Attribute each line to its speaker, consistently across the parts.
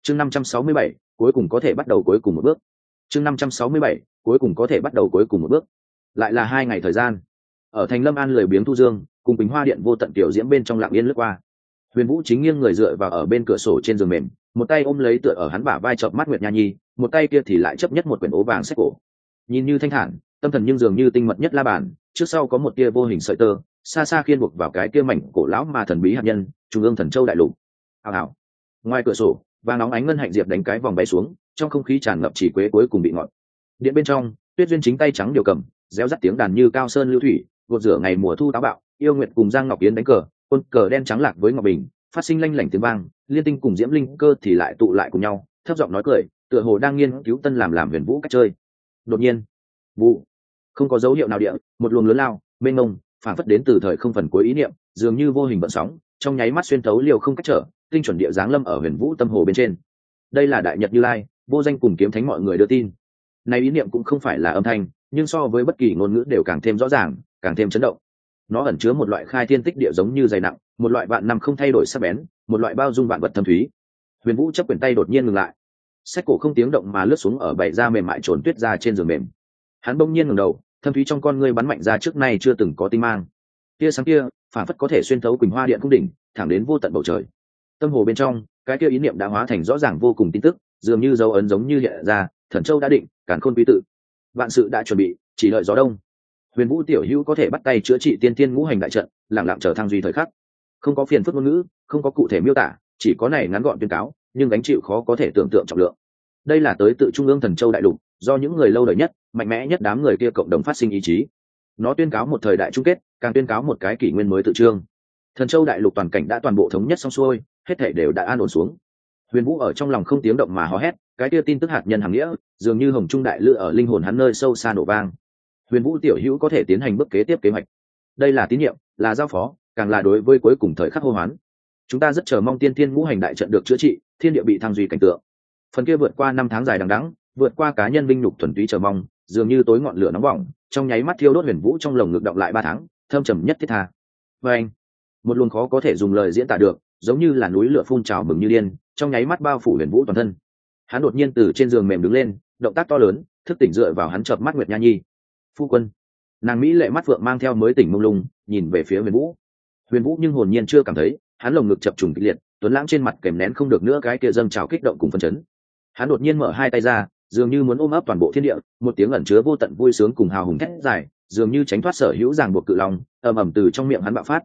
Speaker 1: chương 567, cuối cùng có thể bắt đầu cuối cùng một bước. chương 567, cuối cùng có thể bắt đầu cuối cùng một bước. Lại là 2 ngày thời gian, ở thành Lâm An lười biếng thu dương cùng Bình Hoa Điện vô tận tiểu diễm bên trong lặng yên lướt qua. Huyền Vũ chính nghiêng người dựa vào ở bên cửa sổ trên giường mềm, một tay ôm lấy tựa ở hắn bả vai chợp mắt Nguyệt Nha Nhi, một tay kia thì lại chấp nhất một quyển ố vàng sách cổ. Nhìn như thanh thản, tâm thần nhưng dường như tinh mật nhất la bàn, trước sau có một tia vô hình sợi tơ, xa xa khiên buộc vào cái kia mảnh cổ lão mà thần bí hạt nhân, trung ương Thần Châu đại lục. Hào hào. Ngoài cửa sổ, vàng nóng ánh ngân hạnh diệp đánh cái vòng bay xuống, trong không khí tràn ngập chỉ quế cuối cùng bị ngọt. Điện bên trong, Tuyết Duyên chính tay trắng điều cầm, réo rắt tiếng đàn như cao sơn lưu thủy, gột rửa ngày mùa thu táo bạo, yêu nguyệt cùng Giang Ngọc Yến đánh cờ, quân cờ đen trắng lạc với Ngọc Bình, phát sinh lanh lảnh tiếng vang, Liên Tinh cùng Diễm Linh Cơ thì lại tụ lại cùng nhau, thấp giọng nói cười, tựa hồ đang nghiên cứu tân làm Huyền Vũ cách chơi. Đột nhiên, vụ, không có dấu hiệu nào địa, một luồng lớn lao, mênh mông, phản phất đến từ thời không phần cuối ý niệm, dường như vô hình bận sóng, trong nháy mắt xuyên thấu liều không cách trở, tinh chuẩn địa giáng lâm ở Huyền Vũ tâm hồ bên trên. Đây là Đại Nhật Như Lai, vô danh cùng kiếm thánh mọi người đưa tin. Này ý niệm cũng không phải là âm thanh, nhưng so với bất kỳ ngôn ngữ đều càng thêm rõ ràng, càng thêm chấn động. Nó ẩn chứa một loại khai thiên tích địa giống như dày nặng, một loại vạn năm không thay đổi sắc bén, một loại bao dung vạn vật thâm thúy. Huyền Vũ chấp quyển tay đột nhiên ngừng lại, sách cổ không tiếng động mà lướt xuống ở bảy da mềm mại trồn tuyết ra trên giường mềm. Hắn bỗng nhiên ngẩng đầu, thâm thúy trong con ngươi bắn mạnh ra trước nay chưa từng có tinh mang. Tia sáng kia, phản phất có thể xuyên thấu Quỳnh Hoa Điện cung đỉnh, thẳng đến vô tận bầu trời. Tâm hồ bên trong, cái kia ý niệm đã hóa thành rõ ràng vô cùng tin tức, dường như dấu ấn giống như hiện ra, Thần Châu đã định, càn khôn quý tự. Vạn sự đã chuẩn bị, chỉ đợi gió đông. Huyền Vũ tiểu hữu có thể bắt tay chữa trị tiên tiên ngũ hành đại trận, lặng lặng chờ thăng duy thời khắc. Không có phiền phức ngôn ngữ, không có cụ thể miêu tả, chỉ có này ngắn gọn tuyên cáo, nhưng gánh chịu khó có thể tưởng tượng trọng lượng. Đây là tới tự trung ương Thần Châu đại lục, do những người lâu đời nhất, mạnh mẽ nhất đám người kia cộng đồng phát sinh ý chí. Nó tuyên cáo một thời đại chung kết, càng tuyên cáo một cái kỷ nguyên mới tự trương. Thần Châu đại lục toàn cảnh đã toàn bộ thống nhất xong xuôi, hết thảy đều đã an ổn xuống. Huyền Vũ ở trong lòng không tiếng động mà hò hét, cái kia tin tức hạt nhân hàng nghĩa, dường như hồng trung đại lự ở linh hồn hắn nơi sâu xa nổ vang. Huyền Vũ tiểu hữu có thể tiến hành bước kế tiếp kế hoạch. Đây là tín nhiệm, là giao phó, càng là đối với cuối cùng thời khắc hô hoán. Chúng ta rất chờ mong tiên tiên ngũ hành đại trận được chữa trị, thiên địa bị thăng duy cảnh tượng. Phần kia vượt qua 5 tháng dài đằng đẵng, vượt qua cá nhân vinh nhục thuần túy chờ mong, dường như tối ngọn lửa nóng bỏng, trong nháy mắt thiêu đốt Huyền Vũ trong lồng ngực động lại 3 tháng, thâm trầm nhất thiết tha. Và anh, một luồng khó có thể dùng lời diễn tả được, giống như là núi lửa phun trào mừng như điên, trong nháy mắt bao phủ Huyền Vũ toàn thân. Hắn đột nhiên từ trên giường mềm đứng lên, động tác to lớn, thức tỉnh dựa vào hắn chợp mắt Nguyệt Nha Nhi. Phu quân. Nàng mỹ lệ mắt phượng mang theo mới tỉnh mông lung, nhìn về phía Huyền Vũ. Huyền Vũ nhưng hồn nhiên chưa cảm thấy, hắn lồng ngực chập trùng kịch liệt, tuấn lãng trên mặt kèm nén không được nữa cái kia dâng trào kích động cùng phấn chấn. Hắn đột nhiên mở hai tay ra, dường như muốn ôm ấp toàn bộ thiên địa, một tiếng ẩn chứa vô tận vui sướng cùng hào hùng thét dài, dường như tránh thoát sở hữu ràng buộc cự long, ầm ầm từ trong miệng hắn bạo phát,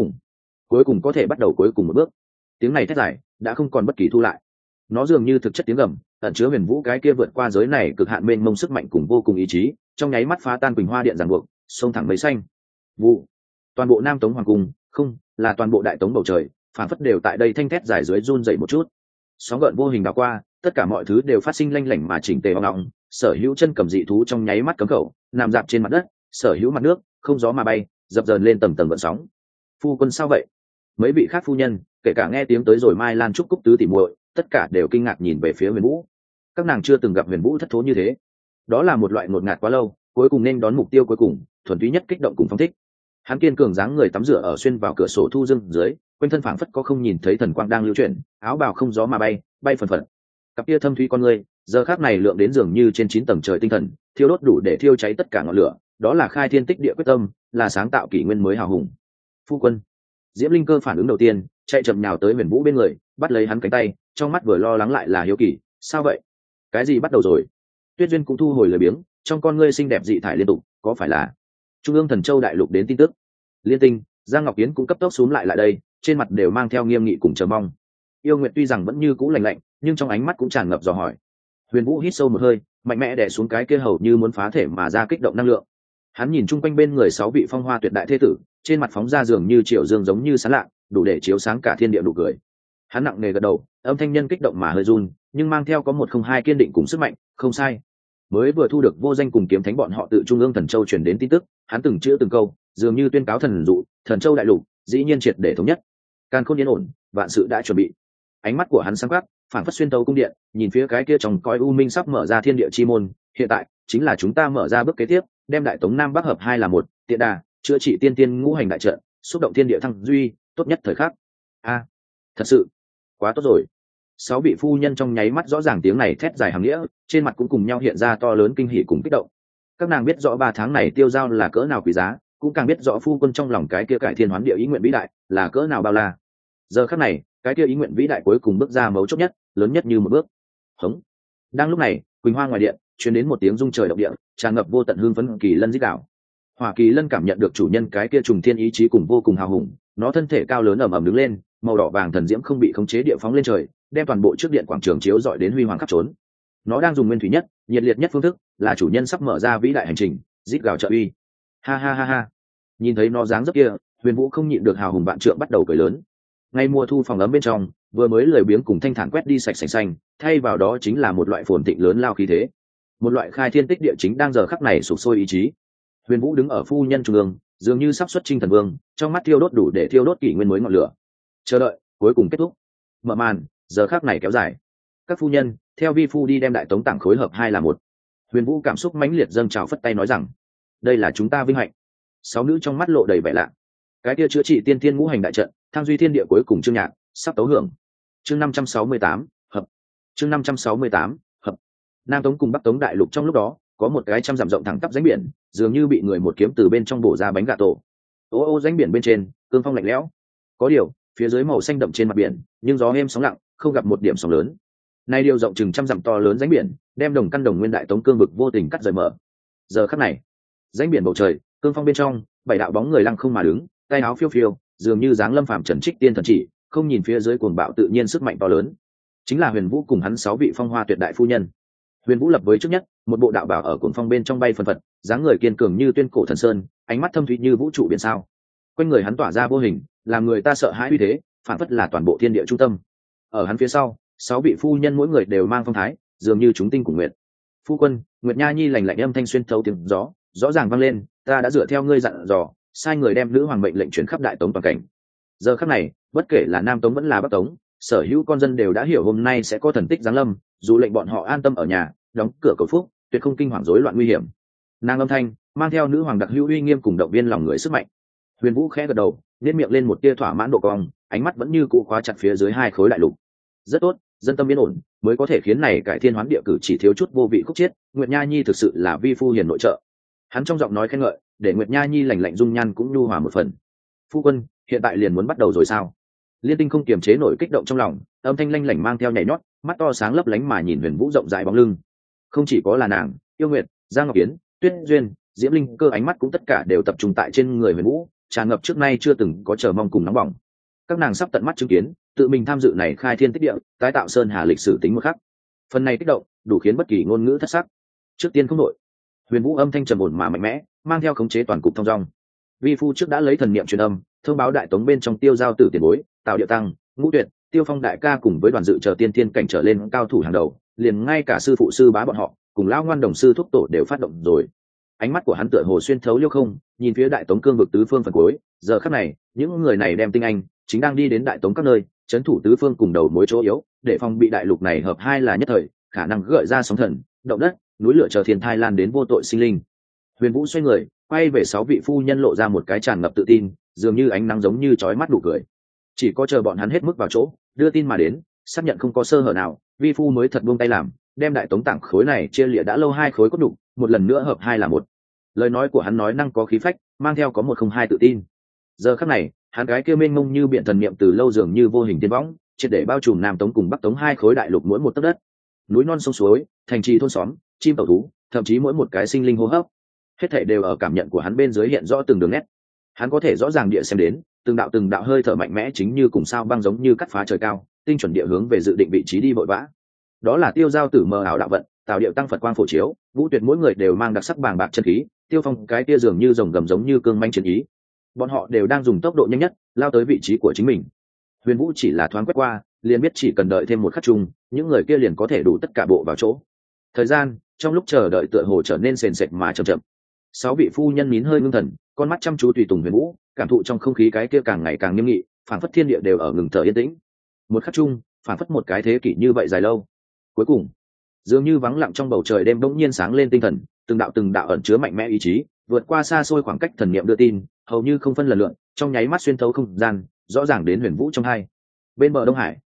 Speaker 1: cuối cùng có thể bắt đầu cuối cùng một bước. Tiếng này thét dài đã không còn bất kỳ thu lại. Nó dường như thực chất tiếng gầm, ẩn chứa Huyền Vũ cái kia vượt qua giới này cực hạn mênh mông sức mạnh cùng vô cùng ý chí, trong nháy mắt phá tan Quỳnh Hoa Điện ràng buộc, xông thẳng mây xanh. Vụ. Toàn bộ Nam Tống hoàng cung, không, là toàn bộ Đại Tống bầu trời, phản phất đều tại đây thanh thét dài dưới run dậy một chút. Sóng gợn vô hình đảo qua, tất cả mọi thứ đều phát sinh lanh lảnh mà chỉnh tề hoang ngọng, sở hữu chân cầm dị thú trong nháy mắt cấm khẩu, nằm dạp trên mặt đất, sở hữu mặt nước, không gió mà bay, dập dờn lên tầng tầng gợn sóng. Phu quân sao vậy? Mấy vị khác phu nhân, kể cả nghe tiếng tới rồi Mai Lan Trúc Cúc tứ tỉ muội, tất cả đều kinh ngạc nhìn về phía Huyền Vũ. Các nàng chưa từng gặp Huyền Vũ thất thố như thế. Đó là một loại ngột ngạt quá lâu, cuối cùng nên đón mục tiêu cuối cùng, thuần túy nhất kích động cùng phóng thích. Hắn kiên cường dáng người tắm rửa ở xuyên vào cửa sổ thu dương dưới, quanh thân phảng phất có không nhìn thấy thần quang đang lưu chuyển, áo bào không gió mà bay, bay phần phật. Cặp kia thâm thúy con người, giờ khắc này lượng đến dường như trên 9 tầng trời tinh thần, thiêu đốt đủ để thiêu cháy tất cả ngọn lửa, đó là khai thiên tích địa quyết tâm, là sáng tạo kỷ nguyên mới hào hùng. Phu quân. Diễm Linh Cơ phản ứng đầu tiên, chạy chậm nhào tới Huyền Vũ bên người, bắt lấy hắn cánh tay, trong mắt vừa lo lắng lại là hiếu kỳ. Sao vậy? Cái gì bắt đầu rồi? Tuyết Duyên cũng thu hồi lời biếng, trong con ngươi xinh đẹp dị thải liên tục, có phải là trung ương Thần Châu đại lục đến tin tức? Liên Tinh, Giang Ngọc Yến cũng cấp tốc xuống lại đây, trên mặt đều mang theo nghiêm nghị cùng chờ mong. Yêu Nguyệt tuy rằng vẫn như cũ lạnh lạnh, nhưng trong ánh mắt cũng tràn ngập dò hỏi. Huyền Vũ hít sâu một hơi, mạnh mẽ đè xuống cái kia hầu như muốn phá thể mà ra kích động năng lượng. Hắn nhìn chung quanh bên người 6 vị phong hoa tuyệt đại thế tử, trên mặt phóng ra dường như triệu dương giống như sáng lạ, đủ để chiếu sáng cả thiên địa nụ cười. Hắn nặng nề gật đầu, âm thanh nhân kích động mà hơi run, nhưng mang theo có một không hai kiên định cùng sức mạnh, không sai. Mới vừa thu được vô danh cùng kiếm thánh bọn họ tự trung ương Thần Châu truyền đến tin tức, hắn từng chữ từng câu, dường như tuyên cáo thần dụ, Thần Châu đại lục, dĩ nhiên triệt để thống nhất. Càn khôn yên ổn, vạn sự đã chuẩn bị. Ánh mắt của hắn sáng quắc, phảng phất xuyên tấu cung điện, nhìn phía cái kia trong cõi u minh sắp mở ra thiên địa chi môn, hiện tại chính là chúng ta mở ra bước kế tiếp, đem Đại Tống Nam Bắc hợp hai là một, tiện đà, chữa trị tiên tiên ngũ hành đại trận, xúc động thiên địa thăng duy, tốt nhất thời khắc. Thật sự quá tốt rồi. Sáu vị phu nhân trong nháy mắt rõ ràng tiếng này thét dài hàm nghĩa, trên mặt cũng cùng nhau hiện ra to lớn kinh hỉ cùng kích động. Các nàng biết rõ 3 tháng này tiêu dao là cỡ nào quý giá, cũng càng biết rõ phu quân trong lòng cái kia cải thiên hoán địa ý nguyện vĩ đại là cỡ nào bao la. Giờ khắc này, cái kia ý nguyện vĩ đại cuối cùng bước ra mấu chốt nhất, lớn nhất như một bước. Hống. Đang lúc này, Quỳnh Hoa ngoài điện truyền đến một tiếng rung trời động địa, tràn ngập vô tận hương phấn kỳ lân rít gào. Hỏa Kỳ Lân cảm nhận được chủ nhân cái kia trùng thiên ý chí cùng vô cùng hào hùng, nó thân thể cao lớn ầm ầm đứng lên, màu đỏ vàng thần diễm không bị khống chế địa phóng lên trời, đem toàn bộ trước điện quảng trường chiếu rọi đến huy hoàng khắp trốn. Nó đang dùng nguyên thủy nhất, nhiệt liệt nhất phương thức, là chủ nhân sắp mở ra vĩ đại hành trình, rít gào trợ uy. Ha ha ha ha. Nhìn thấy nó dáng dấp kia, Huyền Vũ không nhịn được hào hùng vạn trượng bắt đầu cười lớn. Ngay mùa thu phòng ấm bên trong, vừa mới lười biếng cùng thanh thản quét đi sạch sành xanh, thay vào đó chính là một loại phồn thịnh lớn lao khí thế, một loại khai thiên tích địa chính đang giờ khắc này sục sôi ý chí. Huyền Vũ đứng ở phu nhân trung ương, dường như sắp xuất chinh thần vương, trong mắt thiêu đốt đủ để thiêu đốt kỷ nguyên mới ngọn lửa. Chờ đợi, cuối cùng kết thúc. Mở màn, giờ khắc này kéo dài. Các phu nhân, theo vi phu đi đem đại tống tảng khối hợp 2 là 1. Huyền Vũ cảm xúc mãnh liệt dâng trào phất tay nói rằng, đây là chúng ta vinh hạnh. 6 nữ trong mắt lộ đầy vẻ lạ. Cái kia chữa trị tiên thiên ngũ hành đại trận, thăng duy thiên địa cuối cùng chương nhạc, sắp tấu hưởng. Chương 568, hợp. Chương 568, hợp. Nam Tống cùng Bắc Tống đại lục trong lúc đó, có một cái trăm dặm rộng thẳng tắp rãnh biển, dường như bị người một kiếm từ bên trong bổ ra bánh gà tổ. Ô rãnh biển bên trên, cương phong lạnh lẽo. Có điều, phía dưới màu xanh đậm trên mặt biển, nhưng gió êm sóng lặng, không gặp một điểm sóng lớn. Nay điều rộng chừng trăm dặm to lớn rãnh biển, đem đồng căn đồng nguyên đại tống cương vực vô tình cắt rời mở. Giờ khắc này, rãnh biển bầu trời, cương phong bên trong, 7 đạo bóng người lăng không mà đứng, tay áo phiêu phiêu, dường như dáng lâm phàm trần trích tiên thần chỉ, không nhìn phía dưới cuồng bạo tự nhiên sức mạnh to lớn. Chính là Huyền Vũ cùng hắn 6 vị phong hoa tuyệt đại phu nhân. Huyền Vũ lập với trước nhất, một bộ đạo bào ở cuồng phong bên trong bay phần phật, dáng người kiên cường như tuyên cổ thần sơn, ánh mắt thâm thúy như vũ trụ biển sao. Quanh người hắn tỏa ra vô hình, làm người ta sợ hãi uy thế, phản phất là toàn bộ thiên địa trung tâm. Ở hắn phía sau, 6 vị phu nhân mỗi người đều mang phong thái, dường như chúng tinh cùng nguyệt. Phu quân, Nguyệt Nha Nhi lành lạnh âm thanh xuyên thấu tiếng gió, rõ ràng vang lên, ta đã dựa theo ngươi dặn dò, sai người đem nữ hoàng mệnh lệnh truyền khắp đại tống toàn cảnh. Giờ khắc này, bất kể là Nam Tống vẫn là Bắc Tống, sở hữu con dân đều đã hiểu hôm nay sẽ có thần tích giáng lâm, dù lệnh bọn họ an tâm ở nhà, đóng cửa cầu phúc, tuyệt không kinh hoàng rối loạn nguy hiểm. Nàng âm thanh mang theo nữ hoàng đặc hữu uy nghiêm cùng động viên lòng người sức mạnh. Huyền Vũ khẽ gật đầu, nhếch miệng lên một tia thỏa mãn độ cong, ánh mắt vẫn như cũ khóa chặt phía dưới 2 khối đại lục. Rất tốt, dân tâm yên ổn, mới có thể khiến này cải thiên hoán địa cử chỉ thiếu chút vô vị khúc chiết. Nguyệt Nha Nhi thực sự là vi phu hiền nội trợ. Hắn trong giọng nói khen ngợi, để Nguyệt Nha Nhi lành lạnh dung nhan cũng nhu hòa một phần. Phu quân, hiện tại liền muốn bắt đầu rồi sao? Liên Tinh không kiềm chế nổi kích động trong lòng, âm thanh lanh lảnh mang theo nhảy nhót, mắt to sáng lấp lánh mà nhìn Huyền Vũ rộng rãi bóng lưng. Không chỉ có là nàng, Yêu Nguyệt, Giang Ngọc Yến, Tuyết Duyên, Diễm Linh Cơ ánh mắt cũng tất cả đều tập trung tại trên người Huyền Vũ, tràn ngập trước nay chưa từng có chờ mong cùng nóng bỏng. Các nàng sắp tận mắt chứng kiến, tự mình tham dự này khai thiên tích địa, tái tạo sơn hà lịch sử tính một khắc. Phần này kích động, đủ khiến bất kỳ ngôn ngữ thất sắc. Trước tiên không đội. Huyền Vũ âm thanh trầm ổn mà mạnh mẽ, mang theo khống chế toàn cục thông dong. Vi phu trước đã lấy thần niệm truyền âm, thông báo đại tống bên trong Tiêu Giao tử tiền bối, Tào Điệu Tăng, Ngũ Tuyệt, Tiêu Phong đại ca cùng với đoàn dự chờ tiên thiên cảnh trở lên cao thủ hàng đầu, liền ngay cả sư phụ sư bá bọn họ, cùng lão ngoan đồng sư thúc tổ đều phát động rồi. Ánh mắt của hắn tựa hồ xuyên thấu liêu không, nhìn phía đại tống cương vực tứ phương phần cuối. Giờ khắc này, những người này đem tinh anh chính đang đi đến đại tống các nơi, trấn thủ tứ phương cùng đầu mối chỗ yếu, để phòng bị đại lục này hợp 2 là nhất thời, khả năng gợi ra sóng thần, động đất, núi lửa chờ thiên thai lan đến vô tội sinh linh. Huyền Vũ xoay người, quay về 6 vị phu nhân lộ ra một cái tràn ngập tự tin, dường như ánh nắng giống như chói mắt đủ cười. Chỉ có chờ bọn hắn hết mức vào chỗ, đưa tin mà đến, xác nhận không có sơ hở nào, vi phu mới thật buông tay làm, đem đại tống tảng khối này chia lìa đã lâu 2 khối cốt đục, một lần nữa hợp 2 là 1. Lời nói của hắn nói năng có khí phách, mang theo có 102 tự tin. Giờ khắc này, hắn gái kia mênh mông như biển thần niệm từ lâu dường như vô hình tiên võng, triệt để bao trùm Nam Tống cùng Bắc Tống 2 khối đại lục mỗi một tấc đất. Núi non sông suối, thành trì thôn xóm, chim tàu thú, thậm chí mỗi một cái sinh linh hô hấp, hết thảy đều ở cảm nhận của hắn bên dưới hiện rõ từng đường nét. Hắn có thể rõ ràng địa xem đến, từng đạo hơi thở mạnh mẽ chính như cùng sao băng giống như cắt phá trời cao, tinh chuẩn địa hướng về dự định vị trí đi vội vã. Đó là Tiêu Giao tử mờ ảo đạo vận, Tào Điệu Tăng Phật quang phổ chiếu, Ngũ Tuyệt mỗi người đều mang đặc sắc bàng bạc chân khí, Tiêu Phong cái kia dường như rồng gầm giống như cương manh chiến ý. Bọn họ đều đang dùng tốc độ nhanh nhất lao tới vị trí của chính mình. Huyền Vũ chỉ là thoáng quét qua, liền biết chỉ cần đợi thêm một khắc chung, những người kia liền có thể đủ tất cả bộ vào chỗ. Thời gian trong lúc chờ đợi tựa hồ trở nên sền sệt mà chậm chậm. 6 vị phu nhân nín hơi ngưng thần, con mắt chăm chú tùy tùng Huyền Vũ, cảm thụ trong không khí cái kia càng ngày càng nghiêm nghị, phảng phất thiên địa đều ở ngừng thở yên tĩnh. Một khắc chung, phảng phất một cái thế kỷ như vậy dài lâu. Cuối cùng, dường như vắng lặng trong bầu trời đêm bỗng nhiên sáng lên tinh thần, từng đạo ẩn chứa mạnh mẽ ý chí, vượt qua xa xôi khoảng cách thần niệm đưa tin, hầu như không phân lần lượt, trong nháy mắt xuyên thấu không gian, rõ ràng đến Huyền Vũ trong hai. Bên bờ Đông Hải,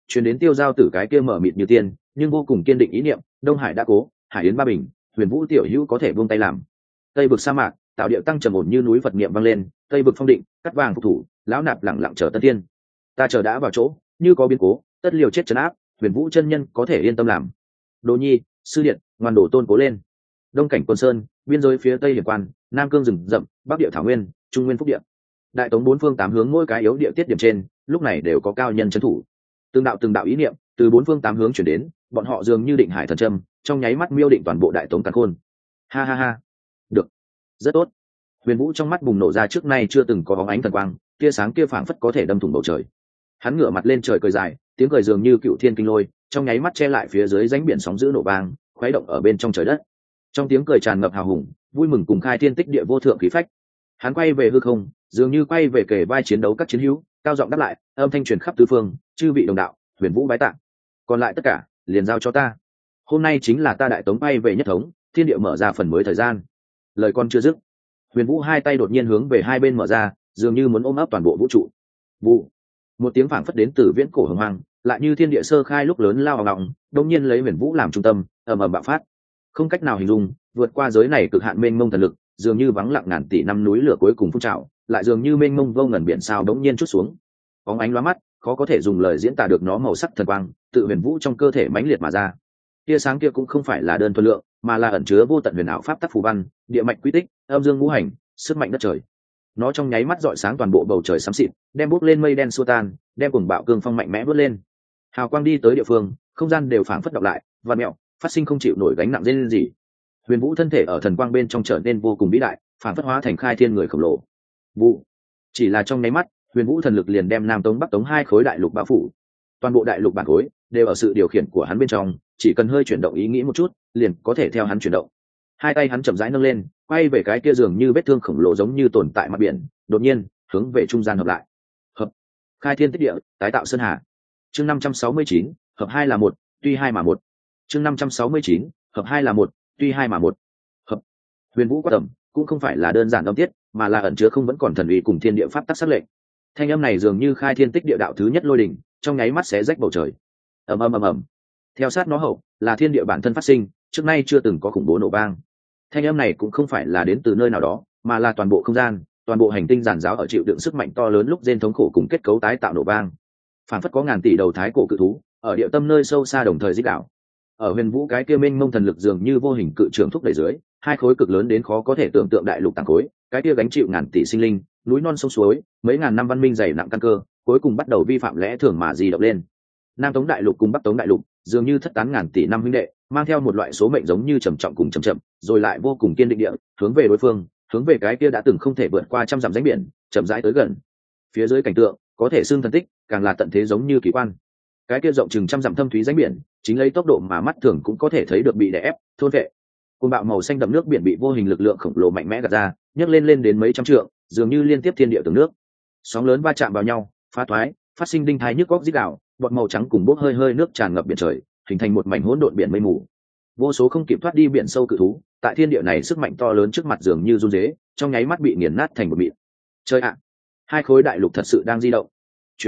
Speaker 1: truyền đến Tiêu Giao Tử cái kia mở mịt như tiên nhưng vô cùng kiên định ý niệm: Đông Hải đã cố, Hải Yến ba bình, Huyền Vũ tiểu hữu có thể buông tay làm. Tây vực sa mạc, tạo điệu tăng trầm ổn như núi Phật niệm vang lên, Tây vực phong định, cắt vàng phục thủ, lão nạp lẳng lặng chờ tân tiên. Ta chờ đã vào chỗ, như có biến cố, tất liều chết trấn áp, Huyền Vũ chân nhân có thể yên tâm làm. Đồ Nhi, sư điện, ngoan đổ tôn cố lên. Đông cảnh Quân Sơn, biên giới phía tây Hiển Quan, Nam cương rừng rậm, Bắc địa thảo nguyên, Trung nguyên phúc địa. Đại tống bốn phương tám hướng mỗi cái yếu địa tiết điểm trên, lúc này đều có cao nhân trấn thủ. Từng đạo ý niệm từ bốn phương tám hướng chuyển đến, bọn họ dường như định hải thần châm, trong nháy mắt miêu định toàn bộ đại tống càn khôn. Ha ha ha, được, rất tốt. Huyền Vũ trong mắt bùng nổ ra trước nay chưa từng có bóng ánh thần quang, tia sáng kia phảng phất có thể đâm thủng bầu trời. Hắn ngửa mặt lên trời cười dài, tiếng cười dường như cựu thiên kinh lôi, trong nháy mắt che lại phía dưới rãnh biển sóng dữ nổ vang, khuấy động ở bên trong trời đất. Trong tiếng cười tràn ngập hào hùng, vui mừng cùng khai thiên tích địa vô thượng khí phách. Hắn quay về hư không, dường như quay về kề vai chiến đấu các chiến hữu, cao giọng đáp lại, âm thanh truyền khắp tứ phương: chư vị đồng đạo, Huyền Vũ bái tạ. Còn lại tất cả liền giao cho ta. Hôm nay chính là ta đại tống bay về nhất thống, thiên địa mở ra phần mới thời gian. Lời con chưa dứt, Huyền Vũ hai tay đột nhiên hướng về hai bên mở ra, dường như muốn ôm ấp toàn bộ vũ trụ. Vụ, một tiếng phảng phất đến từ viễn cổ hồng hoang, lại như thiên địa sơ khai lúc lớn lao vào lòng, đột nhiên lấy Huyền Vũ làm trung tâm, ầm ầm bạo phát. Không cách nào hình dung, vượt qua giới này cực hạn mênh mông thần lực, dường như vắng lặng ngàn tỷ năm núi lửa cuối cùng phun trào, lại dường như mênh mông vô ngần biển sao đống nhiên chút xuống. Bóng ánh lóa mắt, khó có thể dùng lời diễn tả được nó màu sắc thần quang, tự Huyền Vũ trong cơ thể mãnh liệt mà ra. Tia sáng kia cũng không phải là đơn thuần lượng, mà là ẩn chứa vô tận huyền ảo pháp tắc phù văn, địa mạch quy tích, âm dương ngũ hành, sức mạnh đất trời. Nó trong nháy mắt rọi sáng toàn bộ bầu trời xám xịt, đem bốc lên mây đen xua tan, đem cuồng bạo cương phong mạnh mẽ vút lên. Hào quang đi tới địa phương, không gian đều phảng phất đọc lại, vặn mèo, phát sinh không chịu nổi gánh nặng lên gì. Huyền Vũ thân thể ở thần quang bên trong trở nên vô cùng vĩ đại, phảng phất hóa thành khai thiên người khổng lồ. Vụ, chỉ là trong nháy mắt, Huyền Vũ thần lực liền đem Nam Tống Bắc Tống hai khối đại lục bao phủ. Toàn bộ đại lục bản khối đều ở sự điều khiển của hắn bên trong, chỉ cần hơi chuyển động ý nghĩ một chút, liền có thể theo hắn chuyển động. Hai tay hắn chậm rãi nâng lên, quay về cái kia dường như vết thương khổng lồ giống như tồn tại mặt biển, đột nhiên hướng về trung gian hợp lại. Hợp, khai thiên tích địa, tái tạo sơn hà. Chương 569, hợp hai là một, tuy hai mà một. Chương 569, hợp hai là một, tuy hai mà một. Hợp. Huyền Vũ quát tầm, cũng không phải là đơn giản âm tiết, mà là ẩn chứa không vẫn còn thần uy cùng thiên địa pháp tắc sắc lệnh. Thanh âm này dường như khai thiên tích địa đạo thứ nhất lôi đỉnh, trong nháy mắt xé rách bầu trời. Ầm ầm ầm ầm. Theo sát nó hậu, là thiên địa bản thân phát sinh, trước nay chưa từng có khủng bố nổ vang. Thanh âm này cũng không phải là đến từ nơi nào đó, mà là toàn bộ không gian, toàn bộ hành tinh giàn giáo ở chịu đựng sức mạnh to lớn lúc gen thống khổ cùng kết cấu tái tạo nổ vang. Phản phất có ngàn tỷ đầu thái cổ cự thú ở địa tâm nơi sâu xa đồng thời rít đảo. Ở Huyền Vũ cái kia mênh mông thần lực dường như vô hình cự trường thúc đẩy dưới, hai khối cực lớn đến khó có thể tưởng tượng đại lục tàng khối, cái kia gánh chịu ngàn tỷ sinh linh, núi non sông suối, mấy ngàn năm văn minh dày nặng căn cơ, cuối cùng bắt đầu vi phạm lẽ thường mà di động lên. Nam Tống đại lục cùng Bắc Tống đại lục dường như thất tán ngàn tỷ năm huynh đệ, mang theo một loại số mệnh giống như trầm trọng cùng chậm chậm, rồi lại vô cùng kiên định địa hướng về đối phương, hướng về cái kia đã từng không thể vượt qua trăm dặm rãnh biển, chậm rãi tới gần. Phía dưới cảnh tượng có thể xưng thần tích, càng là tận thế giống như kỳ quan. Cái kia rộng chừng trăm dặm thâm thúy rãnh biển, chính lấy tốc độ mà mắt thường cũng có thể thấy được bị đè ép, thôn vệ. Cơn bạo màu xanh đậm nước biển bị vô hình lực lượng khổng lồ mạnh mẽ gạt ra, nhấc lên đến mấy trăm trượng, dường như liên tiếp thiên địa tường nước. Sóng lớn va chạm vào nhau, phá thoái, phát sinh đinh thái nhức góc rít gào, bọt màu trắng cùng bốc hơi hơi nước tràn ngập biển trời, hình thành một mảnh hỗn độn biển mây mù. Vô số không kịp thoát đi biển sâu cự thú, tại thiên địa này sức mạnh to lớn trước mặt dường như run rế, trong nháy mắt bị nghiền nát thành một mịn. Chơi ạ, hai khối đại lục thật sự đang di động.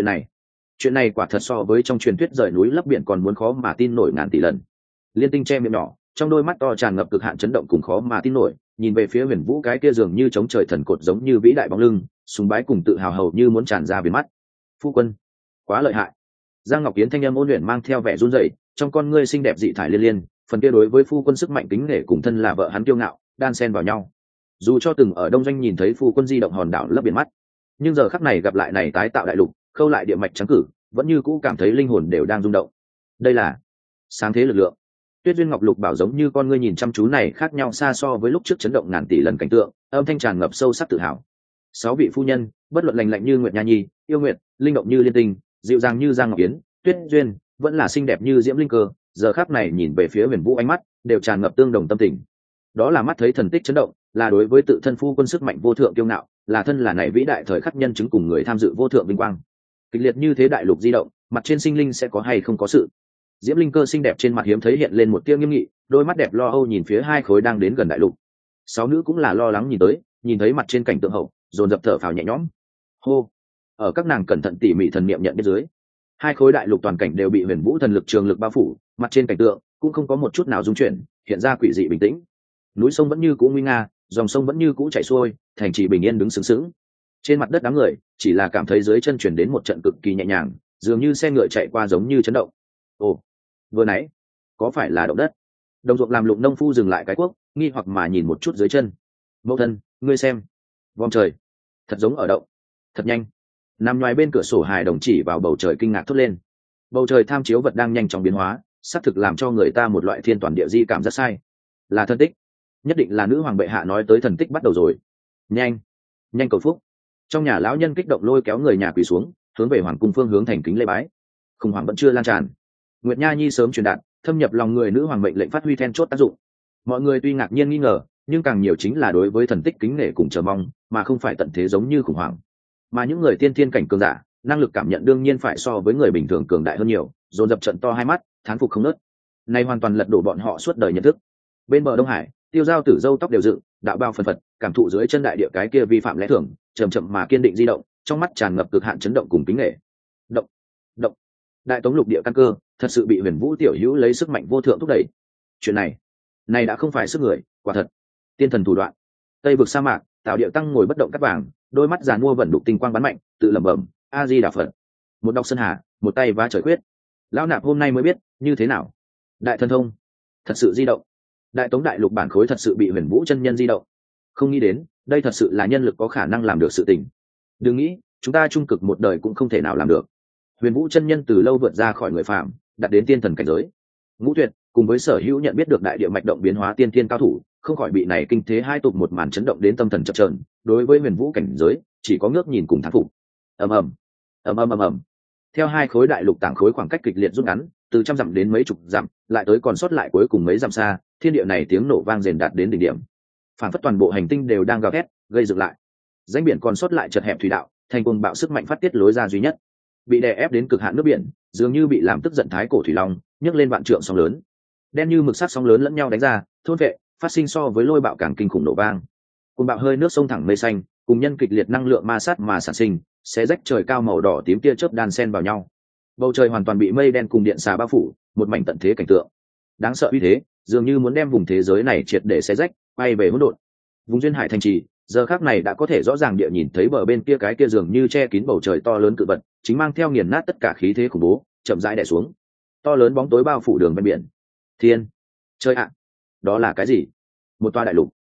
Speaker 1: Chuyện này quả thật so với trong truyền thuyết rời núi lấp biển còn muốn khó mà tin nổi ngàn tỷ lần. Liên Tinh che miệng nhỏ, trong đôi mắt to tràn ngập cực hạn chấn động cùng khó mà tin nổi, nhìn về phía Huyền Vũ cái kia dường như chống trời thần cột giống như vĩ đại bóng lưng, sùng bái cùng tự hào hầu như muốn tràn ra viền mắt. Phu quân, quá lợi hại. Giang Ngọc Yến thanh âm ôn luyện mang theo vẻ run rẩy, trong con ngươi xinh đẹp dị thải liên liên, phần kia đối với phu quân sức mạnh kính nể cùng thân là vợ hắn kiêu ngạo, đan xen vào nhau. Dù cho từng ở đông doanh nhìn thấy phu quân di động hòn đảo lấp biển mắt, nhưng giờ khắc này gặp lại này tái tạo đại lục, khâu lại địa mạch trắng cử, vẫn như cũ cảm thấy linh hồn đều đang rung động. Đây là sáng thế lực lượng. Tuyết Duyên Ngọc Lục bảo giống như con ngươi nhìn chăm chú này khác nhau xa so với lúc trước chấn động ngàn tỷ lần cảnh tượng, âm thanh tràn ngập sâu sắc tự hào. Sáu vị phu nhân, bất luận lành lạnh như Nguyệt Nha Nhi, yêu nguyệt, linh động như Liên Tinh, dịu dàng như Giang Ngọc Yến, Tuyết Duyên, vẫn là xinh đẹp như Diễm Linh Cơ, giờ khắc này nhìn về phía Huyền Vũ ánh mắt đều tràn ngập tương đồng tâm tình. Đó là mắt thấy thần tích chấn động, là đối với tự thân phu quân sức mạnh vô thượng kiêu ngạo, là thân là này vĩ đại thời khắc nhân chứng cùng người tham dự vô thượng vinh quang. Kịch liệt như thế đại lục di động, mặt trên sinh linh sẽ có hay không có sự. Diễm Linh Cơ xinh đẹp trên mặt hiếm thấy hiện lên một tia nghiêm nghị, đôi mắt đẹp lo âu nhìn phía hai khối đang đến gần đại lục. Sáu nữ cũng là lo lắng nhìn tới, nhìn thấy mặt trên cảnh tượng hậu, dồn dập thở phào nhẹ nhõm. Hô! Ở các nàng cẩn thận tỉ mỉ thần niệm nhận biết dưới, Hai khối đại lục toàn cảnh đều bị huyền vũ thần lực trường lực bao phủ, mặt trên cảnh tượng cũng không có một chút nào rung chuyển, hiện ra quỷ dị bình tĩnh. Núi sông vẫn như cũ nguy nga, dòng sông vẫn như cũ chảy xuôi, thành trì bình yên đứng sướng sướng. Trên mặt đất đám người chỉ là cảm thấy dưới chân chuyển đến một trận cực kỳ nhẹ nhàng, dường như xe ngựa chạy qua giống như chấn động. Ồ, vừa nãy có phải là động đất? Đồng ruộng làm lụng nông phu dừng lại cái cuốc, nghi hoặc mà nhìn một chút dưới chân. Mẫu thân, ngươi xem, vòm trời thật giống ở động, thật nhanh. Nằm ngoài bên cửa sổ hài đồng chỉ vào bầu trời kinh ngạc thốt lên. Bầu trời tham chiếu vật đang nhanh chóng biến hóa, xác thực làm cho người ta một loại thiên toàn địa di cảm rất sai. Là thần tích, nhất định là nữ hoàng bệ hạ nói tới thần tích bắt đầu rồi. Nhanh, nhanh cầu phúc. Trong nhà lão nhân kích động lôi kéo người nhà quỳ xuống, hướng về hoàng cung phương hướng thành kính lễ bái. Khủng hoảng vẫn chưa lan tràn. Nguyệt Nha Nhi sớm truyền đạt, thâm nhập lòng người nữ hoàng mệnh lệnh phát huy then chốt tác dụng. Mọi người tuy ngạc nhiên nghi ngờ, nhưng càng nhiều chính là đối với thần tích kính nể cùng chờ mong, mà không phải tận thế giống như khủng hoảng. Mà những người tiên thiên cảnh cường giả, năng lực cảm nhận đương nhiên phải so với người bình thường cường đại hơn nhiều, dồn dập trận to hai mắt, thán phục không nớt. Này hoàn toàn lật đổ bọn họ suốt đời nhận thức. Bên bờ Đông Hải, Tiêu Giao Tử râu tóc đều dựng, đạo bao phần phật, cảm thụ dưới chân đại địa cái kia vi phạm lẽ thường, chậm chậm mà kiên định di động, trong mắt tràn ngập cực hạn chấn động cùng kính nể. Động, động. Đại Tống lục địa căn cơ, thật sự bị Huyền Vũ tiểu hữu lấy sức mạnh vô thượng thúc đẩy. Chuyện này đã không phải sức người, quả thật tiên thần thủ đoạn. Tây vực sa mạc, Tạo Điệu Tăng ngồi bất động cắt vàng, đôi mắt giàn mua vẩn đục tinh quang bắn mạnh, tự lẩm bẩm, A Di Đà Phật. Một đọc sơn hà, một tay vá trời quyết. Lão nạp hôm nay mới biết, như thế nào? Đại thần thông, thật sự di động. Đại Tống đại lục bản khối thật sự bị Huyền Vũ chân nhân di động. Không nghĩ đến, đây thật sự là nhân lực có khả năng làm được sự tình. Đừng nghĩ, chúng ta trung cực một đời cũng không thể nào làm được. Huyền Vũ chân nhân từ lâu vượt ra khỏi người phàm, đạt đến tiên thần cảnh giới. Ngũ Tuyệt cùng với sở hữu nhận biết được đại địa mạch động biến hóa tiên tiên cao thủ, không khỏi bị này kinh thế hai tục một màn chấn động đến tâm thần chập chờn. Đối với Huyền Vũ cảnh giới, chỉ có ngước nhìn cùng thán phục. Ầm ầm, ầm ầm ầm ầm. Theo hai khối đại lục tảng khối khoảng cách kịch liệt rút ngắn, từ trăm dặm đến mấy chục dặm, lại tới còn sót lại cuối cùng mấy dặm xa, thiên địa này tiếng nổ vang rền đạt đến đỉnh điểm. Phản phất toàn bộ hành tinh đều đang gào thét, gây dựng lại. Danh biển còn sót lại chật hẹp thủy đạo, thành cuồng bạo sức mạnh phát tiết lối ra duy nhất. Bị đè ép đến cực hạn nước biển, dường như bị làm tức giận thái cổ thủy long, nhấc lên vạn trượng sóng lớn. Đen như mực sắc sóng lớn lẫn nhau đánh ra, thôn vệ, phát sinh so với lôi bạo càng kinh khủng nổ vang. Cuồng bạo hơi nước sông thẳng mây xanh, cùng nhân kịch liệt năng lượng ma sát mà sản sinh, sẽ rách trời cao màu đỏ tím tia chớp đan xen vào nhau. Bầu trời hoàn toàn bị mây đen cùng điện xà bao phủ, một mảnh tận thế cảnh tượng. Đáng sợ uy thế, dường như muốn đem vùng thế giới này triệt để xé rách, bay về hỗn độn. Vùng duyên hải thành trì, giờ khắc này đã có thể rõ ràng địa nhìn thấy bờ bên kia cái kia dường như che kín bầu trời to lớn cự vật, chính mang theo nghiền nát tất cả khí thế khủng bố, chậm rãi đè xuống. To lớn bóng tối bao phủ đường ven biển. Thiên, trời ạ, đó là cái gì? Một toa đại lục.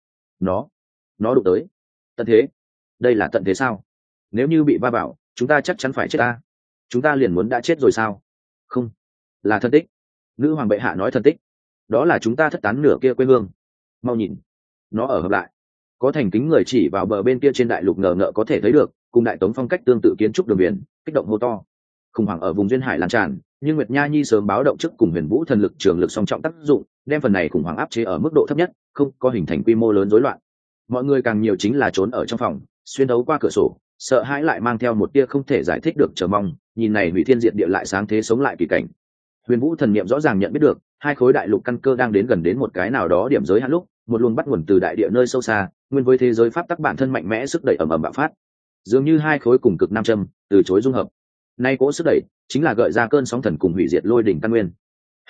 Speaker 1: Nó đụng tới. Tận thế. Đây là tận thế sao? Nếu như bị va vào, chúng ta chắc chắn phải chết ta. Chúng ta liền muốn đã chết rồi sao? Không, là thần tích. Nữ hoàng bệ hạ nói thần tích. Đó là chúng ta thất tán nửa kia quê hương. Mau nhìn, nó ở hợp lại. Có thành kính người chỉ vào bờ bên kia trên đại lục ngờ ngợ có thể thấy được, cùng Đại Tống phong cách tương tự kiến trúc đường biển, kích động hô to. Khủng hoảng ở vùng duyên hải lan tràn, nhưng Nguyệt Nha Nhi sớm báo động trước cùng Huyền Vũ thần lực trường lực song trọng tác dụng, đem phần này khủng hoảng áp chế ở mức độ thấp nhất, không có hình thành quy mô lớn rối loạn. Mọi người càng nhiều chính là trốn ở trong phòng, xuyên đấu qua cửa sổ, sợ hãi lại mang theo một tia không thể giải thích được chờ mong, nhìn này hủy thiên diệt địa lại sáng thế sống lại kỳ cảnh. Huyền Vũ thần niệm rõ ràng nhận biết được, hai khối đại lục căn cơ đang đến gần đến một cái nào đó điểm giới hạn lúc, một luồng bắt nguồn từ đại địa nơi sâu xa, nguyên với thế giới pháp tắc bản thân mạnh mẽ sức đẩy ầm ầm bạo phát, dường như hai khối cùng cực nam châm, từ chối dung hợp. Nay cỗ sức đẩy chính là gợi ra cơn sóng thần cùng hủy diệt lôi đỉnh căn nguyên.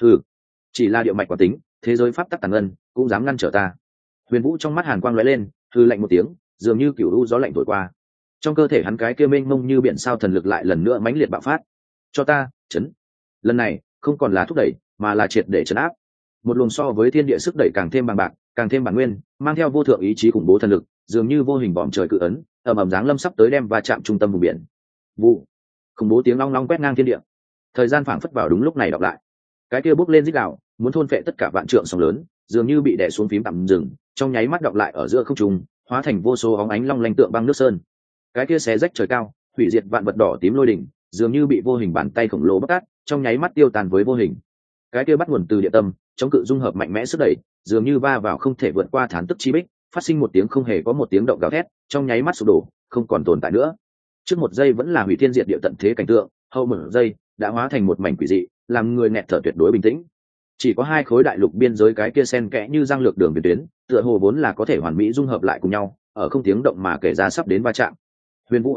Speaker 1: Chỉ là địa mạch quả tính, thế giới pháp tắc tàng ngân cũng dám ngăn trở ta. Huyền Vũ trong mắt hàn quang lóe lên, hừ lạnh một tiếng, dường như cửu u gió lạnh thổi qua. Trong cơ thể hắn cái kia mênh mông như biển sao thần lực lại lần nữa mãnh liệt bạo phát. Cho ta, chấn. Lần này, không còn là thúc đẩy, mà là triệt để chấn áp. Một luồng so với thiên địa sức đẩy càng thêm bằng bạc, càng thêm bản nguyên, mang theo vô thượng ý chí khủng bố thần lực, dường như vô hình vòm trời cự ấn, ầm ầm giáng lâm sắp tới đem va chạm trung tâm vùng biển. Vụ. Khủng bố tiếng long long quét ngang thiên địa. Thời gian phảng phất vào đúng lúc này đọc lại. Cái kia bốc lên rít gào, muốn thôn phệ tất cả vạn trượng sóng lớn, dường như bị đè xuống phím tạm dừng, trong nháy mắt đọc lại ở giữa không trung, hóa thành vô số óng ánh long lanh tượng băng nước sơn. Cái kia xé rách trời cao, hủy diệt vạn vật đỏ tím lôi đỉnh, dường như bị vô hình bàn tay khổng lồ bóc tát, trong nháy mắt tiêu tan với vô hình. Cái kia bắt nguồn từ địa tâm, chống cự dung hợp mạnh mẽ sức đẩy, dường như va vào không thể vượt qua thán tức chi bích, phát sinh một tiếng không hề có một tiếng động gào thét, trong nháy mắt sụp đổ, không còn tồn tại nữa. Trước một giây vẫn là hủy thiên diệt địa tận thế cảnh tượng, hậu một giây đã hóa thành một mảnh quỷ dị, làm người nghẹt thở tuyệt đối bình tĩnh. Chỉ có hai khối đại lục biên giới cái kia xen kẽ như răng lược đường biên tuyến, tựa hồ vốn là có thể hoàn mỹ dung hợp lại cùng nhau, ở không tiếng động mà kể ra sắp đến va chạm. Huyền Vũ ánh mắt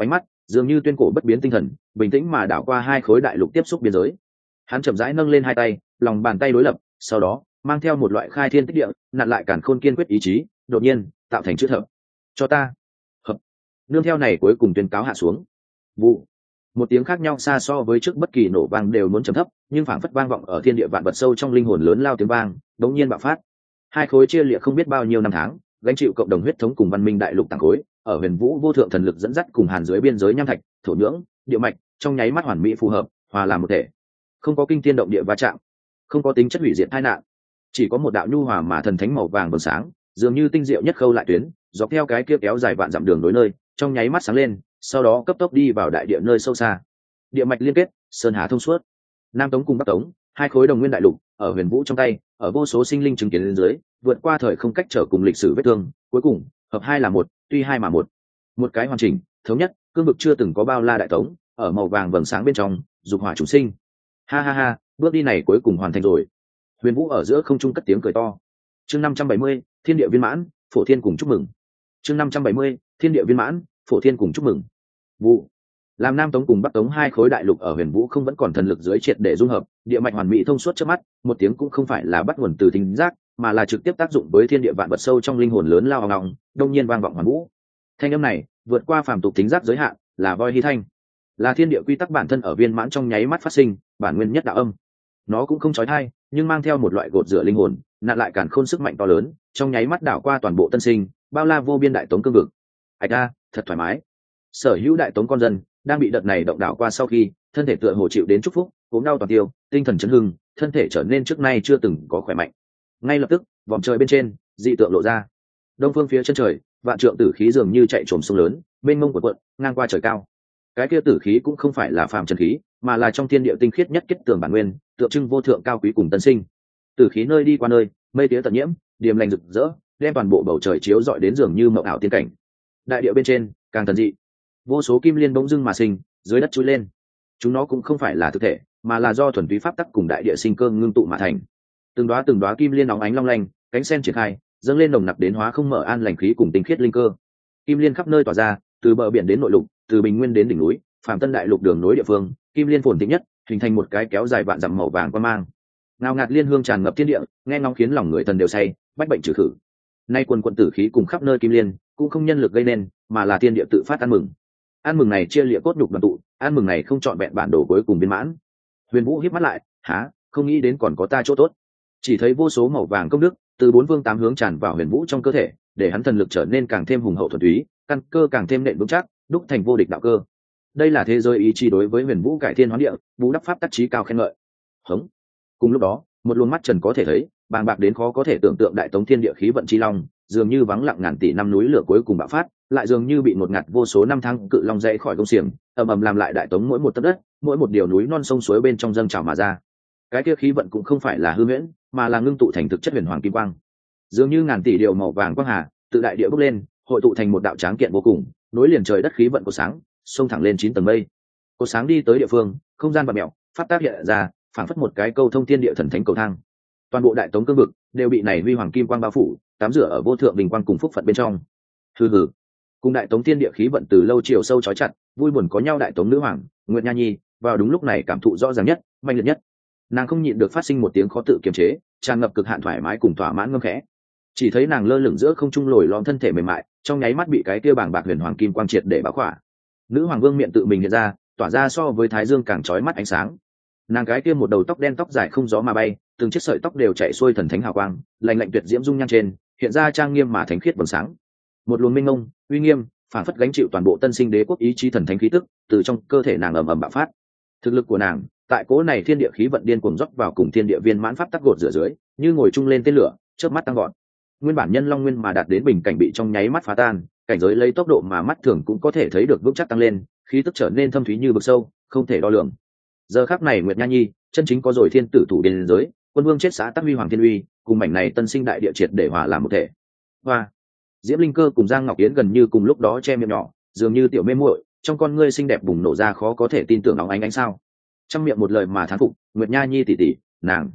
Speaker 1: dường như tuyên cổ bất biến tinh thần, bình tĩnh mà đảo qua hai khối đại lục tiếp xúc biên giới. Hắn chậm rãi nâng lên hai tay, lòng bàn tay đối lập, sau đó mang theo một loại khai thiên tích địa, nặn lại càn khôn kiên quyết ý chí, đột nhiên tạo thành chữ thập. Cho ta. Hợp. Nương theo này cuối cùng tuyên cáo hạ xuống. Vụ. Một tiếng khác nhau xa so với trước bất kỳ nổ vang đều muốn trầm thấp, nhưng phảng phất vang vọng ở thiên địa vạn vật sâu trong linh hồn lớn lao tiếng vang, đống nhiên bạo phát. Hai khối chia liệt không biết bao nhiêu năm tháng, gánh chịu cộng đồng huyết thống cùng văn minh đại lục tàng khối, ở huyền vũ vô thượng thần lực dẫn dắt cùng hàn dưới biên giới nham thạch, thổ nhưỡng, địa mạch, trong nháy mắt hoàn mỹ phù hợp, hòa làm một thể. Không có kinh thiên động địa va chạm, không có tính chất hủy diệt tai nạn, chỉ có một đạo nhu hòa mà thần thánh màu vàng bừng sáng, dường như tinh diệu nhất khâu lại tuyến, dọc theo cái kia kéo dài vạn dặm đường đối nơi, trong nháy mắt sáng lên, sau đó cấp tốc đi vào đại địa nơi sâu xa. Địa mạch liên kết, sơn hà thông suốt. Nam Tống cùng Bắc Tống, hai khối đồng nguyên đại lục, ở huyền vũ trong tay, ở vô số sinh linh chứng kiến lên dưới, vượt qua thời không cách trở cùng lịch sử vết thương, cuối cùng hợp hai là một, tuy hai mà một. Một cái hoàn chỉnh, thống nhất, cương vực chưa từng có bao la đại tống, ở màu vàng vầng sáng bên trong, dục hỏa chúng sinh. Ha ha ha, bước đi này cuối cùng hoàn thành rồi. Huyền vũ ở giữa không trung cất tiếng cười to. Chương 570, thiên địa viên mãn, phổ thiên cùng chúc mừng. Chương 570, thiên địa viên mãn, phổ thiên cùng chúc mừng. Vụ. Làm Nam Tống cùng Bắc Tống hai khối đại lục ở huyền vũ không vẫn còn thần lực dưới triệt để dung hợp, địa mạch hoàn mỹ thông suốt trước mắt, một tiếng cũng không phải là bắt nguồn từ thính giác, mà là trực tiếp tác dụng với thiên địa vạn vật sâu trong linh hồn lớn lao hào ngọng, đông nhiên vang vọng hoàn vũ. Thanh âm này vượt qua phàm tục thính giác giới hạn, là voi hy thanh, là thiên địa quy tắc bản thân ở viên mãn trong nháy mắt phát sinh, bản nguyên nhất đạo âm. Nó cũng không chói tai, nhưng mang theo một loại gột rửa linh hồn, nặn lại càn khôn sức mạnh to lớn, trong nháy mắt đảo qua toàn bộ tân sinh, bao la vô biên đại tống cương vực. Ảch a, thật thoải mái. Sở hữu đại tống con dân đang bị đợt này động đảo qua sau khi, thân thể tựa hồ chịu đến chúc phúc, ốm đau toàn tiêu, tinh thần chấn hưng, thân thể trở nên trước nay chưa từng có khỏe mạnh. Ngay lập tức, vòm trời bên trên, dị tượng lộ ra. Đông phương phía chân trời, vạn trượng tử khí dường như chạy trồm sông lớn, mênh mông cuộn cuộn, ngang qua trời cao. Cái kia tử khí cũng không phải là phàm trần khí, mà là trong thiên địa tinh khiết nhất kết tường bản nguyên, tượng trưng vô thượng cao quý cùng tân sinh. Tử khí nơi đi qua nơi, mây tía tận nhiễm, điềm lành rực rỡ, đem toàn bộ bầu trời chiếu rọi đến dường như mộng ảo tiên cảnh. Đại địa bên trên, càng thần dị. Vô số kim liên bỗng dưng mà sinh, dưới đất chui lên. Chúng nó cũng không phải là thực thể, mà là do thuần túy pháp tắc cùng đại địa sinh cơ ngưng tụ mà thành. Từng đóa kim liên óng ánh long lanh, cánh sen triển khai, dâng lên nồng nặc đến hóa không mở an lành khí cùng tinh khiết linh cơ. Kim liên khắp nơi tỏa ra, từ bờ biển đến nội lục, từ bình nguyên đến đỉnh núi, phàm tân đại lục đường nối địa phương, kim liên phồn thịnh nhất, hình thành một cái kéo dài vạn dặm màu vàng quang mang. Ngào ngạt liên hương tràn ngập thiên địa, nghe ngóng khiến lòng người thần đều say, bách bệnh trừ khử. Nay quần quần tử khí cùng khắp nơi kim liên, cũng không nhân lực gây nên, mà là thiên địa tự phát ăn mừng. Ăn mừng này chia lịa cốt nhục đoàn tụ, ăn mừng này không chọn vẹn bản đồ cuối cùng viên mãn. Huyền Vũ híp mắt lại, há, không nghĩ đến còn có ta chỗ tốt. Chỉ thấy vô số màu vàng công đức từ bốn phương tám hướng tràn vào Huyền Vũ trong cơ thể, để hắn thần lực trở nên càng thêm hùng hậu thuần túy, căn cơ càng thêm nện vững chắc, đúc thành vô địch đạo cơ. Đây là thế giới ý chí đối với Huyền Vũ cải thiên hóa địa, bù đắp pháp tác chí cao khen ngợi. Hống. Cùng lúc đó, một luồng mắt trần có thể thấy, bàng bạc đến khó có thể tưởng tượng đại tống thiên địa khí vận chi long, dường như vắng lặng ngàn tỷ năm núi lửa cuối cùng bạo phát, lại dường như bị ngột ngạt vô số năm tháng cự long dậy khỏi công xiềng, ầm ầm làm lại đại tống mỗi một tấc đất, mỗi một điều núi non sông suối bên trong dâng trào mà ra. Cái kia khí vận cũng không phải là hư huyễn, mà là ngưng tụ thành thực chất huyền hoàng kim quang, dường như ngàn tỷ điều màu vàng quang hà tự đại địa bốc lên, hội tụ thành một đạo tráng kiện vô cùng, nối liền trời đất khí vận của sáng, xông thẳng lên 9 tầng mây. Cột sáng đi tới địa phương, không gian bạt mèo, pháp tác hiện ra, phảng phất một cái câu thông thiên địa thần thánh cầu thang. Toàn bộ đại tống cương vực đều bị này huy hoàng kim quang bao phủ, tắm rửa ở vô thượng bình quang cùng phúc phận bên trong. Hừ hừ, cùng đại tống thiên địa khí vận từ lâu chiều sâu chói chặt, vui buồn có nhau đại tống nữ hoàng Nguyệt Nha Nhi vào đúng lúc này cảm thụ rõ ràng nhất, mạnh liệt nhất. Nàng không nhịn được phát sinh một tiếng khó tự kiềm chế, tràn ngập cực hạn thoải mái cùng thỏa mãn ngâm khẽ. Chỉ thấy nàng lơ lửng giữa không trung lồi lõm thân thể mềm mại, trong nháy mắt bị cái kia bàng bạc huyền hoàng kim quang triệt để bao khỏa. Nữ hoàng vương miệng tự mình hiện ra, tỏa ra so với thái dương càng chói mắt ánh sáng. Nàng cái kia một đầu tóc đen tóc dài không gió mà bay, từng chiếc sợi tóc đều chạy xuôi thần thánh hào quang, lạnh lạnh tuyệt diễm dung nhan trên hiện ra trang nghiêm mà thánh khiết vầng sáng. Một luồng minh ngông uy nghiêm phản phất gánh chịu toàn bộ tân sinh đế quốc ý chí thần thánh khí tức từ trong cơ thể nàng ầm ầm bạo phát. Thực lực của nàng tại cố này thiên địa khí vận điên cuồng rót vào cùng thiên địa viên mãn pháp tắc gột rửa dưới, như ngồi chung lên tên lửa, chớp mắt tăng gọn. Nguyên bản nhân long nguyên mà đạt đến bình cảnh bị trong nháy mắt phá tan, cảnh giới lấy tốc độ mà mắt thường cũng có thể thấy được vững chắc tăng lên, khí tức trở nên thâm thúy như vực sâu, không thể đo lường. Giờ khắc này Nguyệt Nha Nhi chân chính có rồi thiên tử thủ biên giới, quân vương chết xã tác huy hoàng thiên uy, cùng mảnh này tân sinh đại địa triệt để hòa làm một thể. Hoa, Diễm Linh Cơ cùng Giang Ngọc Yến gần như cùng lúc đó che miệng nhỏ, dường như tiểu mê muội, trong con ngươi xinh đẹp bùng nổ ra khó có thể tin tưởng óng ánh sao. Trong miệng một lời mà thán phục, Nguyệt Nha Nhi tỷ tỷ,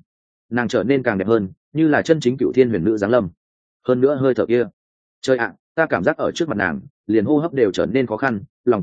Speaker 1: nàng trở nên càng đẹp hơn, như là chân chính cựu thiên huyền nữ giáng lâm. Hơn nữa hơi thở kia, trời ạ, ta cảm giác ở trước mặt nàng, liền hô hấp đều trở nên khó khăn, lòng tốt động,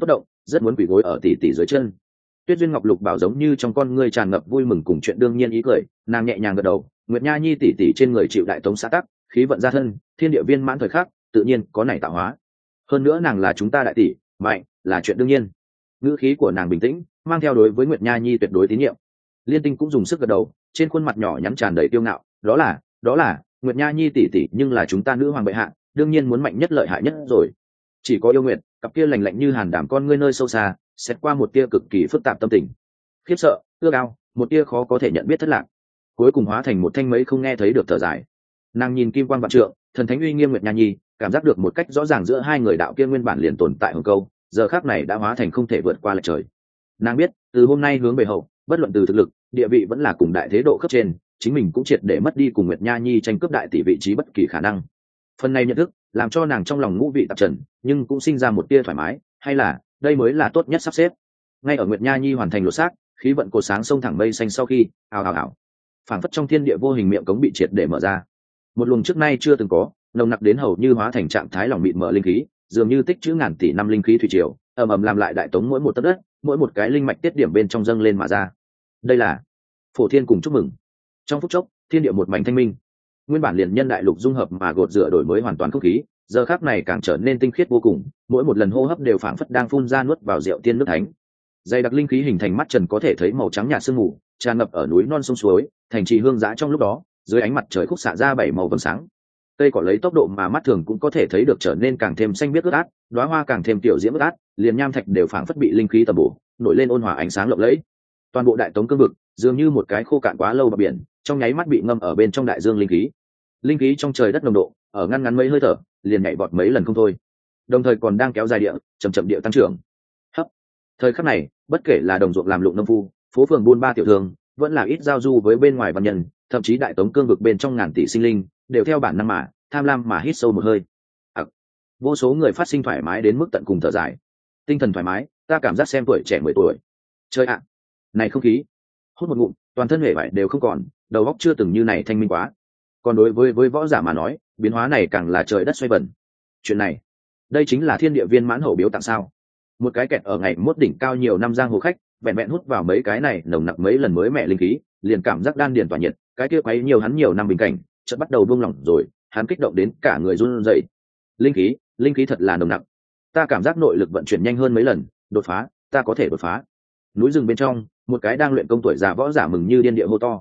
Speaker 1: rất muốn quỳ gối ở tỷ tỷ dưới chân. Tuyết duyên ngọc lục bảo giống như trong con ngươi tràn ngập vui mừng cùng chuyện đương nhiên ý cười, nàng nhẹ nhàng gật đầu. Nguyệt Nha Nhi tỷ tỷ trên người chịu đại tống xã tắc, khí vận gia thân, thiên địa viên mãn thời khắc, tự nhiên có này tạo hóa. Hơn nữa nàng là chúng ta đại tỷ, mạnh là chuyện đương nhiên. Ngữ khí của nàng bình tĩnh, mang theo đối với Nguyệt Nha Nhi tuyệt đối tín nhiệm. Liên Tinh cũng dùng sức gật đầu, trên khuôn mặt nhỏ nhắn tràn đầy kiêu ngạo. Đó là Nguyệt Nha Nhi tỷ tỷ, nhưng là chúng ta nữ hoàng bệ hạ, đương nhiên muốn mạnh nhất lợi hại nhất rồi. Chỉ có yêu nguyệt, cặp kia lạnh lạnh như hàn đảm con ngươi nơi sâu xa, xét qua một tia cực kỳ phức tạp tâm tình, khiếp sợ, ước ao, một tia khó có thể nhận biết thất lạc, cuối cùng hóa thành một thanh mấy không nghe thấy được thở dài. Nàng nhìn kim quan vạn trượng, thần thánh uy nghiêm Nguyệt Nha Nhi, cảm giác được một cách rõ ràng giữa hai người đạo kia nguyên bản liền tồn tại hồng câu, giờ khác này đã hóa thành không thể vượt qua lệch trời. Nàng biết, từ hôm nay hướng về hậu, bất luận từ thực lực, địa vị vẫn là cùng đại thế độ cấp trên, chính mình cũng triệt để mất đi cùng Nguyệt Nha Nhi tranh cướp đại tỷ vị trí bất kỳ khả năng. Phần này nhận thức làm cho nàng trong lòng ngũ vị tạp trần, nhưng cũng sinh ra một tia thoải mái, hay là đây mới là tốt nhất sắp xếp. Ngay ở Nguyệt Nha Nhi hoàn thành lột xác, khí vận cột sáng sông thẳng mây xanh sau khi ào, phảng phất trong thiên địa vô hình miệng cống bị triệt để mở ra. Một luồng trước nay chưa từng có, nồng nặc đến hầu như hóa thành trạng thái lòng mịn mở linh khí, dường như tích trữ ngàn tỷ năm linh khí thủy triều, ầm ầm làm lại đại tống mỗi một tấc đất, mỗi một cái linh mạch tiết điểm bên trong dâng lên mà ra. Đây là phổ thiên cùng chúc mừng. Trong phút chốc, thiên địa một mảnh thanh minh. Nguyên bản liền nhân đại lục dung hợp mà gột rửa đổi mới hoàn toàn không khí, giờ khắc này càng trở nên tinh khiết vô cùng, mỗi một lần hô hấp đều phảng phất đang phun ra nuốt vào rượu tiên nước thánh. Dày đặc linh khí hình thành mắt trần có thể thấy màu trắng nhạt sương mù, tràn ngập ở núi non sông suối, thành trì hương dã trong lúc đó, dưới ánh mặt trời khúc xạ ra bảy màu vầng sáng. Cây cỏ lấy tốc độ mà mắt thường cũng có thể thấy được trở nên càng thêm xanh biếc ướt át, đóa hoa càng thêm tiểu diễm ướt át, liền nham thạch đều phảng phất bị linh khí tầm bổ, nổi lên ôn hòa ánh sáng lộng lẫy. Toàn bộ đại tống cương vực dường như một cái khô cạn quá lâu bờ biển, trong nháy mắt bị ngâm ở bên trong đại dương linh khí trong trời đất nồng độ ở ngăn ngắn mấy hơi thở liền nhảy vọt mấy lần không thôi, đồng thời còn đang kéo dài địa chậm địa tăng trưởng. Thời khắc này, bất kể là đồng ruộng làm lụng nông phu, phố phường buôn ba tiểu thương, vẫn là ít giao du với bên ngoài văn nhân, thậm chí đại tống cương vực bên trong ngàn tỷ sinh linh, đều theo bản năng mà tham lam mà hít sâu một hơi. Vô số người phát sinh thoải mái đến mức tận cùng thở dài. Tinh thần thoải mái, ta cảm giác xem tuổi trẻ 10 tuổi. Chơi ạ, này không khí. Hút một ngụm, toàn thân hệ vải đều không còn, đầu óc chưa từng như này thanh minh quá. Còn đối với võ giả mà nói, biến hóa này càng là trời đất xoay vần. Chuyện này, đây chính là thiên địa viên mãn hậu biếu tặng sao? Một cái kẹt ở ngày mốt đỉnh cao nhiều năm giang hồ khách, vẹn vẹn hút vào mấy cái này nồng nặc mấy lần mới mẹ linh khí, liền cảm giác đan điền tỏa nhiệt, cái kia quấy nhiều hắn nhiều năm bình cảnh, chợt bắt đầu buông lỏng rồi, hắn kích động đến cả người run rẩy. Linh khí thật là nồng nặc. Ta cảm giác nội lực vận chuyển nhanh hơn mấy lần, đột phá, ta có thể đột phá. Núi rừng bên trong, một cái đang luyện công tuổi già võ giả mừng như điên địa hô to.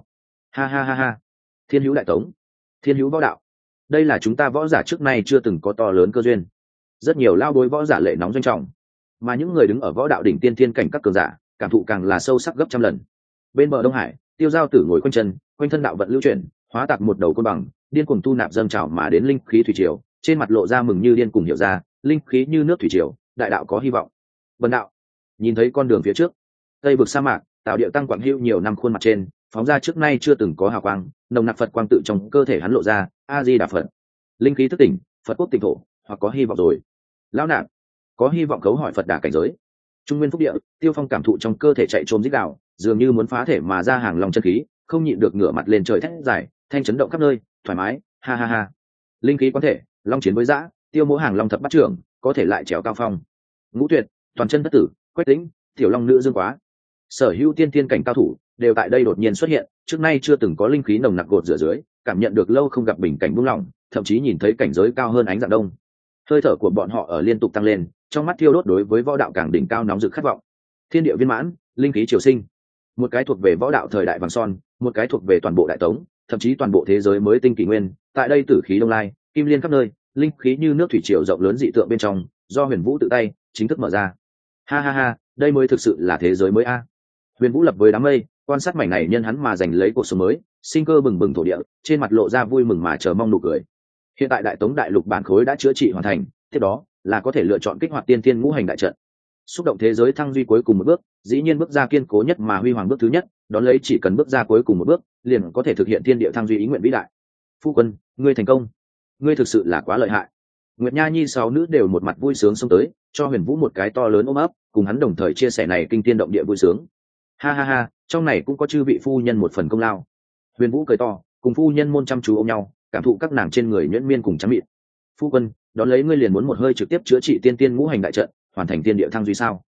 Speaker 1: Ha. Thiên hữu đại tống, thiên hữu võ đạo. Đây là chúng ta võ giả trước nay chưa từng có to lớn cơ duyên. Rất nhiều lao đối võ giả lệ nóng doanh trọng, mà những người đứng ở võ đạo đỉnh tiên thiên cảnh các cường giả, cảm thụ càng là sâu sắc gấp trăm lần. Bên bờ Đông Hải, Tiêu Giao Tử ngồi quanh thân đạo vận lưu chuyển, hóa tạc một đầu côn bằng, điên cuồng tu nạp dâng trào mà đến linh khí thủy triều, trên mặt lộ ra mừng như điên cùng hiểu ra, linh khí như nước thủy triều, đại đạo có hy vọng. Vân đạo, nhìn thấy con đường phía trước, tây vực sa mạc, tạo địa tăng quảng hữu nhiều năm khuôn mặt trên, phóng ra trước nay chưa từng có hào quang, nồng nặc Phật quang tự trong cơ thể hắn lộ ra, A Di Đà Phật. Linh khí thức tỉnh, Phật quốc tỉnh thổ, hoặc có hy vọng rồi. Lão nạp, có hy vọng cấu hỏi Phật đà cảnh giới. Trung nguyên phúc địa, Tiêu Phong cảm thụ trong cơ thể chạy trốn rít gào, dường như muốn phá thể mà ra hàng lòng chân khí, không nhịn được ngửa mặt lên trời thét dài, thanh chấn động khắp nơi, thoải mái, ha. Linh khí quán thể, long chiến với dã, Tiêu Mỗ hàng long thập bát trưởng, có thể lại trèo cao phong. Ngũ tuyệt, toàn chân thất tử, Quách Tĩnh, tiểu long nữ dương quá. Sở hữu tiên thiên cảnh cao thủ đều tại đây đột nhiên xuất hiện, trước nay chưa từng có linh khí nồng nặc gột rửa dưới, cảm nhận được lâu không gặp bình cảnh buông lỏng, thậm chí nhìn thấy cảnh giới cao hơn ánh dạng đông. Hơi thở của bọn họ ở liên tục tăng lên, trong mắt thiêu đốt đối với võ đạo càng đỉnh cao nóng rực khát vọng. Thiên địa viên mãn, linh khí triều sinh, một cái thuộc về võ đạo thời đại vàng son, một cái thuộc về toàn bộ đại tống, thậm chí toàn bộ thế giới mới tinh kỷ nguyên. Tại đây tử khí đông lai, kim liên khắp nơi, linh khí như nước thủy triều rộng lớn dị tượng bên trong, do Huyền Vũ tự tay chính thức mở ra. Ha, đây mới thực sự là thế giới mới a. Huyền Vũ lập với đám mây, quan sát mảnh này nhân hắn mà giành lấy cuộc sống mới, sinh cơ bừng bừng thổ địa, trên mặt lộ ra vui mừng mà chờ mong nụ cười. Hiện tại đại tống đại lục bản khối đã chữa trị hoàn thành, tiếp đó là có thể lựa chọn kích hoạt tiên thiên ngũ hành đại trận, xúc động thế giới thăng duy cuối cùng một bước. Dĩ nhiên bước ra kiên cố nhất mà huy hoàng bước thứ nhất, đón lấy chỉ cần bước ra cuối cùng một bước, liền có thể thực hiện thiên địa thăng duy ý nguyện vĩ đại. Phu quân, ngươi thành công, ngươi thực sự là quá lợi hại. Nguyệt Nha Nhi sáu nữ đều một mặt vui sướng xông tới, cho Huyền Vũ một cái to lớn ôm ấp, cùng hắn đồng thời chia sẻ này kinh tiên động địa vui sướng. Ha, trong này cũng có chư vị phu nhân một phần công lao. Huyền Vũ cười to, cùng phu nhân môn chăm chú ôm nhau, cảm thụ các nàng trên người nhuyễn miên cùng trắng mịn. Phu quân, đón lấy ngươi liền muốn một hơi trực tiếp chữa trị tiên tiên ngũ hành đại trận, hoàn thành tiên địa thăng duy sao?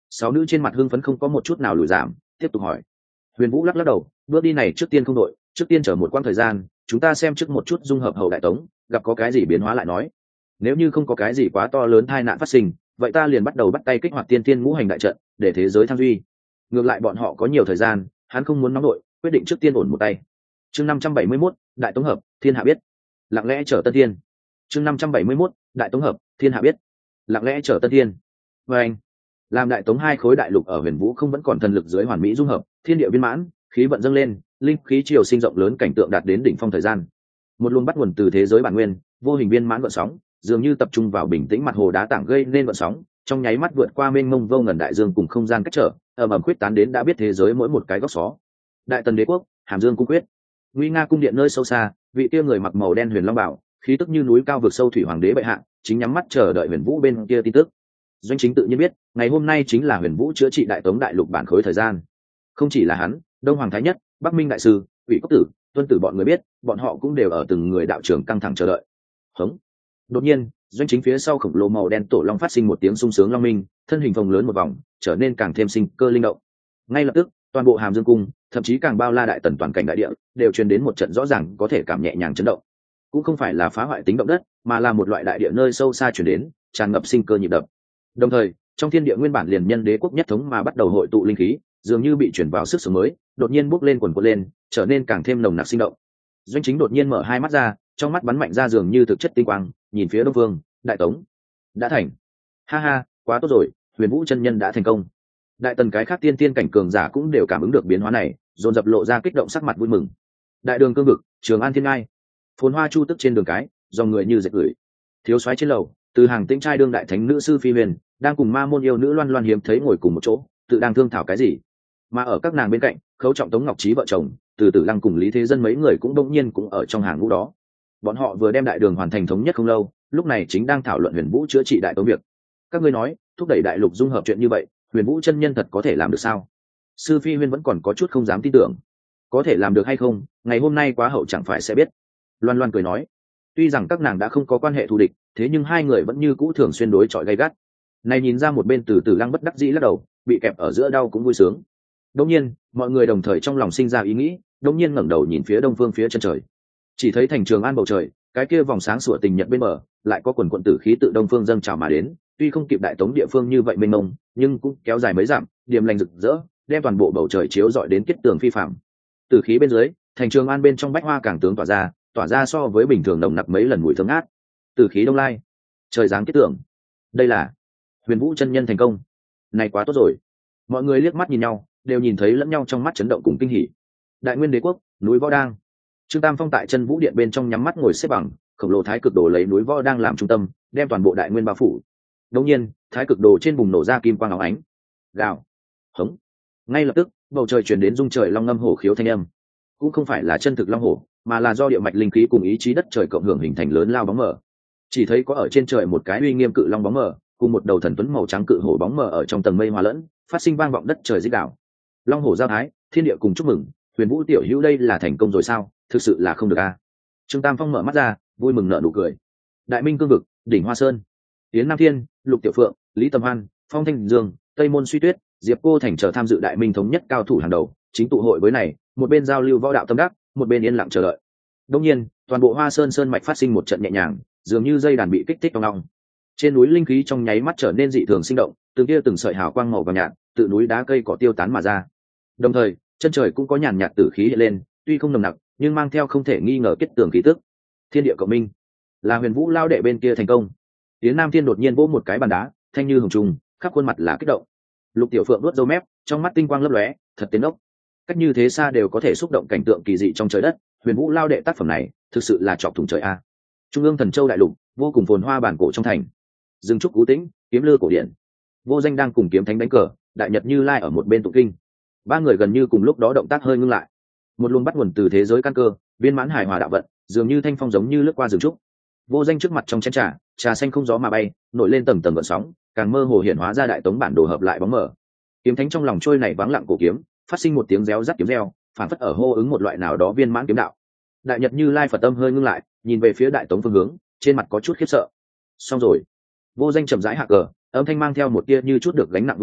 Speaker 1: Sáu nữ trên mặt hưng phấn không có một chút nào lùi giảm, tiếp tục hỏi. Huyền Vũ lắc lắc đầu, bước đi này trước tiên không đội, trước tiên chờ một quãng thời gian, chúng ta xem trước một chút dung hợp hậu đại tống, gặp có cái gì biến hóa lại nói. Nếu như không có cái gì quá to lớn tai nạn phát sinh, vậy ta liền bắt đầu bắt tay kích hoạt tiên tiên ngũ hành đại trận, để thế giới thăng duy. Ngược lại bọn họ có nhiều thời gian, hắn không muốn nóng đội, quyết định trước tiên ổn một tay. Chương 571, đại tống hợp, thiên hạ biết. Lặng lẽ chờ Tân Thiên. Chương 571, đại tống hợp, thiên hạ biết. Lặng lẽ chờ Tân Thiên. Và anh, làm đại tống hai khối đại lục ở Huyền Vũ không vẫn còn thần lực dưới hoàn mỹ dung hợp, thiên địa viên mãn, khí vận dâng lên, linh khí triều sinh rộng lớn, cảnh tượng đạt đến đỉnh phong thời gian. Một luồng bắt nguồn từ thế giới bản nguyên, vô hình viên mãn gợn sóng, dường như tập trung vào bình tĩnh mặt hồ đá tảng gây nên gợn sóng, trong nháy mắt vượt qua mênh mông vô ngần đại dương cùng không gian cách trở, ầm ầm quyết tán đến đã biết thế giới mỗi một cái góc xó. Đại Tần Đế quốc, Hàm Dương cung quyết. Nguy nga cung điện nơi sâu xa, vị kia người mặc màu đen huyền long bảo, khí tức như núi cao vực sâu thủy hoàng đế bệ hạ, chính nhắm mắt chờ đợi Huyền Vũ bên kia tin tức. Doanh Chính tự nhiên biết, ngày hôm nay chính là Huyền Vũ chữa trị đại tống đại lục bản khối thời gian. Không chỉ là hắn, Đông Hoàng Thái Nhất, Bắc Minh đại sư, Ủy Cốc Tử, Tuân Tử bọn người biết, bọn họ cũng đều ở từng người đạo trưởng căng thẳng chờ đợi. Hống. Đột nhiên, Doanh Chính phía sau khổng lồ màu đen tổ long phát sinh một tiếng sung sướng long minh, thân hình phồng lớn một vòng, trở nên càng thêm sinh cơ linh động. Ngay lập tức, toàn bộ Hàm Dương cung, thậm chí càng bao la đại tần toàn cảnh đại địa, đều truyền đến một trận rõ ràng có thể cảm nhẹ nhàng chấn động. Cũng không phải là phá hoại tính động đất, mà là một loại đại địa nơi sâu xa truyền đến, tràn ngập sinh cơ nhịp đập. Đồng thời, trong thiên địa nguyên bản liền nhân đế quốc nhất thống mà bắt đầu hội tụ linh khí, dường như bị chuyển vào sức sống mới, đột nhiên bốc lên quần quật lên, trở nên càng thêm nồng nặc sinh động. Doanh Chính đột nhiên mở hai mắt ra, trong mắt bắn mạnh ra dường như thực chất tinh quang, nhìn phía đông phương, đại tống đã thành. Ha ha, quá tốt rồi, Huyền Vũ chân nhân đã thành công. Đại tần cái khác tiên tiên cảnh cường giả cũng đều cảm ứng được biến hóa này, dồn dập lộ ra kích động sắc mặt vui mừng. Đại đường cương vực, Trường An thiên ngai, phồn hoa chu tức trên đường cái, dòng người như dệt gửi. Thiếu soái trên lầu, từ hàng tĩnh trai đương đại thánh nữ sư Phi Huyền đang cùng ma môn yêu nữ Loan Loan hiếm thấy ngồi cùng một chỗ, tự đang thương thảo cái gì. Mà ở các nàng bên cạnh, Khấu Trọng, Tống Ngọc Trí vợ chồng, từ Tử Lăng cùng Lý Thế Dân mấy người cũng đông nhiên cũng ở trong hàng ngũ đó. Bọn họ vừa đem đại đường hoàn thành thống nhất không lâu, lúc này chính đang thảo luận Huyền Vũ chữa trị đại tống việc. Các ngươi nói, thúc đẩy đại lục dung hợp chuyện như vậy, Huyền Vũ chân nhân thật có thể làm được sao? Sư Phi Huyên vẫn còn có chút không dám tin tưởng. Có thể làm được hay không, ngày hôm nay quá hậu chẳng phải sẽ biết. Loan Loan cười nói, tuy rằng các nàng đã không có quan hệ thù địch, thế nhưng hai người vẫn như cũ thường xuyên đối chọi gay gắt. Này nhìn ra một bên từ Tử Lăng bất đắc dĩ lắc đầu, bị kẹp ở giữa đau cũng vui sướng. Đột nhiên, mọi người đồng thời trong lòng sinh ra ý nghĩ, đột nhiên ngẩng đầu nhìn phía đông phương phía chân trời. Chỉ thấy thành Trường An bầu trời, cái kia vòng sáng sủa tình nhật bên bờ, lại có quần quần tử khí tự đông phương dâng trào mà đến, tuy không kịp đại tống địa phương như vậy mênh mông, nhưng cũng kéo dài mấy dặm, điềm lành rực rỡ, đem toàn bộ bầu trời chiếu rọi đến kết tường phi phàm. Tử khí bên dưới, thành Trường An bên trong bách hoa càng tướng tỏa ra so với bình thường nồng nặc mấy lần mùi thơm ngát. Tử khí đông lai, trời giáng kết tường. Đây là Huyền Vũ chân nhân thành công. Này quá tốt rồi. Mọi người liếc mắt nhìn nhau, đều nhìn thấy lẫn nhau trong mắt chấn động cùng kinh hỉ. Đại Nguyên Đế quốc, núi Võ Đang. Trương Tam Phong tại chân vũ điện bên trong nhắm mắt ngồi xếp bằng, khổng lồ thái cực đồ lấy núi Võ Đang làm trung tâm, đem toàn bộ Đại Nguyên bao phủ. Đột nhiên, thái cực đồ trên bùng nổ ra kim quang óng ánh. Gào, hống. Ngay lập tức, bầu trời truyền đến rung trời long ngâm hổ khiếu thanh âm. Cũng không phải là chân thực long hổ, mà là do địa mạch linh khí cùng ý chí đất trời cộng hưởng hình thành lớn lao bóng mờ. Chỉ thấy có ở trên trời một cái uy nghiêm cự long bóng mờ, cùng một đầu thần tuấn màu trắng cự hổ bóng mờ ở trong tầng mây hòa lẫn, phát sinh vang vọng đất trời rít đảo. Long hổ giao thái, thiên địa cùng chúc mừng, Huyền Vũ tiểu hữu đây là thành công rồi sao? Thực sự là không được a. Trương Tam Phong mở mắt ra, vui mừng nở nụ cười. Đại Minh cương vực, đỉnh Hoa Sơn, Yến Nam Thiên, Lục Tiểu Phượng, Lý Tâm Hoan, Phong Thanh Dương, Tây Môn Suy Tuyết, Diệp Cô Thành chờ tham dự Đại Minh thống nhất cao thủ hàng đầu, chính tụ hội với này, một bên giao lưu võ đạo tâm đắc, một bên yên lặng chờ đợi. Đương nhiên, toàn bộ Hoa Sơn sơn mạch phát sinh một trận nhẹ nhàng, dường như dây đàn bị kích thích ong ong. Trên núi linh khí trong nháy mắt trở nên dị thường sinh động, từng sợi hào quang màu vàng nhạt từ núi đá cây cỏ tiêu tán mà ra. Đồng thời, chân trời cũng có nhàn nhạt tử khí hiện lên, tuy không nồng nặc, nhưng mang theo không thể nghi ngờ kết tường khí tức. Thiên địa cộng minh, là Huyền Vũ lao đệ bên kia thành công. Tiến Nam Thiên đột nhiên vỗ một cái bàn đá, thanh như hồng trùng, khắp khuôn mặt là kích động. Lục Tiểu Phượng vuốt râu mép, trong mắt tinh quang lấp lóe, thật tiến ốc. Cách như thế xa đều có thể xúc động cảnh tượng kỳ dị trong trời đất, Huyền Vũ lao đệ tác phẩm này, thực sự là chọc thủng trời a. Trung ương Thần Châu đại lục, vô cùng phồn hoa bản cổ trong thành. Dương trúc cú tĩnh, kiếm lư cổ điển. Vô Danh đang cùng kiếm thánh đánh cờ, Đại Nhật Như Lai ở một bên tụng kinh. Ba người gần như cùng lúc đó động tác hơi ngưng lại. Một luồng bắt nguồn từ thế giới căn cơ, viên mãn hài hòa đạo vận, dường như thanh phong giống như lướt qua rừng trúc. Vô Danh trước mặt trong chén trà xanh không gió mà bay, nổi lên tầng tầng gợn sóng, càng mơ hồ hiện hóa ra đại tống bản đồ hợp lại bóng mờ. Kiếm thánh trong lòng trôi này vắng lặng cổ kiếm, phát sinh một tiếng réo rắt kiếm reo, phản phất ở hô ứng một loại nào đó viên mãn kiếm đạo. Đại Nhật Như Lai Phật tâm hơi ngưng lại, nhìn về phía đại tống phương hướng, trên mặt có chút khiếp sợ. Xong rồi. Vô Danh chậm rãi hạ cờ, âm thanh mang theo một tia như chút được gánh nặng vui mừng,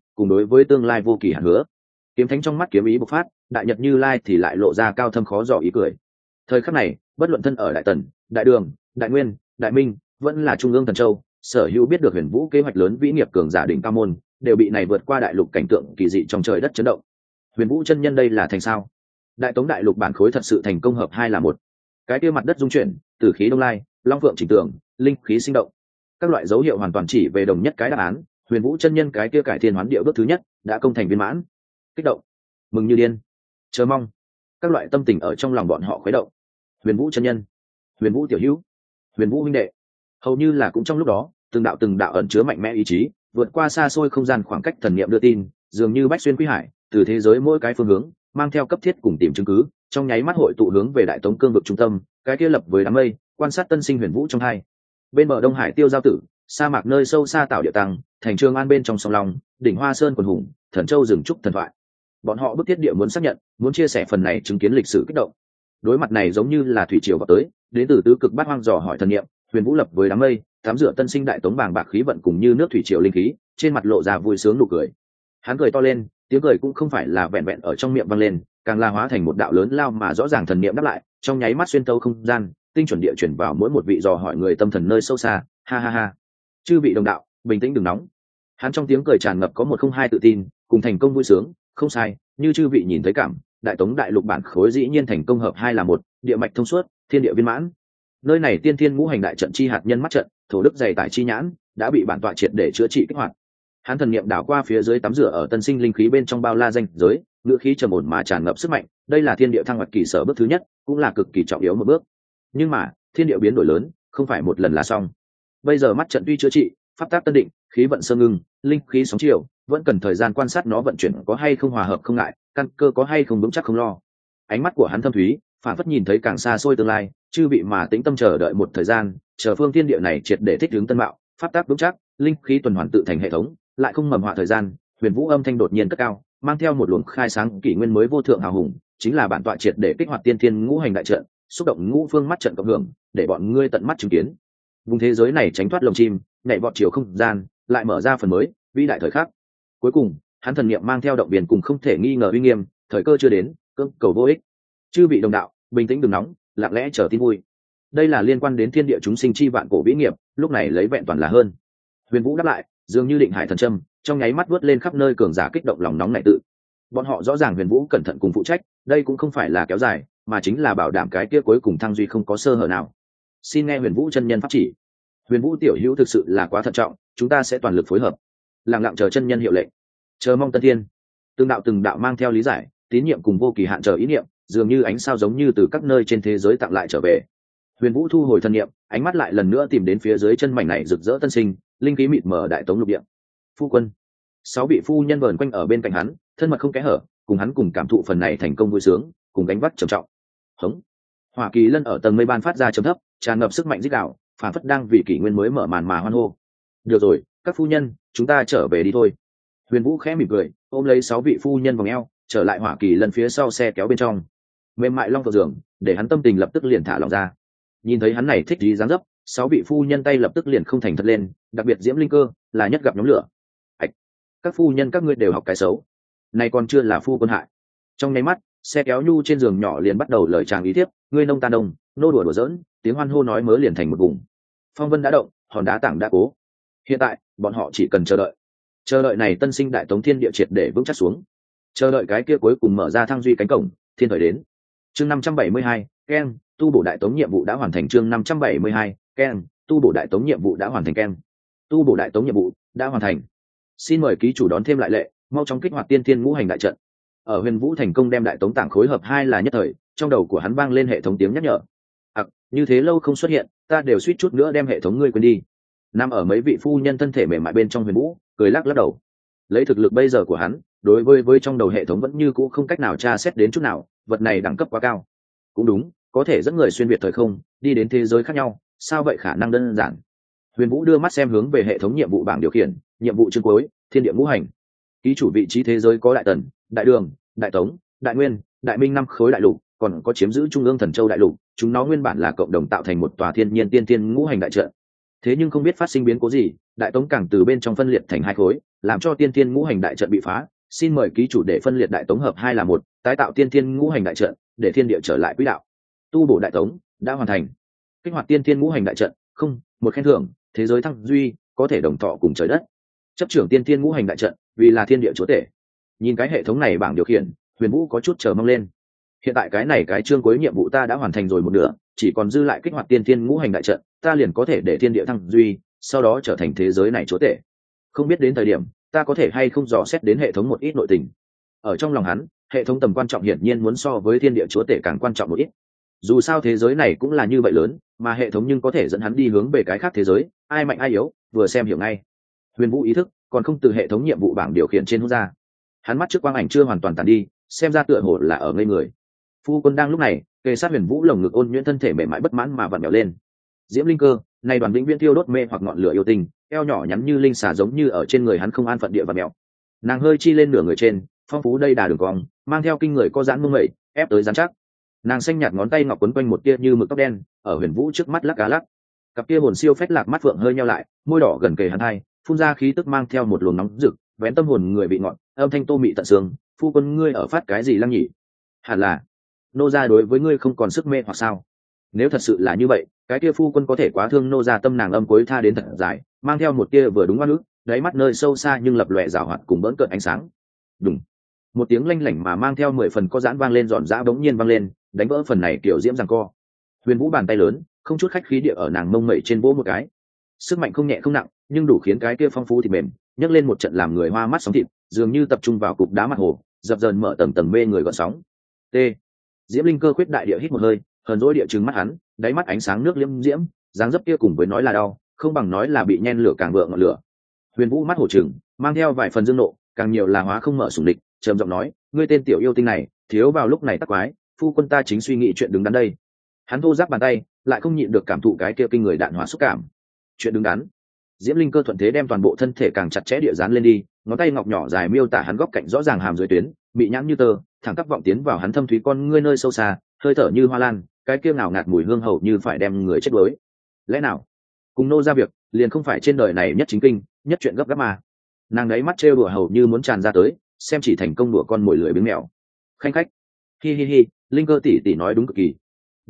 Speaker 1: cùng đối với tương lai vô kỳ hạn hứa. Kiếm thánh trong mắt kiếm ý bộc phát, đại nhật Như Lai thì lại lộ ra cao thâm khó dò ý cười. Thời khắc này, bất luận thân ở đại tần, đại đường, đại nguyên, đại minh, vẫn là trung ương thần châu, sở hữu biết được Huyền Vũ kế hoạch lớn vĩ nghiệp cường giả đỉnh cao môn, đều bị này vượt qua đại lục cảnh tượng kỳ dị trong trời đất chấn động. Huyền Vũ chân nhân đây là thành sao? Đại tống đại lục bản khối thật sự thành công hợp hai là một. Cái kia mặt đất dung chuyển, tử khí đông lai, long phượng chỉnh tường, linh khí sinh động. Các loại dấu hiệu hoàn toàn chỉ về đồng nhất cái đáp án, Huyền Vũ chân nhân cái kia cải thiên hoán địa bước thứ nhất đã công thành viên mãn. Kích động, mừng như điên, chờ mong, các loại tâm tình ở trong lòng bọn họ khuấy động. Huyền Vũ chân nhân, Huyền Vũ tiểu hữu, Huyền Vũ huynh đệ, hầu như là cũng trong lúc đó, từng đạo ẩn chứa mạnh mẽ ý chí, vượt qua xa xôi không gian khoảng cách thần niệm đưa tin, dường như bách xuyên quý hải, từ thế giới mỗi cái phương hướng, mang theo cấp thiết cùng tìm chứng cứ, trong nháy mắt hội tụ hướng về đại tống cương vực trung tâm, cái kia lập với đám mây, quan sát tân sinh Huyền Vũ trong hai. Bên bờ Đông Hải Tiêu Giao Tử, sa mạc nơi sâu xa Tảo Địa Tăng, thành Trường An bên trong sông Long, đỉnh Hoa Sơn quần hùng, Thần Châu rừng trúc thần thoại. Bọn họ bức thiết địa muốn xác nhận, muốn chia sẻ phần này chứng kiến lịch sử kích động. Đối mặt này giống như là thủy triều vào tới, đến từ tứ cực bát hoang dò hỏi thần niệm, Huyền Vũ lập với đám mây, tắm rửa tân sinh đại tống bàng bạc khí vận cùng như nước thủy triều linh khí, trên mặt lộ ra vui sướng nụ cười. Hắn cười to lên, tiếng cười cũng không phải là vẹn vẹn ở trong miệng vang lên, càng là hóa thành một đạo lớn lao mà rõ ràng thần niệm đáp lại, trong nháy mắt xuyên tấu không gian, tinh chuẩn địa chuyển vào mỗi một vị dò hỏi người tâm thần nơi sâu xa. Ha ha ha, chư vị đồng đạo, bình tĩnh đừng nóng. Hắn trong tiếng cười tràn ngập có một không hai tự tin, cùng thành công vui sướng. Không sai, như chư vị nhìn thấy cảm, đại tống đại lục bản khối dĩ nhiên thành công hợp hai là một, địa mạch thông suốt, thiên địa viên mãn. Nơi này tiên thiên ngũ hành đại trận chi hạt nhân mắt trận, thổ đức dày tải chi nhãn, đã bị bản tọa triệt để chữa trị kích hoạt. Hắn thần niệm đảo qua phía dưới tắm rửa ở tân sinh linh khí bên trong bao la danh giới, ngữ khí trầm ổn mà tràn ngập sức mạnh. Đây là thiên địa thăng hoạch kỳ sở bước thứ nhất, cũng là cực kỳ trọng yếu một bước. Nhưng mà thiên địa biến đổi lớn, không phải một lần là xong. Bây giờ mắt trận tuy chữa trị, pháp tác tân định, khí vận sơ ngưng, linh khí sóng chiều, vẫn cần thời gian quan sát nó vận chuyển có hay không hòa hợp không ngại, căn cơ có hay không vững chắc không lo. Ánh mắt của hắn thâm thúy, phản phất nhìn thấy càng xa xôi tương lai, chư vị mà tĩnh tâm chờ đợi một thời gian, chờ phương thiên địa này triệt để thích ứng tân mạo, pháp tác vững chắc, linh khí tuần hoàn tự thành hệ thống, lại không mầm họa thời gian. Huyền Vũ âm thanh đột nhiên cất cao, mang theo một luồng khai sáng kỷ nguyên mới vô thượng hào hùng, chính là bản tọa triệt để kích hoạt tiên thiên ngũ hành đại trận, xúc động ngũ phương mắt trận cộng hưởng, để bọn ngươi tận mắt chứng kiến. Vùng thế giới này tránh thoát lồng chim, nhảy vọt chiều không gian, lại mở ra phần mới, vĩ đại thời khắc. Cuối cùng, hắn thần niệm mang theo động viên cùng không thể nghi ngờ uy nghiêm, thời cơ chưa đến, cưỡng cầu vô ích. Chư vị đồng đạo, bình tĩnh đừng nóng, lặng lẽ chờ tin vui. Đây là liên quan đến thiên địa chúng sinh chi vạn cổ vĩ nghiệp, lúc này lấy vẹn toàn là hơn. Huyền Vũ đáp lại, dường như định hải thần châm, trong nháy mắt vớt lên khắp nơi cường giả kích động lòng nóng này tự. Bọn họ rõ ràng Huyền Vũ cẩn thận cùng phụ trách, đây cũng không phải là kéo dài, mà chính là bảo đảm cái kia cuối cùng thăng duy không có sơ hở nào. Xin nghe Huyền Vũ chân nhân pháp chỉ. Huyền Vũ tiểu hữu thực sự là quá thận trọng, chúng ta sẽ toàn lực phối hợp. Lặng lặng chờ chân nhân hiệu lệnh, chờ mong tân thiên. Từng đạo mang theo lý giải, tín nhiệm cùng vô kỳ hạn chờ ý niệm, dường như ánh sao giống như từ các nơi trên thế giới tặng lại trở về. Huyền Vũ thu hồi thân niệm, ánh mắt lại lần nữa tìm đến phía dưới chân mảnh này rực rỡ tân sinh, linh khí mịt mờ đại tống lục địa. Phu quân, 6 vị phu nhân vờn quanh ở bên cạnh hắn, thân mật không kẽ hở, cùng hắn cùng cảm thụ phần này thành công vui sướng, cùng gánh vác trầm trọng. Hống. Hỏa Kỳ Lân ở tầng mây ban phát ra trầm thấp, tràn ngập sức mạnh rít gào, phản phất đang vì kỷ nguyên mới mở màn mà hoan hô. Được rồi, các phu nhân, chúng ta trở về đi thôi. Huyền Vũ khẽ mỉm cười, ôm lấy 6 vị phu nhân vòng eo, trở lại Hỏa Kỳ Lân phía sau xe kéo bên trong. Mềm mại long phượng giường, để hắn tâm tình lập tức liền thả lỏng ra. Nhìn thấy hắn này thích gì dáng dấp, 6 vị phu nhân tay lập tức liền không thành thật lên, đặc biệt Diễm Linh Cơ là nhất gặp nhóm lửa. Ảch, các phu nhân các ngươi đều học cái xấu, này còn chưa là phu quân hại. Trong nháy mắt, xe kéo nhu trên giường nhỏ liền bắt đầu lời chàng ý tiếp, ngươi nông ta nông, nô đùa giỡn, tiếng hoan hô nói mớ liền thành một vùng. Phong vân đã động, hòn đá tảng đã cố. Hiện tại, bọn họ chỉ cần chờ đợi này tân sinh đại tống thiên địa triệt để vững chắc xuống, chờ đợi cái kia cuối cùng mở ra thăng duy cánh cổng, thiên thời đến. Chương 572, Ken, tu bổ đại tống nhiệm vụ đã hoàn thành. Chương 572, Ken, tu bổ đại tống nhiệm vụ đã hoàn thành. Ken, tu bổ đại tống nhiệm vụ đã hoàn thành. Xin mời ký chủ đón thêm lại lệ, mau chóng kích hoạt tiên thiên ngũ hành đại trận. Ở Huyền Vũ thành công đem đại tống tảng khối hợp hai là nhất thời, trong đầu của hắn vang lên hệ thống tiếng nhắc nhở. Như thế lâu không xuất hiện, ta đều suýt chút nữa đem hệ thống ngươi quên đi. Nằm ở mấy vị phu nhân thân thể mềm mại bên trong Huyền Vũ, cười lắc đầu. Lấy thực lực bây giờ của hắn, đối với trong đầu hệ thống vẫn như cũ không cách nào tra xét đến chút nào, vật này đẳng cấp quá cao. Cũng đúng, có thể dẫn người xuyên việt thời không, đi đến thế giới khác nhau, sao vậy khả năng đơn giản. Huyền Vũ đưa mắt xem hướng về hệ thống nhiệm vụ bảng điều khiển, nhiệm vụ chương cuối, thiên địa ngũ hành. Ký chủ vị trí thế giới có đại tần, đại đường, đại tống, đại nguyên, đại minh 5 khối đại lục, còn có chiếm giữ trung ương thần châu đại lục, chúng nó nguyên bản là cộng đồng tạo thành một tòa thiên nhiên tiên tiên ngũ hành đại trận. Thế nhưng không biết phát sinh biến cố gì, đại tống càng từ bên trong phân liệt thành hai khối, làm cho tiên thiên ngũ hành đại trận bị phá. Xin mời ký chủ để phân liệt đại tống hợp hai là một, tái tạo tiên thiên ngũ hành đại trận, để thiên địa trở lại quỹ đạo. Tu bổ đại tống đã hoàn thành. Kích hoạt tiên thiên ngũ hành đại trận, không, một khen thưởng, thế giới thăng duy, có thể đồng thọ cùng trời đất. Chấp trưởng tiên thiên ngũ hành đại trận, vì là thiên địa chúa tể. Nhìn cái hệ thống này bảng điều khiển, Huyền Vũ có chút chờ mong lên. Hiện tại cái này cái chương cuối nhiệm vụ ta đã hoàn thành rồi một nửa, chỉ còn dư lại kích hoạt tiên thiên ngũ hành đại trận, ta liền có thể để thiên địa thăng duy, sau đó trở thành thế giới này chúa tể. Không biết đến thời điểm ta có thể hay không dò xét đến hệ thống một ít nội tình. Ở trong lòng hắn, hệ thống tầm quan trọng hiển nhiên muốn so với thiên địa chúa tể càng quan trọng một ít. Dù sao thế giới này cũng là như vậy lớn, mà hệ thống nhưng có thể dẫn hắn đi hướng về cái khác thế giới, ai mạnh ai yếu vừa xem hiểu ngay. Huyền Vũ ý thức còn không từ hệ thống nhiệm vụ bảng điều khiển trên hút ra. Hắn mắt trước quang ảnh chưa hoàn toàn tàn đi, xem ra tựa hồ là ở ngây người. Phu quân đang lúc này kề sát Huyền Vũ lồng ngực ôn nhuyễn thân thể mềm mại bất mãn mà vặn vẹo lên. Diễm linh cơ này đoàn vĩnh viễn thiêu đốt mê hoặc ngọn lửa yêu tình, eo nhỏ nhắn như linh xà giống như ở trên người hắn không an phận địa vặn vẹo. Nàng hơi chi lên nửa người trên, phong phú đây đà đường cong, mang theo kinh người có giãn mông mẩy, ép tới rắn chắc. Nàng xanh nhạt ngón tay ngọc quấn quanh một tia như mực tóc đen, ở Huyền Vũ trước mắt lắc cá lắc. Cặp kia hồn siêu phách lạc mắt phượng hơi nheo lại, môi đỏ gần kề hắn hai, phun ra khí tức mang theo một luồng nóng rực, vén tâm hồn người bị ngọn, âm thanh tô mị tận xương. Phu quân ngươi ở phát cái gì lăng nhỉ? Hẳn là nô gia đối với ngươi không còn sức mê hoặc sao? Nếu thật sự là như vậy, cái kia phu quân có thể quá thương nô gia tâm. Nàng âm cuối tha đến thật dài, mang theo một tia vừa đúng ngoan ức, đáy mắt nơi sâu xa nhưng lập lòe rào hoạt cùng bỡn cợt ánh sáng. Đùng, một tiếng lanh lảnh mà mang theo 10 phần có giãn vang lên, giòn giã bỗng nhiên vang lên, đánh vỡ phần này kiểu diễm giằng co. Huyền Vũ bàn tay lớn không chút khách khí địa ở nàng mông mẩy trên vỗ một cái, sức mạnh không nhẹ không nặng nhưng đủ khiến cái kia phong phú thịt mềm nhấc lên một trận làm người hoa mắt sóng thịt, dường như tập trung vào cục đá mặt hồ, dập dờn mở tầng tầng mê người gợn sóng. T. Diễm linh cơ khuyết đại địa hít một hơi, hờn dỗi địa trừng mắt hắn, đáy mắt ánh sáng nước liêm diễm, dáng dấp kia cùng với nói là đau không bằng nói là bị nhen lửa càng vượng ngọn lửa. Huyền Vũ mắt hổ trừng, mang theo vài phần dương nộ, càng nhiều là hóa không mở sủng địch, trầm giọng nói, ngươi tên tiểu yêu tinh này thiếu vào lúc này tắc quái, phu quân ta chính suy nghĩ chuyện đứng đắn đây. Hắn thô giáp bàn tay lại không nhịn được cảm thụ cái kia kinh người đạn hỏa xúc cảm. Chuyện đứng đắn. Diễm linh cơ thuận thế đem toàn bộ thân thể càng chặt chẽ địa dán lên đi, ngón tay ngọc nhỏ dài miêu tả hắn góc cạnh rõ ràng hàm dưới tuyến, bị nhãn như tơ, thẳng tắp vọng tiến vào hắn thâm thúy con ngươi nơi sâu xa, hơi thở như hoa lan, cái kia ngào ngạt mùi hương hầu như phải đem người chết đuối. Lẽ nào cùng nô ra việc liền không phải trên đời này nhất chính kinh nhất chuyện gấp gáp mà? Nàng đấy mắt trêu đùa hầu như muốn tràn ra tới, xem chỉ thành công đùa con mồi lưỡi biếng mèo. Khanh khách, hi hi hi, linh cơ tỷ tỷ nói đúng cực kỳ.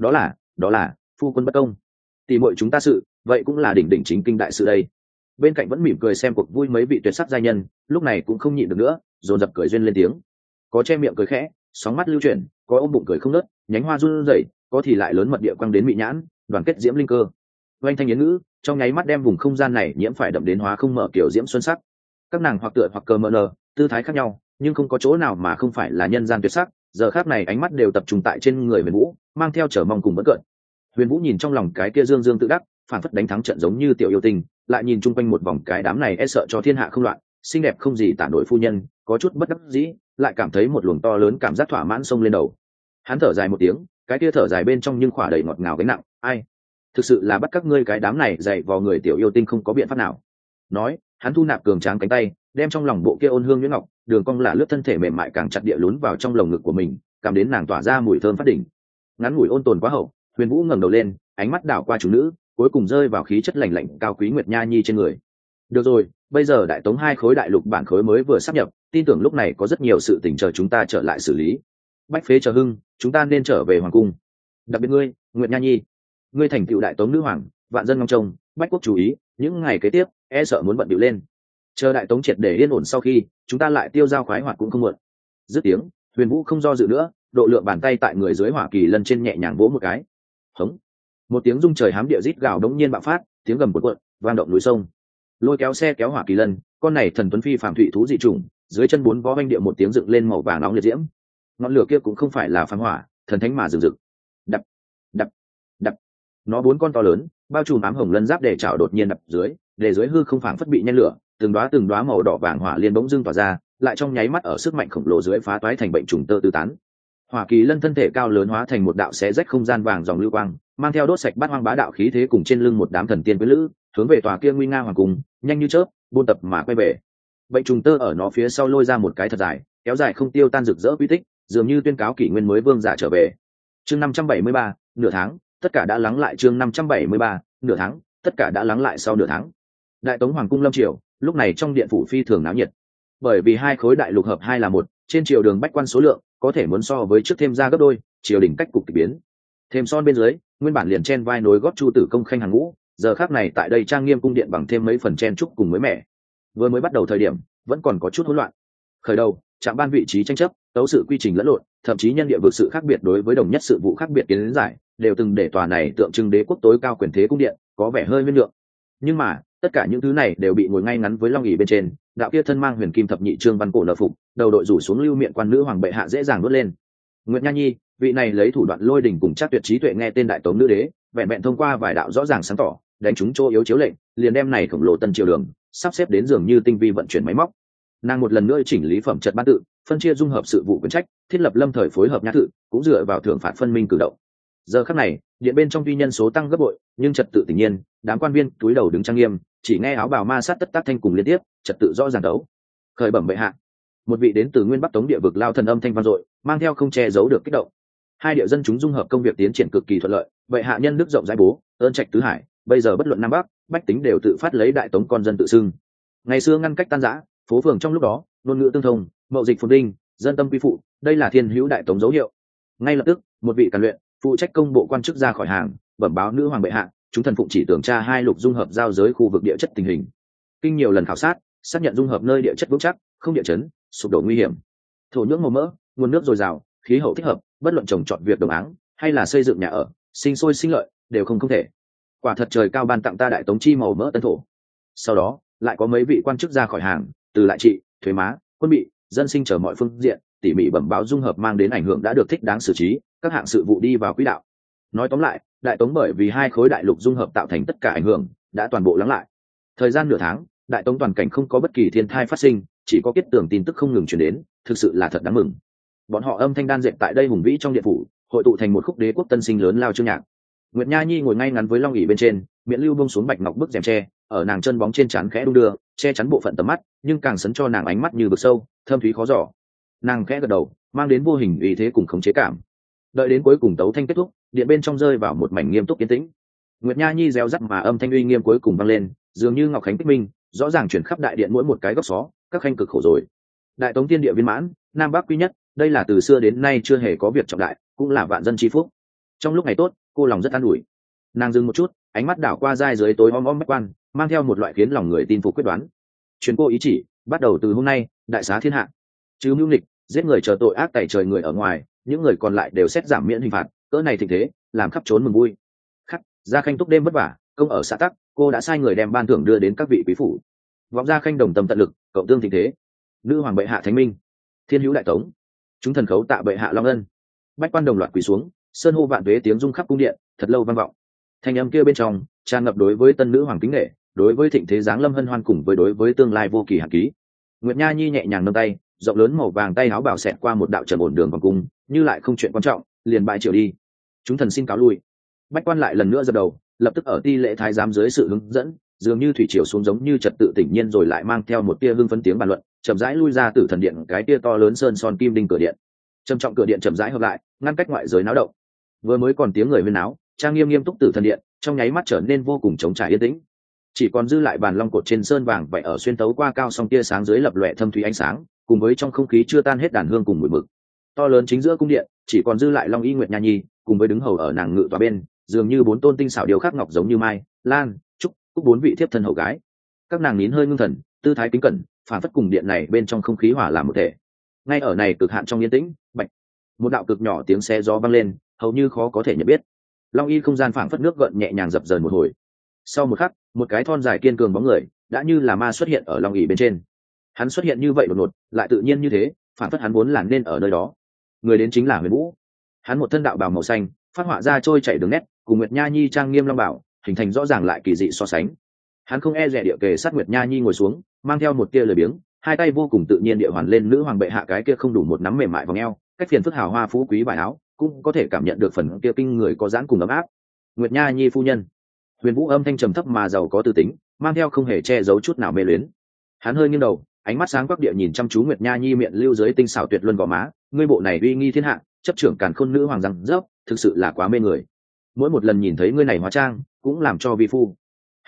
Speaker 1: Đó là phu quân bất công, tỷ muội chúng ta sự vậy cũng là đỉnh đỉnh chính kinh đại sự đây. Bên cạnh vẫn mỉm cười xem cuộc vui mấy vị tuyệt sắc giai nhân lúc này cũng không nhịn được nữa, dồn dập cười duyên lên tiếng. Có che miệng cười khẽ, sóng mắt lưu chuyển, có ôm bụng cười không nớt, nhánh hoa run rẩy, có thì lại lớn mật địa quăng đến mị nhãn, đoàn kết diễm linh cơ. Oanh thanh yến ngữ trong nháy mắt đem vùng không gian này nhiễm phải đậm đến hóa không mở kiểu diễm xuân sắc. Các nàng hoặc tựa hoặc cờ mờ nờ, tư thái khác nhau nhưng không có chỗ nào mà không phải là nhân gian tuyệt sắc. Giờ khác này ánh mắt đều tập trung tại trên người Huyền Vũ, mang theo chờ mong cùng bất cợt. Huyền Vũ nhìn trong lòng cái kia dương dương tự đắc, phản phất đánh thắng trận giống như tiểu yêu tinh, lại nhìn chung quanh một vòng cái đám này e sợ cho thiên hạ không loạn, xinh đẹp không gì tả nổi phu nhân, có chút bất đắc dĩ, lại cảm thấy một luồng to lớn cảm giác thỏa mãn xông lên đầu. Hắn thở dài một tiếng, cái kia thở dài bên trong nhưng khỏa đầy ngọt ngào gánh nặng. Ai, thực sự là bắt các ngươi cái đám này dạy vào người tiểu yêu tinh không có biện pháp nào. Nói, hắn thu nạp cường tráng cánh tay, đem trong lòng bộ kia ôn hương nhuyễn ngọc, đường cong là lướt thân thể mềm mại càng chặt địa lún vào trong lồng ngực của mình, cảm đến nàng tỏa ra mùi thơm phát đỉnh. Ngắn ngủi ôn tồn quá hậu, Huyền Vũ ngẩng đầu lên, ánh mắt đảo qua chủ nữ, cuối cùng rơi vào khí chất lạnh lạnh cao quý Nguyệt Nha Nhi trên người. Được rồi, bây giờ đại tống hai khối đại lục bản khối mới vừa sắp nhập, tin tưởng lúc này có rất nhiều sự tình chờ chúng ta trở lại xử lý. Bách phế chờ hưng, chúng ta nên trở về hoàng cung. Đặc biệt ngươi, Nguyệt Nha Nhi, ngươi thành tựu đại tống nữ hoàng, vạn dân ngóng trông, bách quốc chú ý, những ngày kế tiếp e sợ muốn bận bịu lên. Chờ đại tống triệt để yên ổn sau khi, chúng ta lại tiêu dao khoái hoạt cũng không muộn. Dứt tiếng, Huyền Vũ không do dự nữa, độ lượng bàn tay tại người dưới hỏa kỳ lân trên nhẹ nhàng vỗ một cái. Hống, một tiếng rung trời hám địa rít gào đống nhiên bạo phát, tiếng gầm cuộn cuộn vang động núi sông. Lôi kéo xe kéo hỏa kỳ lân, con này thần tuấn phi phàm thủy thú dị chủng, dưới chân bốn vó vanh địa một tiếng dựng lên màu vàng nóng liệt diễm. Ngọn lửa kia cũng không phải là phàm hỏa, thần thánh mà rực rực. Đập, đập, đập. Nó bốn con to lớn, bao trùm ám hồng lân giáp để chảo đột nhiên đập dưới, để dưới hư không phảng phất bị nhen lửa, từng đóa màu đỏ vàng hỏa liên bỗng dưng tỏa ra, lại trong nháy mắt ở sức mạnh khổng lồ dưới phá toái thành bệnh trùng tơ tứ tán. Hỏa kỳ lân thân thể cao lớn hóa thành một đạo xé rách không gian vàng dòng lưu quang, mang theo đốt sạch bát hoang bá đạo khí thế cùng trên lưng một đám thần tiên quý lữ, hướng về tòa kia nguy nga hoàng cung, nhanh như chớp, buôn tập mà quay về. Bệnh trùng tơ ở nó phía sau lôi ra một cái thật dài, kéo dài không tiêu tan rực rỡ uy tích, dường như tuyên cáo kỷ nguyên mới vương giả trở về. Chương 573, nửa tháng, tất cả đã lắng lại. Chương 573, nửa tháng, tất cả đã lắng lại sau nửa tháng. Đại Tống hoàng cung lâm triều lúc này trong điện phủ phi thường náo nhiệt, bởi vì hai khối đại lục hợp hai là một, trên triều đường bách quan số lượng có thể muốn so với trước thêm ra gấp đôi, triều đình cách cục kỳ biến. Thêm son bên dưới, nguyên bản liền chen vai nối gót Chu tử công khanh hàng ngũ, giờ khác này tại đây trang nghiêm cung điện bằng thêm mấy phần chen trúc cùng mới mẻ. Vừa mới bắt đầu thời điểm vẫn còn có chút hỗn loạn, khởi đầu trạm ban vị trí tranh chấp, tấu sự quy trình lẫn lộn, thậm chí nhân địa vực sự khác biệt đối với đồng nhất sự vụ khác biệt kiến giải, đều từng để tòa này tượng trưng đế quốc tối cao quyền thế cung điện có vẻ hơi nguyên lượng. Nhưng mà tất cả những thứ này đều bị ngồi ngay ngắn với long ỷ bên trên, đạo kia thân mang huyền kim thập nhị trương văn cổ nợ phục, đầu đội rủ xuống lưu miệng quan nữ hoàng bệ hạ dễ dàng vớt lên. Nguyệt Nha Nhi, vị này lấy thủ đoạn lôi đình cùng chắc tuyệt trí tuệ nghe tên đại tống nữ đế, vẹn vẹn thông qua vài đạo rõ ràng sáng tỏ, đánh trúng chỗ yếu chiếu lệnh, liền đem này khổng lồ tân triều đường sắp xếp đến dường như tinh vi vận chuyển máy móc. Nàng một lần nữa chỉnh lý phẩm chất ban tự, phân chia dung hợp sự vụ quyền trách, thiết lập lâm thời phối hợp nhã thự, cũng dựa vào thưởng phạt phân minh cử động. Giờ khắc này, điện bên trong tuy nhân số tăng gấp bội, nhưng trật tự tự nhiên, đám quan viên túi đầu đứng trang nghiêm, chỉ nghe áo bào ma sát tất tác thanh cùng liên tiếp, trật tự rõ ràng đấu. Khởi bẩm bệ hạ, một vị đến từ nguyên bắc tống địa vực lao thần âm thanh vang dội, mang theo không che giấu được kích động. Hai địa dân chúng dung hợp công việc tiến triển cực kỳ thuận lợi, bệ hạ nhân đức rộng rãi bố, ơn trạch tứ hải, bây giờ bất luận nam bắc, bách tính đều tự phát lấy đại tống con dân tự xưng. Ngày xưa ngăn cách tan rã, phố phường trong lúc đó ngôn ngữ tương thông, mậu dịch phồn vinh, dân tâm quy phụ, đây là thiên hữu đại tống dấu hiệu. Ngay lập tức một vị càn luyện phụ trách công bộ quan chức ra khỏi hàng, bẩm báo nữ hoàng bệ hạ, chúng thần phụng chỉ tưởng tra hai lục dung hợp giao giới khu vực địa chất tình hình. Kinh nhiều lần khảo sát, xác nhận dung hợp nơi địa chất vững chắc, không địa chấn, sụp đổ nguy hiểm. Thổ nhưỡng màu mỡ, nguồn nước dồi dào, khí hậu thích hợp, bất luận trồng trọt việc đồng áng hay là xây dựng nhà ở, sinh sôi sinh lợi đều không thể. Quả thật trời cao ban tặng ta đại tống chi màu mỡ tân thổ. Sau đó lại có mấy vị quan chức ra khỏi hàng, từ lại trị, thuế má, quân bị, dân sinh chờ mọi phương diện tỉ mỉ bẩm báo dung hợp mang đến ảnh hưởng đã được thích đáng xử trí, các hạng sự vụ đi vào quỹ đạo. Nói tóm lại, đại tống bởi vì hai khối đại lục dung hợp tạo thành tất cả ảnh hưởng đã toàn bộ lắng lại. Thời gian nửa tháng, đại tống toàn cảnh không có bất kỳ thiên thai phát sinh, chỉ có kết tưởng tin tức không ngừng truyền đến, thực sự là thật đáng mừng. Bọn họ âm thanh đan dệt tại đây hùng vĩ trong điện phủ, hội tụ thành một khúc đế quốc tân sinh lớn lao chương nhạc. Nguyệt Nha Nhi ngồi ngay ngắn với long ỷ bên trên, miệng lưu buông xuống bạch ngọc bức rèm tre, ở nàng chân bóng trên trán khẽ đung đưa, che chắn bộ phận tầm mắt, nhưng càng sấn cho nàng ánh mắt như vực sâu, thâm thúy khó dò. Nàng khẽ gật đầu, mang đến vô hình uy thế cùng khống chế cảm. Đợi đến cuối cùng tấu thanh kết thúc, điện bên trong rơi vào một mảnh nghiêm túc yên tĩnh. Nguyệt Nha Nhi réo rắt mà âm thanh uy nghiêm cuối cùng vang lên, dường như ngọc khánh kích minh, rõ ràng chuyển khắp đại điện mỗi một cái góc xó, các khanh cực khổ rồi. Đại tống tiên địa viên mãn, nam bắc quy nhất, đây là từ xưa đến nay chưa hề có việc trọng đại, cũng là vạn dân chi phúc. Trong lúc ngày tốt, cô lòng rất an ủi. Nàng dừng một chút, ánh mắt đảo qua giai dưới tối om om bách quan, mang theo một loại khiến lòng người tin phục quyết đoán. Truyền cô ý chỉ, bắt đầu từ hôm nay, đại xá thiên hạ. Chứ mưu nghịch, giết người chờ tội ác tẩy trời người ở ngoài, những người còn lại đều xét giảm miễn hình phạt, cỡ này thịnh thế, làm khắp trốn mừng vui. Khắc, gia khanh túc đêm vất vả, công ở xã tắc, cô đã sai người đem ban thưởng đưa đến các vị quý phủ. Vọng gia khanh đồng tâm tận lực, cộng tương thịnh thế. Nữ hoàng bệ hạ thánh minh, thiên hữu đại tống, chúng thần khấu tạ bệ hạ long ân. Bách quan đồng loạt quỳ xuống, sơn hô vạn tuế tiếng rung khắp cung điện, thật lâu vang vọng. Thanh âm kia bên trong tràn ngập đối với tân nữ hoàng kính nghệ, đối với thịnh thế giáng lâm hân hoan cùng với đối với tương lai vô kỳ hạn ký. Nguyệt Nha Nhi nhẹ nhàng nâng tay, rộng lớn màu vàng tay áo bảo xẹt qua một đạo trầm ổn đường vòng cung, như lại không chuyện quan trọng, liền bại triều đi. Chúng thần xin cáo lui. Bách quan lại lần nữa giơ đầu, lập tức ở ti lễ thái giám dưới sự hướng dẫn, dường như thủy triều xuống giống như trật tự tỉnh nhiên rồi lại mang theo một tia hưng phấn tiếng bàn luận, chậm rãi lui ra từ thần điện cái tia to lớn sơn son kim đinh cửa điện. Trầm trọng cửa điện chậm rãi hợp lại, ngăn cách ngoại giới náo động. Vừa mới còn tiếng người huyên náo, trang nghiêm nghiêm túc từ thần điện, trong nháy mắt trở nên vô cùng trống trải yên tĩnh. Chỉ còn dư lại bàn long cột trên sơn vàng vậy ở xuyên tấu qua cao song tia sáng dưới lập lòe thâm thúy ánh sáng, cùng với trong không khí chưa tan hết đàn hương cùng mùi mực. To lớn chính giữa cung điện, chỉ còn dư lại Long Y Nguyệt Nha Nhi, cùng với đứng hầu ở nàng ngự tòa bên, dường như bốn tôn tinh xảo điêu khắc ngọc giống như mai, lan, trúc, cúc bốn vị thiếp thân hầu gái. Các nàng nín hơi ngưng thần, tư thái kính cẩn, phản phất cùng điện này bên trong không khí hòa làm một thể. Ngay ở này cực hạn trong yên tĩnh, bạch, một đạo cực nhỏ tiếng xe gió vang lên, hầu như khó có thể nhận biết. Long Y không gian phảng phất nước gợn nhẹ nhàng dập dờn một hồi. Sau một khắc, một cái thon dài kiên cường bóng người đã như là ma xuất hiện ở Long Y bên trên. Hắn xuất hiện như vậy đột ngột, lại tự nhiên như thế, phảng phất hắn vốn là nên ở nơi đó. Người đến chính là Huyền Vũ. Hắn một thân đạo bào màu xanh, phát họa ra trôi chảy đường nét, cùng Nguyệt Nha Nhi trang nghiêm long bảo, hình thành rõ ràng lại kỳ dị so sánh. Hắn không e dè địa kề sát Nguyệt Nha Nhi ngồi xuống, mang theo một tia lười biếng, hai tay vô cùng tự nhiên địa hoàn lên nữ hoàng bệ hạ cái kia không đủ một nắm mềm mại vòng eo, cách phiền phức hào hoa phú quý vải áo, cũng có thể cảm nhận được phần kia kinh người có dáng cùng ấm áp. Nguyệt Nha Nhi phu nhân. Huyền Vũ âm thanh trầm thấp mà giàu có tư tính, mang theo không hề che giấu chút nào mê luyến. Hắn hơi nghiêng đầu, ánh mắt sáng quắc địa nhìn chăm chú Nguyệt Nha Nhi miệng lưu dưới tinh xảo tuyệt luân gò má, ngươi bộ này uy nghi thiên hạ, chấp trưởng càn khôn nữ hoàng răng rớp, thực sự là quá mê người. Mỗi một lần nhìn thấy ngươi này hóa trang, cũng làm cho vi phu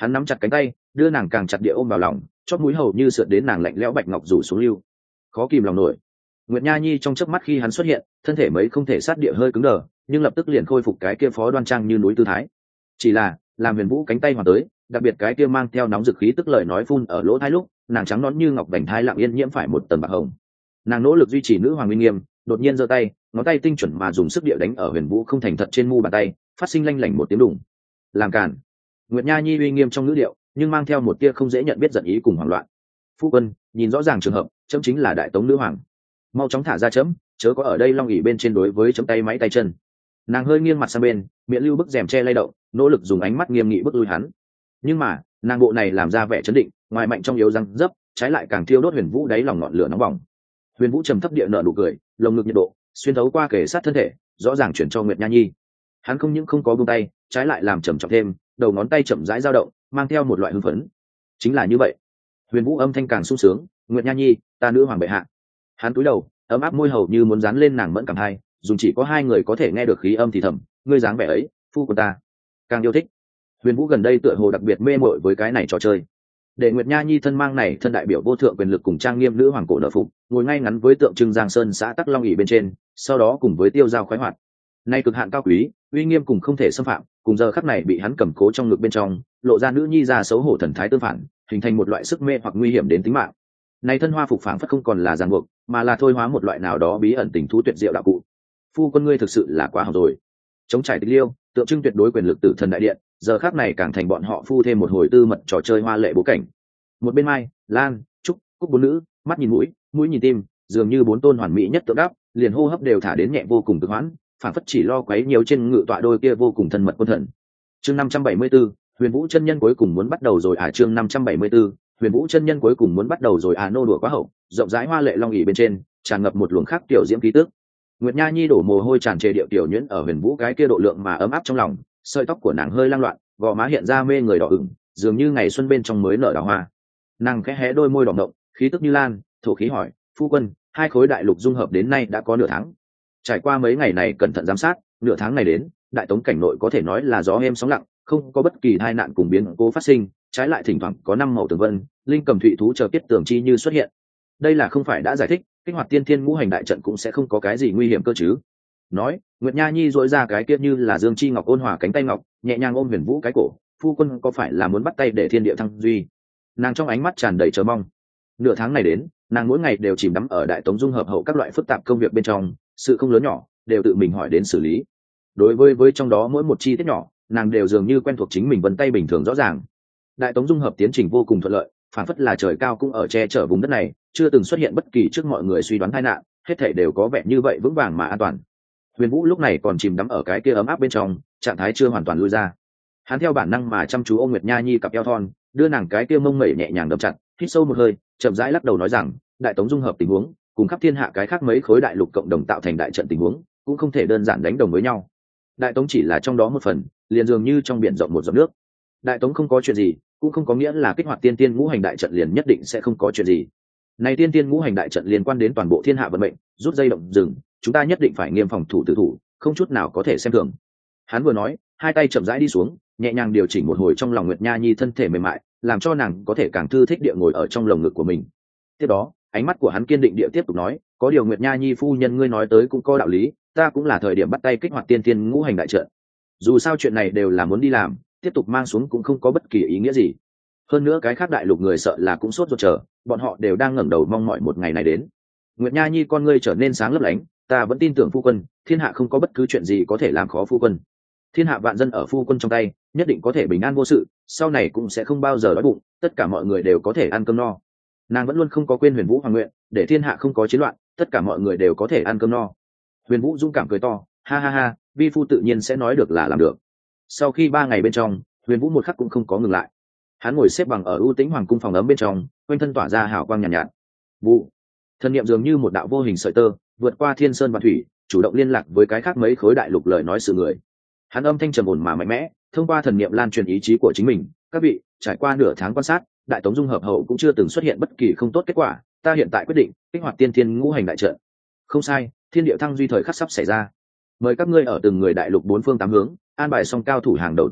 Speaker 1: Hắn nắm chặt cánh tay, đưa nàng càng chặt địa ôm vào lòng, chóp mũi hầu như sượt đến nàng lạnh lẽo bạch ngọc rủ xuống lưu. Khó kìm lòng nổi. Nguyệt Nha Nhi trong chớp mắt khi hắn xuất hiện, thân thể mấy không thể sát địa hơi cứng đờ, nhưng lập tức liền khôi phục cái kia phó đoan trang như núi tư thái. Chỉ là, làm Huyền Vũ cánh tay hoàn tới, đặc biệt cái kia mang theo nóng dực khí tức lời nói phun ở lỗ tai lúc, nàng trắng nõn như ngọc vành thai lặng yên nhiễm phải một tầng bạc hồng. Nàng nỗ lực duy trì nữ hoàng uy nghiêm, đột nhiên giơ tay, ngón tay tinh chuẩn mà dùng sức địa đánh ở Huyền Vũ không thành thật trên mu bàn tay, phát sinh lanh lảnh một tiếng đùng. Làm cản. Nguyệt Nha Nhi uy nghiêm trong ngữ điệu, nhưng mang theo một tia không dễ nhận biết giận ý cùng hoảng loạn. Phu quân, nhìn rõ ràng trường hợp, chấm chính là đại tống nữ hoàng, mau chóng thả ra chấm, chớ có ở đây long ỉ bên trên đối với chấm tay máy tay chân. Nàng hơi nghiêng mặt sang bên, miệng lưu bức rèm che lay động, nỗ lực dùng ánh mắt nghiêm nghị bức lui hắn. Nhưng mà nàng bộ này làm ra vẻ chấn định, ngoài mạnh trong yếu răng dấp, trái lại càng thiêu đốt Huyền Vũ đáy lòng ngọn lửa nóng bỏng. Huyền Vũ trầm thấp địa nở nụ cười, lồng ngực nhiệt độ xuyên thấu qua kề sát thân thể, rõ ràng chuyển cho Nguyệt Nha Nhi. Hắn không những không có buông tay, trái lại làm trầm trọng thêm, đầu ngón tay chậm rãi dao động, mang theo một loại hưng phấn. Chính là như vậy. Huyền Vũ âm thanh càng sung sướng, Nguyệt Nha Nhi, ta nữ hoàng bệ hạ. Hắn cúi đầu, ấm áp môi hầu như muốn dán lên nàng mẫn cảm hai, dùng chỉ có hai người có thể nghe được khí âm thì thầm, ngươi dáng vẻ ấy, phu của ta càng yêu thích. Huyền Vũ gần đây tựa hồ đặc biệt mê mội với cái này trò chơi. Để Nguyệt Nha Nhi thân mang này thân đại biểu vô thượng quyền lực cùng trang nghiêm nữ hoàng cổ nợ phục, ngồi ngay ngắn với tượng trưng Giang Sơn xã Tắc Long ỷ bên trên, sau đó cùng với tiêu dao khoái hoạt. Nay cực hạn cao quý, uy nghiêm cùng không thể xâm phạm, cùng giờ khắc này bị hắn cầm cố trong ngực bên trong, lộ ra nữ nhi già xấu hổ thần thái tương phản, hình thành một loại sức mê hoặc nguy hiểm đến tính mạng. Này thân hoa phục phảng phất không còn là ràng buộc, mà là thôi hóa một loại nào đó bí ẩn tình thú tuyệt diệu đạo cụ. Phu quân ngươi thực sự là quá hảo rồi. Chống trải tịch liêu, tượng trưng tuyệt đối quyền lực tử thần đại điện, giờ khắc này càng thành bọn họ phu thêm một hồi tư mật trò chơi hoa lệ bố cảnh. Một bên Mai, Lan, Trúc, Cúc bốn nữ, mắt nhìn mũi, mũi nhìn tim, dường như bốn tôn hoàn mỹ nhất tượng đáp, liền hô hấp đều thả đến nhẹ vô cùng cực hoãn, phảng phất chỉ lo quấy nhiều trên ngự tọa đôi kia vô cùng thân mật quân thần. Chương 574, Huyền Vũ chân nhân cuối cùng muốn bắt đầu rồi à? Chương 574, Huyền Vũ chân nhân cuối cùng muốn bắt đầu rồi à? Nô đùa quá hậu, rộng rãi hoa lệ long ỷ bên trên, tràn ngập một luồng khác tiểu diễm khí tức. Nguyệt Nha Nhi đổ mồ hôi tràn trề điệu tiểu nhuyễn ở Huyền Vũ cái kia độ lượng mà ấm áp trong lòng, sợi tóc của nàng hơi lang loạn, gò má hiện ra mê người đỏ ửng, dường như ngày xuân bên trong mới nở đào hoa. Nàng khẽ hé đôi môi đỏ ngọng, khí tức như lan, thổ khí hỏi, phu quân, hai khối đại lục dung hợp đến nay đã có nửa tháng. Trải qua mấy ngày này cẩn thận giám sát, nửa tháng này đến, đại tống cảnh nội có thể nói là gió êm sóng lặng, không có bất kỳ tai nạn cùng biến cố phát sinh, trái lại thỉnh thoảng có năm màu tường vân, linh cầm thụy thú chờ tiết tường chi như xuất hiện. Đây là không phải đã giải thích, kích hoạt tiên thiên ngũ hành đại trận cũng sẽ không có cái gì nguy hiểm cơ chứ? Nói, Nguyệt Nha Nhi duỗi ra cái kia như là dương chi ngọc ôn hòa cánh tay ngọc, nhẹ nhàng ôm Huyền Vũ cái cổ, phu quân có phải là muốn bắt tay để thiên địa thăng duy? Nàng trong ánh mắt tràn đầy chờ mong. Nửa tháng này đến, nàng mỗi ngày đều chìm đắm ở đại tống dung hợp hậu các loại phức tạp công việc bên trong, sự không lớn nhỏ đều tự mình hỏi đến xử lý. Đối với trong đó mỗi một chi tiết nhỏ, nàng đều dường như quen thuộc chính mình vân tay bình thường rõ ràng. Đại tống dung hợp tiến trình vô cùng thuận lợi, phản phất là trời cao cũng ở che chở vùng đất này, chưa từng xuất hiện bất kỳ trước mọi người suy đoán tai nạn, hết thảy đều có vẻ như vậy vững vàng mà an toàn. Huyền Vũ lúc này còn chìm đắm ở cái kia ấm áp bên trong, trạng thái chưa hoàn toàn lui ra. Hắn theo bản năng mà chăm chú ôm Nguyệt Nha Nhi cặp eo thon, đưa nàng cái kia mông mẩy nhẹ nhàng đập chặt, hít sâu một hơi, chậm rãi lắc đầu nói rằng, đại tống dung hợp tình huống, cùng khắp thiên hạ cái khác mấy khối đại lục cộng đồng tạo thành đại trận tình huống, cũng không thể đơn giản đánh đồng với nhau. Đại tống chỉ là trong đó một phần, liền dường như trong biển rộng một giọt nước. Đại tống không có chuyện gì, cũng không có nghĩa là kích hoạt tiên tiên ngũ hành đại trận liền nhất định sẽ không có chuyện gì. Này tiên tiên ngũ hành đại trận liên quan đến toàn bộ thiên hạ vận mệnh, rút dây động rừng, chúng ta nhất định phải nghiêm phòng thủ tử thủ, không chút nào có thể xem thường. Hắn vừa nói, hai tay chậm rãi đi xuống, nhẹ nhàng điều chỉnh một hồi trong lòng Nguyệt Nha Nhi thân thể mềm mại, làm cho nàng có thể càng thư thích địa ngồi ở trong lồng ngực của mình. Tiếp đó, ánh mắt của hắn kiên định địa tiếp tục nói, có điều Nguyệt Nha Nhi phu nhân ngươi nói tới cũng có đạo lý, ta cũng là thời điểm bắt tay kích hoạt tiên tiên ngũ hành đại trận. Dù sao chuyện này đều là muốn đi làm, tiếp tục mang xuống cũng không có bất kỳ ý nghĩa gì. Hơn nữa cái khác đại lục người sợ là cũng sốt ruột chờ, bọn họ đều đang ngẩng đầu mong mỏi một ngày này đến. Nguyệt Nha Nhi con ngươi trở nên sáng lấp lánh, ta vẫn tin tưởng phu quân, thiên hạ không có bất cứ chuyện gì có thể làm khó phu quân. Thiên hạ vạn dân ở phu quân trong tay, nhất định có thể bình an vô sự, sau này cũng sẽ không bao giờ đói bụng, tất cả mọi người đều có thể ăn cơm no. Nàng vẫn luôn không có quên Huyền Vũ hoàng nguyện, để thiên hạ không có chiến loạn, tất cả mọi người đều có thể ăn cơm no. Huyền Vũ dũng cảm cười to, ha ha ha, vi phu tự nhiên sẽ nói được là làm được. Sau khi 3 ngày bên trong, Huyền Vũ một khắc cũng không có ngừng lại. Hắn ngồi xếp bằng ở ưu tĩnh hoàng cung phòng ấm bên trong, quanh thân tỏa ra hào quang nhàn nhạt. Vụ, thân niệm dường như một đạo vô hình sợi tơ, vượt qua thiên sơn và thủy, chủ động liên lạc với cái khác mấy khối đại lục lời nói sự người. Hắn âm thanh trầm ổn mà mạnh mẽ, thông qua thần niệm lan truyền ý chí của chính mình. Các vị, trải qua nửa tháng quan sát, đại tống dung hợp hậu cũng chưa từng xuất hiện bất kỳ không tốt kết quả. Ta hiện tại quyết định kích hoạt tiên thiên ngũ hành đại trận. Không sai, thiên địa thăng duy thời khắc sắp xảy ra. Mời các ngươi ở từng người đại lục 4 phương 8 hướng, an bài xong cao thủ hàng đầu toa chấn,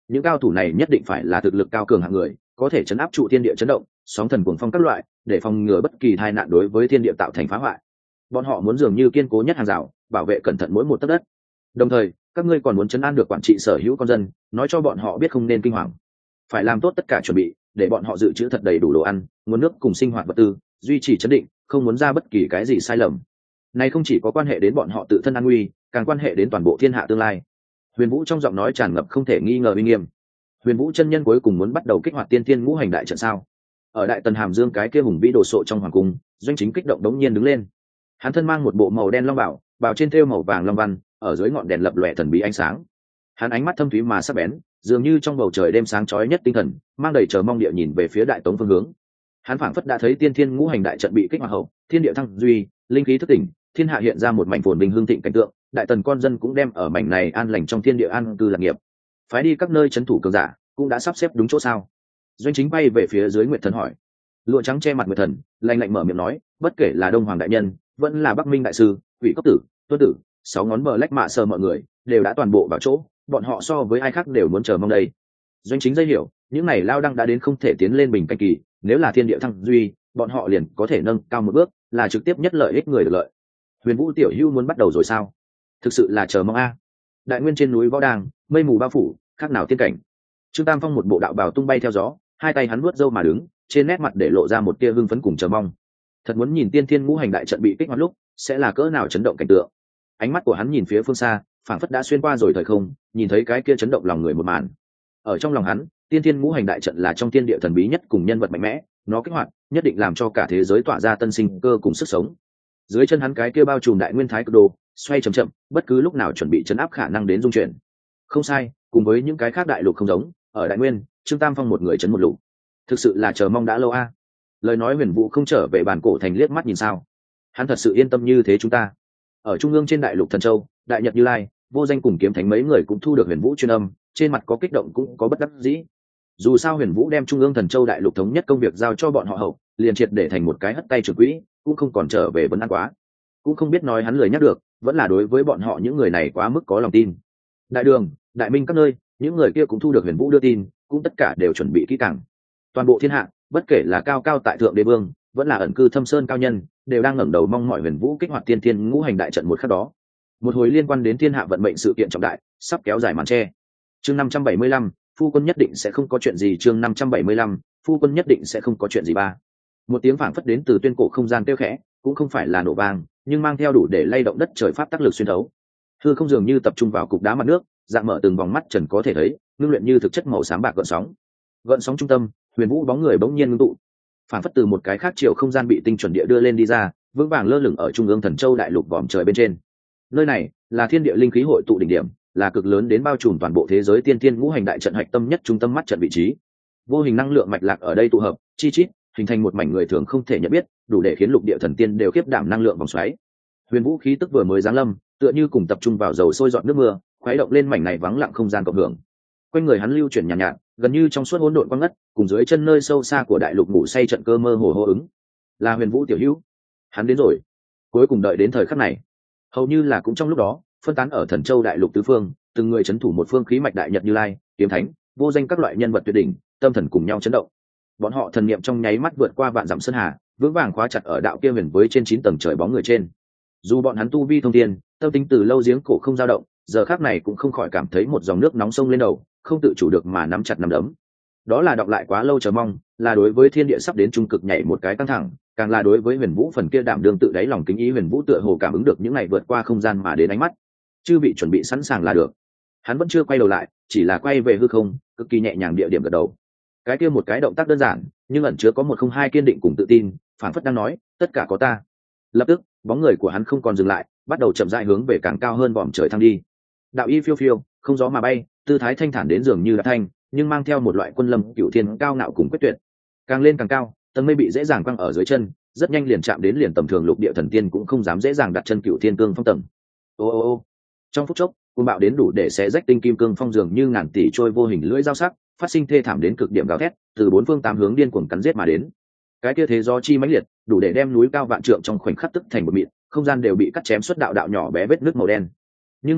Speaker 1: những cao thủ này nhất định phải là thực lực cao cường hạng người, có thể chấn áp trụ thiên địa chấn động, sóng thần cuồng phong các loại, để phòng ngừa bất kỳ tai nạn đối với thiên địa tạo thành phá hoại. Bọn họ muốn dường như kiên cố nhất hàng rào, bảo vệ cẩn thận mỗi một tấc đất. Đồng thời, các ngươi còn muốn trấn an được quản trị sở hữu con dân, nói cho bọn họ biết không nên kinh hoàng, phải làm tốt tất cả chuẩn bị, để bọn họ dự trữ thật đầy đủ đồ ăn, nguồn nước cùng sinh hoạt vật tư, duy trì trấn định, không muốn ra bất kỳ cái gì sai lầm. Này không chỉ có quan hệ đến bọn họ tự thân an nguy, càng quan hệ đến toàn bộ thiên hạ tương lai. Huyền Vũ trong giọng nói tràn ngập không thể nghi ngờ uy nghiêm. Huyền Vũ chân nhân cuối cùng muốn bắt đầu kích hoạt tiên thiên ngũ hành đại trận sao? Ở Đại Tần Hàm Dương cái kia hùng vĩ đồ sộ trong hoàng cung, Doanh Chính kích động đống nhiên đứng lên. Hắn thân mang một bộ màu đen long bảo, bào trên thêu màu vàng long văn, ở dưới ngọn đèn lập lòe thần bí ánh sáng. Hắn ánh mắt thâm thúy mà sắc bén, dường như trong bầu trời đêm sáng chói nhất tinh thần, mang đầy chờ mong địa nhìn về phía Đại Tống phương hướng. Hắn phảng phất đã thấy tiên thiên ngũ hành đại trận bị kích hoạt hậu, thiên địa thăng duy, linh khí thức tỉnh, thiên hạ hiện ra một mảnh phồn vinh hương thịnh cảnh tượng, Đại Tần con dân cũng đem ở mảnh này an lành trong thiên địa an cư lạc nghiệp. Phái đi các nơi trấn thủ cường giả, cũng đã sắp xếp đúng chỗ sao? Doanh Chính bay về phía dưới Nguyệt Thần hỏi. Lụa trắng che mặt Nguyệt Thần, lạnh lạnh mở miệng nói, bất kể là Đông Hoàng đại nhân, vẫn là Bắc Minh đại sư, Quỷ Cốc tử, Tuân tử, sáu ngón bờ lách mạ sờ mọi người, đều đã toàn bộ vào chỗ, bọn họ so với ai khác đều muốn chờ mong đây. Doanh Chính dây hiểu, những này lao đăng đã đến không thể tiến lên bình canh kỳ, nếu là thiên địa thăng duy, bọn họ liền có thể nâng cao một bước, là trực tiếp nhất lợi ích người được lợi. Huyền Vũ tiểu hưu muốn bắt đầu rồi sao? Thực sự là chờ mong a. Đại nguyên trên núi võ đàng, mây mù bao phủ, khác nào tiên cảnh. Trương Tam Phong một bộ đạo bào tung bay theo gió, hai tay hắn vuốt râu mà đứng, trên nét mặt để lộ ra một tia hưng phấn cùng chờ mong. Thật muốn nhìn tiên thiên ngũ hành đại trận bị kích hoạt lúc, sẽ là cỡ nào chấn động cảnh tượng. Ánh mắt của hắn nhìn phía phương xa, phảng phất đã xuyên qua rồi thời không, nhìn thấy cái kia chấn động lòng người một màn. Ở trong lòng hắn, tiên thiên ngũ hành đại trận là trong thiên địa thần bí nhất cùng nhân vật mạnh mẽ, nó kích hoạt, nhất định làm cho cả thế giới tỏa ra tân sinh cơ cùng sức sống. Dưới chân hắn cái kia bao trùm đại nguyên thái cực đồ, xoay chậm chậm, bất cứ lúc nào chuẩn bị chấn áp khả năng đến dung chuyển. Không sai, cùng với những cái khác đại lục không giống, ở đại nguyên, Trương Tam Phong một người chấn một lục. Thực sự là chờ mong đã lâu a. Lời nói Huyền Vũ không trở về bản cổ thành liếc mắt nhìn sao? Hắn thật sự yên tâm như thế chúng ta. Ở trung ương trên đại lục Thần Châu, Đại Nhật Như Lai, Vô Danh cùng Kiếm Thánh mấy người cũng thu được Huyền Vũ truyền âm, trên mặt có kích động cũng có bất đắc dĩ. Dù sao Huyền Vũ đem trung ương Thần Châu đại lục thống nhất công việc giao cho bọn họ hậu, liền triệt để thành một cái hất tay trưởng quỹ, cũng không còn trở về vấn ăn quá. Cũng không biết nói hắn lời nhắc được, vẫn là đối với bọn họ những người này quá mức có lòng tin. Đại Đường, Đại Minh các nơi, những người kia cũng thu được Huyền Vũ đưa tin, cũng tất cả đều chuẩn bị kỹ càng. Toàn bộ thiên hạ, bất kể là cao cao tại thượng đế vương, vẫn là ẩn cư thâm sơn cao nhân, đều đang ngẩng đầu mong mọi Huyền Vũ kích hoạt tiên thiên ngũ hành đại trận một khắc đó. Một hồi liên quan đến thiên hạ vận mệnh sự kiện trọng đại, sắp kéo dài màn che. Chương 575, phu quân nhất định sẽ không có chuyện gì. Chương 575, phu quân nhất định sẽ không có chuyện gì. Ba. Một tiếng phảng phất đến từ tuyên cổ không gian kêu khẽ, cũng không phải là nổ vang, nhưng mang theo đủ để lay động đất trời pháp tác lực xuyên thấu. Hư không dường như tập trung vào cục đá mặt nước, dạng mở từng vòng mắt trần có thể thấy, ngưng luyện như thực chất màu sáng bạc gợn sóng. Gợn sóng trung tâm, Huyền Vũ bóng người bỗng nhiên ngưng tụ, phảng phất từ một cái khác chiều không gian bị tinh chuẩn địa đưa lên đi ra, vững vàng lơ lửng ở trung ương Thần Châu đại lục vòm trời bên trên. Nơi này là thiên địa linh khí hội tụ đỉnh điểm, là cực lớn đến bao trùm toàn bộ thế giới tiên thiên ngũ hành đại trận hạch tâm nhất trung tâm mắt trận vị trí. Vô hình năng lượng mạch lạc ở đây tụ hợp, chi chít, hình thành một mảnh người thường không thể nhận biết, đủ để khiến lục địa thần tiên đều khiếp đảm năng lượng vòng xoáy. Huyền Vũ khí tức vừa mới giáng lâm, tựa như cùng tập trung vào dầu sôi dọn nước mưa, khuấy động lên mảnh này vắng lặng không gian cộng hưởng. Quanh người hắn lưu chuyển nhàn nhạt, gần như trong suốt hỗn độn quang ngất, cùng dưới chân nơi sâu xa của đại lục ngủ say trận cơ mơ hồ hô ứng. Là Huyền Vũ tiểu hữu, hắn đến rồi. Cuối cùng đợi đến thời khắc này, hầu như là cũng trong lúc đó, phân tán ở Thần Châu đại lục tứ phương, từng người chấn thủ một phương khí mạch Đại Nhật Như Lai, Kiếm Thánh, Vô Danh các loại nhân vật tuyệt đỉnh, tâm thần cùng nhau chấn động. Bọn họ thần niệm trong nháy mắt vượt qua vạn dặm sơn hà, vững vàng khóa chặt ở đạo kia huyền với trên 9 tầng trời bóng người trên. Dù bọn hắn tu vi thông thiên, tâm tính từ lâu giếng cổ không dao động, giờ khắc này cũng không khỏi cảm thấy một dòng nước nóng sông lên đầu, không tự chủ được mà nắm chặt nắm đấm. Đó là đọc lại quá lâu chờ mong, là đối với thiên địa sắp đến trung cực nhảy một cái căng thẳng, càng là đối với Huyền Vũ phần kia đảm đương tự đáy lòng kính ý. Huyền Vũ tựa hồ cảm ứng được những ngày vượt qua không gian mà đến ánh mắt, chưa bị chuẩn bị sẵn sàng là được. Hắn vẫn chưa quay đầu lại, chỉ là quay về hư không, cực kỳ nhẹ nhàng địa điểm gật đầu. Cái kia một cái động tác đơn giản, nhưng ẩn chứa có một không hai kiên định cùng tự tin, phảng phất đang nói, tất cả có ta. Lập tức, bóng người của hắn không còn dừng lại, bắt đầu chậm rãi hướng về càng cao hơn vòm trời thăng đi. Đạo y phiêu phiêu, không gió mà bay, tư thái thanh thản đến dường như đã thanh, nhưng mang theo một loại quân lâm cửu thiên cao ngạo cùng quyết tuyệt. Càng lên càng cao, tầng mây bị dễ dàng quăng ở dưới chân, rất nhanh liền chạm đến liền tầm thường lục địa thần tiên cũng không dám dễ dàng đặt chân cửu thiên cương phong tầng. Ô ô ô. Trong phút chốc, cuồng bạo đến đủ để xé rách tinh kim cương phong dường như ngàn tỷ trôi vô hình lưỡi dao sắc, phát sinh thê thảm đến cực điểm gào thét, từ bốn phương tám hướng điên cuồng cắn giết mà đến. Cái kia thế gió chi mãnh liệt, đủ để đem núi cao vạn trượng trong khoảnh khắc tức thành một mịn, không gian đều bị cắt chém xuất đạo đạo nhỏ bé vết nước màu đen. Nhưng mà,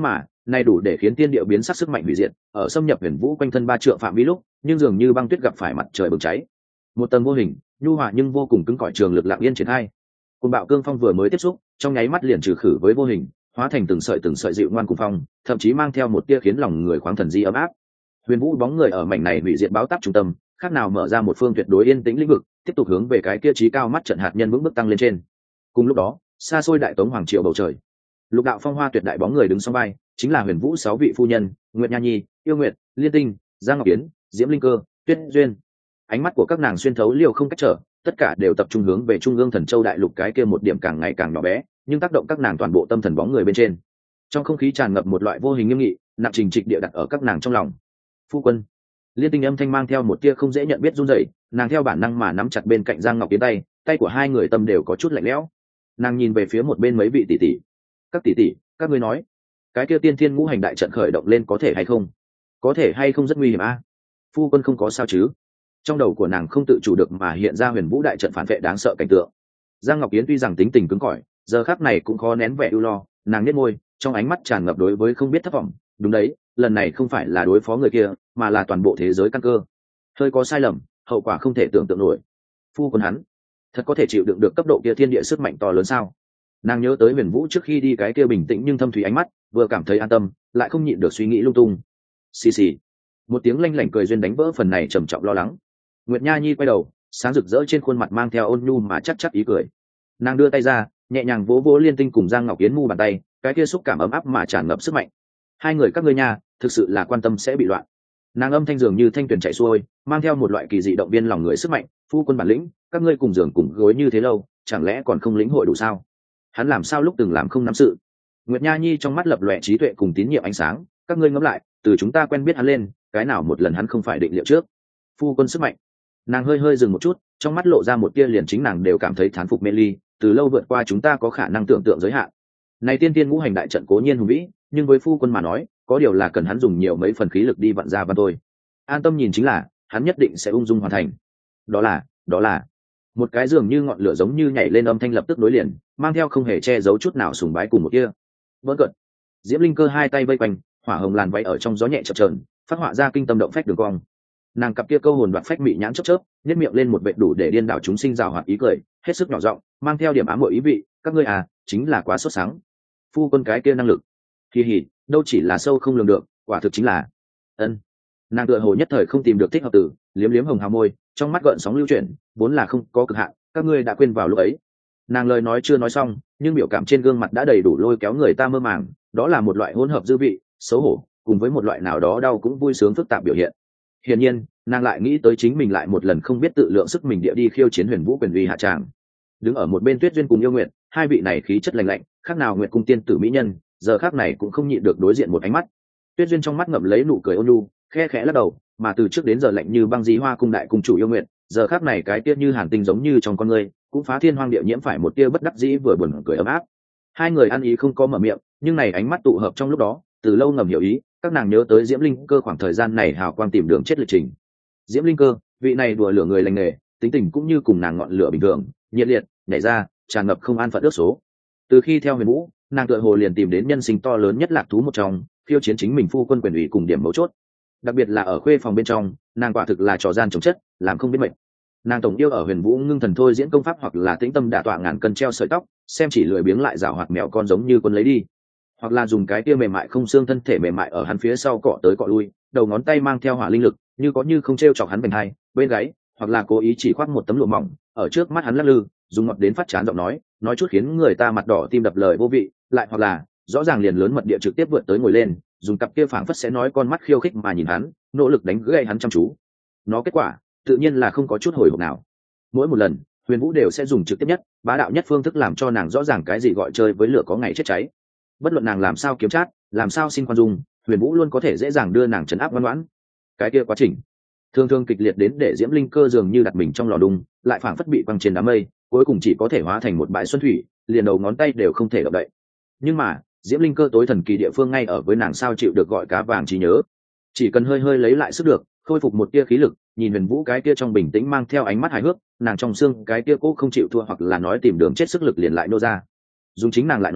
Speaker 1: này đủ để khiến tiên địa biến sắc sức mạnh hủy diệt ở xâm nhập huyền vũ quanh thân 3 trượng phạm vi lúc, nhưng dường như băng tuyết gặp phải mặt trời bừng cháy. Một tầng vô hình nhu hòa nhưng vô cùng cứng cỏi trường lực lặng yên triển khai. Cùng bạo cương phong vừa mới tiếp xúc, trong nháy mắt liền trừ khử với vô hình, hóa thành từng sợi dịu ngoan cùng phong, thậm chí mang theo một tia khiến lòng người khoáng thần di ấm áp. Huyền vũ bóng người ở mảnh này hủy diệt báo táp trung tâm, khác nào mở ra một phương tuyệt đối yên tĩnh lĩnh vực, tiếp tục hướng về cái kia chí cao mắt trận hạt nhân vững bước tăng lên trên. Cùng lúc đó, xa xôi đại tống hoàng triều bầu trời, lục đạo phong hoa tuyệt đại bóng người đứng song vai, chính là Huyền Vũ 6 vị phu nhân, Nguyệt Nha Nhi, Yêu Nguyệt, Liên Tinh, Giang Ngọc Yến, Diễm Linh Cơ, Tuyết Duyên. Ánh mắt của các nàng xuyên thấu liều không cách trở, tất cả đều tập trung hướng về trung ương Thần Châu đại lục cái kia một điểm càng ngày càng nhỏ bé, nhưng tác động các nàng toàn bộ tâm thần bóng người bên trên. Trong không khí tràn ngập một loại vô hình nghiêm nghị, nặng trình trịch địa đặt ở các nàng trong lòng. Phu quân. Liên Tinh âm thanh mang theo một tia không dễ nhận biết run rẩy, nàng theo bản năng mà nắm chặt bên cạnh Giang Ngọc Yến tay, tay của hai người tâm đều có chút lạnh lẽo. Nàng nhìn về phía một bên mấy vị tỷ tỷ. Các tỷ tỷ, các ngươi nói, cái kia tiên thiên ngũ hành đại trận khởi động lên có thể hay không? Có thể hay không rất nguy hiểm a. Phu quân không có sao chứ? Trong đầu của nàng không tự chủ được mà hiện ra Huyền Vũ đại trận phản vệ đáng sợ cảnh tượng. Giang Ngọc Yến tuy rằng tính tình cứng cỏi, giờ khắc này cũng khó nén vẻ ưu lo, nàng nhếch môi, trong ánh mắt tràn ngập đối với không biết thất vọng. Đúng đấy, lần này không phải là đối phó người kia, mà là toàn bộ thế giới căn cơ. Hơi có sai lầm, hậu quả không thể tưởng tượng nổi. Phu quân hắn, thật có thể chịu đựng được cấp độ kia thiên địa sức mạnh to lớn sao? Nàng nhớ tới Huyền Vũ trước khi đi cái kia bình tĩnh nhưng thâm thúy ánh mắt, vừa cảm thấy an tâm, lại không nhịn được suy nghĩ lung tung. Xì xì. Một tiếng lanh lảnh cười duyên đánh vỡ phần này trầm trọng lo lắng. Nguyệt Nha Nhi quay đầu, sáng rực rỡ trên khuôn mặt mang theo ôn nhu mà chắc chắc ý cười. Nàng đưa tay ra, nhẹ nhàng vỗ vỗ Liên Tinh cùng Giang Ngọc Yến mu bàn tay, cái kia xúc cảm ấm áp mà tràn ngập sức mạnh. Hai người các ngươi nha, thực sự là quan tâm sẽ bị loạn. Nàng âm thanh dường như thanh tuyền chảy xuôi, mang theo một loại kỳ dị động viên lòng người sức mạnh. Phu quân bản lĩnh, các ngươi cùng giường cùng gối như thế lâu, chẳng lẽ còn không lĩnh hội đủ sao? Hắn làm sao lúc từng làm không nắm sự? Nguyệt Nha Nhi trong mắt lập lòe trí tuệ cùng tín nhiệm ánh sáng. Các ngươi ngẫm lại, từ chúng ta quen biết hắn lên, cái nào một lần hắn không phải định liệu trước? Phu quân sức mạnh. Nàng hơi hơi dừng một chút, trong mắt lộ ra một tia liền chính nàng đều cảm thấy thán phục mê ly, từ lâu vượt qua chúng ta có khả năng tưởng tượng giới hạn. Này tiên tiên ngũ hành đại trận cố nhiên hùng vĩ, nhưng với phu quân mà nói, có điều là cần hắn dùng nhiều mấy phần khí lực đi vặn ra văn thôi. An tâm nhìn chính là, hắn nhất định sẽ ung dung hoàn thành. Đó là một cái dường như ngọn lửa giống như nhảy lên âm thanh lập tức đối liền, mang theo không hề che giấu chút nào sùng bái cùng một kia. Bỡn cận. Diễm Linh Cơ hai tay vây quanh, hỏa hồng làn váy ở trong gió nhẹ chập chờn, phát họa ra kinh tâm động phách đường cong. Nàng cặp kia câu hồn đoạt phách mị nhãn chớp chớp, nhếch miệng lên một vệt đủ để điên đảo chúng sinh rào hoạt ý cười, hết sức nhỏ giọng, mang theo điểm ám muội ý vị, các ngươi à, chính là quá sốt sáng. Phu quân cái kia năng lực, kỳ hỉ, đâu chỉ là sâu không lường được, quả thực chính là ân. Nàng tựa hồ nhất thời không tìm được thích hợp từ, liếm liếm hồng hào môi, trong mắt gợn sóng lưu chuyển, vốn là không có cực hạn, các ngươi đã quên vào lúc ấy. Nàng lời nói chưa nói xong, nhưng biểu cảm trên gương mặt đã đầy đủ lôi kéo người ta mơ màng, đó là một loại hỗn hợp dư vị, xấu hổ, cùng với một loại nào đó đau cũng vui sướng phức tạp biểu hiện. Hiển nhiên, nàng lại nghĩ tới chính mình lại một lần không biết tự lượng sức mình địa đi khiêu chiến Huyền Vũ quyền uy hạ tràng. Đứng ở một bên Tuyết Duyên cùng Yêu Nguyệt, hai vị này khí chất lạnh lạnh, khác nào Nguyệt cung tiên tử mỹ nhân, giờ khác này cũng không nhịn được đối diện một ánh mắt. Tuyết Duyên trong mắt ngậm lấy nụ cười ôn nhu, khe khẽ lắc đầu, mà từ trước đến giờ lạnh như băng Dĩ Hoa cung đại cung chủ Yêu Nguyệt, giờ khác này cái tia như hàn tinh giống như trong con người, cũng phá thiên hoang địa nhiễm phải một tia bất đắc dĩ vừa buồn cười ấm áp. Hai người ăn ý không có mở miệng, nhưng này ánh mắt tụ hợp trong lúc đó, từ lâu ngầm hiểu ý, các nàng nhớ tới Diễm Linh Cơ khoảng thời gian này hào quang tìm đường chết lịch trình. Diễm Linh Cơ, vị này đùa lửa người lành nghề, tính tình cũng như cùng nàng ngọn lửa bình thường, nhiệt liệt, nhảy ra, tràn ngập không an phận ước số. Từ khi theo Huyền Vũ, nàng tựa hồ liền tìm đến nhân sinh to lớn nhất lạc thú một trong, khiêu chiến chính mình phu quân quyền ủy cùng điểm mấu chốt. Đặc biệt là ở khuê phòng bên trong, nàng quả thực là trò gian chống chất, làm không biết mệnh. Nàng tổng yêu ở Huyền Vũ ngưng thần thôi diễn công pháp hoặc là tĩnh tâm đả tọa ngàn cân treo sợi tóc, xem chỉ lười biếng lại rảo hoạt mèo con giống như quân lấy đi, hoặc là dùng cái kia mềm mại không xương thân thể mềm mại ở hắn phía sau cọ tới cọ lui, đầu ngón tay mang theo hỏa linh lực, như có như không treo chọc hắn bên hai, bên gáy, hoặc là cố ý chỉ khoác một tấm lụa mỏng, ở trước mắt hắn lắc lư, dùng ngọt đến phát chán giọng nói chút khiến người ta mặt đỏ tim đập lời vô vị, lại hoặc là rõ ràng liền lớn mật địa trực tiếp vượt tới ngồi lên, dùng cặp kia phảng phất sẽ nói con mắt khiêu khích mà nhìn hắn, nỗ lực đánh gãy hắn chăm chú. Nó kết quả, tự nhiên là không có chút hồi hộp nào. Mỗi một lần, Huyền Vũ đều sẽ dùng trực tiếp nhất, bá đạo nhất phương thức làm cho nàng rõ ràng cái gì gọi chơi với lửa có ngày chết cháy. Bất luận nàng làm sao kiếm chát, làm sao xin khoan dung, Huyền Vũ luôn có thể dễ dàng đưa nàng trấn áp ngoan ngoãn. Cái kia quá trình thường thường kịch liệt đến để Diễm Linh Cơ dường như đặt mình trong lò đung, lại phảng phất bị quăng trên đám mây, cuối cùng chỉ có thể hóa thành một bãi xuân thủy, liền đầu ngón tay đều không thể động đậy. Nhưng mà Diễm Linh Cơ tối thần kỳ địa phương ngay ở với nàng sao chịu được gọi cá vàng trí nhớ, chỉ cần hơi hơi lấy lại sức được, khôi phục một tia khí lực, nhìn Huyền Vũ cái kia trong bình tĩnh mang theo ánh mắt hài hước, nàng trong xương cái kia cố không chịu thua hoặc là nói tìm đường chết sức lực liền lại nô ra. Dùng chính nàng lại nói,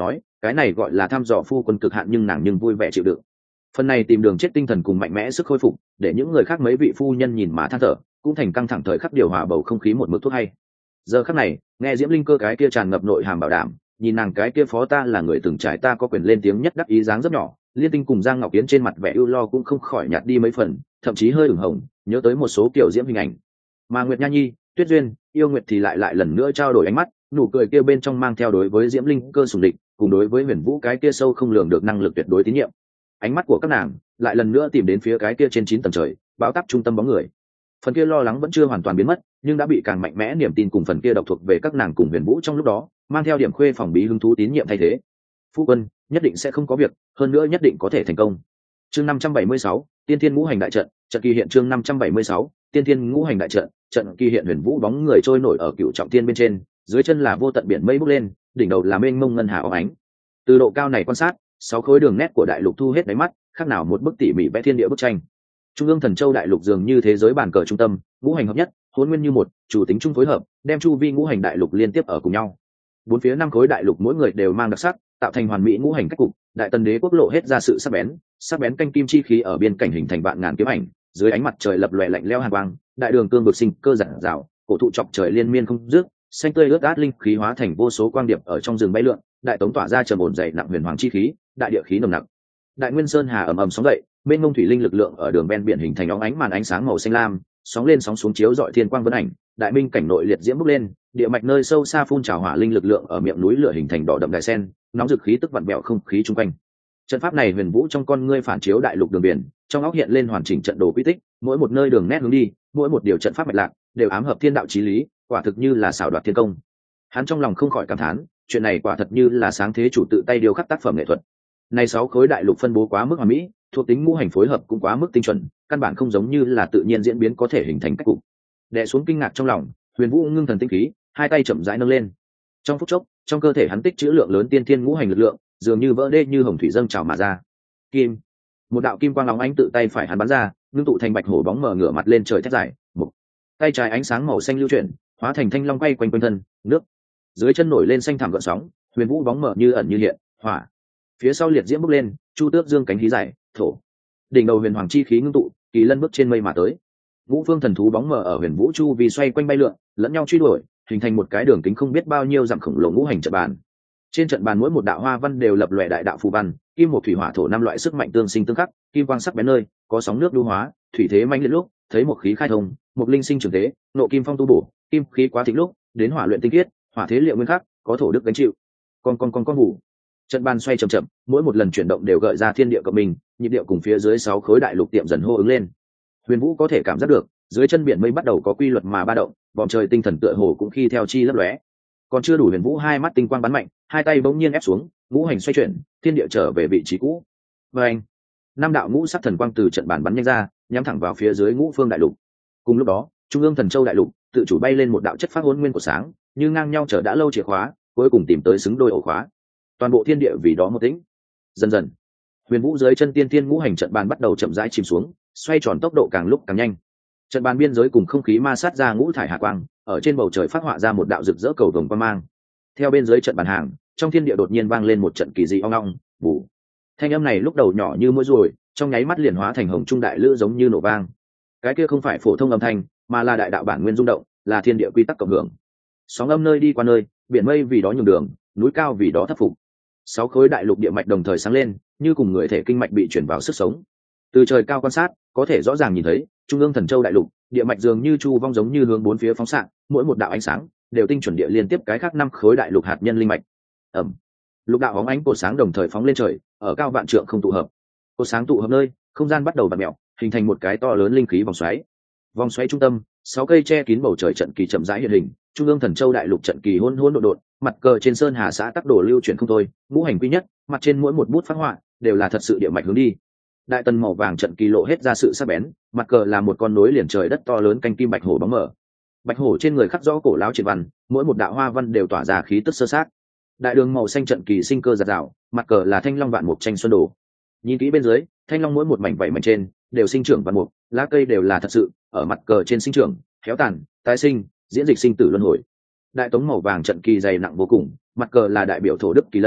Speaker 1: cái này gọi là thăm dò phu quân cực hạn, nhưng nàng nhưng vui vẻ chịu đựng. Phần này tìm đường chết tinh thần cùng mạnh mẽ sức khôi phục để những người khác mấy vị phu nhân nhìn mà than thở, cũng thành căng thẳng thời khắc điều hòa bầu không khí một mực thuốc hay. Giờ khắc này nghe Diễm Linh Cơ cái kia tràn ngập nội hàm bảo đảm, nhìn nàng cái kia phó ta là người từng trải ta có quyền lên tiếng nhất đắc ý dáng rất nhỏ, Liên Tinh cùng Giang Ngọc Yến trên mặt vẻ ưu lo cũng không khỏi nhạt đi mấy phần, thậm chí hơi ửng hồng, nhớ tới một số kiểu diễm hình ảnh. Mà Nguyệt Nha Nhi, Tuyết Duyên, Yêu Nguyệt thì lại lần nữa trao đổi ánh mắt, nụ cười kia bên trong mang theo đối với Diễm Linh Cơ sùng địch, cùng đối với Huyền Vũ cái kia sâu không lường được năng lực tuyệt đối tín nhiệm. Ánh mắt của các nàng lại lần nữa tìm đến phía cái kia trên 9 tầng trời, bão táp trung tâm bóng người. Phần kia lo lắng vẫn chưa hoàn toàn biến mất, nhưng đã bị càng mạnh mẽ niềm tin cùng phần kia độc thuộc về các nàng cùng Huyền Vũ trong lúc đó, mang theo điểm khuê phòng bí hứng thú tín nhiệm thay thế. Phu quân nhất định sẽ không có việc, hơn nữa nhất định có thể thành công. Chương 576, Tiên Thiên Ngũ Hành đại trận, trận kỳ hiện chương 576, Tiên Thiên Ngũ Hành đại trận, trận kỳ hiện Huyền Vũ bóng người trôi nổi ở Cựu Trọng Thiên bên trên, dưới chân là vô tận biển mây bốc lên, đỉnh đầu là mênh mông ngân hà óng ánh. Từ độ cao này quan sát, 6 khối đường nét của đại lục thu hết đáy mắt, khác nào một bức tỉ mỉ vẽ thiên địa bức tranh. Trung ương Thần Châu đại lục dường như thế giới bàn cờ trung tâm, ngũ hành hợp nhất, hỗn nguyên như một, chủ tính chung phối hợp, đem chu vi ngũ hành đại lục liên tiếp ở cùng nhau. Bốn phía 5 khối đại lục mỗi người đều mang đặc sắc, tạo thành hoàn mỹ ngũ hành cách cục. Đại Tần Đế quốc lộ hết ra sự sắc bén canh kim chi khí ở biên cảnh hình thành vạn ngàn kiếm ảnh, dưới ánh mặt trời lập lòe lạnh lẽo hàn quang, đại đường cương vực sinh cơ giản rào, cổ thụ chọc trời liên miên không dứt, xanh tươi ướt át linh khí hóa thành vô số quang điệp ở trong rừng bay lượn, đại tống tỏa ra trầm ổn dày nặng huyền hoàng chi khí, đại địa khí nồng nặc. Đại Nguyên Sơn hà ầm ầm sóng dậy, bên ngông thủy linh lực lượng ở đường ven biển hình thành óng ánh màn ánh sáng màu xanh lam, sóng lên sóng xuống chiếu dọi thiên quang vân ảnh, đại minh cảnh nội liệt diễm bốc lên, địa mạch nơi sâu xa phun trào hỏa linh lực lượng ở miệng núi lửa hình thành đỏ đậm đại sen, nóng dực khí tức vặn vẹo không khí chung quanh. Trận pháp này Huyền Vũ trong con ngươi phản chiếu đại lục đường biển, trong óc hiện lên hoàn chỉnh trận đồ quy tích, mỗi một nơi đường nét hướng đi, mỗi một điều trận pháp mạch lạc, đều ám hợp thiên đạo chí lý, quả thực như là xảo đoạt thiên công. Hắn trong lòng không khỏi cảm thán, chuyện này quả thật như là sáng thế chủ tự tay điêu khắc tác phẩm nghệ thuật. Này 6 khối đại lục phân bố quá mức hoàn mỹ, thuộc tính ngũ hành phối hợp cũng quá mức tinh chuẩn, căn bản không giống như là tự nhiên diễn biến có thể hình thành cách cục. Đè xuống kinh ngạc trong lòng, Huyền Vũ ngưng thần tinh khí, hai tay chậm rãi nâng lên. Trong phút chốc, trong cơ thể hắn tích trữ lượng lớn tiên thiên ngũ hành lực lượng, dường như vỡ đê như hồng thủy dâng trào mà ra. Kim, một đạo kim quang lóng ánh tự tay phải hắn bắn ra, ngưng tụ thành bạch hổ bóng mở ngửa mặt lên trời thét dài. Một tay trái ánh sáng màu xanh lưu chuyển, hóa thành thanh long quay quanh quanh thân. Nước dưới chân nổi lên xanh thảm gợn sóng, Huyền Vũ bóng mở như ẩn như hiện. Hỏa phía sau liệt diễm bốc lên, chu tước dương cánh khí dài. Thổ đỉnh đầu huyền hoàng chi khí ngưng tụ, kỳ lân bước trên mây mà tới. Ngũ phương thần thú bóng mờ ở Huyền Vũ chu vì xoay quanh bay lượn, lẫn nhau truy đuổi, hình thành một cái đường kính không biết bao nhiêu dặm khổng lồ ngũ hành trận bàn. Trên trận bàn mỗi một đạo hoa văn đều lập lòe đại đạo phù văn, kim một thủy hỏa thổ 5 loại sức mạnh tương sinh tương khắc, kim quang sắc bén nơi, có sóng nước lưu hóa, thủy thế mãnh liệt lúc, thấy một khí khai thông, một linh sinh trường thế, nộ kim phong tu bổ, kim khí quá thịnh lúc, đến hỏa luyện tinh khiết, hỏa thế liệu nguyên khắc, có thổ đức gánh chịu. Con hủ. Trận bàn xoay chậm chậm, mỗi một lần chuyển động đều gợi ra thiên địa cộng mình, nhịp điệu cùng phía dưới 6 khối đại lục tiệm dần hô ứng lên. Huyền Vũ có thể cảm giác được, dưới chân biển mây bắt đầu có quy luật mà ba động, vòng trời tinh thần tựa hồ cũng khi theo chi lấp lóe. Còn chưa đủ, Huyền Vũ hai mắt tinh quang bắn mạnh, hai tay bỗng nhiên ép xuống, ngũ hành xoay chuyển, thiên địa trở về vị trí cũ. Và anh, 5 đạo ngũ sắc thần quang từ trận bàn bắn nhanh ra, nhắm thẳng vào phía dưới ngũ phương đại lục. Cùng lúc đó, trung ương Thần Châu đại lục tự chủ bay lên một đạo chất phát hỗn nguyên của sáng, như ngang nhau chờ đã lâu chìa khóa, cuối cùng tìm tới xứng đôi ổ khóa. Toàn bộ thiên địa vì đó một tĩnh. Dần dần, Huyền Vũ dưới chân tiên thiên ngũ hành trận bàn bắt đầu chậm rãi chìm xuống, xoay tròn tốc độ càng lúc càng nhanh. Trận bàn biên giới cùng không khí ma sát ra ngũ thải hạ quang, ở trên bầu trời phát họa ra một đạo rực rỡ cầu vồng quang mang. Theo bên dưới trận bàn hàng, trong thiên địa đột nhiên vang lên một trận kỳ dị ong ong, bù. Thanh âm này lúc đầu nhỏ như mũi ruồi, trong nháy mắt liền hóa thành hồng trung đại lữ giống như nổ vang. Cái kia không phải phổ thông âm thanh, mà là đại đạo bản nguyên rung động, là thiên địa quy tắc cộng hưởng. Sóng âm nơi đi qua nơi, biển mây vì đó nhường đường, núi cao vì đó thấp phục. 6 khối đại lục địa mạch đồng thời sáng lên, như cùng người thể kinh mạch bị chuyển vào sức sống. Từ trời cao quan sát, có thể rõ ràng nhìn thấy, trung ương Thần Châu đại lục, địa mạch dường như chu vong giống như hướng bốn phía phóng xạ, mỗi một đạo ánh sáng đều tinh chuẩn địa liên tiếp cái khác 5 khối đại lục hạt nhân linh mạch. Ầm. Lục đạo óng ánh cột sáng đồng thời phóng lên trời, ở cao vạn trượng không tụ hợp. Cột sáng tụ hợp nơi, không gian bắt đầu vặn mèo, hình thành một cái to lớn linh khí vòng xoáy. Vòng xoáy trung tâm, 6 cây che kín bầu trời trận kỳ chậm rãi hiện hình, trung ương Thần Châu đại lục trận kỳ hỗn hỗn độn độn, mặt cờ trên sơn hà xã tắc đồ lưu chuyển không thôi, ngũ hành quy nhất, mặt trên mỗi một bút phác họa đều là thật sự địa mạch hướng đi. Đại tần màu vàng trận kỳ lộ hết ra sự sắc bén, mặt cờ là một con nối liền trời đất to lớn canh kim bạch hổ bóng mở. Bạch hổ trên người khắc rõ cổ láo triệt văn, mỗi một đạo hoa văn đều tỏa ra khí tức sơ sát. Đại đường màu xanh trận kỳ sinh cơ giạt rào, mặt cờ là thanh long vạn mục tranh xuân đồ. Nhìn kỹ bên dưới, thanh long mỗi một mảnh vảy mảnh trên đều sinh trưởng vạn mục, lá cây đều là thật sự, ở mặt cờ trên sinh trưởng, khéo tàn, tái sinh, diễn dịch sinh tử luân hồi. Đại tống màu vàng trận kỳ dày nặng vô cùng, mặt cờ là đại biểu thổ đức kỳ lân,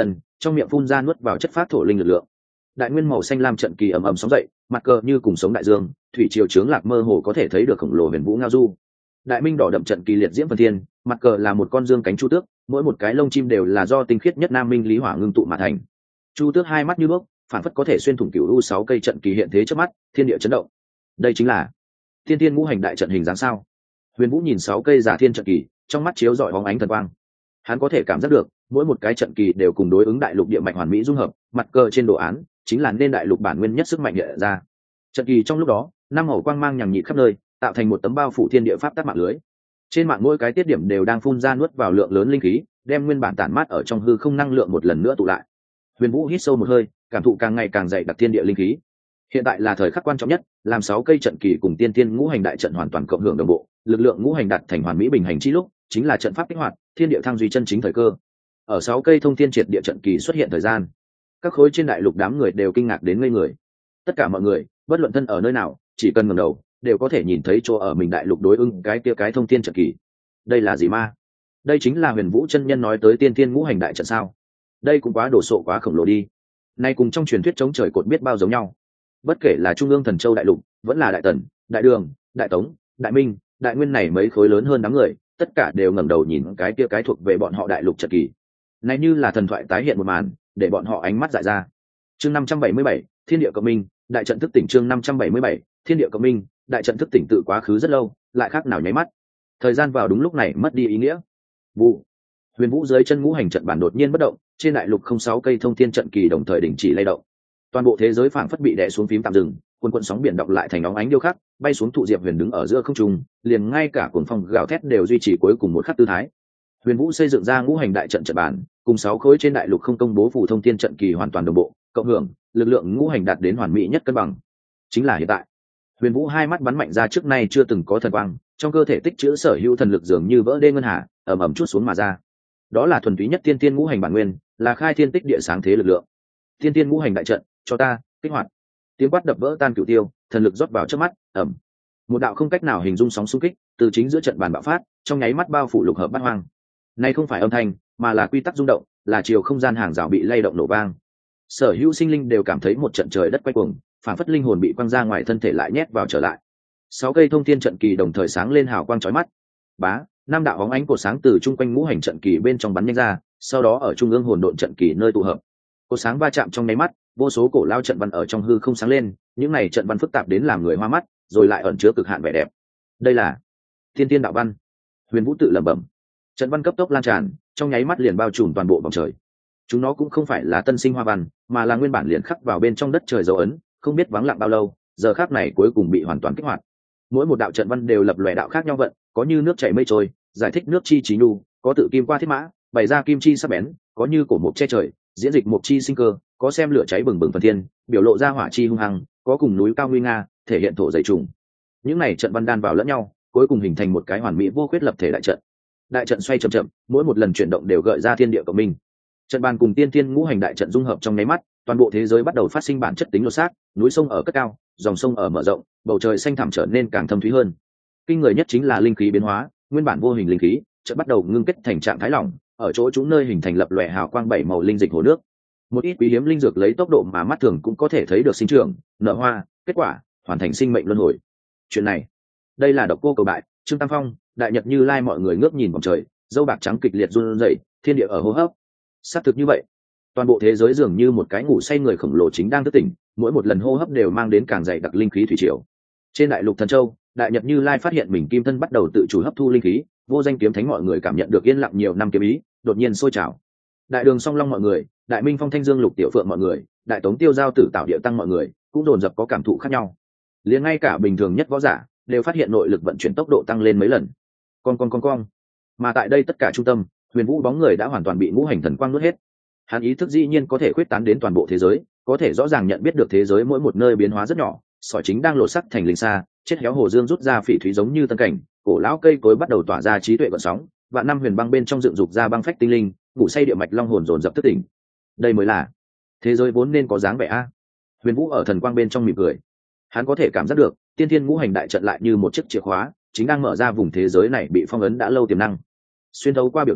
Speaker 1: trong miệng phun ra nuốt vào chất phát thổ linh lực lượng. Đại nguyên màu xanh lam trận kỳ ầm ầm sóng dậy, mặt cờ như cùng sống đại dương, thủy triều chướng lạc mơ hồ có thể thấy được khổng lồ huyền vũ ngao du. Đại minh đỏ đậm trận kỳ liệt diễm phần thiên, mặt cờ là một con dương cánh chu tước, mỗi một cái lông chim đều là do tinh khiết nhất nam minh lý hỏa ngưng tụ mà thành. Chu tước hai mắt như đuốc, phản phất có thể xuyên thủng cửu u 6 cây trận kỳ hiện thế trước mắt, thiên địa chấn động. Đây chính là thiên tiên ngũ hành đại trận hình dáng sao? Huyền Vũ nhìn 6 cây giả thiên trận kỳ, trong mắt chiếu rọi bóng ánh thần quang. Hắn có thể cảm giác được, mỗi một cái trận kỳ đều cùng đối ứng đại lục địa mạch hoàn mỹ dung hợp, mặt cờ trên đồ án chính là nên đại lục bản nguyên nhất sức mạnh hiện ra. Trận kỳ trong lúc đó, năm màu quang mang nhằng nhịt khắp nơi, tạo thành một tấm bao phủ thiên địa pháp tắc mạng lưới. Trên mạng mỗi cái tiết điểm đều đang phun ra nuốt vào lượng lớn linh khí, đem nguyên bản tản mát ở trong hư không năng lượng một lần nữa tụ lại. Huyền Vũ hít sâu một hơi, cảm thụ càng ngày càng dày đặc thiên địa linh khí. Hiện tại là thời khắc quan trọng nhất, làm 6 cây trận kỳ cùng tiên tiên ngũ hành đại trận hoàn toàn cộng hưởng đồng bộ, lực lượng ngũ hành đạt thành hoàn mỹ bình hành chi lúc, chính là trận pháp kích hoạt, thiên địa thăng duy chân chính thời cơ. Ở 6 cây thông thiên triệt địa trận kỳ xuất hiện thời gian, các khối trên đại lục đám người đều kinh ngạc đến ngây người. Tất cả mọi người, bất luận thân ở nơi nào, chỉ cần ngẩng đầu, đều có thể nhìn thấy chỗ ở mình đại lục đối ứng cái kia cái thông thiên trận kỳ. Đây là gì ma? Đây chính là Huyền Vũ chân nhân nói tới tiên tiên ngũ hành đại trận sao? Đây cũng quá đồ sộ quá khổng lồ đi. Nay cùng trong truyền thuyết chống trời cột biết bao giống nhau. Bất kể là trung ương thần châu đại lục, vẫn là đại tần, đại đường, đại tống, đại minh, đại nguyên này mấy khối lớn hơn đám người, tất cả đều ngẩng đầu nhìn cái kia cái thuộc về bọn họ đại lục trận kỳ. Này như là thần thoại tái hiện một màn, để bọn họ ánh mắt dại ra. Chương 577, Thiên địa cộng minh, đại trận thức tỉnh. Chương 577, Thiên địa cộng minh, đại trận thức tỉnh. Tự quá khứ rất lâu, lại khác nào nháy mắt. Thời gian vào đúng lúc này mất đi ý nghĩa. Vụ. Huyền Vũ dưới chân ngũ hành trận bản đột nhiên bất động, trên đại lục không 6 cây thông thiên trận kỳ đồng thời đình chỉ lay động. Toàn bộ thế giới phảng phất bị đè xuống phím tạm dừng, cuồn sóng biển đọc lại thành óng ánh điêu khắc, bay xuống thụ diệp huyền đứng ở giữa không trung, liền ngay cả cuồng phong gào thét đều duy trì cuối cùng một khắc tư thái. Huyền Vũ xây dựng ra ngũ hành đại trận trận bản, cùng 6 khối trên đại lục không công bố phù thông thiên trận kỳ hoàn toàn đồng bộ, cộng hưởng, lực lượng ngũ hành đạt đến hoàn mỹ nhất cân bằng. Chính là hiện tại. Huyền Vũ hai mắt bắn mạnh ra trước nay chưa từng có thần quang, trong cơ thể tích trữ sở hữu thần lực dường như vỡ đê ngân hà, ầm ầm chút xuống mà ra. Đó là thuần túy nhất tiên tiên ngũ hành bản nguyên, là khai thiên tích địa sáng thế lực lượng. Tiên tiên ngũ hành đại trận, cho ta kích hoạt. Tiếng quát đập vỡ tan cửu tiêu, thần lực rót vào trước mắt, ầm. Một đạo không cách nào hình dung sóng xung kích, từ chính giữa trận bàn bạo phát, trong nháy mắt bao phủ lục hợp bát hoang. Này không phải âm thanh, mà là quy tắc rung động, là chiều không gian hàng rào bị lay động nổ vang. Sở hữu sinh linh đều cảm thấy một trận trời đất quay cuồng, phản phất linh hồn bị quăng ra ngoài thân thể lại nhét vào trở lại. 6 cây thông thiên trận kỳ đồng thời sáng lên hào quang chói mắt. Bá, 5 đạo bóng ánh cột sáng từ trung quanh ngũ hành trận kỳ bên trong bắn nhanh ra, sau đó ở trung ương hồn độn trận kỳ nơi tụ hợp. Cột sáng va chạm trong nháy mắt, vô số cổ lao trận văn ở trong hư không sáng lên, những này trận văn phức tạp đến làm người hoa mắt, rồi lại ẩn chứa cực hạn vẻ đẹp. Đây là Thiên Tiên đạo văn. Huyền Vũ tự lẩm bẩm. Trận văn cấp tốc lan tràn, trong nháy mắt liền bao trùm toàn bộ vòng trời. Chúng nó cũng không phải là tân sinh hoa văn, mà là nguyên bản liền khắc vào bên trong đất trời dấu ấn, không biết vắng lặng bao lâu, giờ khắc này cuối cùng bị hoàn toàn kích hoạt. Mỗi một đạo trận văn đều lập lòe đạo khác nhau vận, có như nước chảy mây trôi, giải thích nước chi trí nhu, có tự kim qua thiết mã, bày ra kim chi sắc bén, có như cổ mục che trời, diễn dịch mục chi sinh cơ, có xem lửa cháy bừng bừng phần thiên, biểu lộ ra hỏa chi hung hăng, có cùng núi cao nguy nga, thể hiện thổ dày trùng. Những này trận văn đan vào lẫn nhau, cuối cùng hình thành một cái hoàn mỹ vô khuyết lập thể đại trận. Đại trận xoay chậm chậm, mỗi một lần chuyển động đều gợi ra thiên địa cộng minh. Trận bàn cùng tiên tiên ngũ hành đại trận dung hợp trong nháy mắt, toàn bộ thế giới bắt đầu phát sinh bản chất tính lột xác, núi sông ở cất cao, dòng sông ở mở rộng, bầu trời xanh thẳm trở nên càng thâm thúy hơn. Kinh người nhất chính là linh khí biến hóa, nguyên bản vô hình linh khí chợt bắt đầu ngưng kết thành trạng thái lỏng, ở chỗ chúng nơi hình thành lập lòe hào quang 7 màu linh dịch hồ nước. Một ít quý hiếm linh dược lấy tốc độ mà mắt thường cũng có thể thấy được sinh trưởng, nở hoa, kết quả, hoàn thành sinh mệnh luân hồi. Chuyện này, đây là độc cô cầu bại, Trương Tam Phong, Đại Nhật Như Lai, mọi người ngước nhìn vòng trời, dâu bạc trắng kịch liệt run rẩy, thiên địa ở hô hấp. Xác thực như vậy, toàn bộ thế giới dường như một cái ngủ say người khổng lồ chính đang thức tỉnh, mỗi một lần hô hấp đều mang đến càng dày đặc linh khí thủy triều. Trên đại lục Thần Châu, Đại Nhật Như Lai phát hiện mình kim thân bắt đầu tự chủ hấp thu linh khí, vô danh kiếm thánh mọi người cảm nhận được yên lặng nhiều năm kiếm ý, đột nhiên sôi trào. Đại đường Song Long mọi người, Đại Minh Phong Thanh Dương Lục Tiểu Phượng mọi người, Đại Tống Tiêu Giao Tử Tạo Địa Tăng mọi người, cũng dồn dập có cảm thụ khác nhau. Liền ngay cả bình thường nhất võ giả đều phát hiện nội lực vận chuyển tốc độ tăng lên mấy lần. Con. Mà tại đây tất cả trung tâm, Huyền Vũ bóng người đã hoàn toàn bị ngũ hành thần quang nuốt hết. Hắn ý thức dĩ nhiên có thể khuyết tán đến toàn bộ thế giới, có thể rõ ràng nhận biết được thế giới mỗi một nơi biến hóa rất nhỏ, sỏi chính đang lột sắc thành linh sa, chết héo hồ dương rút ra phỉ thúy giống như tân cảnh, cổ lão cây cối bắt đầu tỏa ra trí tuệ gợn sóng, vạn năm huyền băng bên trong dựng dục ra băng phách tinh linh, ngủ say địa mạch long hồn dồn dập thức tỉnh. Đây mới là thế giới vốn nên có dáng vẻ a. Huyền Vũ ở thần quang bên trong mỉm cười. Hắn có thể cảm giác được, tiên thiên ngũ hành đại trận lại như một chiếc chìa khóa, chính đang mở ra vùng thế giới này bị phong ấn đã lâu tiềm năng. Xuyên thấu qua biểu tượng,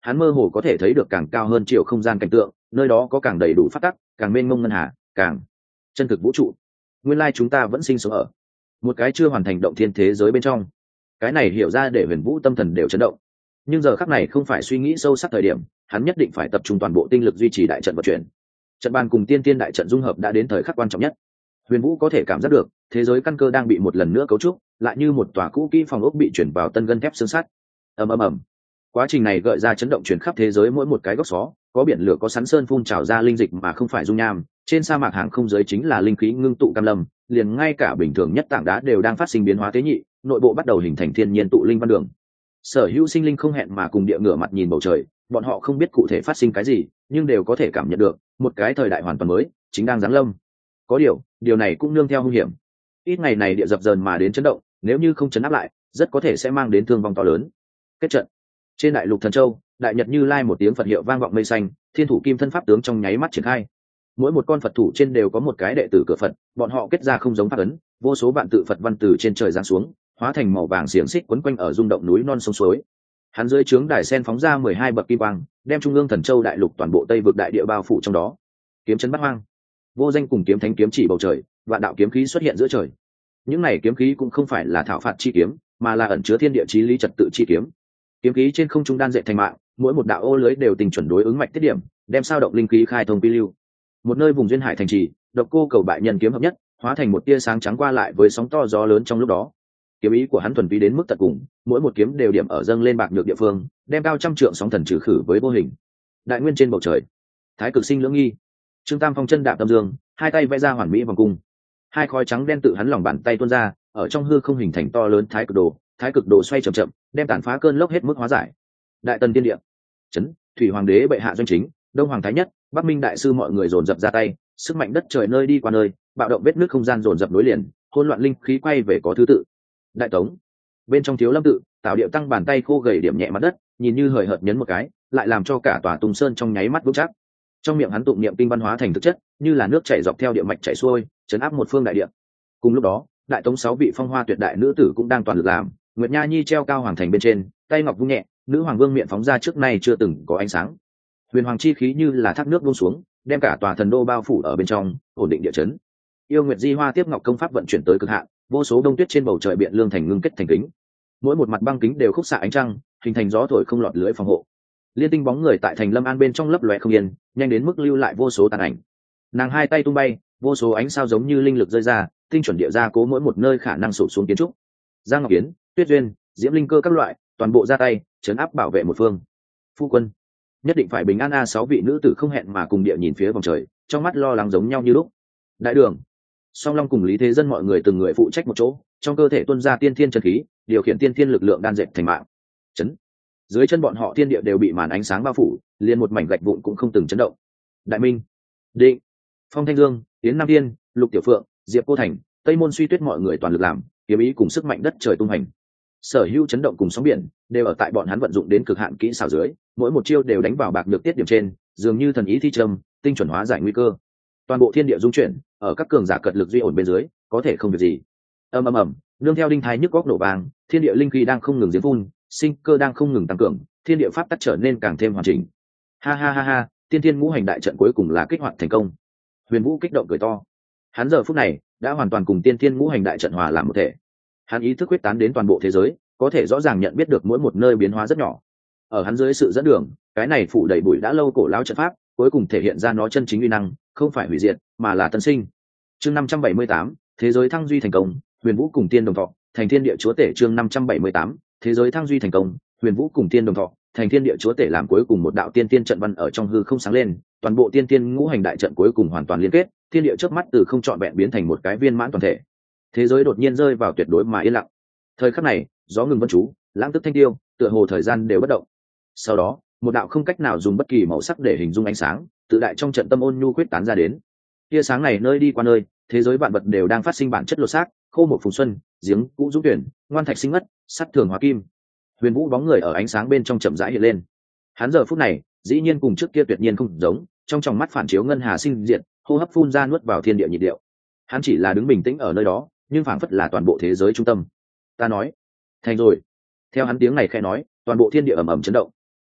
Speaker 1: hắn mơ hồ có thể thấy được càng cao hơn chiều không gian cảnh tượng, nơi đó có càng đầy đủ phát tắc, càng mênh mông ngân hà, càng chân thực vũ trụ. Nguyên lai chúng ta vẫn sinh sống ở một cái chưa hoàn thành động thiên thế giới bên trong. Cái này hiểu ra để Huyền Vũ tâm thần đều chấn động. Nhưng giờ khắc này không phải suy nghĩ sâu sắc thời điểm, hắn nhất định phải tập trung toàn bộ tinh lực duy trì đại trận vận chuyển. Trận bàn cùng tiên tiên đại trận dung hợp đã đến thời khắc quan trọng nhất. Huyền Vũ có thể cảm giác được thế giới căn cơ đang bị một lần nữa cấu trúc, lại như một tòa cũ kỹ phòng ốc bị chuyển vào tân gân thép xương sắt. Ầm ầm ầm. Quá trình này gợi ra chấn động chuyển khắp thế giới mỗi một cái góc xó, có biển lửa, có sắn sơn phun trào ra linh dịch mà không phải dung nham, trên sa mạc hàng không giới chính là linh khí ngưng tụ cam lâm, liền ngay cả bình thường nhất tảng đá đều đang phát sinh biến hóa tế nhị, nội bộ bắt đầu hình thành thiên nhiên tụ linh văn đường. Sở hữu sinh linh không hẹn mà cùng địa ngửa mặt nhìn bầu trời, bọn họ không biết cụ thể phát sinh cái gì, nhưng đều có thể cảm nhận được một cái thời đại hoàn toàn mới chính đang giáng lâm. Có điều này cũng nương theo hung hiểm. Ít ngày này địa dập dờn mà đến chấn động, nếu như không chấn áp lại, rất có thể sẽ mang đến thương vong to lớn. Kết trận. Trên đại lục Thần Châu, đại nhật Như Lai một tiếng Phật hiệu vang vọng mây xanh, thiên thủ kim thân pháp tướng trong nháy mắt triển khai. Mỗi một con Phật thủ trên đều có một cái đệ tử cửa Phật, bọn họ kết ra không giống pháp ấn, vô số vạn tự Phật văn từ trên trời giáng xuống, hóa thành màu vàng xiềng xích quấn quanh ở rung động núi non sông suối. Hắn dưới trướng đài sen phóng ra 12 bậc kim quang, đem trung ương Thần Châu đại lục toàn bộ Tây vực đại địa bao phủ trong đó. Kiếm chấn bát hoang, vô danh cùng kiếm thánh kiếm chỉ bầu trời, vạn đạo kiếm khí xuất hiện giữa trời. Những này kiếm khí cũng không phải là thảo phạt chi kiếm, mà là ẩn chứa thiên địa chí lý trật tự chi kiếm. Kiếm khí trên không trung đan dệt thành mạng, mỗi một đạo ô lưới đều tình chuẩn đối ứng mạch tiết điểm, đem sao động linh khí khai thông pi lưu. Một nơi vùng duyên hải thành trì, độc cô cầu bại nhân kiếm hợp nhất, hóa thành một tia sáng trắng qua lại với sóng to gió lớn trong lúc đó. Kiếm ý của hắn thuần vi đến mức tận cùng, mỗi một kiếm đều điểm ở dâng lên bạc nhược địa phương, đem cao trăm trượng sóng thần trừ khử với vô hình. Đại nguyên trên bầu trời, thái cực sinh lưỡng nghi, Trương Tam Phong chân đạp tâm dương, hai tay vẽ ra hoàn mỹ vòng cung, hai khói trắng đen tự hắn lòng bàn tay tuôn ra, ở trong hư không hình thành to lớn thái cực đồ xoay chậm chậm, đem tàn phá cơn lốc hết mức hóa giải. Đại tần tiên địa, chấn thủy hoàng đế bệ hạ doanh chính, đông hoàng thái nhất, bắc minh đại sư mọi người dồn dập ra tay, sức mạnh đất trời nơi đi qua nơi, bạo động vết nước không gian dồn dập nối liền, hỗn loạn linh khí quay về có thứ tự. Đại tống, bên trong thiếu lâm tự, tạo điệu tăng bàn tay khô gầy điểm nhẹ mặt đất, nhìn như hời hợt nhấn một cái, lại làm cho cả tòa Tùng Sơn trong nháy mắt vững chắc. Trong miệng hắn tụng niệm kinh văn hóa thành thực chất, như là nước chảy dọc theo địa mạch chảy xuôi, chấn áp một phương đại địa. Cùng lúc đó, đại tống 6 vị phong hoa tuyệt đại nữ tử cũng đang toàn lực làm. Nguyệt Nha Nhi treo cao hoàng thành bên trên, tay ngọc vung nhẹ, nữ hoàng vương miệng phóng ra trước nay chưa từng có ánh sáng. Huyền hoàng chi khí như là thác nước buông xuống, đem cả tòa thần đô bao phủ ở bên trong, ổn định địa chấn. Yêu Nguyệt Di Hoa tiếp ngọc công pháp vận chuyển tới cực hạn, vô số đông tuyết trên bầu trời biện lương thành ngưng kết thành kính. Mỗi một mặt băng kính đều khúc xạ ánh trăng, hình thành gió thổi không lọt lưới phòng hộ. Liên tinh bóng người tại thành Lâm An bên trong lấp lóe không yên, nhanh đến mức lưu lại vô số tàn ảnh. Nàng hai tay tung bay, vô số ánh sao giống như linh lực rơi ra, tinh chuẩn địa ra cố mỗi một nơi khả năng sụp xuống kiến trúc. Giang Ngọc Yến, Tuyết Duyên, Diễm Linh Cơ các loại, toàn bộ ra tay, trấn áp bảo vệ một phương. Phu quân, nhất định phải bình an a. 6 vị nữ tử không hẹn mà cùng địa nhìn phía vòng trời, trong mắt lo lắng giống nhau như lúc. Đại đường, Song Long cùng Lý Thế Dân mọi người từng người phụ trách một chỗ, trong cơ thể tuôn ra tiên thiên chân khí, điều khiển tiên thiên lực lượng đan dệt thành mạng. Chấn. Dưới chân bọn họ thiên địa đều bị màn ánh sáng bao phủ, liền một mảnh gạch vụn cũng không từng chấn động. Đại Minh, Định, Phong Thanh Dương, Yến Nam Thiên, Lục Tiểu Phượng, Diệp Cô Thành, Tây Môn Suy Tuyết mọi người toàn lực làm, kiếm ý cùng sức mạnh đất trời tung hành. Sở hữu chấn động cùng sóng biển đều ở tại bọn hắn vận dụng đến cực hạn kỹ xảo dưới, mỗi một chiêu đều đánh vào bạc nhược tiết điểm trên, dường như thần ý thi trâm, tinh chuẩn hóa giải nguy cơ. Toàn bộ thiên địa dung chuyển, ở các cường giả cật lực duy ổn bên dưới, có thể không việc gì. Ầm ầm ầm, nương theo đinh thái nhức góc nổ vàng, thiên địa linh khí đang không ngừng giếng phun, sinh cơ đang không ngừng tăng cường, thiên địa pháp tắc trở nên càng thêm hoàn chỉnh. Ha ha ha ha, tiên thiên ngũ hành đại trận cuối cùng là kích hoạt thành công. Huyền Vũ kích động cười to. Hắn giờ phút này đã hoàn toàn cùng tiên thiên ngũ hành đại trận hòa làm một thể. Hắn ý thức quyết tán đến toàn bộ thế giới, có thể rõ ràng nhận biết được mỗi một nơi biến hóa rất nhỏ. Ở hắn dưới sự dẫn đường, cái này phủ đầy bụi đã lâu cổ lão trận pháp, cuối cùng thể hiện ra nó chân chính uy năng, không phải hủy diệt, mà là tân sinh. Chương 578, thế giới thăng duy thành công, Huyền Vũ cùng tiên đồng thọ, thành thiên địa chúa tể. Chương 578, thế giới thăng duy thành công, Huyền Vũ cùng tiên đồng thọ, thành thiên địa chúa tể. Làm cuối cùng một đạo tiên tiên trận văn ở trong hư không sáng lên, toàn bộ tiên tiên ngũ hành đại trận cuối cùng hoàn toàn liên kết, thiên địa chớp mắt từ không trọn vẹn biến thành một cái viên mãn toàn thể. Thế giới đột nhiên rơi vào tuyệt đối mà yên lặng. Thời khắc này, gió ngừng vân chú, lãng tức thanh tiêu, tựa hồ thời gian đều bất động. Sau đó, một đạo không cách nào dùng bất kỳ màu sắc để hình dung ánh sáng, tự đại trong trận tâm ôn nhu quyết tán ra đến. Tia sáng này nơi đi qua nơi, thế giới vạn vật đều đang phát sinh bản chất lột xác, khô một phùng xuân, giếng cũ dũng tuyển, ngoan thạch sinh ngất, sắt thường hóa kim. Huyền Vũ bóng người ở ánh sáng bên trong chậm rãi hiện lên. Hắn giờ phút này, dĩ nhiên cùng trước kia tuyệt nhiên không giống, trong tròng mắt phản chiếu ngân hà sinh diệt, hô hấp phun ra nuốt vào thiên địa nhịp điệu. Hắn chỉ là đứng bình tĩnh ở nơi đó, nhưng phảng phất là toàn bộ thế giới trung tâm. Ta nói, thành rồi. Theo hắn tiếng này khẽ nói, toàn bộ thiên địa ầm ầm chấn động.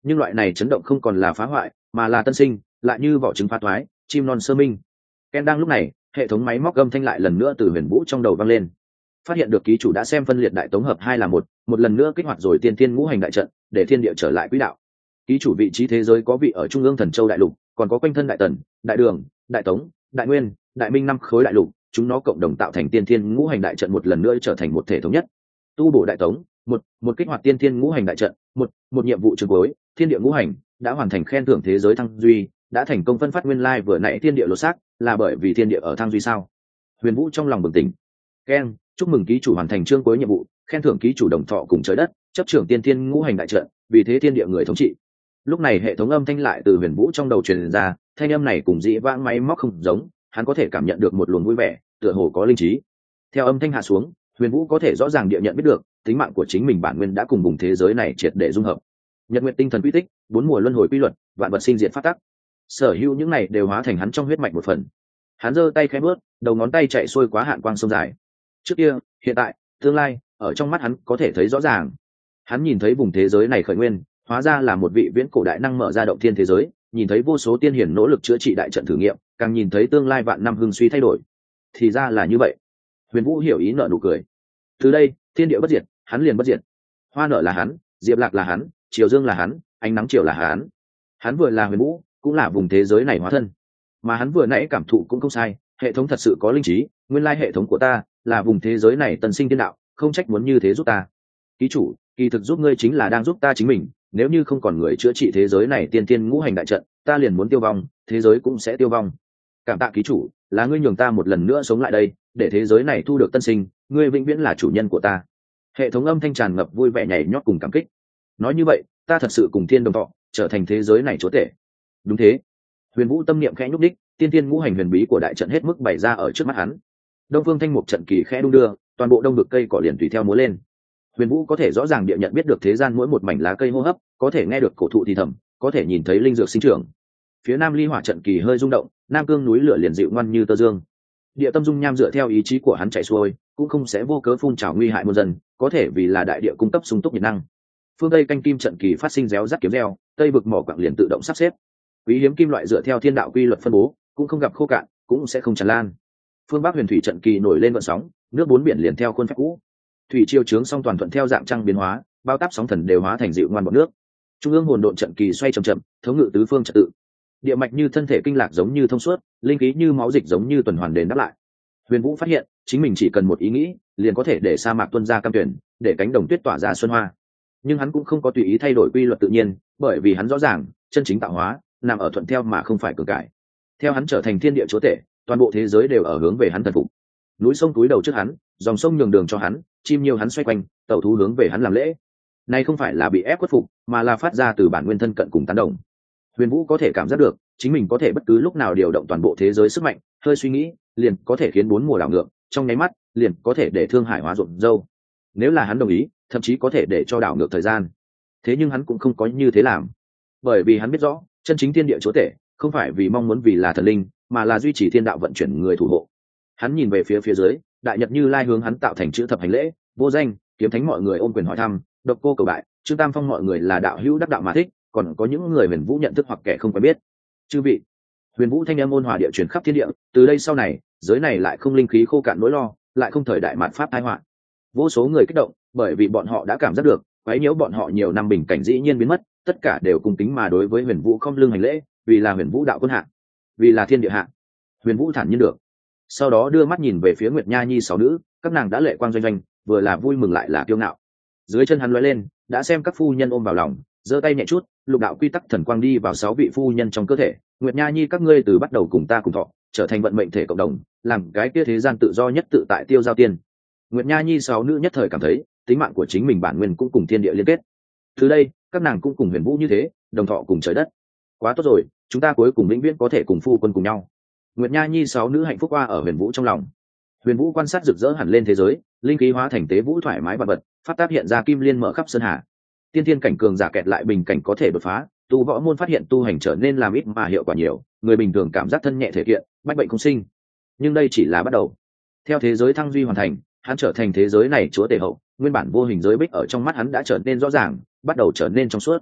Speaker 1: nhưng loại này chấn động không còn là phá hoại mà là tân sinh, lại như vỏ trứng phá thoái, chim non sơ minh. Ken đang lúc này, hệ thống máy móc âm thanh lại lần nữa từ Huyền Vũ trong đầu vang lên. Phát hiện được ký chủ đã xem phân liệt đại tổng hợp 2 là một lần nữa kích hoạt rồi tiên thiên ngũ hành đại trận, để thiên địa trở lại quỹ đạo. Ký chủ vị trí thế giới có vị ở trung ương Thần Châu đại lục, còn có quanh thân Đại Tần, Đại Đường, Đại Tống, Đại Nguyên, Đại Minh 5 khối đại lục, chúng nó cộng đồng tạo thành tiên thiên ngũ hành đại trận, một lần nữa trở thành một thể thống nhất. Tu bổ Đại Tống, một kích hoạt tiên thiên ngũ hành đại trận, một nhiệm vụ trường cuối, thiên địa ngũ hành đã hoàn thành, khen thưởng thế giới thăng duy, đã thành công phân phát nguyên lai vừa nãy thiên địa lột xác là bởi vì thiên địa ở thăng duy sao? Huyền Vũ trong lòng bừng tỉnh. Ken, chúc mừng ký chủ hoàn thành chương cuối nhiệm vụ, khen thưởng ký chủ đồng thọ cùng trời đất, chấp trưởng tiên thiên ngũ hành đại trận, vì thế thiên địa người thống trị. Lúc này hệ thống âm thanh lại từ Huyền Vũ trong đầu truyền ra, thanh âm này cùng dĩ vãng máy móc không giống, hắn có thể cảm nhận được một luồng vui vẻ, tựa hồ có linh trí. Theo âm thanh hạ xuống, Huyền Vũ có thể rõ ràng địa nhận biết được, tính mạng của chính mình bản nguyên đã cùng vùng thế giới này triệt để dung hợp. Nhật nguyện tinh thần quy tích, 4 mùa luân hồi quy luật, vạn vật sinh diệt pháp tắc. Sở hữu những này đều hóa thành hắn trong huyết mạch một phần. Hắn giơ tay khẽ bước, đầu ngón tay chạy xuôi quá hạn quang sông dài. Trước kia, hiện tại, tương lai, ở trong mắt hắn có thể thấy rõ ràng. Hắn nhìn thấy vùng thế giới này khởi nguyên, hóa ra là một vị viễn cổ đại năng mở ra động thiên thế giới, nhìn thấy vô số tiên hiển nỗ lực chữa trị đại trận thử nghiệm, càng nhìn thấy tương lai vạn năm hưng suy thay đổi. Thì ra là như vậy. Huyền Vũ hiểu ý nở nụ cười. Từ đây, thiên địa bất diệt, hắn liền bất diệt. Hoa nở là hắn, diệp lạc là hắn, triều dương là hắn, ánh nắng chiều là hắn. Hắn vừa là Huyền Vũ, cũng là vùng thế giới này hóa thân. Mà hắn vừa nãy cảm thụ cũng không sai, hệ thống thật sự có linh trí, nguyên lai hệ thống của ta là vùng thế giới này tân sinh tiên đạo, không trách muốn như thế giúp ta. Ký chủ, kỳ thực giúp ngươi chính là đang giúp ta chính mình, nếu như không còn người chữa trị thế giới này tiên tiên ngũ hành đại trận, ta liền muốn tiêu vong, thế giới cũng sẽ tiêu vong. Cảm tạ ký chủ, là ngươi nhường ta một lần nữa sống lại đây, để thế giới này thu được tân sinh, ngươi vĩnh viễn là chủ nhân của ta. Hệ thống âm thanh tràn ngập vui vẻ nhảy nhót cùng cảm kích. Nói như vậy, ta thật sự cùng thiên đồng thọ, trở thành thế giới này chúa tể. Đúng thế. Huyền Vũ tâm niệm khẽ nhúc đích, tiên tiên ngũ hành huyền bí của đại trận hết mức bày ra ở trước mắt hắn. Đông Phương Thanh Mục trận kỳ khẽ đung đưa, toàn bộ đông vực cây cỏ liền tùy theo múa lên. Huyền Vũ có thể rõ ràng địa nhận biết được thế gian mỗi một mảnh lá cây hô hấp, có thể nghe được cổ thụ thì thầm, có thể nhìn thấy linh dược sinh trưởng. Phía Nam Ly Hỏa trận kỳ hơi rung động, Nam Cương núi lửa liền dịu ngoan như tơ dương. Địa tâm dung nham dựa theo ý chí của hắn chạy xuôi, cũng không sẽ vô cớ phun trào nguy hại muôn dân, có thể vì là đại địa cung cấp sung túc nhiệt năng. Phương Tây canh kim trận kỳ phát sinh réo rắt kiếm reo, Tây vực mỏ quặng liền tự động sắp xếp. Quý hiếm kim loại dựa theo thiên đạo quy luật phân bố, cũng không gặp khô cạn, cũng sẽ không tràn lan. Phương Bắc huyền thủy trận kỳ nổi lên vận sóng, nước bốn biển liền theo khuôn phép cũ. Thủy triều trướng song toàn thuận theo dạng trăng biến hóa, bao táp sóng thần đều hóa thành dịu ngoan bọt nước. Trung ương hồn độn trận kỳ xoay chậm chậm, thống ngự tứ phương trật tự. Địa mạch như thân thể kinh lạc giống như thông suốt, linh khí như máu dịch giống như tuần hoàn đền đáp lại. Huyền Vũ phát hiện, chính mình chỉ cần một ý nghĩ, liền có thể để sa mạc tuôn ra cam tuyển, để cánh đồng tuyết tỏa ra xuân hoa. Nhưng hắn cũng không có tùy ý thay đổi quy luật tự nhiên, bởi vì hắn rõ ràng, chân chính tạo hóa nằm ở thuận theo mà không phải cường cải. Theo hắn trở thành thiên địa chúa tể, toàn bộ thế giới đều ở hướng về hắn thần phục. Núi sông túi đầu trước hắn, dòng sông nhường đường cho hắn, chim nhiều hắn xoay quanh, tẩu thú hướng về hắn làm lễ. Này không phải là bị ép khuất phục, mà là phát ra từ bản nguyên thân cận cùng tán đồng. Huyền Vũ có thể cảm giác được, chính mình có thể bất cứ lúc nào điều động toàn bộ thế giới sức mạnh, hơi suy nghĩ, liền có thể khiến bốn mùa đảo ngược, trong nháy mắt, liền có thể để thương hải hóa ruộng dâu. Nếu là hắn đồng ý, thậm chí có thể để cho đảo ngược thời gian. Thế nhưng hắn cũng không có như thế làm, bởi vì hắn biết rõ, chân chính thiên địa chúa tể, không phải vì mong muốn vì là thần linh, mà là duy trì thiên đạo vận chuyển người thủ hộ. Hắn nhìn về phía dưới, đại nhật Như Lai hướng hắn tạo thành chữ thập hành lễ, vô danh, kiếm thánh mọi người ôm quyền hỏi thăm, độc cô cầu bại, Trương Tam Phong mọi người là đạo hữu đắc đạo mà thích, còn có những người Huyền Vũ nhận thức hoặc kẻ không quen biết. Chư vị, Huyền Vũ thanh âm ôn hòa địa truyền khắp thiên địa, từ đây sau này, giới này lại không linh khí khô cạn nỗi lo, lại không thời đại mạt pháp tai họa. Vô số người kích động, bởi vì bọn họ đã cảm giác được, quấy nhiễu bọn họ nhiều năm bình cảnh dĩ nhiên biến mất, tất cả đều cùng kính mà đối với Huyền Vũ không lưng hành lễ, vì là Huyền Vũ đạo quân hạ, vì là thiên địa hạ. Huyền Vũ thản nhiên được. Sau đó đưa mắt nhìn về phía Nguyệt Nha Nhi sáu nữ, các nàng đã lệ quang doanh doanh, vừa là vui mừng lại là kiêu ngạo. Dưới chân hắn lóe lên, đã xem các phu nhân ôm vào lòng, giơ tay nhẹ chút, lục đạo quy tắc thần quang đi vào sáu vị phu nhân trong cơ thể. Nguyệt Nha Nhi, các ngươi từ bắt đầu cùng ta cùng thọ, trở thành vận mệnh thể cộng đồng, làm cái kia thế gian tự do nhất tự tại tiêu giao tiên. Nguyệt Nha Nhi sáu nữ nhất thời cảm thấy, tính mạng của chính mình bản nguyên cũng cùng thiên địa liên kết. Từ đây, các nàng cũng cùng Huyền Vũ như thế, đồng thọ cùng trời đất. Quá tốt rồi, chúng ta cuối cùng vĩnh viễn có thể cùng phu quân cùng nhau. Nguyệt Nha Nhi sáu nữ hạnh phúc qua ở Huyền Vũ trong lòng. Huyền Vũ quan sát rực rỡ hẳn lên thế giới, linh khí hóa thành tế vũ thoải mái vật vật, pháp tác hiện ra kim liên mở khắp sơn hà. Tiên thiên cảnh cường giả kẹt lại bình cảnh có thể đột phá, tu võ môn phát hiện tu hành trở nên làm ít mà hiệu quả nhiều, người bình thường cảm giác thân nhẹ thể kiện, bách bệnh không sinh. Nhưng đây chỉ là bắt đầu. Theo thế giới thăng duy hoàn thành, hắn trở thành thế giới này chúa tể hậu, nguyên bản vô hình giới bích ở trong mắt hắn đã trở nên rõ ràng, bắt đầu trở nên trong suốt.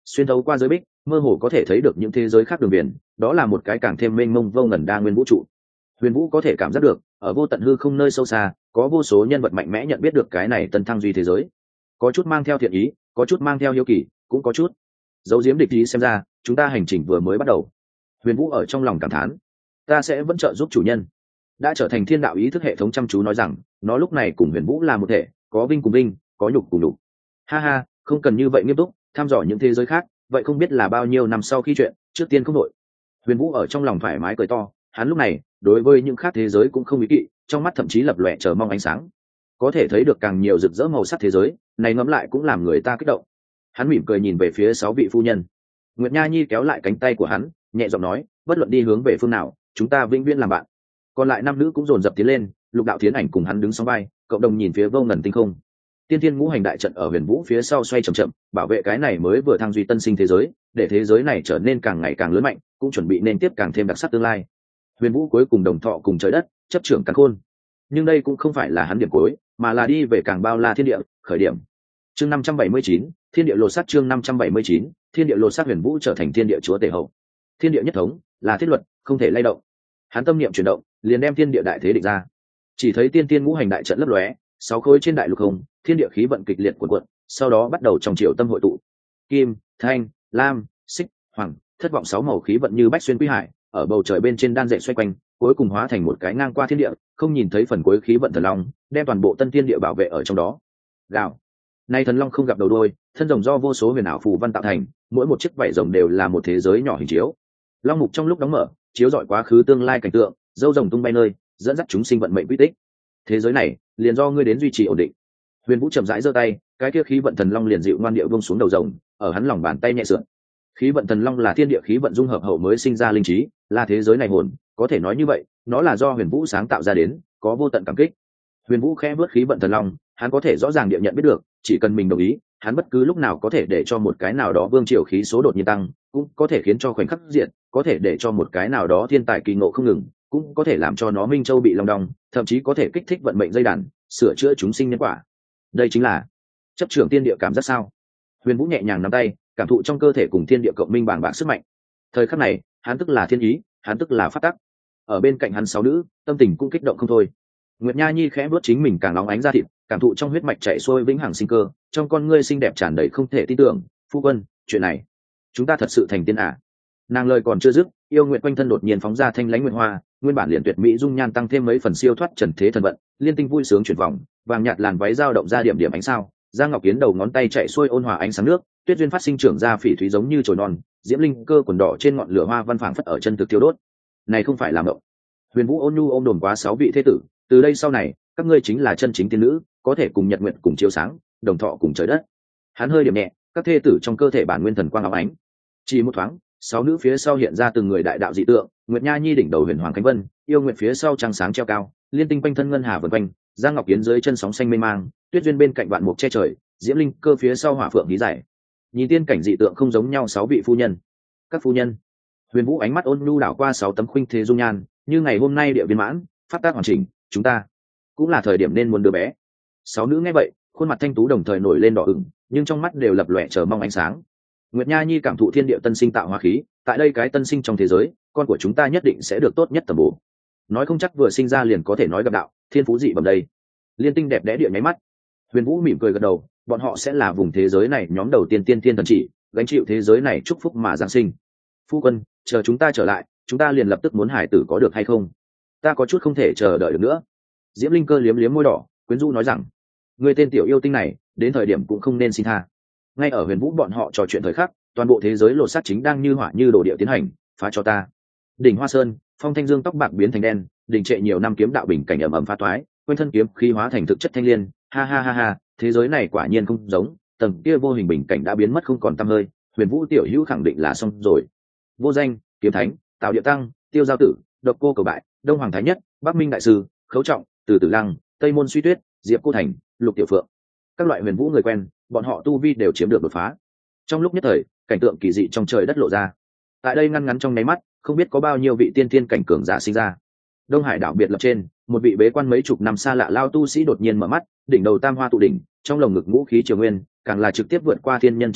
Speaker 1: xuyên thấu qua giới bích mơ hồ có thể thấy được những thế giới khác đường biển, đó là một cái càng thêm mênh mông vô ngần đa nguyên vũ trụ. Huyền Vũ có thể cảm giác được ở vô tận hư không nơi sâu xa có vô số nhân vật mạnh mẽ nhận biết được cái này tân thăng duy thế giới, có chút mang theo thiện ý, có chút mang theo hiếu kỳ, cũng có chút giấu giếm địch ý. Xem ra chúng ta hành trình vừa mới bắt đầu. Huyền Vũ ở trong lòng cảm thán. Ta sẽ vẫn trợ giúp chủ nhân. Đã trở thành thiên đạo ý thức hệ thống chăm chú nói rằng nó lúc này cùng Huyền Vũ là một thể, có vinh cùng vinh, có nhục cùng nhục. Ha ha, không cần như vậy nghiêm túc, thăm dò những thế giới khác, vậy không biết là bao nhiêu năm sau khi chuyện, trước tiên không đội. Huyền Vũ ở trong lòng thoải mái cười to, hắn lúc này đối với những khác thế giới cũng không ý kỵ, trong mắt thậm chí lập lòe chờ mong ánh sáng. Có thể thấy được càng nhiều rực rỡ màu sắc thế giới, này ngẫm lại cũng làm người ta kích động. Hắn mỉm cười nhìn về phía 6 vị phu nhân. Nguyệt Nha Nhi kéo lại cánh tay của hắn, nhẹ giọng nói, bất luận đi hướng về phương nào, chúng ta vĩnh viễn làm bạn. Còn lại nam nữ cũng dồn dập tiến lên, Lục Đạo Thiến Ảnh cùng hắn đứng song vai, cộng đồng nhìn phía vô ngần tinh không. Tiên Thiên Ngũ Hành đại trận ở Huyền Vũ phía sau xoay chậm chậm, bảo vệ cái này mới vừa thăng duy tân sinh thế giới, để thế giới này trở nên càng ngày càng lớn mạnh, cũng chuẩn bị nên tiếp càng thêm đặc sắc tương lai. Huyền Vũ cuối cùng đồng thọ cùng trời đất, chấp trưởng càn khôn. Nhưng đây cũng không phải là hắn điểm cuối, mà là đi về càng bao la thiên địa, khởi điểm. Chương 579, Thiên địa lột xác. Chương 579, Thiên địa lột xác. Huyền Vũ trở thành thiên địa chúa tể hậu. Thiên địa nhất thống là thiết luật, không thể lay động. Hắn tâm niệm chuyển động, liền đem thiên địa đại thế định ra. Chỉ thấy Tiên Tiên Ngũ Hành đại trận lấp lóe, 6 khối trên đại lục hồng, thiên địa khí vận kịch liệt cuộn cuộn, sau đó bắt đầu trong chiều tâm hội tụ. Kim, thanh, lam, xích, hoàng, thất vọng 6 màu khí vận như bách xuyên quy hải, ở bầu trời bên trên đan dệt xoay quanh, cuối cùng hóa thành một cái ngang qua thiên địa, không nhìn thấy phần cuối khí vận thần long, đem toàn bộ tân thiên địa bảo vệ ở trong đó. Gào. Nay thần long không gặp đầu đuôi, thân rồng do vô số huyền ảo phù văn tạo thành, mỗi một chiếc vảy rồng đều là một thế giới nhỏ hình chiếu. Long mục trong lúc đóng mở, chiếu rọi quá khứ tương lai cảnh tượng, dâu rồng tung bay nơi, dẫn dắt chúng sinh vận mệnh quy tích. Thế giới này, liền do ngươi đến duy trì ổn định. Huyền Vũ chậm rãi giơ tay, cái kia khí vận thần long liền dịu ngoan điệu buông xuống đầu rồng, ở hắn lòng bàn tay nhẹ sượn. Khí vận thần long là thiên địa khí vận dung hợp hậu mới sinh ra linh trí, là thế giới này hồn, có thể nói như vậy, nó là do Huyền Vũ sáng tạo ra đến, có vô tận cảm kích. Huyền Vũ khẽ vớt khí vận thần long, hắn có thể rõ ràng địa nhận biết được, chỉ cần mình đồng ý, hắn bất cứ lúc nào có thể để cho một cái nào đó vương triều khí số đột nhiên tăng, cũng có thể khiến cho khoảnh khắc diện, có thể để cho một cái nào đó thiên tài kỳ ngộ không ngừng, cũng có thể làm cho nó minh châu bị long đong, thậm chí có thể kích thích vận mệnh dây đàn, sửa chữa chúng sinh nhân quả. Đây chính là chấp trưởng tiên địa cảm giác sao? Huyền Vũ nhẹ nhàng nắm tay, cảm thụ trong cơ thể cùng thiên địa cộng minh bàng bạc sức mạnh. Thời khắc này, hắn tức là thiên ý, hắn tức là phát tắc. Ở bên cạnh hắn 6 nữ, tâm tình cũng kích động không thôi. Nguyệt Nha Nhi khẽ vuốt chính mình càng nóng ánh ra thịt, cảm thụ trong huyết mạch chảy xuôi vĩnh hằng sinh cơ, trong con ngươi xinh đẹp tràn đầy không thể tin tưởng. Phu quân, chuyện này, chúng ta thật sự thành tiên à? Nàng lời còn chưa dứt, yêu nguyện quanh thân đột nhiên phóng ra thanh lãnh nguyệt hoa, nguyên bản liền tuyệt mỹ dung nhan tăng thêm mấy phần siêu thoát trần thế thần vận, liên tinh vui sướng chuyển vòng, vàng nhạt làn váy dao động ra điểm điểm ánh sao, Giang Ngọc Kiến đầu ngón tay chạy xuôi ôn hòa ánh sáng nước, tuyết duyên phát sinh trưởng ra phỉ thúy giống như chồi non, diễm linh cơ quần đỏ trên ngọn lửa hoa văn phảng phất ở chân thực thiêu đốt. Này không phải là mộng. Huyền Vũ ôn nhu ôm đồn quá 6 vị thế tử, từ đây sau này, các ngươi chính là chân chính tiên nữ, có thể cùng nhật nguyện cùng chiếu sáng, đồng thọ cùng trời đất. Hắn hơi điểm nhẹ, các thê tử trong cơ thể bản nguyên thần quang óng ánh. Chỉ một thoáng, 6 nữ phía sau hiện ra từng người đại đạo dị tượng, Nguyệt Nha Nhi đỉnh đầu huyền hoàng khánh vân, yêu nguyệt phía sau trăng sáng treo cao, liên tinh quanh thân ngân hà vần quanh, Giang Ngọc Kiến dưới chân sóng xanh mê mang, tuyết duyên bên cạnh vạn mục che trời, diễm linh cơ phía sau hỏa phượng hí giải. Nhìn tiên cảnh dị tượng không giống nhau 6 vị phu nhân. Các phu nhân. Huyền Vũ ánh mắt ôn nhu đảo qua 6 tấm khuynh thế dung nhan, như ngày hôm nay địa viên mãn, pháp tác hoàn chỉnh, chúng ta cũng là thời điểm nên muốn đứa bé. 6 nữ nghe vậy, khuôn mặt thanh tú đồng thời nổi lên đỏ ửng, nhưng trong mắt đều lập lòe chờ mong ánh sáng. Nguyệt Nha Nhi cảm thụ thiên địa tân sinh tạo hóa khí, tại đây cái tân sinh trong thế giới, con của chúng ta nhất định sẽ được tốt nhất tầm bổ. Nói không chắc vừa sinh ra liền có thể nói gặp đạo, thiên phú dị bẩm đây. Liên tinh đẹp đẽ địa nháy mắt. Huyền Vũ mỉm cười gật đầu, bọn họ sẽ là vùng thế giới này nhóm đầu tiên tiên thiên thần chỉ, gánh chịu thế giới này chúc phúc mà giáng sinh. Phu quân, chờ chúng ta trở lại, chúng ta liền lập tức muốn hải tử có được hay không? Ta có chút không thể chờ đợi được nữa. Diễm Linh Cơ liếm liếm môi đỏ, quyến rũ nói rằng, người tên tiểu yêu tinh này, đến thời điểm cũng không nên xin tha. Ngay ở Huyền Vũ bọn họ trò chuyện thời khắc, toàn bộ thế giới lột xác chính đang như hỏa như đồ địa tiến hành, phá cho ta. Đỉnh Hoa Sơn, Phong Thanh Dương tóc bạc biến thành đen, đình trệ nhiều năm kiếm đạo bình cảnh ầm ầm phá toái, quanh thân kiếm khí hóa thành thực chất thanh liên, ha ha ha ha, thế giới này quả nhiên không giống, tầng kia vô hình bình cảnh đã biến mất không còn tăm hơi, Huyền Vũ tiểu hữu khẳng định là xong rồi. Vô Danh, Kiếm Thánh, Tào Địa Tăng, Tiêu Giao Tử, Độc Cô Cầu Bại, Đông Hoàng Thái Nhất, Bắc Minh Đại Sư, Khấu Trọng, Từ Tử Lăng, Tây Môn Suy Tuyết, Diệp Cô Thành, Lục Tiểu Phượng, các loại huyền vũ người quen, bọn họ tu vi đều chiếm được đột phá. Trong lúc nhất thời, cảnh tượng kỳ dị trong trời đất lộ ra. Tại đây ngăn ngắn trong nháy mắt, không biết có bao nhiêu vị tiên thiên cảnh cường giả sinh ra. Đông Hải đảo biệt lập trên, một vị bế quan mấy chục năm xa lạ lao tu sĩ đột nhiên mở mắt, đỉnh đầu tam hoa tụ đỉnh, trong lồng ngực ngũ khí triều nguyên, càng là trực tiếp vượt qua thiên nhân chi cách,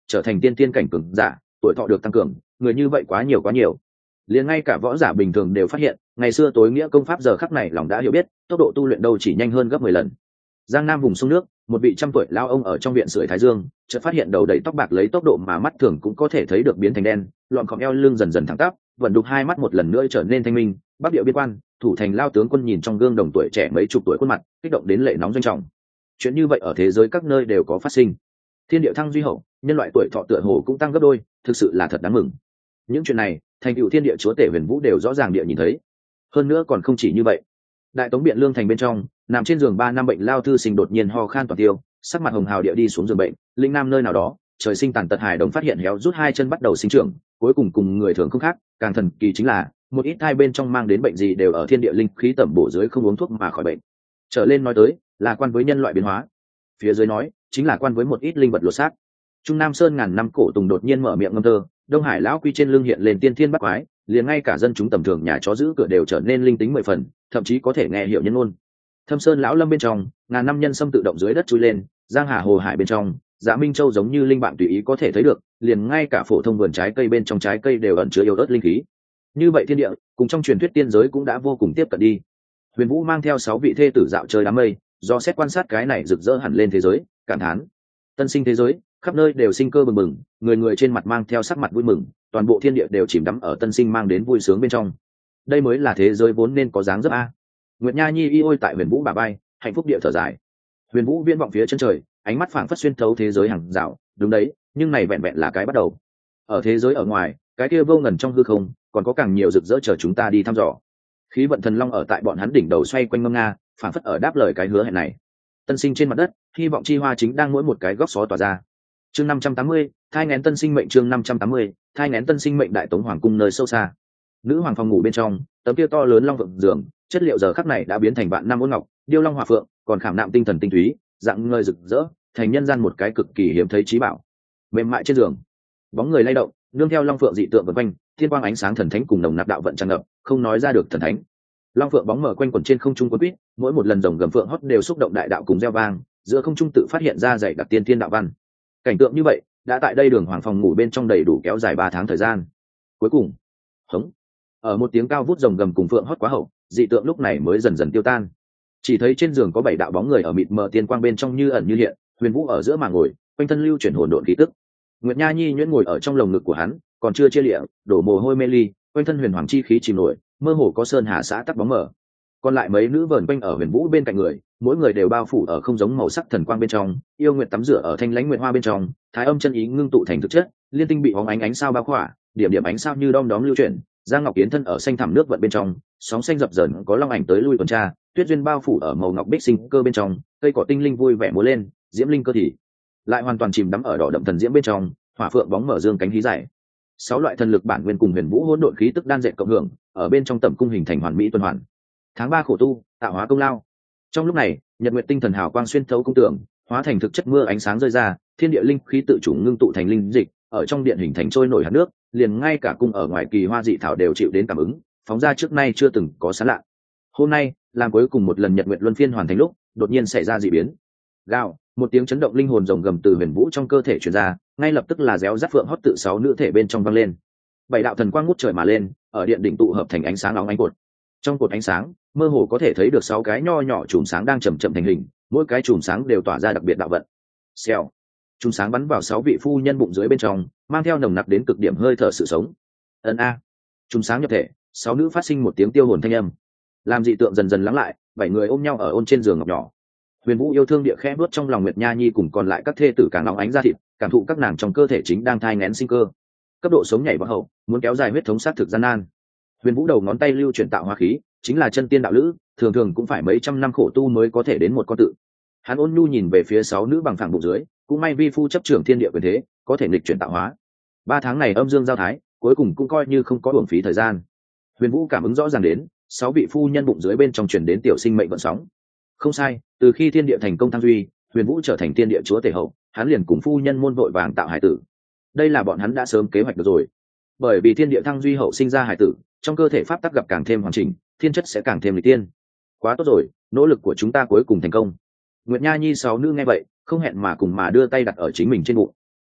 Speaker 1: trở thành tiên tiên cảnh cường giả, tuổi thọ được tăng cường, người như vậy quá nhiều quá nhiều. Liền ngay cả võ giả bình thường đều phát hiện, ngày xưa tối nghĩa công pháp giờ khắc này lòng đã hiểu biết, tốc độ tu luyện đâu chỉ nhanh hơn gấp 10 lần. Giang Nam vùng sông nước, một vị trăm tuổi lão ông ở trong viện sưởi thái dương, chợt phát hiện đầu đầy tóc bạc lấy tốc độ mà mắt thường cũng có thể thấy được biến thành đen, loạn khom eo lưng dần dần thẳng tắp, vận đục hai mắt một lần nữa trở nên thanh minh. Bắc Địa biên quan, thủ thành lao tướng quân nhìn trong gương đồng tuổi trẻ mấy chục tuổi khuôn mặt, kích động đến lệ nóng doanh trọng. Chuyện như vậy ở thế giới các nơi đều có phát sinh. Thiên địa thăng duy hậu, nhân loại tuổi thọ tựa hồ cũng tăng gấp đôi, thực sự là thật đáng mừng. Những chuyện này, thành cựu thiên địa chúa tể Huyền Vũ đều rõ ràng địa nhìn thấy. Hơn nữa còn không chỉ như vậy. Đại Tống Biện Lương thành bên trong, nằm trên giường 3 năm bệnh lao thư sinh đột nhiên ho khan toàn tiêu, sắc mặt hồng hào địa đi xuống giường bệnh. Linh Nam nơi nào đó, trời sinh tàn tật hài đồng phát hiện héo rút hai chân bắt đầu sinh trưởng, cuối cùng người thường không khác, càng thần kỳ chính là một ít thai bên trong mang đến bệnh gì đều ở thiên địa linh khí tẩm bổ dưới không uống thuốc mà khỏi bệnh. Trở lên nói tới là quan với nhân loại biến hóa, phía dưới nói chính là quan với một ít linh vật lột xác. Trung Nam Sơn ngàn năm cổ tùng đột nhiên mở miệng ngâm thơ, Đông Hải lão quy trên lưng hiện lên tiên thiên bắt quái, liền ngay cả dân chúng tầm thường nhà chó giữ cửa đều trở nên linh tính 10 phần, thậm chí có thể nghe hiểu nhân ngôn. Thâm Sơn lão lâm bên trong, ngàn năm nhân sâm tự động dưới đất chui lên, giang hà hồ hải bên trong, Dạ Minh Châu giống như linh bạn tùy ý có thể thấy được, liền ngay cả phổ thông vườn trái cây bên trong trái cây đều ẩn chứa yếu ớt linh khí. Như vậy thiên địa, cùng trong truyền thuyết tiên giới cũng đã vô cùng tiếp cận đi. Huyền Vũ mang theo 6 vị thê tử dạo chơi đám mây, do xét quan sát cái này rực rỡ hẳn lên thế giới, cảm thán: tân sinh thế giới, khắp nơi đều sinh cơ bừng bừng, người người trên mặt mang theo sắc mặt vui mừng, toàn bộ thiên địa đều chìm đắm ở tân sinh mang đến vui sướng bên trong. Đây mới là thế giới vốn nên có dáng dấp a. Nguyệt Nha Nhi y ôi tại Huyền Vũ bà bay, hạnh phúc địa thở dài. Huyền Vũ viễn vọng phía chân trời, ánh mắt phảng phất xuyên thấu thế giới hàng rào, đúng đấy, nhưng này vẹn vẹn là cái bắt đầu. Ở thế giới ở ngoài, cái kia vô ngần trong hư không, còn có càng nhiều rực rỡ chờ chúng ta đi thăm dò. Khí vận thần long ở tại bọn hắn đỉnh đầu xoay quanh ngâm nga, phảng phất ở đáp lời cái hứa hẹn này. Tân sinh trên mặt đất, hy vọng chi hoa chính đang mỗi một cái góc xó tỏa ra. Chương 580, thai nghén tân sinh mệnh. Chương 580, thai nghén tân sinh mệnh. Đại Tống hoàng cung nơi sâu xa, nữ hoàng phòng ngủ bên trong, tấm kia to lớn long vượng giường, chất liệu giờ khắc này đã biến thành vạn năm ôn ngọc, điêu long hòa phượng, còn khảm nạm tinh thần tinh túy, dạng ngời rực rỡ, thành nhân gian một cái cực kỳ hiếm thấy trí bảo. Mềm mại trên giường, bóng người lay động, nương theo long phượng dị tượng vần quanh, thiên quang ánh sáng thần thánh cùng nồng nặc đạo vận tràn ngập, không nói ra được thần thánh. Long phượng bóng mở quanh quẩn trên không trung quấn quýt, mỗi một lần rồng gầm phượng hót đều xúc động đại đạo cùng reo vang, giữa không trung tự phát hiện ra dày đặc tiên thiên đạo văn. Cảnh tượng như vậy đã tại đây đường hoàng phòng ngủ bên trong đầy đủ kéo dài 3 tháng thời gian. Cuối cùng, hống, ở một tiếng cao vút rồng gầm cùng phượng hót quá hậu, dị tượng lúc này mới dần dần tiêu tan. Chỉ thấy trên giường có 7 đạo bóng người ở mịt mờ tiên quang bên trong như ẩn như hiện, Huyền Vũ ở giữa mà ngồi, quanh thân lưu chuyển hồn độn khí tức. Nguyệt Nha Nhi nhuyễn ngồi ở trong lồng ngực của hắn, còn chưa chia lịa, đổ mồ hôi mê ly, quanh thân huyền hoàng chi khí chìm nổi, mơ hồ có sơn hà xã tắc bóng mờ. Còn lại mấy nữ vờn quanh ở Huyền Vũ bên cạnh người, mỗi người đều bao phủ ở không giống màu sắc thần quang bên trong, yêu nguyệt tắm rửa ở thanh lãnh nguyệt hoa bên trong, thái âm chân ý ngưng tụ thành thực chất, liên tinh bị bóng ánh sao bao khỏa, điểm điểm ánh sao như đom đóm lưu chuyển. Giang Ngọc Kiến thân ở xanh thẳm nước vận bên trong, sóng xanh dập dờn có long ảnh tới lui tuần tra, tuyết duyên bao phủ ở màu ngọc bích sinh cơ bên trong, cây cỏ tinh linh vui vẻ múa lên, diễm linh cơ thì lại hoàn toàn chìm đắm ở đỏ đậm thần diễm bên trong, hỏa phượng bóng mở dương cánh hí giải. 6 loại thần lực bản nguyên cùng Huyền Vũ hỗn độn khí tức đan dệt cộng hưởng, ở bên trong tẩm cung hình thành hoàn mỹ tuần hoàn. Tháng 3 khổ tu, tạo hóa công lao. Trong lúc này, nhật nguyệt tinh thần hào quang xuyên thấu cung tường, hóa thành thực chất mưa ánh sáng rơi ra, thiên địa linh khí tự chủ ngưng tụ thành linh dịch, ở trong điện hình thành trôi nổi hạt nước, liền ngay cả cung ở ngoài kỳ hoa dị thảo đều chịu đến cảm ứng, phóng ra trước nay chưa từng có sáng lạ. Hôm nay, làm cuối cùng một lần nhật nguyệt luân phiên hoàn thành lúc, đột nhiên xảy ra dị biến. Gào, một tiếng chấn động linh hồn rồng gầm từ Huyền Vũ trong cơ thể truyền ra, ngay lập tức là réo rắt phượng hót tự 6 nữ thể bên trong vang lên. 7 đạo thần quang ngút trời mà lên, ở điện đỉnh tụ hợp thành ánh sáng óng ánh cột. Trong cột ánh sáng, mơ hồ có thể thấy được 6 cái nho nhỏ chùm sáng đang chậm chậm thành hình, mỗi cái chùm sáng đều tỏa ra đặc biệt đạo vận. Xèo, chùm sáng bắn vào 6 vị phu nhân bụng dưới bên trong, mang theo nồng nặc đến cực điểm hơi thở sự sống. Ân a, chùm sáng nhập thể, 6 nữ phát sinh một tiếng tiêu hồn thanh âm. Làm dị tượng dần dần lắng lại, 7 người ôm nhau ở ôn trên giường ngọc nhỏ. Huyền Vũ yêu thương địa khẽ bước trong lòng Nguyệt Nha Nhi cùng còn lại các thê tử càng nóng ánh ra thịt, cảm thụ các nàng trong cơ thể chính đang thai nghén sinh cơ. Cấp độ sống nhảy vào hậu, muốn kéo dài huyết thống sát thực gian nan. Huyền Vũ đầu ngón tay lưu chuyển tạo hóa khí, chính là chân tiên đạo lữ, thường thường cũng phải mấy trăm năm khổ tu mới có thể đến một con tự. Hắn ôn nhu nhìn về phía 6 nữ bằng phẳng bụng dưới, cũng may vi phu chấp trưởng thiên địa quyền thế, có thể nghịch chuyển tạo hóa. 3 tháng này âm dương giao thái, cuối cùng cũng coi như không có uổng phí thời gian. Huyền Vũ cảm ứng rõ ràng đến, 6 vị phu nhân bụng dưới bên trong truyền đến tiểu sinh mệnh vận sóng. Không sai, từ khi thiên địa thành công thăng duy, Huyền Vũ trở thành thiên địa chúa tể hậu, hắn liền cùng phu nhân môn vội vàng tạo hải tử. Đây là bọn hắn đã sớm kế hoạch được rồi. Bởi vì thiên địa thăng duy hậu sinh ra hải tử, trong cơ thể pháp tắc gặp càng thêm hoàn chỉnh, thiên chất sẽ càng thêm lịch tiên. Quá tốt rồi, nỗ lực của chúng ta cuối cùng thành công. Nguyệt Nha Nhi 6 nữ nghe vậy, không hẹn mà cùng mà đưa tay đặt ở chính mình trên bụng.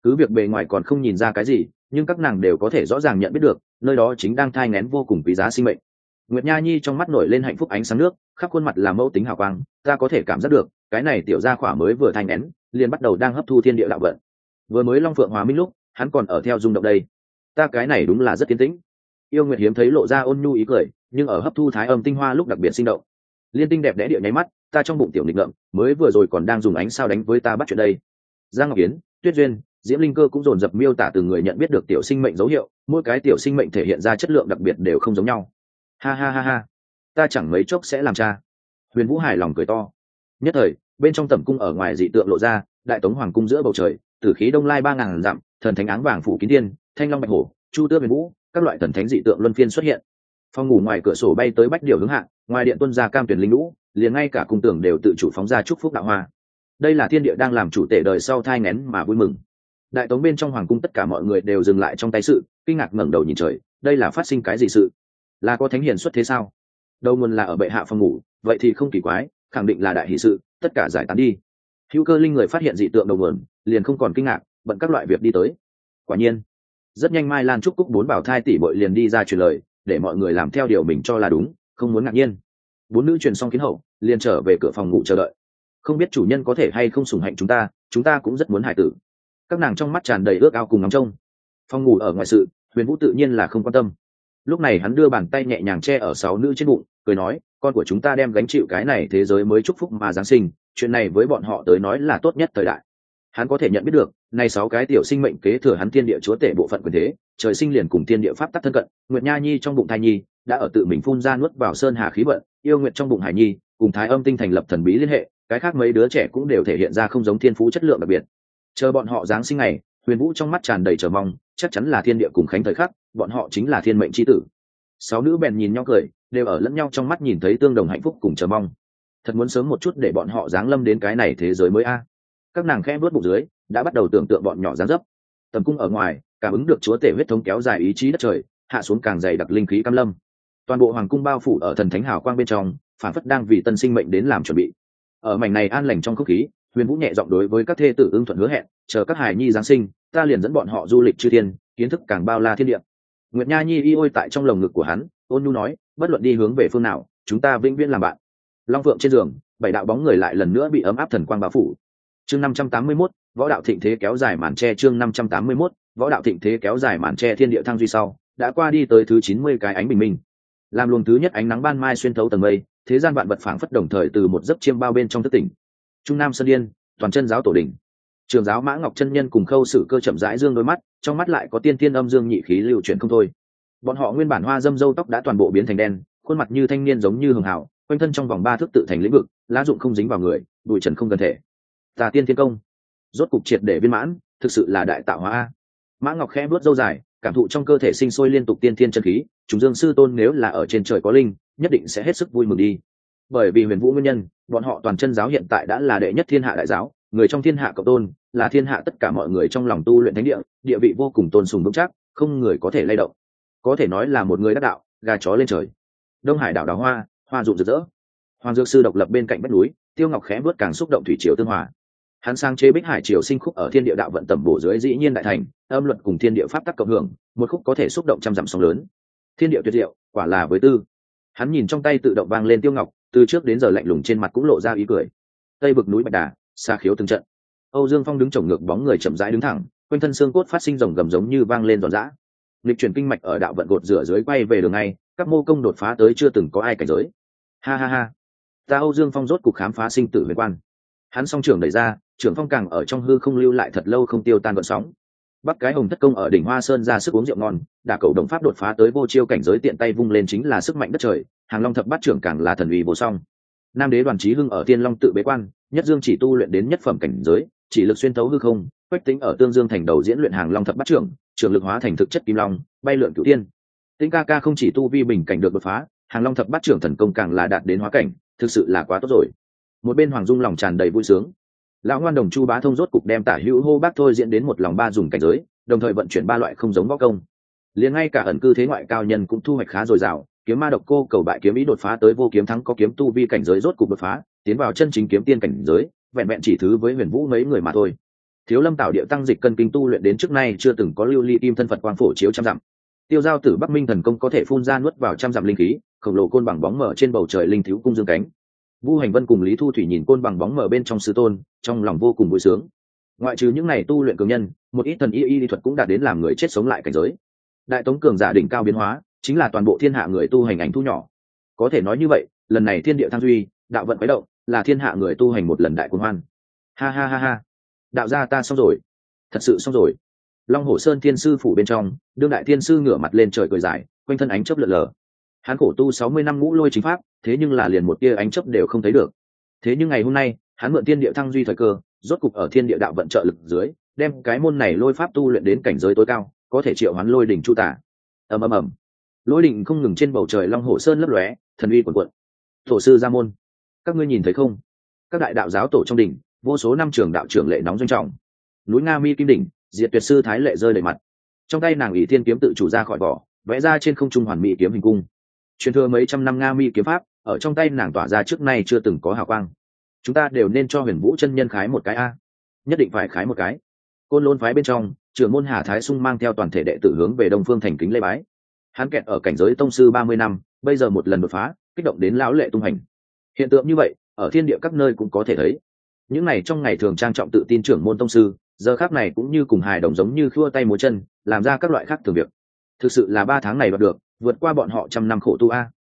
Speaker 1: cứ việc bề ngoài còn không nhìn ra cái gì, nhưng các nàng đều có thể rõ ràng nhận biết được nơi đó chính đang thai nghén vô cùng quý giá sinh mệnh. Nguyệt Nha Nhi trong mắt nổi lên hạnh phúc ánh sáng nước, khắp khuôn mặt là mẫu tính hào quang, ta có thể cảm giác được cái này tiểu gia khỏa mới vừa thai nghén liền bắt đầu đang hấp thu thiên địa đạo vận. Vừa mới long phượng hòa minh lúc hắn còn ở theo rung động đây, ta cái này đúng là rất tiến tĩnh. Yêu Nguyệt hiếm thấy lộ ra ôn nhu ý cười, nhưng ở hấp thu thái âm tinh hoa lúc đặc biệt sinh động. Liên tinh đẹp đẽ địa nháy mắt, ta trong bụng tiểu nghịch ngợm mới vừa rồi còn đang dùng ánh sao đánh với ta bắt chuyện đây. Giang Ngọc Yến, Tuyết Duyên, Diễm Linh Cơ cũng dồn dập miêu tả từng người nhận biết được tiểu sinh mệnh dấu hiệu, mỗi cái tiểu sinh mệnh thể hiện ra chất lượng đặc biệt đều không giống nhau. Ha ha ha ha, ta chẳng mấy chốc sẽ làm cha. Huyền Vũ hài lòng cười to. Nhất thời, bên trong tẩm cung ở ngoài dị tượng lộ ra, đại tống hoàng cung giữa bầu trời, tử khí đông lai 3000 dặm, thần thánh áng vàng phủ kín thiên, thanh long bạch hổ, chu tước huyền vũ, các loại thần thánh dị tượng luân phiên xuất hiện. Phòng ngủ ngoài cửa sổ bay tới bách điều hướng hạ, ngoài điện tuân ra cam tuyển linh lũ, liền ngay cả cung tường đều tự chủ phóng ra chúc phúc đạo hoa. Đây là thiên địa đang làm chủ tể đời sau thai nghén mà vui mừng. Đại tống bên trong hoàng cung tất cả mọi người đều dừng lại trong tay sự, kinh ngạc ngẩng đầu nhìn trời, đây là phát sinh cái gì sự? Là có thánh hiền xuất thế sao? Đầu nguồn là ở bệ hạ phòng ngủ, vậy thì không kỳ quái, khẳng định là đại hỷ sự, tất cả giải tán đi. Hữu Cơ Linh người phát hiện dị tượng đầu nguồn, liền không còn kinh ngạc, bận các loại việc đi tới. Quả nhiên, rất nhanh Mai Lan Trúc Cúc 4 bảo thai tỷ bội liền đi ra truyền lời, để mọi người làm theo điều mình cho là đúng, không muốn ngạc nhiên. 4 nữ truyền xong kiến hậu, liền trở về cửa phòng ngủ chờ đợi. Không biết chủ nhân có thể hay không sủng hạnh chúng ta cũng rất muốn hài tử. Các nàng trong mắt tràn đầy ước ao cùng ngóng trông. Phòng ngủ ở ngoài sự, Huyền Vũ tự nhiên là không quan tâm. Lúc này hắn đưa bàn tay nhẹ nhàng che ở 6 nữ trên bụng, cười nói, con của chúng ta đem gánh chịu cái này thế giới mới chúc phúc mà giáng sinh, chuyện này với bọn họ tới nói là tốt nhất thời đại. Hắn có thể nhận biết được, này 6 cái tiểu sinh mệnh kế thừa hắn thiên địa chúa tể bộ phận quyền thế, trời sinh liền cùng thiên địa pháp tắc thân cận. Nguyệt Nha Nhi trong bụng thai nhi đã ở tự mình phun ra nuốt vào sơn hà khí vận, yêu nguyệt trong bụng hải nhi cùng thái âm tinh thành lập thần bí liên hệ, cái khác mấy đứa trẻ cũng đều thể hiện ra không giống thiên phú chất lượng đặc biệt. Chờ bọn họ giáng sinh này, Huyền Vũ trong mắt tràn đầy chờ mong, chắc chắn là thiên địa cùng khánh thời khắc, bọn họ chính là thiên mệnh chi tử. 6 nữ bèn nhìn nhau cười, đều ở lẫn nhau trong mắt nhìn thấy tương đồng hạnh phúc cùng chờ mong. Thật muốn sớm một chút để bọn họ giáng lâm đến cái này thế giới mới a. Các nàng khẽ vuốt bụng dưới, đã bắt đầu tưởng tượng bọn nhỏ giáng dấp. Tầm cung ở ngoài, cảm ứng được chúa tể huyết thống kéo dài ý chí đất trời, hạ xuống càng dày đặc linh khí cam lâm. Toàn bộ hoàng cung bao phủ ở thần thánh hào quang bên trong, phản phất đang vì tân sinh mệnh đến làm chuẩn bị. Ở mảnh này an lành trong không khí, Huyền Vũ nhẹ giọng đối với các thê tử ưng thuận hứa hẹn, chờ các hài nhi giáng sinh, ta liền dẫn bọn họ du lịch chư thiên, kiến thức càng bao la thiên địa. Nguyệt Nha Nhi y ôi tại trong lồng ngực của hắn, ôn nhu nói, bất luận đi hướng về phương nào, chúng ta vĩnh viễn làm bạn. Long Phượng trên giường, 7 đạo bóng người lại lần nữa bị ấm áp thần quang bao phủ. Chương 581, võ đạo thịnh thế kéo dài màn che. Chương 581, võ đạo thịnh thế kéo dài màn che. Thiên địa thăng duy sau, đã qua đi tới thứ 90 cái ánh bình minh. Làm luồng thứ nhất ánh nắng ban mai xuyên thấu tầng mây, thế gian vạn vật phảng phất đồng thời từ một giấc chiêm bao bên trong thức tỉnh. Trung Nam Sơn Điên, toàn chân giáo tổ đỉnh. Trường giáo Mã Ngọc chân nhân cùng Khâu Sử Cơ chậm rãi dương đôi mắt, trong mắt lại có tiên tiên âm dương nhị khí lưu chuyển không thôi. Bọn họ nguyên bản hoa dâm râu tóc đã toàn bộ biến thành đen, khuôn mặt như thanh niên giống như hường hào, quanh thân trong vòng 3 thước tự thành lĩnh vực, lá dụng không dính vào người, bụi trần không gần thể. Tà tiên thiên công, rốt cục triệt để viên mãn, thực sự là đại tạo hóa a. Mã Ngọc khẽ vuốt râu dài, cảm thụ trong cơ thể sinh sôi liên tục tiên thiên chân khí, Trùng Dương sư tôn nếu là ở trên trời có linh, nhất định sẽ hết sức vui mừng đi. Bởi vì Huyền Vũ nguyên nhân, bọn họ toàn chân giáo hiện tại đã là đệ nhất thiên hạ đại giáo, người trong thiên hạ cộng tôn, là thiên hạ tất cả mọi người trong lòng tu luyện thánh địa, địa vị vô cùng tôn sùng vững chắc, không người có thể lay động. Có thể nói là một người đắc đạo, gà chó lên trời. Đông Hải đảo đào hoa, hoa rụng rực rỡ. Hoàng Dược sư độc lập bên cạnh vách núi, Tiêu Ngọc khẽ bước càng xúc động thủy triều tương hòa. Hắn sang chế Bích Hải triều sinh khúc ở thiên địa đạo vận tầm bổ dưới dĩ nhiên đại thành, âm luật cùng thiên địa pháp tắc cộng hưởng, một khúc có thể xúc động trăm dặm sóng lớn. Thiên địa tuyệt diệu, quả là với tư. Hắn nhìn trong tay tự động vang lên Tiêu Ngọc, từ trước đến giờ lạnh lùng trên mặt cũng lộ ra ý cười. Tây vực núi Bạch Đà, xa khiếu từng trận. Âu Dương Phong đứng chồng ngược bóng người chậm rãi đứng thẳng, quanh thân xương cốt phát sinh rồng gầm giống như vang lên giòn giã. Lịch chuyển kinh mạch ở đạo vận gột rửa dưới quay về đường ngay, các mô công đột phá tới chưa từng có ai cảnh giới. Ha ha ha, ta Âu Dương Phong rốt cục khám phá sinh tử huyền quan. Hắn song trưởng đẩy ra, trưởng phong càng ở trong hư không lưu lại thật lâu không tiêu tan gợn sóng. Bắc cái Hồng Thất Công ở đỉnh Hoa Sơn ra sức uống rượu ngon, đả cầu đồng pháp đột phá tới vô chiêu cảnh giới tiện tay vung lên chính là sức mạnh đất trời, Hàng Long thập bát trưởng càng là thần uy vô song. Nam đế Đoàn Chí Hưng ở Tiên Long tự bế quan, Nhất Dương chỉ tu luyện đến nhất phẩm cảnh giới, chỉ lực xuyên thấu hư không, Quách Tĩnh ở Tương Dương thành đầu diễn luyện Hàng Long thập bát trưởng, trưởng lực hóa thành thực chất kim long, bay lượn cửu tiên. Tĩnh ca ca không chỉ tu vi bình cảnh được đột phá, Hàng Long thập bát trưởng thần công càng là đạt đến hóa cảnh, thực sự là quá tốt rồi. Một bên Hoàng Dung lòng tràn đầy vui sướng. Lão ngoan đồng Chu Bá Thông rốt cục đem Tả Hữu hô bác thôi diễn đến một lòng ba dùng cảnh giới, đồng thời vận chuyển 3 loại không giống võ công. Liền ngay cả ẩn cư thế ngoại cao nhân cũng thu hoạch khá dồi dào, kiếm ma độc cô cầu bại kiếm ý đột phá tới vô kiếm thắng có kiếm tu vi cảnh giới rốt cục đột phá, tiến vào chân chính kiếm tiên cảnh giới, vẹn vẹn chỉ thứ với Huyền Vũ mấy người mà thôi. Thiếu Lâm tạo địa tăng dịch cân kinh tu luyện đến trước nay chưa từng có lưu ly kim thân Phật quang phổ chiếu trăm dặm. Tiêu giao tử Bắc Minh thần công có thể phun ra nuốt vào trăm dặm linh khí, khổng lồ côn bằng bóng mở trên bầu trời linh thiếu cung dương cánh. Vu Hành Vân cùng Lý Thu Thủy nhìn côn bằng bóng mở bên trong sư tôn, trong lòng vô cùng vui sướng. Ngoại trừ những này tu luyện cường nhân, một ít thần y thuật cũng đạt đến làm người chết sống lại cảnh giới. Đại tống cường giả đỉnh cao biến hóa, chính là toàn bộ thiên hạ người tu hành ảnh thu nhỏ. Có thể nói như vậy, lần này thiên địa thăng duy, đạo vận quấy động, là thiên hạ người tu hành một lần đại cuồng hoan. Ha ha ha ha, đạo gia ta xong rồi, thật sự xong rồi. Long Hổ Sơn Thiên sư phủ bên trong, đương đại thiên sư ngửa mặt lên trời cười dài, quanh thân ánh chớp lượn lờ. Hắn khổ tu 60 năm ngũ lôi chính pháp, thế nhưng là liền một tia ánh chớp đều không thấy được. Thế nhưng ngày hôm nay, hắn mượn thiên địa thăng duy thời cơ, rốt cục ở thiên địa đạo vận trợ lực dưới, đem cái môn này lôi pháp tu luyện đến cảnh giới tối cao, có thể triệu hoán lôi đỉnh chu tả. Ầm ầm ầm. Lôi đỉnh không ngừng trên bầu trời Long Hổ Sơn lấp lóe, thần uy cuồn cuộn. Tổ sư ra môn, các ngươi nhìn thấy không? Các đại đạo giáo tổ trong đỉnh, vô số năm trường đạo trưởng lệ nóng doanh trọng. Núi Nga Mi Kim đỉnh, Diệt Tuyệt sư thái lệ rơi đầy mặt. Trong tay nàng ỷ thiên kiếm tự chủ ra khỏi vỏ, vẽ ra trên không trung hoàn mỹ kiếm hình cung. Truyền thừa mấy trăm năm Nga Mi kiếm pháp, ở trong tay nàng tỏa ra trước nay chưa từng có hào quang. Chúng ta đều nên cho Huyền Vũ chân nhân khái một cái a, nhất định phải khái một cái. Côn Lôn phái bên trong, trưởng môn Hà Thái Sung mang theo toàn thể đệ tử hướng về Đông Phương thành kính lễ bái. Hắn kẹt ở cảnh giới tông sư 30 năm, bây giờ một lần đột phá, kích động đến lão lệ tung hành. Hiện tượng như vậy, ở thiên địa các nơi cũng có thể thấy. Những này trong ngày thường trang trọng tự tin trưởng môn tông sư, giờ khác này cũng như cùng hài đồng giống như khua tay múa chân, làm ra các loại khác thường việc. Thực sự là 3 tháng này đoạt được, vượt qua bọn họ trăm năm khổ tu a.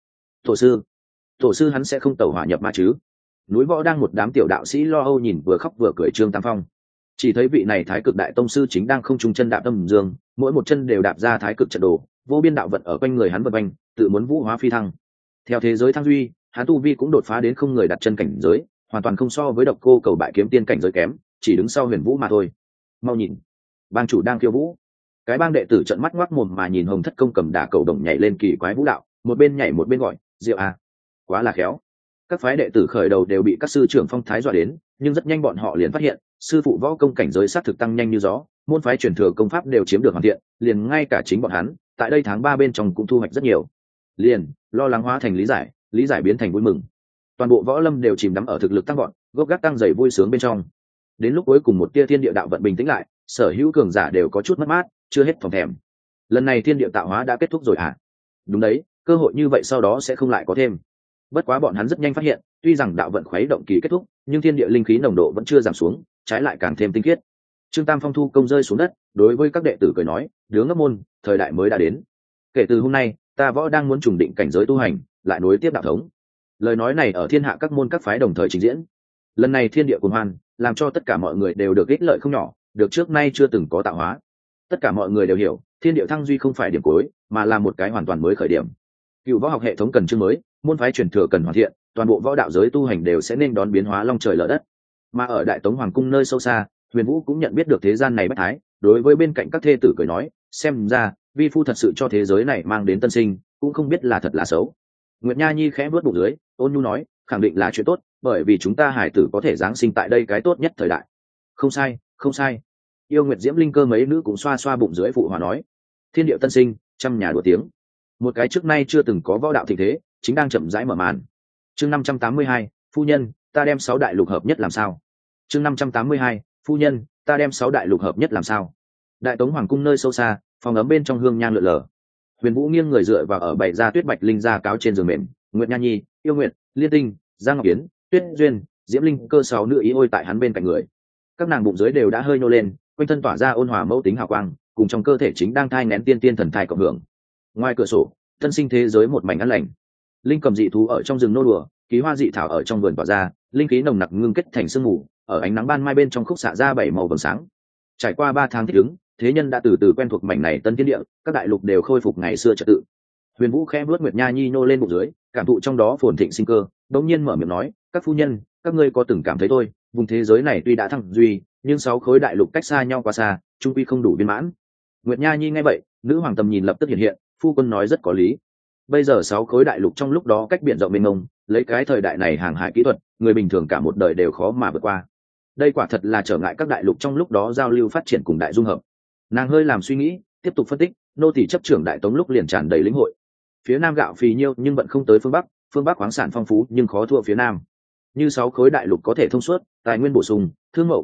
Speaker 1: Tổ sư hắn sẽ không tẩu hỏa nhập ma chứ? Núi Võ đang một đám tiểu đạo sĩ lo âu nhìn vừa khóc vừa cười Trương Tam Phong. Chỉ thấy vị này thái cực đại tông sư chính đang không trung chân đạp âm dương, mỗi một chân đều đạp ra thái cực trận đồ, vô biên đạo vận ở quanh người hắn vận quanh, tự muốn vũ hóa phi thăng. Theo thế giới thăng duy, hắn tu vi cũng đột phá đến không người đặt chân cảnh giới, hoàn toàn không so với Độc Cô Cầu Bại kiếm tiên cảnh giới kém, chỉ đứng sau Huyền Vũ mà thôi. Mau nhìn, bang chủ đang khiêu vũ. Cái bang đệ tử trợn mắt ngoác mồm mà nhìn Hồng Thất Công cầm đả cầu đồng nhảy lên kỳ quái vũ đạo, một bên nhảy một bên gọi, "Diệu à, quá là khéo." Các phái đệ tử khởi đầu đều bị các sư trưởng phong thái dọa đến, nhưng rất nhanh bọn họ liền phát hiện, sư phụ võ công cảnh giới sát thực tăng nhanh như gió, môn phái truyền thừa công pháp đều chiếm được hoàn thiện, liền ngay cả chính bọn hắn, tại đây tháng 3 bên trong cũng thu hoạch rất nhiều. Liền, lo lắng hóa thành lý giải biến thành vui mừng. Toàn bộ võ lâm đều chìm đắm ở thực lực tăng vọt, gốc gác tăng dày vui sướng bên trong. Đến lúc cuối cùng một tia thiên địa đạo vận bình tĩnh lại, sở hữu cường giả đều có chút mất mát, chưa hết phòng thèm. Lần này thiên địa tạo hóa đã kết thúc rồi à? Đúng đấy, cơ hội như vậy sau đó sẽ không lại có thêm. Bất quá bọn hắn rất nhanh phát hiện, tuy rằng đạo vận khuấy động kỳ kết thúc, nhưng thiên địa linh khí nồng độ vẫn chưa giảm xuống, trái lại càng thêm tinh khiết. Trương Tam Phong thu công rơi xuống đất, đối với các đệ tử cười nói, đứa ngốc môn, thời đại mới đã đến. Kể từ hôm nay, ta võ đang muốn trùng định cảnh giới tu hành, lại nối tiếp đạo thống. Lời nói này ở thiên hạ các môn các phái đồng thời trình diễn. Lần này thiên địa cuồng hoan, làm cho tất cả mọi người đều được ích lợi không nhỏ, được trước nay chưa từng có tạo hóa. Tất cả mọi người đều hiểu, thiên địa thăng duy không phải điểm cuối, mà là một cái hoàn toàn mới khởi điểm. Cựu võ học hệ thống cần chương mới, môn phái truyền thừa cần hoàn thiện, toàn bộ võ đạo giới tu hành đều sẽ nên đón biến hóa long trời lở đất. Mà ở Đại Tống hoàng cung nơi sâu xa, Huyền Vũ cũng nhận biết được thế gian này bất thái, đối với bên cạnh các thê tử cười nói, xem ra vi phu thật sự cho thế giới này mang đến tân sinh, cũng không biết là thật là xấu. Nguyệt Nha Nhi khẽ vuốt bụng dưới, ôn nhu nói, khẳng định là chuyện tốt, bởi vì chúng ta hải tử có thể giáng sinh tại đây cái tốt nhất thời đại. Không sai, không sai. Yêu Nguyệt Diễm Linh Cơ mấy nữ cũng xoa xoa bụng dưới phụ hòa nói, thiên điệu tân sinh, trăm nhà đùa tiếng. Một cái trước nay chưa từng có võ đạo thịnh thế, chính đang chậm rãi mở màn. Chương 582, phu nhân, ta đem 6 đại lục hợp nhất làm sao? Chương 582, phu nhân, ta đem 6 đại lục hợp nhất làm sao? Đại Tống hoàng cung nơi sâu xa, phòng ấm bên trong hương nhang lượn lờ. Huyền Vũ nghiêng người dựa vào ở bày ra tuyết bạch linh gia cáo trên giường mềm, Nguyệt Nha Nhi, Yêu Nguyệt, Liên Tinh, Giang Ngọc Yến, Tuyết Duyên, Diễm Linh Cơ 6 nữ ý ôi tại hắn bên cạnh người. Các nàng bụng dưới đều đã hơi nhô lên, quanh thân tỏa ra ôn hòa mẫu tính hào quang, cùng trong cơ thể chính đang thai nghén tiên tiên thần thai cộng hưởng. Ngoài cửa sổ, tân sinh thế giới một mảnh an lành. Linh cầm dị thú ở trong rừng nô đùa, ký hoa dị thảo ở trong vườn tỏa ra, linh khí nồng nặc ngưng kết thành sương mù, ở ánh nắng ban mai bên trong khúc xạ ra 7 màu vầng sáng. Trải qua 3 tháng thích ứng, thế nhân đã từ từ quen thuộc mảnh này tân thiên địa, các đại lục đều khôi phục ngày xưa trật tự. Huyền Vũ khẽ vuốt Nguyệt Nha Nhi nô lên bụng dưới, cảm thụ trong đó phồn thịnh sinh cơ, đống nhiên mở miệng nói, các phu nhân, các ngươi có từng cảm thấy thôi, vùng thế giới này tuy đã thăng duy, nhưng 6 khối đại lục cách xa nhau quá xa, chung quy không đủ viên mãn. Nguyệt Nha Nhi nghe vậy, nữ hoàng tầm nhìn lập tức hiện hiện, phu quân nói rất có lý. Bây giờ 6 khối đại lục trong lúc đó cách biển rộng mênh mông, lấy cái thời đại này hàng hải kỹ thuật, người bình thường cả một đời đều khó mà vượt qua. Đây quả thật là trở ngại các đại lục trong lúc đó giao lưu phát triển cùng đại dung hợp. Nàng hơi làm suy nghĩ, tiếp tục phân tích, nô tỳ chấp trưởng Đại Tống lúc liền tràn đầy lĩnh hội. Phía nam gạo phì nhiêu nhưng vẫn không tới phương bắc khoáng sản phong phú nhưng khó thua phía nam. Như 6 khối đại lục có thể thông suốt, tài nguyên bổ sung, thương mậu vắng lai,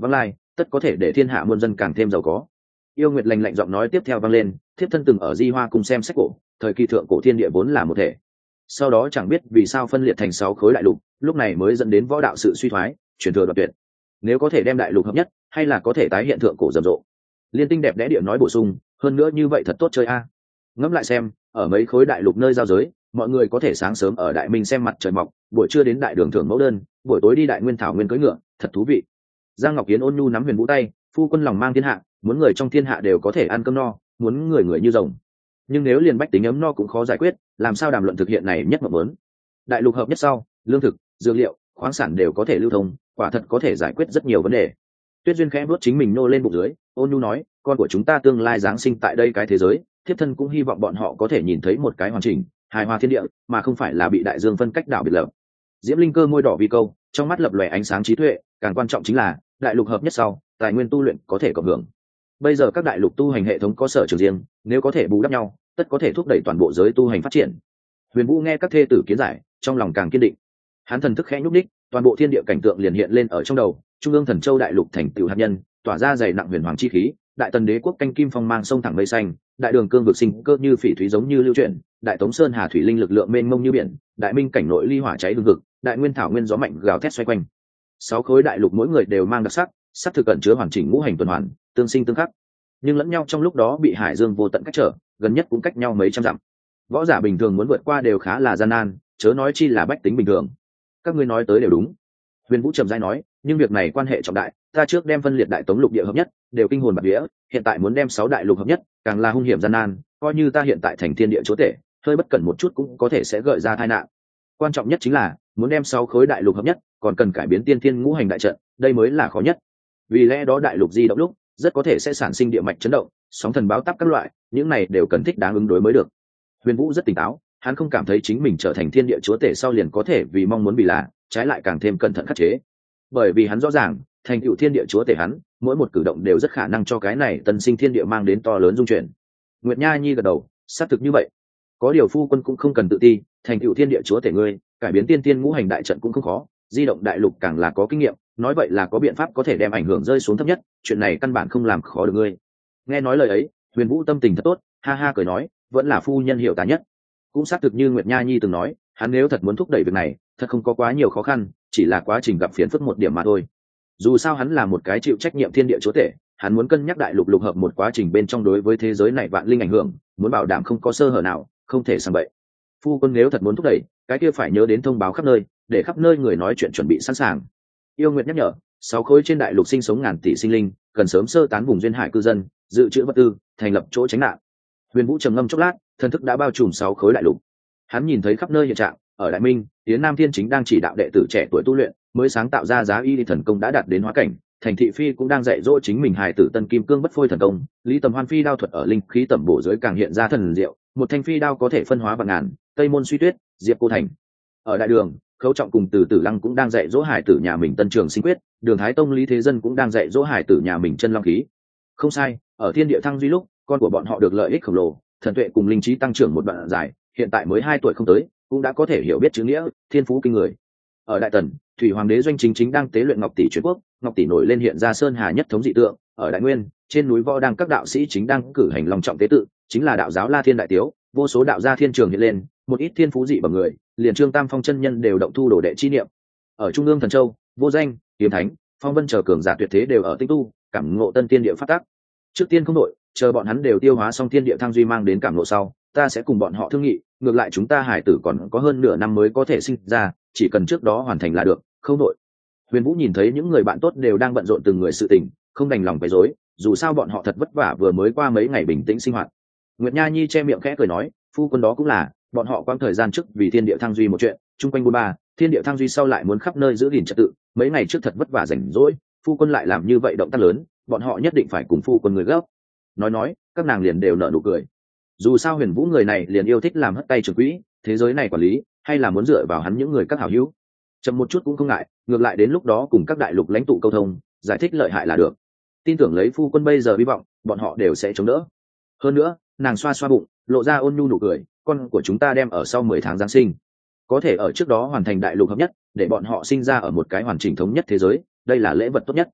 Speaker 1: tất có thể để thiên hạ muôn dân càng thêm giàu có. Yêu Nguyệt lạnh lạnh giọng nói tiếp theo vang lên, thiếp thân từng ở Di Hoa cùng xem sách cổ, thời kỳ thượng cổ thiên địa vốn là một thể, sau đó chẳng biết vì sao phân liệt thành 6 khối đại lục, lúc này mới dẫn đến võ đạo sự suy thoái, truyền thừa đoạn tuyệt. Nếu có thể đem đại lục hợp nhất, hay là có thể tái hiện thượng cổ rầm rộ. Liên Tinh đẹp đẽ địa nói bổ sung, hơn nữa như vậy thật tốt chơi a. Ngẫm lại xem, ở mấy khối đại lục nơi giao giới, mọi người có thể sáng sớm ở đại minh xem mặt trời mọc, buổi trưa đến đại đường thưởng mẫu đơn, buổi tối đi đại nguyên thảo nguyên cưỡi ngựa, thật thú vị. Giang Ngọc Kiến ôn nhu nắm Huyền Vũ tay, phu quân lòng mang thiên hạ, muốn người trong thiên hạ đều có thể ăn cơm no, muốn người người như rồng. Nhưng nếu liền bách tính ấm no cũng khó giải quyết, làm sao đàm luận thực hiện này nhất mộng muốn. Đại lục hợp nhất sau, lương thực, dược liệu, khoáng sản đều có thể lưu thông, quả thật có thể giải quyết rất nhiều vấn đề. Tuyết Duyên khẽ vuốt chính mình nô lên bụng dưới, ôn nhu nói, con của chúng ta tương lai giáng sinh tại đây cái thế giới, thiếp thân cũng hy vọng bọn họ có thể nhìn thấy một cái hoàn chỉnh, hài hòa thiên địa, mà không phải là bị đại dương phân cách đảo biệt lập. Diễm Linh Cơ môi đỏ vì câu, trong mắt lập lòe ánh sáng trí tuệ, càng quan trọng chính là đại lục hợp nhất sau, tài nguyên tu luyện có thể cộng hưởng. Bây giờ các đại lục tu hành hệ thống có sở trường riêng, nếu có thể bù đắp nhau, tất có thể thúc đẩy toàn bộ giới tu hành phát triển. Huyền Vũ nghe các thê tử kiến giải, trong lòng càng kiên định. Hắn thần thức khẽ nhúc đích, toàn bộ thiên địa cảnh tượng liền hiện lên ở trong đầu, trung ương thần châu đại lục thành tựu hạt nhân, tỏa ra dày nặng huyền hoàng chi khí, đại tần đế quốc canh kim phong mang sông thẳng mây xanh, đại đường cương vực sinh cơ như phỉ thúy giống như lưu chuyển, đại tống sơn hà thủy linh lực lượng mênh mông như biển, đại minh cảnh nội ly hỏa cháy hương vực, đại nguyên thảo nguyên gió mạnh gào thét xoay quanh. 6 khối đại lục mỗi người đều mang đặc sắc thực cẩn chứa hoàn chỉnh ngũ hành tuần hoàn, tương sinh tương khắc, nhưng lẫn nhau trong lúc đó bị hải dương vô tận cách trở, gần nhất cũng cách nhau mấy trăm dặm. Võ giả bình thường muốn vượt qua đều khá là gian nan, chớ nói chi là bách tính bình thường. Các ngươi nói tới đều đúng. Huyền Vũ trầm rãi nói, nhưng việc này quan hệ trọng đại, ta trước đem phân liệt đại tống lục địa hợp nhất, đều kinh hồn bạt vía, hiện tại muốn đem 6 đại lục hợp nhất, càng là hung hiểm gian nan, coi như ta hiện tại thành thiên địa chúa tể, hơi bất cẩn một chút cũng có thể sẽ gợi ra tai nạn. Quan trọng nhất chính là muốn đem 6 khối đại lục hợp nhất, còn cần cải biến tiên thiên ngũ hành đại trận, đây mới là khó nhất. Vì lẽ đó đại lục di động lúc, rất có thể sẽ sản sinh địa mạch chấn động, sóng thần báo táp các loại, những này đều cần thích đáng ứng đối mới được. Huyền Vũ rất tỉnh táo, hắn không cảm thấy chính mình trở thành thiên địa chúa tể sau liền có thể vì mong muốn vì là, trái lại càng thêm cẩn thận khắc chế. Bởi vì hắn rõ ràng, thành tựu thiên địa chúa tể hắn, mỗi một cử động đều rất khả năng cho cái này tân sinh thiên địa mang đến to lớn dung chuyển. Nguyệt Nha Nhi gật đầu, xác thực như vậy. Có điều phu quân cũng không cần tự ti, thành tựu thiên địa chúa tể ngươi, cải biến tiên tiên ngũ hành đại trận cũng không khó, di động đại lục càng là có kinh nghiệm, nói vậy là có biện pháp có thể đem ảnh hưởng rơi xuống thấp nhất, chuyện này căn bản không làm khó được ngươi. Nghe nói lời ấy, Huyền Vũ tâm tình thật tốt, ha ha cười nói, vẫn là phu nhân hiểu ta nhất. Cũng xác thực như Nguyệt Nha Nhi từng nói, hắn nếu thật muốn thúc đẩy việc này, thật không có quá nhiều khó khăn, chỉ là quá trình gặp phiền phức một điểm mà thôi. Dù sao hắn là một cái chịu trách nhiệm thiên địa chúa tể, hắn muốn cân nhắc đại lục lục hợp một quá trình bên trong đối với thế giới này vạn linh ảnh hưởng, muốn bảo đảm không có sơ hở nào, không thể sang bậy. Phu quân nếu thật muốn thúc đẩy, cái kia phải nhớ đến thông báo khắp nơi, để khắp nơi người nói chuyện chuẩn bị sẵn sàng. Yêu Nguyệt nhắc nhở, 6 khối trên đại lục sinh sống ngàn tỷ sinh linh, cần sớm sơ tán vùng duyên hải cư dân, dự trữ vật tư, thành lập chỗ tránh nạn. Huyền Vũ trầm ngâm chốc lát, thần thức đã bao trùm 6 khối đại lục. Hắn nhìn thấy khắp nơi hiện trạng, ở Đại Minh, Yến Nam Thiên chính đang chỉ đạo đệ tử trẻ tuổi tu luyện, mới sáng tạo ra Giá Y thần công đã đạt đến hóa cảnh, Thành Thị Phi cũng đang dạy dỗ chính mình hài tử Tân Kim Cương Bất Phôi thần công, Lý Tầm Hoan phi đao thuật ở linh khí tẩm bổ dưới càng hiện ra thần diệu, một thanh phi đao có thể phân hóa vạn ngàn, Tây Môn Suy Tuyết, Diệp Cô Thành. Ở Đại Đường, Khấu Trọng cùng Từ Tử Lăng cũng đang dạy dỗ hài tử nhà mình Tân Trường Sinh Quyết, Đường Thái Tông Lý Thế Dân cũng đang dạy dỗ hài tử nhà mình Chân Long khí. Không sai, ở Thiên Địa Thăng Duy lúc, con của bọn họ được lợi ích khổng lồ, thần tuệ cùng linh trí tăng trưởng một đoạn dài, hiện tại mới 2 tuổi không tới, cũng đã có thể hiểu biết chữ nghĩa, thiên phú kinh người. Ở Đại Tần, Thủy Hoàng đế Doanh chính đang tế luyện Ngọc Tỷ Truyền Quốc, Ngọc Tỷ nổi lên hiện ra sơn hà nhất thống dị tượng. Ở Đại Nguyên, trên núi Võ đang các đạo sĩ chính đang cử hành long trọng tế tự, chính là đạo giáo La Thiên đại tiếu, vô số đạo gia thiên trường hiện lên, một ít thiên phú dị bằng người, liền Trương Tam Phong chân nhân đều động thu đồ đệ chi niệm. Ở Trung ương Thần Châu, Vô Danh, Kiếm Thánh, Phong Vân chờ cường giả tuyệt thế đều ở tinh tu, cảm ngộ tân tiên địa phát tác. Trước tiên không đội, chờ bọn hắn đều tiêu hóa xong thiên địa thăng duy mang đến cảm ngộ sau, ta sẽ cùng bọn họ thương nghị, ngược lại chúng ta hải tử còn có hơn nửa năm mới có thể sinh ra, chỉ cần trước đó hoàn thành là được, không đội. Huyền Vũ nhìn thấy những người bạn tốt đều đang bận rộn từng người sự tình, không đành lòng quấy rối, dù sao bọn họ thật vất vả vừa mới qua mấy ngày bình tĩnh sinh hoạt. Nguyệt Nha Nhi che miệng khẽ cười nói, phu quân đó cũng là, bọn họ quãng thời gian trước vì thiên địa thăng duy một chuyện, chung quanh 43, thiên địa thăng duy sau lại muốn khắp nơi giữ gìn trật tự, mấy ngày trước thật vất vả rảnh rỗi, phu quân lại làm như vậy động tác lớn, bọn họ nhất định phải cùng phu quân người gấp. Nói, các nàng liền đều nở nụ cười. Dù sao Huyền Vũ người này liền yêu thích làm hất tay trưởng quỹ, thế giới này quản lý hay là muốn dựa vào hắn những người các hảo hữu. Chậm một chút cũng không ngại, ngược lại đến lúc đó cùng các đại lục lãnh tụ câu thông, giải thích lợi hại là được. Tin tưởng lấy phu quân bây giờ hy vọng, bọn họ đều sẽ chống đỡ. Hơn nữa, nàng xoa xoa bụng, lộ ra ôn nhu nụ cười, con của chúng ta đem ở sau 10 tháng Giáng sinh, có thể ở trước đó hoàn thành đại lục hợp nhất, để bọn họ sinh ra ở một cái hoàn chỉnh thống nhất thế giới, đây là lễ vật tốt nhất.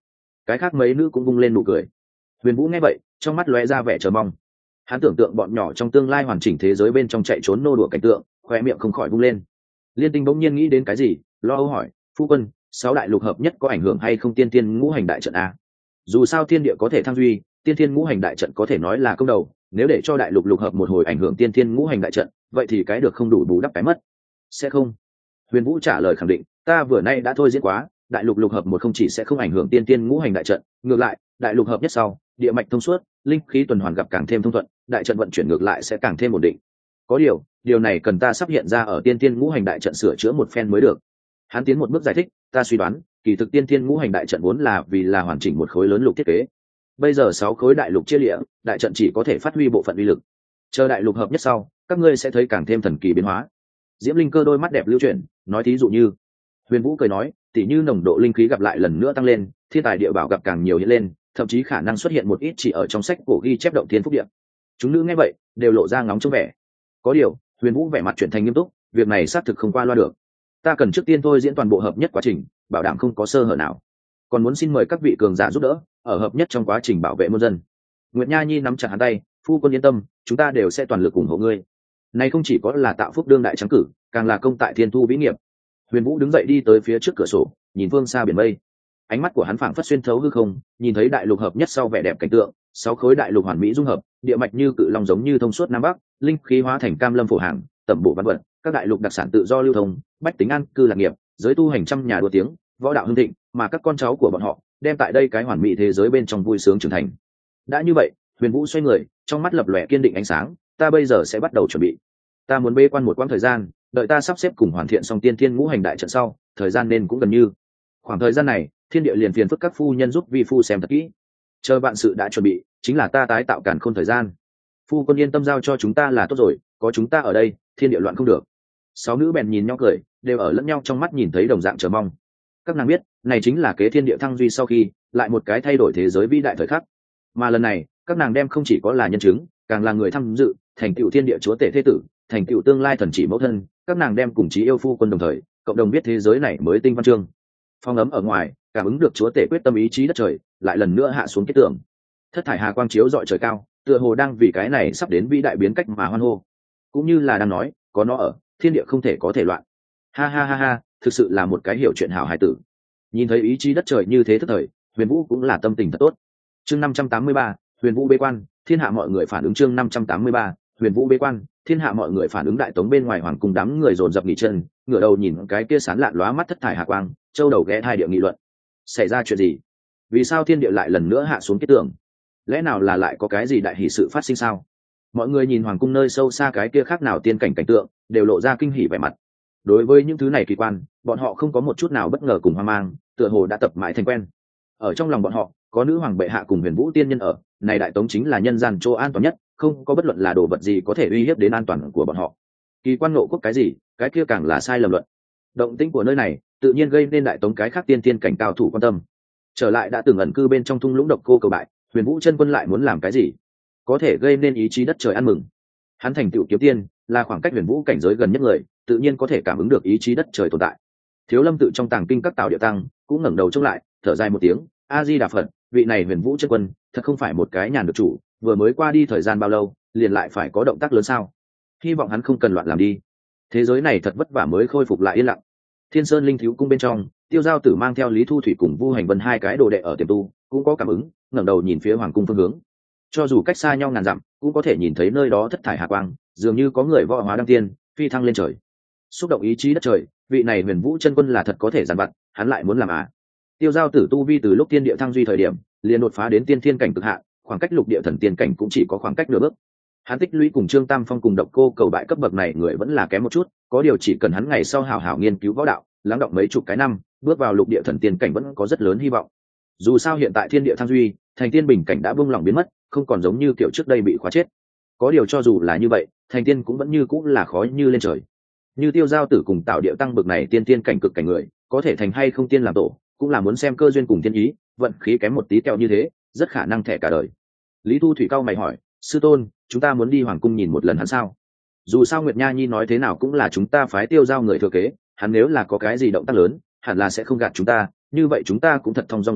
Speaker 1: Cái khác mấy nữ cũng vung lên nụ cười. Huyền Vũ nghe vậy trong mắt lóe ra vẻ chờ mong. Hắn tưởng tượng bọn nhỏ trong tương lai hoàn chỉnh thế giới bên trong chạy trốn nô đùa cảnh tượng, khoe miệng không khỏi vung lên. Liên Tinh bỗng nhiên nghĩ đến cái gì, lo âu hỏi, phu quân, 6 đại lục hợp nhất có ảnh hưởng hay không tiên thiên ngũ hành đại trận a? Dù sao thiên địa có thể thăng duy, tiên thiên ngũ hành đại trận có thể nói là công đầu, nếu để cho đại lục lục hợp một hồi ảnh hưởng tiên thiên ngũ hành đại trận, vậy thì cái được không đủ bù đắp cái mất. Sẽ không. Huyền Vũ trả lời khẳng định, ta vừa nay đã thôi diễn quá, đại lục lục hợp một không chỉ sẽ không ảnh hưởng tiên thiên ngũ hành đại trận, ngược lại, đại lục hợp nhất sau, địa mạch thông suốt, linh khí tuần hoàn gặp càng thêm thông thuận, đại trận vận chuyển ngược lại sẽ càng thêm ổn định. Có điều này cần ta sắp hiện ra ở tiên thiên ngũ hành đại trận sửa chữa một phen mới được. Hắn tiến một bước giải thích, ta suy đoán, kỳ thực tiên thiên ngũ hành đại trận vốn là vì là hoàn chỉnh một khối lớn lục thiết kế. Bây giờ 6 khối đại lục chia lịa, đại trận chỉ có thể phát huy bộ phận uy lực. Chờ đại lục hợp nhất sau, các ngươi sẽ thấy càng thêm thần kỳ biến hóa. Diễm Linh Cơ đôi mắt đẹp lưu chuyển, nói thí dụ như. Huyền Vũ cười nói, tỉ như nồng độ linh khí gặp lại lần nữa tăng lên, thiên tài địa bảo gặp càng nhiều hiện lên, thậm chí khả năng xuất hiện một ít chỉ ở trong sách cổ ghi chép động thiên phúc địa. Chúng nữ nghe vậy, đều lộ ra ngóng trông vẻ. Có điều, Huyền Vũ vẻ mặt chuyển thành nghiêm túc, việc này xác thực không qua loa được. Ta cần trước tiên thôi diễn toàn bộ hợp nhất quá trình, bảo đảm không có sơ hở nào. Còn muốn xin mời các vị cường giả giúp đỡ, ở hợp nhất trong quá trình bảo vệ muôn dân. Nguyệt Nha Nhi nắm chặt hắn tay, phu quân yên tâm, chúng ta đều sẽ toàn lực ủng hộ ngươi. Này không chỉ có là tạo phúc đương đại trắng cử, càng là công tại thiên thu vĩ nghiệp. Huyền Vũ đứng dậy đi tới phía trước cửa sổ, nhìn phương xa biển mây. Ánh mắt của hắn phảng phất xuyên thấu hư không, nhìn thấy đại lục hợp nhất sau vẻ đẹp cảnh tượng, 6 khối đại lục hoàn mỹ dung hợp, địa mạch như cự long giống như thông suốt nam bắc, linh khí hóa thành cam lâm phổ hàng, tẩm bổ văn vật, các đại lục đặc sản tự do lưu thông, bách tính an cư lạc nghiệp, giới tu hành trăm nhà đua tiếng, võ đạo hưng thịnh, mà các con cháu của bọn họ đem tại đây cái hoàn mỹ thế giới bên trong vui sướng trưởng thành. Đã như vậy, Huyền Vũ xoay người, trong mắt lập lòe kiên định ánh sáng, ta bây giờ sẽ bắt đầu chuẩn bị. Ta muốn bế quan một quãng thời gian, đợi ta sắp xếp cùng hoàn thiện xong tiên thiên ngũ hành đại trận sau, thời gian nên cũng gần như. Khoảng thời gian này, thiên địa liền phiền phức các phu nhân giúp vi phu xem thật kỹ. Chờ bạn sự đã chuẩn bị, chính là ta tái tạo càn khôn thời gian. Phu quân yên tâm giao cho chúng ta là tốt rồi, có chúng ta ở đây, thiên địa loạn không được. 6 nữ bèn nhìn nhau cười, đều ở lẫn nhau trong mắt nhìn thấy đồng dạng chờ mong. Các nàng biết, này chính là kế thiên địa thăng duy sau khi, lại một cái thay đổi thế giới vĩ đại thời khắc. Mà lần này, các nàng đem không chỉ có là nhân chứng, càng là người tham dự, thành tựu thiên địa chúa tể thế tử, thành tựu tương lai thần chỉ mẫu thân, các nàng đem cùng chí yêu phu quân đồng thời, cộng đồng biết thế giới này mới tinh văn chương. Phong ấm ở ngoài, cảm ứng được chúa tể quyết tâm ý chí đất trời, lại lần nữa hạ xuống kết tưởng. Thất thải hà quang chiếu rọi trời cao, tựa hồ đang vì cái này sắp đến vĩ đại biến cách mà hoan hô. Cũng như là đang nói, có nó ở, thiên địa không thể có thể loạn. Ha ha ha ha, thực sự là một cái hiểu chuyện hảo hài tử. Nhìn thấy ý chí đất trời như thế thất thời, Huyền Vũ cũng là tâm tình thật tốt. Chương 583, Huyền Vũ bế quan, thiên hạ mọi người phản ứng. Chương 583, Huyền Vũ bế quan, thiên hạ mọi người phản ứng. Đại tống bên ngoài hoàng cung đám người dồn dập nghỉ chân, ngửa đầu nhìn cái kia sán lạn lóa mắt thất thải hà quang, châu đầu ghé thai địa nghị luận. Xảy ra chuyện gì? Vì sao thiên địa lại lần nữa hạ xuống kết tường? Lẽ nào là lại có cái gì đại hỷ sự phát sinh sao? Mọi người nhìn hoàng cung nơi sâu xa cái kia khác nào tiên cảnh cảnh tượng, đều lộ ra kinh hỉ vẻ mặt. Đối với những thứ này kỳ quan, bọn họ không có một chút nào bất ngờ cùng hoang mang, tựa hồ đã tập mãi thành quen. Ở trong lòng bọn họ, có nữ hoàng bệ hạ cùng Huyền Vũ tiên nhân ở, này đại tống chính là nhân gian chỗ an toàn nhất, không có bất luận là đồ vật gì có thể uy hiếp đến an toàn của bọn họ. Kỳ quan ngộ quốc cái gì, cái kia càng là sai lầm luận. Động tĩnh của nơi này, tự nhiên gây nên đại tống cái khác tiên tiên cảnh cao thủ quan tâm. Trở lại đã từng ẩn cư bên trong thung lũng độc cô cầu bại, Huyền Vũ chân quân lại muốn làm cái gì? Có thể gây nên ý chí đất trời ăn mừng. Hắn thành tựu kiếm tiên, là khoảng cách Huyền Vũ cảnh giới gần nhất người, tự nhiên có thể cảm ứng được ý chí đất trời tồn tại. Thiếu Lâm tự trong tàng kinh các tào địa tăng cũng ngẩng đầu trông lại, thở dài một tiếng, a di đà phật, vị này Huyền Vũ chân quân thật không phải một cái nhàn được chủ, vừa mới qua đi thời gian bao lâu liền lại phải có động tác lớn sao? Hy vọng hắn không cần loạn làm đi. Thế giới này thật vất vả mới khôi phục lại yên lặng. Thiên Sơn Linh Thiếu cung bên trong, Tiêu Giao Tử mang theo Lý Thu Thủy cùng Vu Hành Vân hai cái đồ đệ ở tiềm tu, cũng có cảm ứng, ngẩng đầu nhìn phía hoàng cung phương hướng. Cho dù cách xa nhau ngàn dặm, cũng có thể nhìn thấy nơi đó thất thải hà quang, dường như có người võ hóa đăng tiên, phi thăng lên trời. Xúc động ý chí đất trời, vị này Huyền Vũ chân quân là thật có thể dàn vặt, hắn lại muốn làm à? Tiêu Giao Tử tu vi từ lúc tiên địa thăng duy thời điểm, liền đột phá đến tiên thiên cảnh cực hạn, khoảng cách lục địa thần tiên cảnh cũng chỉ có khoảng cách nửa bước. Hắn tích lũy cùng Trương Tam Phong cùng Độc Cô cầu bại cấp bậc này người vẫn là kém một chút, có điều chỉ cần hắn ngày sau hảo hảo nghiên cứu võ đạo, lắng động mấy chục cái năm, bước vào lục địa thần tiên cảnh vẫn có rất lớn hy vọng. Dù sao hiện tại thiên địa thăng duy, thành tiên bình cảnh đã buông lỏng biến mất, không còn giống như kiểu trước đây bị khóa chết. Có điều cho dù là như vậy, thành tiên cũng vẫn như cũng là khó như lên trời. Như Tiêu Giao Tử cùng Tạo Điệu tăng bậc này tiên tiên cảnh cực cảnh người, có thể thành hay không tiên làm tổ, cũng là muốn xem cơ duyên cùng thiên ý, vận khí kém một tí kẹo như thế, rất khả năng thẻ cả đời. Lý Thu Thủy cao mày hỏi, sư tôn, chúng ta muốn đi hoàng cung nhìn một lần hắn sao? Dù sao Nguyệt Nha Nhi nói thế nào cũng là chúng ta phái Tiêu Giao người thừa kế, hắn nếu là có cái gì động tác lớn, hẳn là sẽ không gạt chúng ta, như vậy chúng ta cũng thật thông dong ứng đối,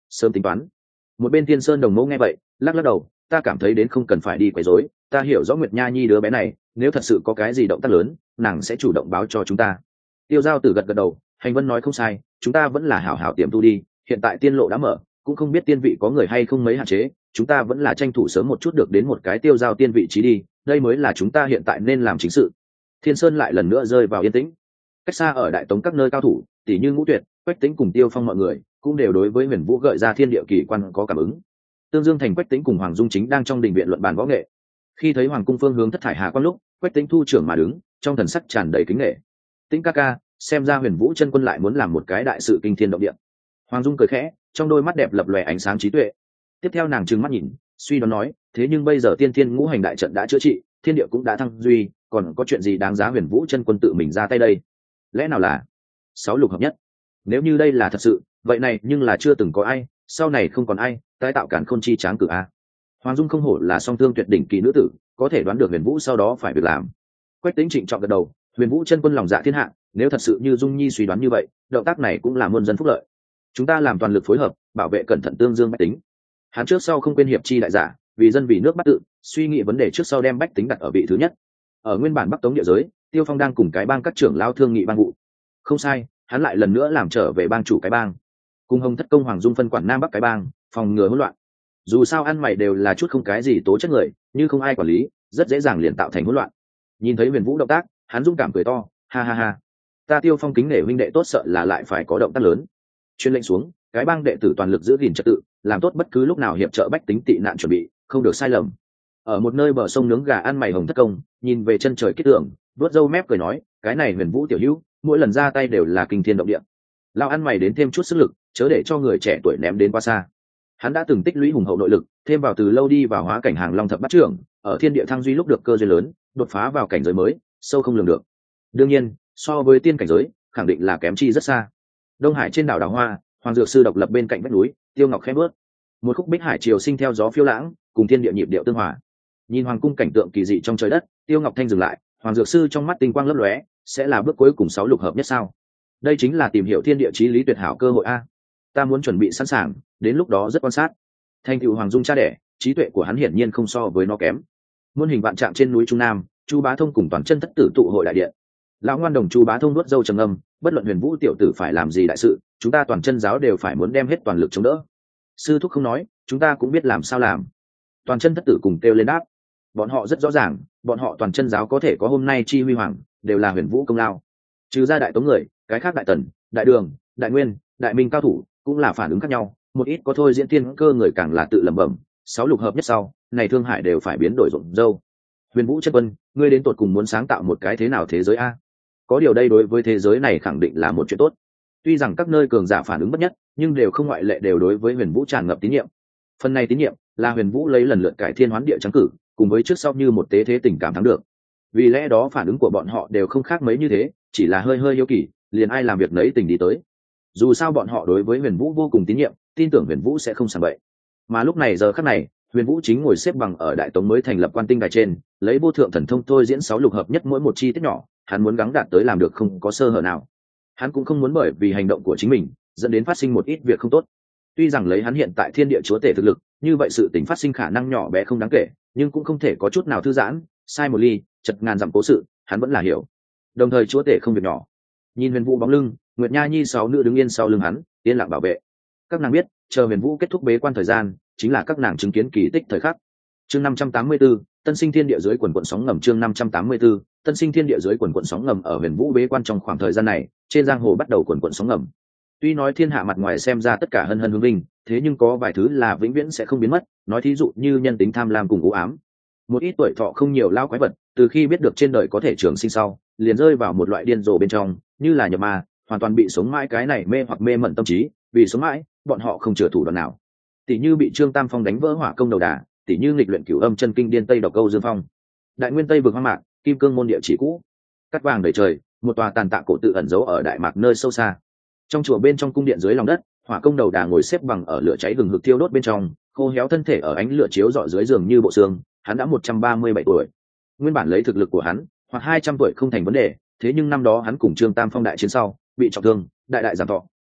Speaker 1: sớm tính toán. Một bên Thiên Sơn Đồng Mẫu nghe vậy lắc lắc đầu, ta cảm thấy đến không cần phải đi quấy rối, ta hiểu rõ Nguyệt Nha Nhi đứa bé này, nếu thật sự có cái gì động tác lớn nàng sẽ chủ động báo cho chúng ta. Tiêu Giao Tử gật gật đầu, Hành Vân nói không sai, chúng ta vẫn là hảo hảo tiềm tu đi, hiện tại tiên lộ đã mở, cũng không biết tiên vị có người hay không mấy hạn chế, chúng ta vẫn là tranh thủ sớm một chút được đến một cái tiêu giao tiên vị trí đi, đây mới là chúng ta hiện tại nên làm chính sự. Thiên Sơn lại lần nữa rơi vào yên tĩnh. Cách xa ở Đại Tống các nơi cao thủ, tỷ như Ngũ Tuyệt, Quách Tĩnh cùng Tiêu Phong mọi người, cũng đều đối với Huyền Vũ gợi ra thiên địa kỳ quan có cảm ứng. Tương Dương Thành Quách Tĩnh cùng Hoàng Dung chính đang trong đình viện luận bàn võ nghệ. Khi thấy Hoàng cung phương hướng thất thải hà quang lúc, Quách Tĩnh thu trưởng mà đứng, trong thần sắc tràn đầy kính nể. Tĩnh ca ca, xem ra Huyền Vũ chân quân lại muốn làm một cái đại sự kinh thiên động địa. Hoàng Dung cười khẽ, trong đôi mắt đẹp lập lòe ánh sáng trí tuệ. Tiếp theo nàng trừng mắt nhìn, suy đoán nói, thế nhưng bây giờ tiên thiên ngũ hành đại trận đã chữa trị, thiên địa cũng đã thăng duy, còn có chuyện gì đáng giá Huyền Vũ chân quân tự mình ra tay đây? Lẽ nào là sáu lục hợp nhất? Nếu như đây là thật sự, vậy này nhưng là chưa từng có ai, sau này không còn ai tái tạo cản khôn chi tráng cử a. Hoàng Dung không hổ là song thương tuyệt đỉnh kỳ nữ tử, có thể đoán được Huyền Vũ sau đó phải việc làm. Quách Tĩnh trịnh trọng gật đầu, Huyền Vũ chân quân lòng dạ thiên hạ, nếu thật sự như Dung Nhi suy đoán như vậy, động tác này cũng là muôn dân phúc lợi. Chúng ta làm toàn lực phối hợp, bảo vệ cẩn thận Tương Dương bách tính. Hắn trước sau không quên hiệp chi đại giả, vì dân vì nước bắt tự, suy nghĩ vấn đề trước sau đem bách tính đặt ở vị thứ nhất. Ở nguyên bản Bắc Tống địa giới, Tiêu Phong đang cùng cái bang các trưởng lao thương nghị bang vụ. Không sai, hắn lại lần nữa làm trở về bang chủ cái bang, cùng Hồng Thất Công Hoàng Dung phân quản Nam Bắc cái bang, phòng ngừa hỗn loạn. Dù sao ăn mày đều là chút không cái gì tố chất người, như không ai quản lý, rất dễ dàng liền tạo thành hỗn loạn. Nhìn thấy Huyền Vũ động tác, hắn dũng cảm cười to, ha ha ha, ta Tiêu Phong kính nể huynh đệ tốt, sợ là lại phải có động tác lớn. Chuyên lệnh xuống, cái bang đệ tử toàn lực giữ gìn trật tự, làm tốt bất cứ lúc nào hiệp trợ bách tính tị nạn chuẩn bị, không được sai lầm. Ở một nơi bờ sông nướng gà ăn mày Hồng Thất Công nhìn về chân trời kết tưởng, vuốt râu mép cười nói, cái này Huyền Vũ tiểu hữu, mỗi lần ra tay đều là kinh thiên động địa. Lao ăn mày đến thêm chút sức lực, chớ để cho người trẻ tuổi ném đến quá xa. Hắn đã từng tích lũy hùng hậu nội lực, thêm vào từ lâu đi vào hóa cảnh hàng long thập bát trưởng, ở thiên địa thăng duy lúc được cơ duyên lớn, đột phá vào cảnh giới mới, sâu không lường được. Đương nhiên, so với tiên cảnh giới, khẳng định là kém chi rất xa. Đông Hải trên đảo Đào Hoa, Hoàng Dược Sư độc lập bên cạnh vách núi, Tiêu Ngọc khẽ bước. Một khúc bích hải triều sinh theo gió phiêu lãng, cùng thiên địa nhịp điệu tương hòa. Nhìn hoàng cung cảnh tượng kỳ dị trong trời đất, Tiêu Ngọc Thanh dừng lại, Hoàng Dược Sư trong mắt tinh quang lấp lóe, sẽ là bước cuối cùng sáu lục hợp nhất sao? Đây chính là tìm hiểu thiên địa chí lý tuyệt hảo cơ hội a. Ta muốn chuẩn bị sẵn sàng, đến lúc đó rất quan sát. Thành tựu Hoàng Dung cha đẻ, trí tuệ của hắn hiển nhiên không so với nó kém. Muôn hình vạn trạng trên núi Trung Nam, Chu Bá Thông cùng toàn chân thất tử tụ hội đại điện. Lão ngoan đồng Chu Bá Thông nuốt dâu trầm âm, bất luận Huyền Vũ tiểu tử phải làm gì đại sự, chúng ta toàn chân giáo đều phải muốn đem hết toàn lực chống đỡ. Sư thúc không nói, chúng ta cũng biết làm sao làm. Toàn chân thất tử cùng kêu lên đáp. Bọn họ rất rõ ràng, bọn họ toàn chân giáo có thể có hôm nay chi huy hoàng, đều là Huyền Vũ công lao. Trừ ra Đại Tống người, cái khác Đại Tần, Đại Đường, Đại Nguyên, Đại Minh cao thủ cũng là phản ứng khác nhau, một ít có thôi diễn tiên cơ người càng là tự lẩm bẩm, sáu lục hợp nhất sau, này Thương Hải đều phải biến đổi rụng râu. Huyền Vũ chân quân, ngươi đến tột cùng muốn sáng tạo một cái thế nào thế giới a? Có điều đây đối với thế giới này khẳng định là một chuyện tốt. Tuy rằng các nơi cường giả phản ứng bất nhất, nhưng đều không ngoại lệ đều đối với Huyền Vũ tràn ngập tín nhiệm. Phần này tín nhiệm là Huyền Vũ lấy lần lượt cải thiên hoán địa trắng cử, cùng với trước sau như một tế thế tình cảm thắng được. Vì lẽ đó phản ứng của bọn họ đều không khác mấy như thế, chỉ là hơi hơi hiếu kỳ, liền ai làm việc nấy tình đi tới. Dù sao bọn họ đối với Huyền Vũ vô cùng tín nhiệm, tin tưởng Huyền Vũ sẽ không sảng bậy. Mà lúc này giờ khắc này, Huyền Vũ chính ngồi xếp bằng ở Đại Tống mới thành lập Quan Tinh đài trên, lấy vô thượng thần thông thôi diễn sáu lục hợp nhất mỗi một chi tiết nhỏ, hắn muốn gắng đạt tới làm được không có sơ hở nào. Hắn cũng không muốn bởi vì hành động của chính mình dẫn đến phát sinh một ít việc không tốt. Tuy rằng lấy hắn hiện tại thiên địa chúa tể thực lực, như vậy sự tình phát sinh khả năng nhỏ bé không đáng kể, nhưng cũng không thể có chút nào thư giãn, sai một ly, chật ngàn dặm cố sự, hắn vẫn là hiểu. Đồng thời chúa tể không việc nhỏ. Nhìn Huyền Vũ bóng lưng, Nguyệt Nha Nhi sáu nữ đứng yên sau lưng hắn, yên lặng bảo vệ. Các nàng biết, chờ Huyền Vũ kết thúc bế quan thời gian, chính là các nàng chứng kiến kỳ tích thời khắc. Chương 584, Tân Sinh Thiên Địa dưới quần quần sóng ngầm. Chương 584, Tân Sinh Thiên Địa dưới quần quần sóng ngầm. Ở Huyền Vũ bế quan trong khoảng thời gian này, trên giang hồ bắt đầu quần quần sóng ngầm. Tuy nói thiên hạ mặt ngoài xem ra tất cả hân hân hương vinh, thế nhưng có vài thứ là vĩnh viễn sẽ không biến mất, nói thí dụ như nhân tính tham lam cùng u ám. Một ít tuổi thọ không nhiều lao quái vật, từ khi biết được trên đời có thể trường sinh sau, liền rơi vào một loại điên rồ bên trong, như là nhập ma, hoàn toàn bị sống mãi cái này mê hoặc mê mẩn tâm trí, vì sống mãi, bọn họ không chừa thủ đoạn nào. Tỷ như bị Trương Tam Phong đánh vỡ hỏa công đầu đà, tỷ như nghịch luyện cửu âm chân kinh điên tây độc câu Dương Phong. Đại Nguyên Tây vực hoang mạc, kim cương môn địa chỉ cũ, cắt vàng đầy trời, một tòa tàn tạ cổ tự ẩn giấu ở đại mạc nơi sâu xa. Trong chùa bên trong cung điện dưới lòng đất, hỏa công đầu đà ngồi xếp bằng ở lửa cháy gừng hực thiêu đốt bên trong, khô héo thân thể ở ánh lửa chiếu rọi dưới giường như bộ xương. Hắn đã 137 tuổi. Nguyên bản lấy thực lực của hắn, hoặc 200 tuổi không thành vấn đề, thế nhưng năm đó hắn cùng Trương Tam Phong đại chiến sau, bị trọng thương, đại đại giảm thọ,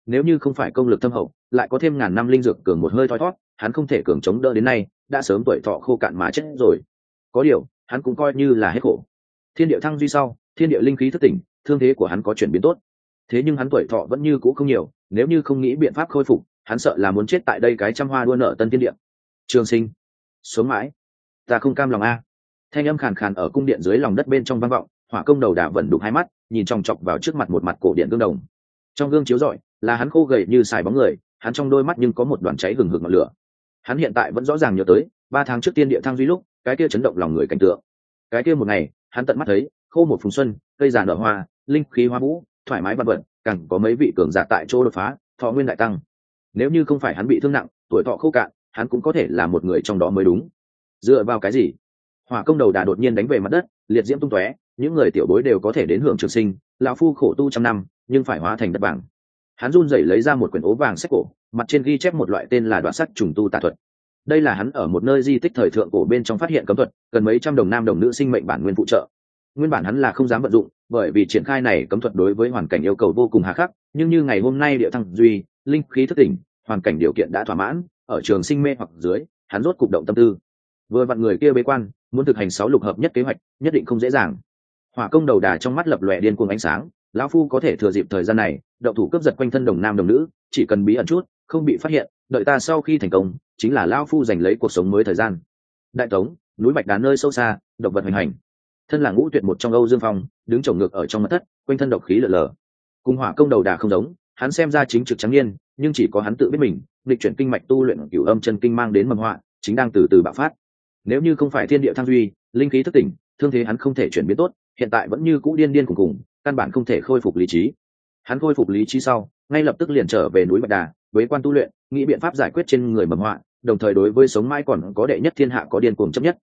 Speaker 1: nếu như không phải công lực thâm hậu, lại có thêm ngàn năm linh dược cường một hơi thoi thót, hắn không thể cường chống đỡ đến nay, đã sớm tuổi thọ khô cạn mà chết rồi. Có điều hắn cũng coi như là hết khổ. Thiên địa thăng duy sau, thiên địa linh khí thức tỉnh, thương thế của hắn có chuyển biến tốt. Thế nhưng hắn tuổi thọ vẫn như cũ không nhiều, nếu như không nghĩ biện pháp khôi phục, hắn sợ là muốn chết tại đây cái trăm hoa đua nở tân thiên địa. Trường Sinh, sống mãi, ta không cam lòng a. Thanh âm khàn khàn ở cung điện dưới lòng đất bên trong vang vọng. Hỏa Công Đầu Đà vẫn đục hai mắt, nhìn chòng chọc vào trước mặt một mặt cổ điện gương đồng. Trong gương chiếu rọi là hắn khô gầy như xài bóng người, hắn trong đôi mắt nhưng có một đoàn cháy hừng hực ngọn lửa. Hắn hiện tại vẫn rõ ràng nhớ tới 3 tháng trước tiên địa thăng duy lúc, cái kia chấn động lòng người cảnh tượng. Cái kia một ngày, hắn tận mắt thấy khô một phùng xuân, cây già nở hoa, linh khí hoa vũ, thoải mái vạn vận, càng có mấy vị cường giả tại chỗ đột phá, thọ nguyên đại tăng. Nếu như không phải hắn bị thương nặng, tuổi thọ khô cạn, hắn cũng có thể là một người trong đó mới đúng. Dựa vào cái gì? Hỏa Công Đầu Đà đột nhiên đánh về mặt đất, liệt diễm tung tóe, những người tiểu bối đều có thể đến hưởng trường sinh, lão phu khổ tu trăm năm, nhưng phải hóa thành đất vàng. Hắn run rẩy lấy ra một quyển ố vàng sách cổ, mặt trên ghi chép một loại tên là đoạn sắc trùng tu tà thuật. Đây là hắn ở một nơi di tích thời thượng cổ bên trong phát hiện cấm thuật, cần mấy trăm đồng nam đồng nữ sinh mệnh bản nguyên phụ trợ. Nguyên bản hắn là không dám vận dụng, bởi vì triển khai này cấm thuật đối với hoàn cảnh yêu cầu vô cùng hà khắc, nhưng như ngày hôm nay địa thăng duy, linh khí thức tỉnh, hoàn cảnh điều kiện đã thỏa mãn, ở trường sinh mê hoặc dưới, hắn rốt cục động tâm tư. Vừa vặn người kia bế quan, muốn thực hành 6 lục hợp nhất kế hoạch, nhất định không dễ dàng. Hỏa Công Đầu Đà trong mắt lập lòe điên cuồng ánh sáng, lão phu có thể thừa dịp thời gian này, động thủ cướp giật quanh thân đồng nam đồng nữ, chỉ cần bí ẩn chút, không bị phát hiện, đợi ta sau khi thành công, chính là lão phu giành lấy cuộc sống mới thời gian. Đại Tống, núi Bạch Đá nơi sâu xa, độc vật hoành hành. Thân là ngũ tuyệt một trong Âu Dương Phong, đứng chồng ngược ở trong mật thất, quanh thân độc khí lở lờ. Cùng Hỏa Công Đầu Đà không giống, hắn xem ra chính trực trắng niên, nhưng chỉ có hắn tự biết mình, nghịch chuyển kinh mạch tu luyện Cửu Âm chân kinh mang đến mầm họa, chính đang từ từ bạo phát. Nếu như không phải thiên địa thăng duy, linh khí thức tỉnh, thương thế hắn không thể chuyển biến tốt, hiện tại vẫn như cũ điên điên cùng cùng, căn bản không thể khôi phục lý trí. Hắn khôi phục lý trí sau, ngay lập tức liền trở về núi Bạch Đà, bế quan tu luyện, nghĩ biện pháp giải quyết trên người mầm họa, đồng thời đối với sống mãi còn có đệ nhất thiên hạ có điên cuồng chấp nhất.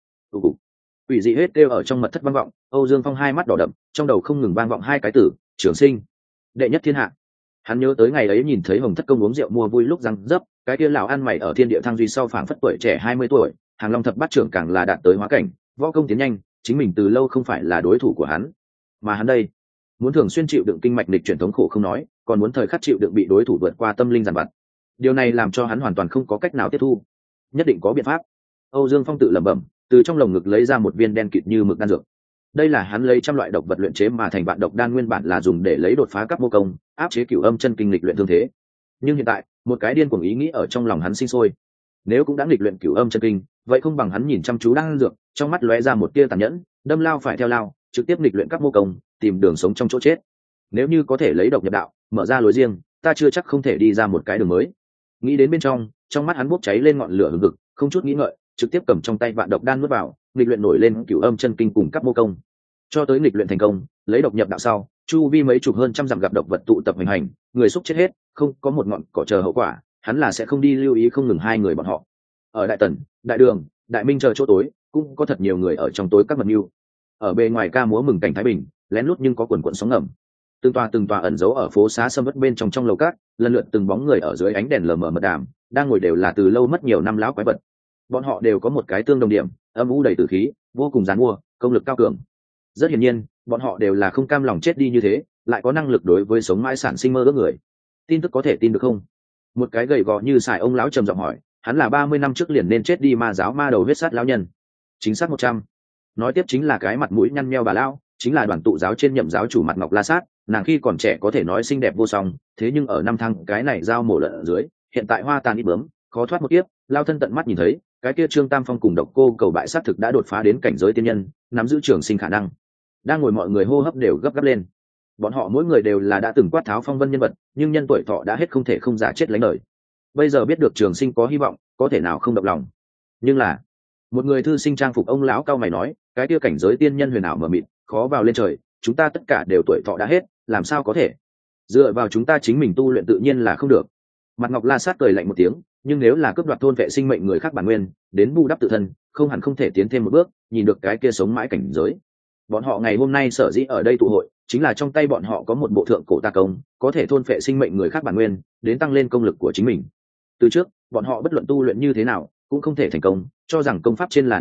Speaker 1: Ủy dị hết kêu ở trong mật thất vang vọng, Âu Dương Phong hai mắt đỏ đậm, trong đầu không ngừng vang vọng hai cái từ: trường sinh, đệ nhất thiên hạ. Hắn nhớ tới ngày ấy nhìn thấy Hồng Thất Công uống rượu mua vui lúc răng dấp, cái kia lão ăn mày ở thiên địa thăng duy sau phảng phất tuổi trẻ 20 tuổi, Hàng Long thập bát trưởng càng là đạt tới hóa cảnh, võ công tiến nhanh, chính mình từ lâu không phải là đối thủ của hắn. Mà hắn đây, muốn thường xuyên chịu đựng kinh mạch lịch chuyển thống khổ không nói, còn muốn thời khắc chịu đựng bị đối thủ vượt qua tâm linh giàn vặt. Điều này làm cho hắn hoàn toàn không có cách nào tiếp thu. Nhất định có biện pháp. Âu Dương Phong tự lẩm bẩm, từ trong lồng ngực lấy ra một viên đen kịt như mực đan dược. Đây là hắn lấy trăm loại độc vật luyện chế mà thành vạn độc đan, nguyên bản là dùng để lấy đột phá các mô công, áp chế Cửu Âm chân kinh lịch luyện thương thế. Nhưng hiện tại, một cái điên cuồng ý nghĩ ở trong lòng hắn sinh sôi. Nếu cũng đã nghịch luyện Cửu Âm chân kinh, vậy không bằng hắn nhìn chăm chú đan dược, trong mắt lóe ra một tia tàn nhẫn, đâm lao phải theo lao, trực tiếp nghịch luyện các mô công, tìm đường sống trong chỗ chết. Nếu như có thể lấy độc nhập đạo, mở ra lối riêng, ta chưa chắc không thể đi ra một cái đường mới. Nghĩ đến bên trong mắt hắn bốc cháy lên ngọn lửa hừng hực, không chút nghĩ ngợi, trực tiếp cầm trong tay vạn độc đan nuốt vào, nghịch luyện nổi lên Cửu Âm chân kinh cùng các mô công. Cho tới nghịch luyện thành công, lấy độc nhập đạo sau, chu vi mấy chục hơn trăm dặm gặp độc vật tụ tập hành hành, người xúc chết hết, không có một ngọn cỏ chờ hậu quả, hắn là sẽ không đi lưu ý không ngừng hai người bọn họ. Ở Đại Tần, Đại Đường, Đại Minh chờ chỗ tối, cũng có thật nhiều người ở trong tối các mật mưu. Ở bề ngoài ca múa mừng cảnh thái bình, lén lút nhưng có quần quần sóng ngầm. Từng tòa ẩn giấu ở phố xá sâm uất bên trong lầu cát, lần lượt từng bóng người ở dưới ánh đèn lờ mờ mật đàm, đang ngồi đều là từ lâu mất nhiều năm lão quái vật. Bọn họ đều có một cái tương đồng điểm, âm u đầy tử khí, vô cùng giàn mua, công lực cao cường. Rất hiển nhiên, bọn họ đều là không cam lòng chết đi như thế, lại có năng lực đối với sống mãi sản sinh mơ ước người. Tin tức có thể tin được không? Một cái gầy gò như sải ông lão trầm giọng hỏi, hắn là 30 năm trước liền nên chết đi ma giáo ma đầu huyết sát lão nhân. Chính xác 100. Nói tiếp chính là cái mặt mũi nhăn nheo bà lão, chính là đoàn tụ giáo trên nhậm giáo chủ Mặt Ngọc La Sát, nàng khi còn trẻ có thể nói xinh đẹp vô song, thế nhưng ở năm tháng cái này giao mổ lợn ở dưới, hiện tại hoa tàn ít bướm, khó thoát một kiếp, lao thân tận mắt nhìn thấy, cái kia Trương Tam Phong cùng Độc Cô Cầu bại sát thực đã đột phá đến cảnh giới tiên nhân, nắm giữ trường sinh khả năng. Đang ngồi mọi người hô hấp đều gấp gáp lên. Bọn họ mỗi người đều là đã từng quát tháo phong vân nhân vật, nhưng nhân tuổi thọ đã hết không thể không giả chết lấy lời. Bây giờ biết được trường sinh có hy vọng, có thể nào không động lòng. Nhưng là, một người thư sinh trang phục ông lão cao mày nói, cái kia cảnh giới tiên nhân huyền ảo mờ mịt, khó vào lên trời, chúng ta tất cả đều tuổi thọ đã hết, làm sao có thể? Dựa vào chúng ta chính mình tu luyện tự nhiên là không được. Mặt Ngọc La Sát cười lạnh một tiếng, nhưng nếu là cướp đoạt thôn vệ sinh mệnh người khác bản nguyên, đến bù đắp tự thân, không hẳn không thể tiến thêm một bước, nhìn được cái kia sống mãi cảnh giới. Bọn họ ngày hôm nay sở dĩ ở đây tụ hội, chính là trong tay bọn họ có một bộ thượng cổ tà công, có thể thôn phệ sinh mệnh người khác bản nguyên, đến tăng lên công lực của chính mình. Từ trước, bọn họ bất luận tu luyện như thế nào, cũng không thể thành công, cho rằng công pháp trên là nói bậy,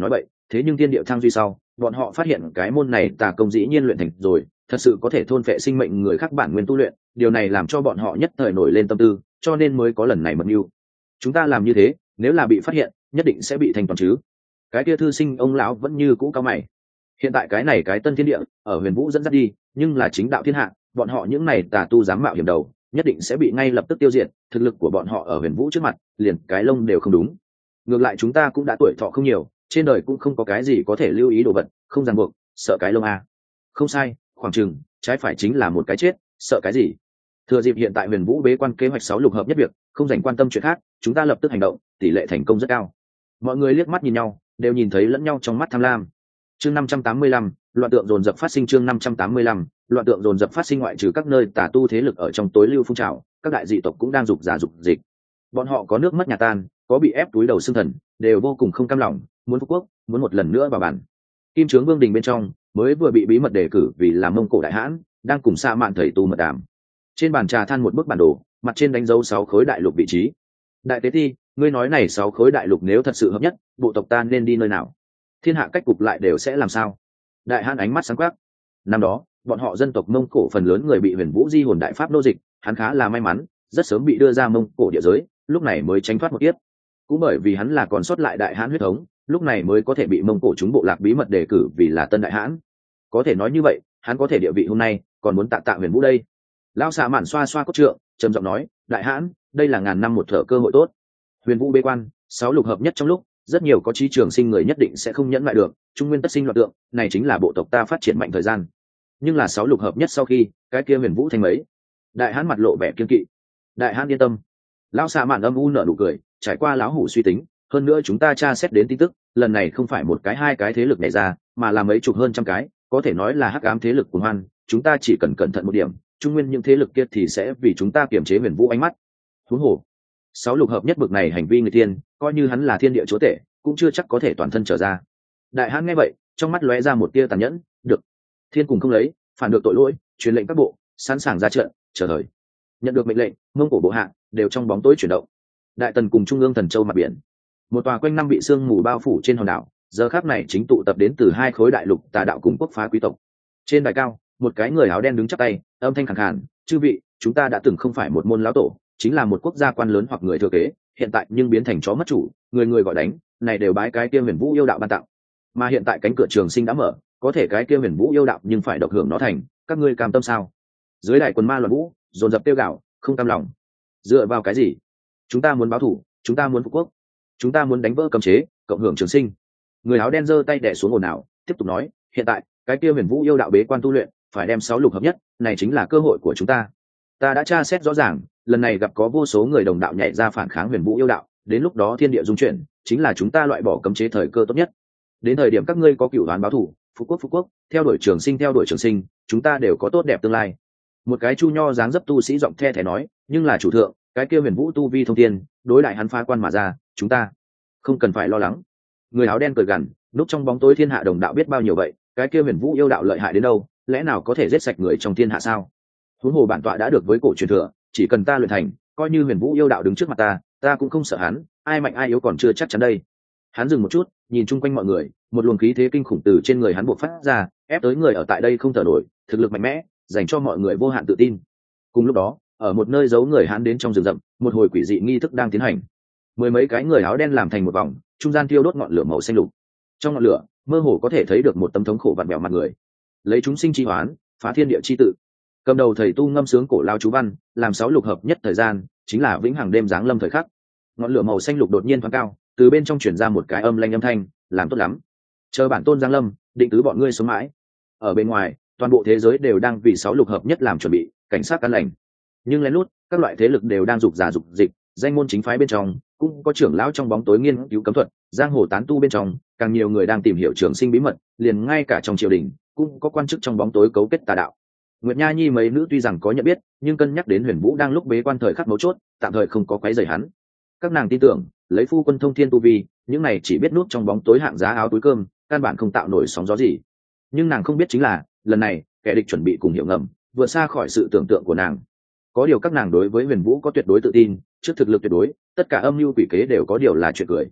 Speaker 1: thế nhưng thiên địa thăng duy sau bọn họ phát hiện cái môn này tà công dĩ nhiên luyện thành rồi, thật sự có thể thôn phệ sinh mệnh người khác bản nguyên tu luyện. Điều này làm cho bọn họ nhất thời nổi lên tâm tư, cho nên mới có lần này mật mưu. Chúng ta làm như thế, nếu là bị phát hiện nhất định sẽ bị thanh toán chứ. Cái kia thư sinh ông lão vẫn như cũ cao mày. Hiện tại cái này cái tân thiên địa ở huyền vũ dẫn dắt đi, nhưng là chính đạo thiên hạ, bọn họ những này tà tu dám mạo hiểm đầu nhất định sẽ bị ngay lập tức tiêu diệt. Thực lực của bọn họ ở huyền vũ trước mặt liền cái lông đều không đúng. Ngược lại chúng ta cũng đã tuổi thọ không nhiều, trên đời cũng không có cái gì có thể lưu ý đồ vật, không ràng buộc, sợ cái lông à. Không sai, khoảng chừng trái phải chính là một cái chết, sợ cái gì. Thừa dịp hiện tại huyền vũ bế quan kế hoạch 6 lục hợp nhất việc, không dành quan tâm chuyện khác, chúng ta lập tức hành động, tỷ lệ thành công rất cao. Mọi người liếc mắt nhìn nhau, đều nhìn thấy lẫn nhau trong mắt tham lam. Chương 585, loạn tượng dồn dập phát sinh. Chương 585, loạn tượng dồn dập phát sinh. Ngoại trừ các nơi tà tu thế lực ở trong tối lưu phun trào, các đại dị tộc cũng đang dục giả dục dịch. Bọn họ có nước mất nhà tan, có bị ép túi đầu xương thần, đều vô cùng không cam lòng, muốn phục quốc, muốn một lần nữa vào bản. Kim Trướng Vương đình bên trong mới vừa bị bí mật đề cử vì làm Mông Cổ đại hãn, đang cùng Sa Mạn thầy tu mật đàm. Trên bàn trà than một bức bản đồ, mặt trên đánh dấu 6 khối đại lục vị trí. Đại tế ti, ngươi nói này 6 khối đại lục nếu thật sự hợp nhất, bộ tộc ta nên đi nơi nào? Thiên hạ cách cục lại đều sẽ làm sao? Đại hãn ánh mắt sáng quắc. Năm đó bọn họ dân tộc Mông Cổ phần lớn người bị huyền vũ di hồn đại pháp nô dịch, hắn khá là may mắn, rất sớm bị đưa ra Mông Cổ địa giới, lúc này mới tránh thoát một kiếp. Cũng bởi vì hắn là còn sót lại đại hãn huyết thống, lúc này mới có thể bị Mông Cổ chúng bộ lạc bí mật đề cử vì là tân đại hãn. Có thể nói như vậy, hắn có thể địa vị hôm nay, còn muốn tạ tạ huyền vũ đây. Lão Sa Mạn xoa xoa cốt trượng, trầm giọng nói, đại hãn, đây là ngàn năm một thở cơ hội tốt. Huyền vũ bế quan, 6 lục hợp nhất trong lúc, rất nhiều có trí trường sinh người nhất định sẽ không nhẫn lại được, trung nguyên tất sinh loạn tượng, này chính là bộ tộc ta phát triển mạnh thời gian. Nhưng là 6 lục hợp nhất sau khi, cái kia huyền vũ thành mấy? Đại hãn mặt lộ vẻ kiên kỵ. Đại hãn yên tâm. Lão Sa Mạn âm u nở nụ cười, trải qua lão hủ suy tính, hơn nữa chúng ta tra xét đến tin tức, lần này không phải một cái hai cái thế lực này ra, mà là mấy chục hơn trăm cái, có thể nói là hắc ám thế lực cuồng hoan, chúng ta chỉ cần cẩn thận một điểm, trung nguyên những thế lực kia thì sẽ vì chúng ta kiềm chế huyền vũ ánh mắt. Huống hồ 6 lục hợp nhất bực này hành vi người tiên, coi như hắn là thiên địa chúa tể, cũng chưa chắc có thể toàn thân trở ra. Đại hãn nghe vậy, trong mắt lóe ra một tia tàn nhẫn, được, thiên cùng không lấy, phản được tội lỗi, truyền lệnh các bộ sẵn sàng ra trận, chờ đợi. Nhận được mệnh lệnh, Mông Cổ bộ hạ đều trong bóng tối chuyển động. Đại tần cùng trung ương thần châu mặt biển, một tòa quanh năm bị sương mù bao phủ trên hòn đảo, giờ khắc này chính tụ tập đến từ 2 khối đại lục tà đạo cùng quốc phá quý tộc. Trên đài cao, một cái người áo đen đứng chắp tay, âm thanh khàn khàn, chư vị, chúng ta đã từng không phải một môn lão tổ, chính là một quốc gia quan lớn hoặc người thừa kế, hiện tại nhưng biến thành chó mất chủ, người người gọi đánh, này đều bái cái kia huyền vũ yêu đạo ban tặng. Mà hiện tại cánh cửa trường sinh đã mở, có thể cái kia huyền vũ yêu đạo nhưng phải độc hưởng nó thành, các ngươi cam tâm sao? Dưới đại quần ma loạn vũ, dồn dập tiêu gạo, không cam lòng. Dựa vào cái gì? Chúng ta muốn báo thủ, chúng ta muốn phục quốc, chúng ta muốn đánh vỡ cấm chế, cộng hưởng trường sinh. Người áo đen giơ tay đè xuống ồn ào, tiếp tục nói, hiện tại cái kia huyền vũ yêu đạo bế quan tu luyện, phải đem 6 lục hợp nhất, này chính là cơ hội của chúng ta. Ta đã tra xét rõ ràng, lần này gặp có vô số người đồng đạo nhảy ra phản kháng huyền vũ yêu đạo, đến lúc đó thiên địa dung chuyển, chính là chúng ta loại bỏ cấm chế thời cơ tốt nhất. Đến thời điểm các ngươi có cửu đoán báo thù, phục quốc, theo đuổi trường sinh, chúng ta đều có tốt đẹp tương lai. Một cái chu nho dáng dấp tu sĩ giọng the thé nói, nhưng là chủ thượng, cái kia huyền vũ tu vi thông thiên, đối lại hắn phá quan mà ra, chúng ta không cần phải lo lắng. Người áo đen cười gằn, núp trong bóng tối thiên hạ đồng đạo biết bao nhiêu vậy, cái kia huyền vũ yêu đạo lợi hại đến đâu, lẽ nào có thể giết sạch người trong thiên hạ sao? Huống hồ bản tọa đã được với cổ truyền thừa, chỉ cần ta luyện thành, coi như huyền vũ yêu đạo đứng trước mặt ta cũng không sợ hắn, ai mạnh ai yếu còn chưa chắc chắn đây. Hắn dừng một chút, nhìn chung quanh mọi người, một luồng khí thế kinh khủng từ trên người hắn bộc phát ra, ép tới người ở tại đây không thở nổi, thực lực mạnh mẽ, dành cho mọi người vô hạn tự tin. Cùng lúc đó, ở một nơi giấu người hắn đến trong rừng rậm, một hồi quỷ dị nghi thức đang tiến hành. 10 mấy cái người áo đen làm thành một vòng, trung gian thiêu đốt ngọn lửa màu xanh lục. Trong ngọn lửa, mơ hồ có thể thấy được một tấm thống khổ vặn vẹo mặt người. Lấy chúng sinh chi hoán, phá thiên địa chi tự. Cầm đầu thầy tu ngâm sướng cổ lao chú văn, làm 6 lục hợp nhất thời gian, chính là vĩnh hằng đêm giáng lâm thời khắc. Ngọn lửa màu xanh lục đột nhiên thoáng cao, từ bên trong truyền ra một cái âm lanh âm thanh, làm tốt lắm. Chờ bản tôn giáng lâm, định tứ bọn ngươi sống mãi. Ở bên ngoài, toàn bộ thế giới đều đang vì 6 lục hợp nhất làm chuẩn bị, cảnh sát căn lành. Nhưng lén lút, các loại thế lực đều đang dục giả dục dịch, danh môn chính phái bên trong, cũng có trưởng lão trong bóng tối nghiên cứu cấm thuật, giang hồ tán tu bên trong, càng nhiều người đang tìm hiểu trường sinh bí mật, liền ngay cả trong triều đình, cũng có quan chức trong bóng tối cấu kết tà đạo. Nguyệt Nha Nhi mấy nữ tuy rằng có nhận biết, nhưng cân nhắc đến Huyền Vũ đang lúc bế quan thời khắc mấu chốt, tạm thời không có quấy rầy hắn. Các nàng tin tưởng, lấy phu quân thông thiên tu vi, những này chỉ biết núp trong bóng tối hạng giá áo túi cơm, căn bản không tạo nổi sóng gió gì. Nhưng nàng không biết chính là, lần này, kẻ địch chuẩn bị cùng hiểu ngầm, vượt xa khỏi sự tưởng tượng của nàng. Có điều các nàng đối với Huyền Vũ có tuyệt đối tự tin, trước thực lực tuyệt đối, tất cả âm mưu quỷ kế đều có điều là chuyện cười.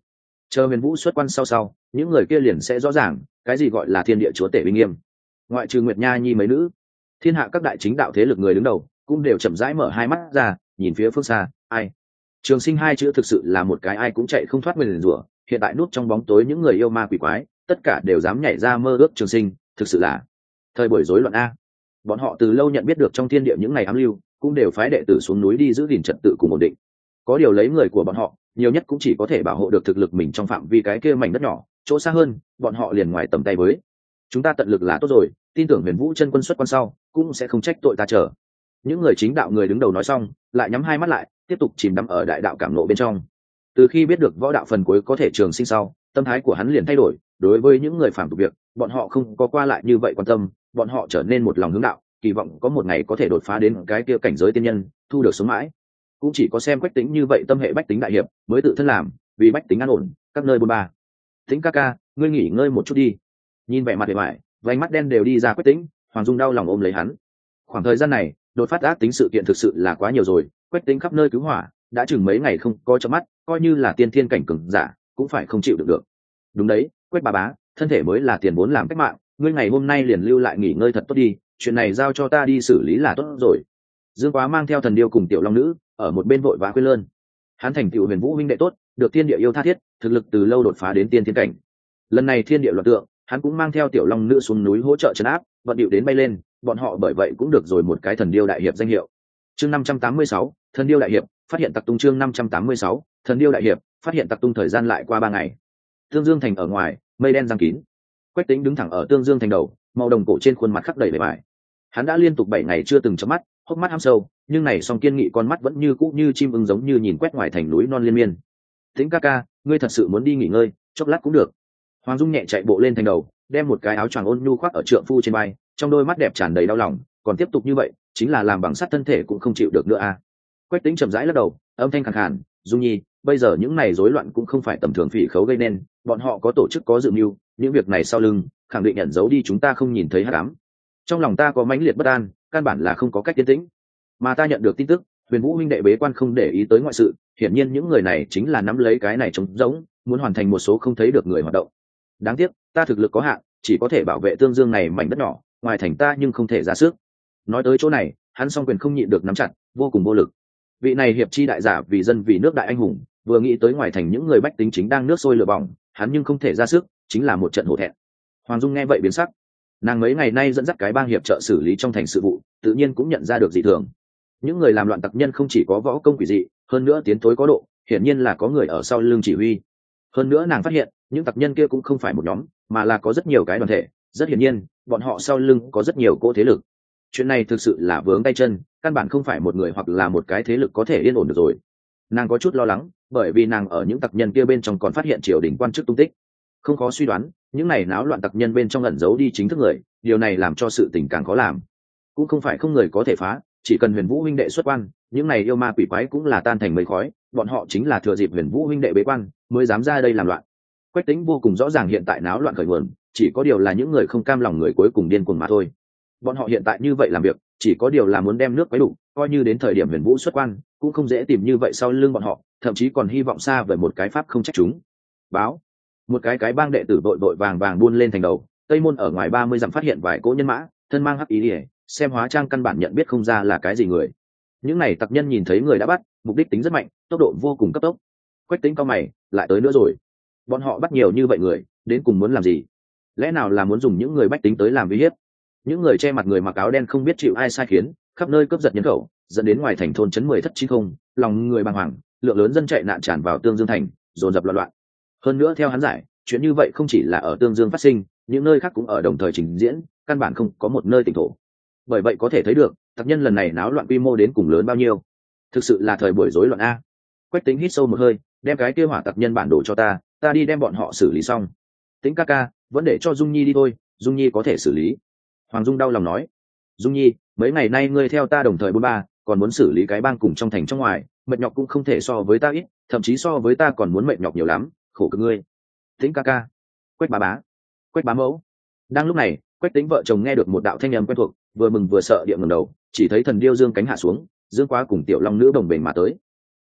Speaker 1: chờ huyền vũ xuất quan sau những người kia liền sẽ rõ ràng cái gì gọi là thiên địa chúa tể uy nghiêm. Ngoại trừ Nguyệt Nha Nhi mấy nữ, thiên hạ các đại chính đạo thế lực người đứng đầu cũng đều chậm rãi mở hai mắt ra, nhìn phía phương xa. Ai? Trường sinh hai chữ thực sự là một cái ai cũng chạy không thoát nguyền rủa. Hiện tại núp trong bóng tối những người yêu ma quỷ quái, tất cả đều dám nhảy ra mơ ước trường sinh, thực sự là thời buổi rối loạn a. Bọn họ từ lâu nhận biết được trong thiên địa những ngày ám lưu, cũng đều phái đệ tử xuống núi đi giữ gìn trật tự cùng ổn định. Có điều lấy người của bọn họ, nhiều nhất cũng chỉ có thể bảo hộ được thực lực mình trong phạm vi cái kia mảnh đất nhỏ, chỗ xa hơn, bọn họ liền ngoài tầm tay với. Chúng ta tận lực là tốt rồi, tin tưởng Huyền Vũ chân quân xuất quan sau, cũng sẽ không trách tội ta chờ. Những người chính đạo người đứng đầu nói xong, lại nhắm hai mắt lại, tiếp tục chìm đắm ở đại đạo cảm nộ bên trong. Từ khi biết được võ đạo phần cuối có thể trường sinh sau, tâm thái của hắn liền thay đổi. Đối với những người phàm tục việc, bọn họ không có qua lại như vậy quan tâm, bọn họ trở nên một lòng hướng đạo, kỳ vọng có một ngày có thể đột phá đến cái kia cảnh giới tiên nhân, thu được sống mãi. Cũng chỉ có xem Quách Tĩnh như vậy tâm hệ bách tính đại hiệp, mới tự thân làm, vì bách tính an ổn, các nơi bôn ba. Tĩnh ca ca, ngươi nghỉ ngơi một chút đi. Nhìn vẻ mặt bề ngoài, vành mắt đen đều đi ra Quách Tĩnh, Hoàng Dung đau lòng ôm lấy hắn. Khoảng thời gian này, đột phát ác tính sự kiện thực sự là quá nhiều rồi, Quách Tĩnh khắp nơi cứu hỏa, đã chừng mấy ngày không có chớp mắt, coi như là tiên thiên cảnh cường giả, cũng phải không chịu được được. Đúng đấy, Quách bà bá, thân thể mới là tiền vốn làm cách mạng, ngươi ngày hôm nay liền lưu lại nghỉ ngơi thật tốt đi, chuyện này giao cho ta đi xử lý là tốt rồi. Dương Quá mang theo Thần Điêu cùng Tiểu Long Nữ ở một bên vội vã khuyên lơn. Hắn thành tựu Huyền Vũ huynh đệ tốt, được thiên địa yêu tha thiết, thực lực từ lâu đột phá đến tiên thiên cảnh. Lần này thiên địa loạn tượng, hắn cũng mang theo Tiểu Long Nữ xuống núi hỗ trợ trấn áp, vận điệu đến bay lên, bọn họ bởi vậy cũng được rồi một cái Thần Điêu đại hiệp danh hiệu. Chương 586, Thần Điêu đại hiệp, phát hiện tặc tung. Chương 586, Thần Điêu đại hiệp, phát hiện tặc tung. Thời gian lại qua 3 ngày. Tương Dương thành ở ngoài, mây đen giăng kín. Quách Tĩnh đứng thẳng ở Tương Dương thành đầu, màu đồng cổ trên khuôn mặt khắc đầy vẻ vải. Hắn đã liên tục 7 ngày chưa từng chớp mắt, hốc mắt hăm sâu, nhưng này song kiên nghị con mắt vẫn như cũ như chim ưng giống như nhìn quét ngoài thành núi non liên miên. Tĩnh ca ca, ngươi thật sự muốn đi nghỉ ngơi, chốc lát cũng được. Hoàng Dung nhẹ chạy bộ lên thành đầu, đem một cái áo choàng ôn nhu khoác ở trượng phu trên vai, trong đôi mắt đẹp tràn đầy đau lòng, còn tiếp tục như vậy, chính là làm bằng sắt thân thể cũng không chịu được nữa a. Quách Tĩnh chậm rãi lắc đầu, âm thanh khàn khàn, Dung Nhi, bây giờ những này rối loạn cũng không phải tầm thường phỉ khấu gây nên, bọn họ có tổ chức có dự mưu, những việc này sau lưng, khẳng định ẩn giấu đi chúng ta không nhìn thấy hắc ám. Trong lòng ta có mãnh liệt bất an, căn bản là không có cách tiến tĩnh. Mà ta nhận được tin tức, Huyền Vũ huynh đệ bế quan không để ý tới ngoại sự, hiển nhiên những người này chính là nắm lấy cái này trống rỗng, muốn hoàn thành một số không thấy được người hoạt động. Đáng tiếc, ta thực lực có hạn, chỉ có thể bảo vệ Tương Dương này mảnh đất nhỏ, ngoài thành ta nhưng không thể ra sức. Nói tới chỗ này, hắn song quyền không nhịn được nắm chặt, vô cùng vô lực. Vị này hiệp chi đại giả vì dân vì nước đại anh hùng, vừa nghĩ tới ngoài thành những người bách tính chính đang nước sôi lửa bỏng, hắn nhưng không thể ra sức, chính là một trận hổ thẹn. Hoàng Dung nghe vậy biến sắc. Nàng mấy ngày nay dẫn dắt cái bang hiệp trợ xử lý trong thành sự vụ, tự nhiên cũng nhận ra được dị thường. Những người làm loạn tặc nhân không chỉ có võ công quỷ dị, hơn nữa tiến tối có độ, hiển nhiên là có người ở sau lưng chỉ huy. Hơn nữa nàng phát hiện, những tặc nhân kia cũng không phải một nhóm, mà là có rất nhiều cái đoàn thể, rất hiển nhiên, bọn họ sau lưng có rất nhiều cỗ thế lực. Chuyện này thực sự là vướng tay chân, căn bản không phải một người hoặc là một cái thế lực có thể yên ổn được rồi. Nàng có chút lo lắng, bởi vì nàng ở những tặc nhân kia bên trong còn phát hiện triều đình quan chức tung tích. Không khó suy đoán, những này náo loạn tặc nhân bên trong ẩn giấu đi chính thức người, điều này làm cho sự tình càng khó làm. Cũng không phải không người có thể phá, chỉ cần Huyền Vũ huynh đệ xuất quan, những này yêu ma quỷ quái cũng là tan thành mây khói, bọn họ chính là thừa dịp Huyền Vũ huynh đệ bế quan, mới dám ra đây làm loạn. Quách Tĩnh vô cùng rõ ràng hiện tại náo loạn khởi nguồn, chỉ có điều là những người không cam lòng người cuối cùng điên cuồng mà thôi. Bọn họ hiện tại như vậy làm việc, chỉ có điều là muốn đem nước quấy đủ, coi như đến thời điểm Huyền Vũ xuất quan, cũng không dễ tìm như vậy sau lưng bọn họ, thậm chí còn hy vọng xa vời một cái pháp không trách chúng. Báo, một cái bang đệ tử vội vàng buôn lên thành đầu, tây môn ở ngoài 30 dặm phát hiện vài cỗ nhân mã, thân mang hắc ý liễu, xem hóa trang căn bản nhận biết không ra là cái gì người. Những này tặc nhân nhìn thấy người đã bắt, mục đích tính rất mạnh, tốc độ vô cùng cấp tốc. Quách Tĩnh cao mày, lại tới nữa rồi. Bọn họ bắt nhiều như vậy người, đến cùng muốn làm gì? Lẽ nào là muốn dùng những người bách tính tới làm uy hiếp? Những người che mặt người mặc áo đen không biết chịu ai sai khiến, khắp nơi cướp giật nhân khẩu, dẫn đến ngoài thành thôn trấn 10 thất chín không, lòng người bàng hoàng, lượng lớn dân chạy nạn tràn vào Tương Dương thành, dồn dập loạn. Hơn nữa theo hắn giải, chuyện như vậy không chỉ là ở Tương Dương phát sinh, những nơi khác cũng ở đồng thời trình diễn, căn bản không có một nơi tỉnh thổ. Bởi vậy có thể thấy được, tặc nhân lần này náo loạn quy mô đến cùng lớn bao nhiêu. Thực sự là thời buổi rối loạn a. Quách Tĩnh hít sâu một hơi, đem cái kia hỏa tặc nhân bản đồ cho ta đi đem bọn họ xử lý xong. Tĩnh ca ca, vẫn để cho Dung Nhi đi thôi, Dung Nhi có thể xử lý. Hoàng Dung đau lòng nói, Dung Nhi, mấy ngày nay ngươi theo ta đồng thời bôn ba, còn muốn xử lý cái bang cùng trong thành trong ngoài, mệt nhọc cũng không thể so với ta ít, thậm chí so với ta còn muốn mệt nhọc nhiều lắm, khổ cực ngươi. Tĩnh ca ca. Quách bá bá. Quách bá mẫu. Đang lúc này, Quách Tĩnh vợ chồng nghe được một đạo thanh âm quen thuộc, vừa mừng vừa sợ địa ngẩng đầu, chỉ thấy Thần Điêu dương cánh hạ xuống, Dương Quá cùng Tiểu Long nữ đồng bền mà tới.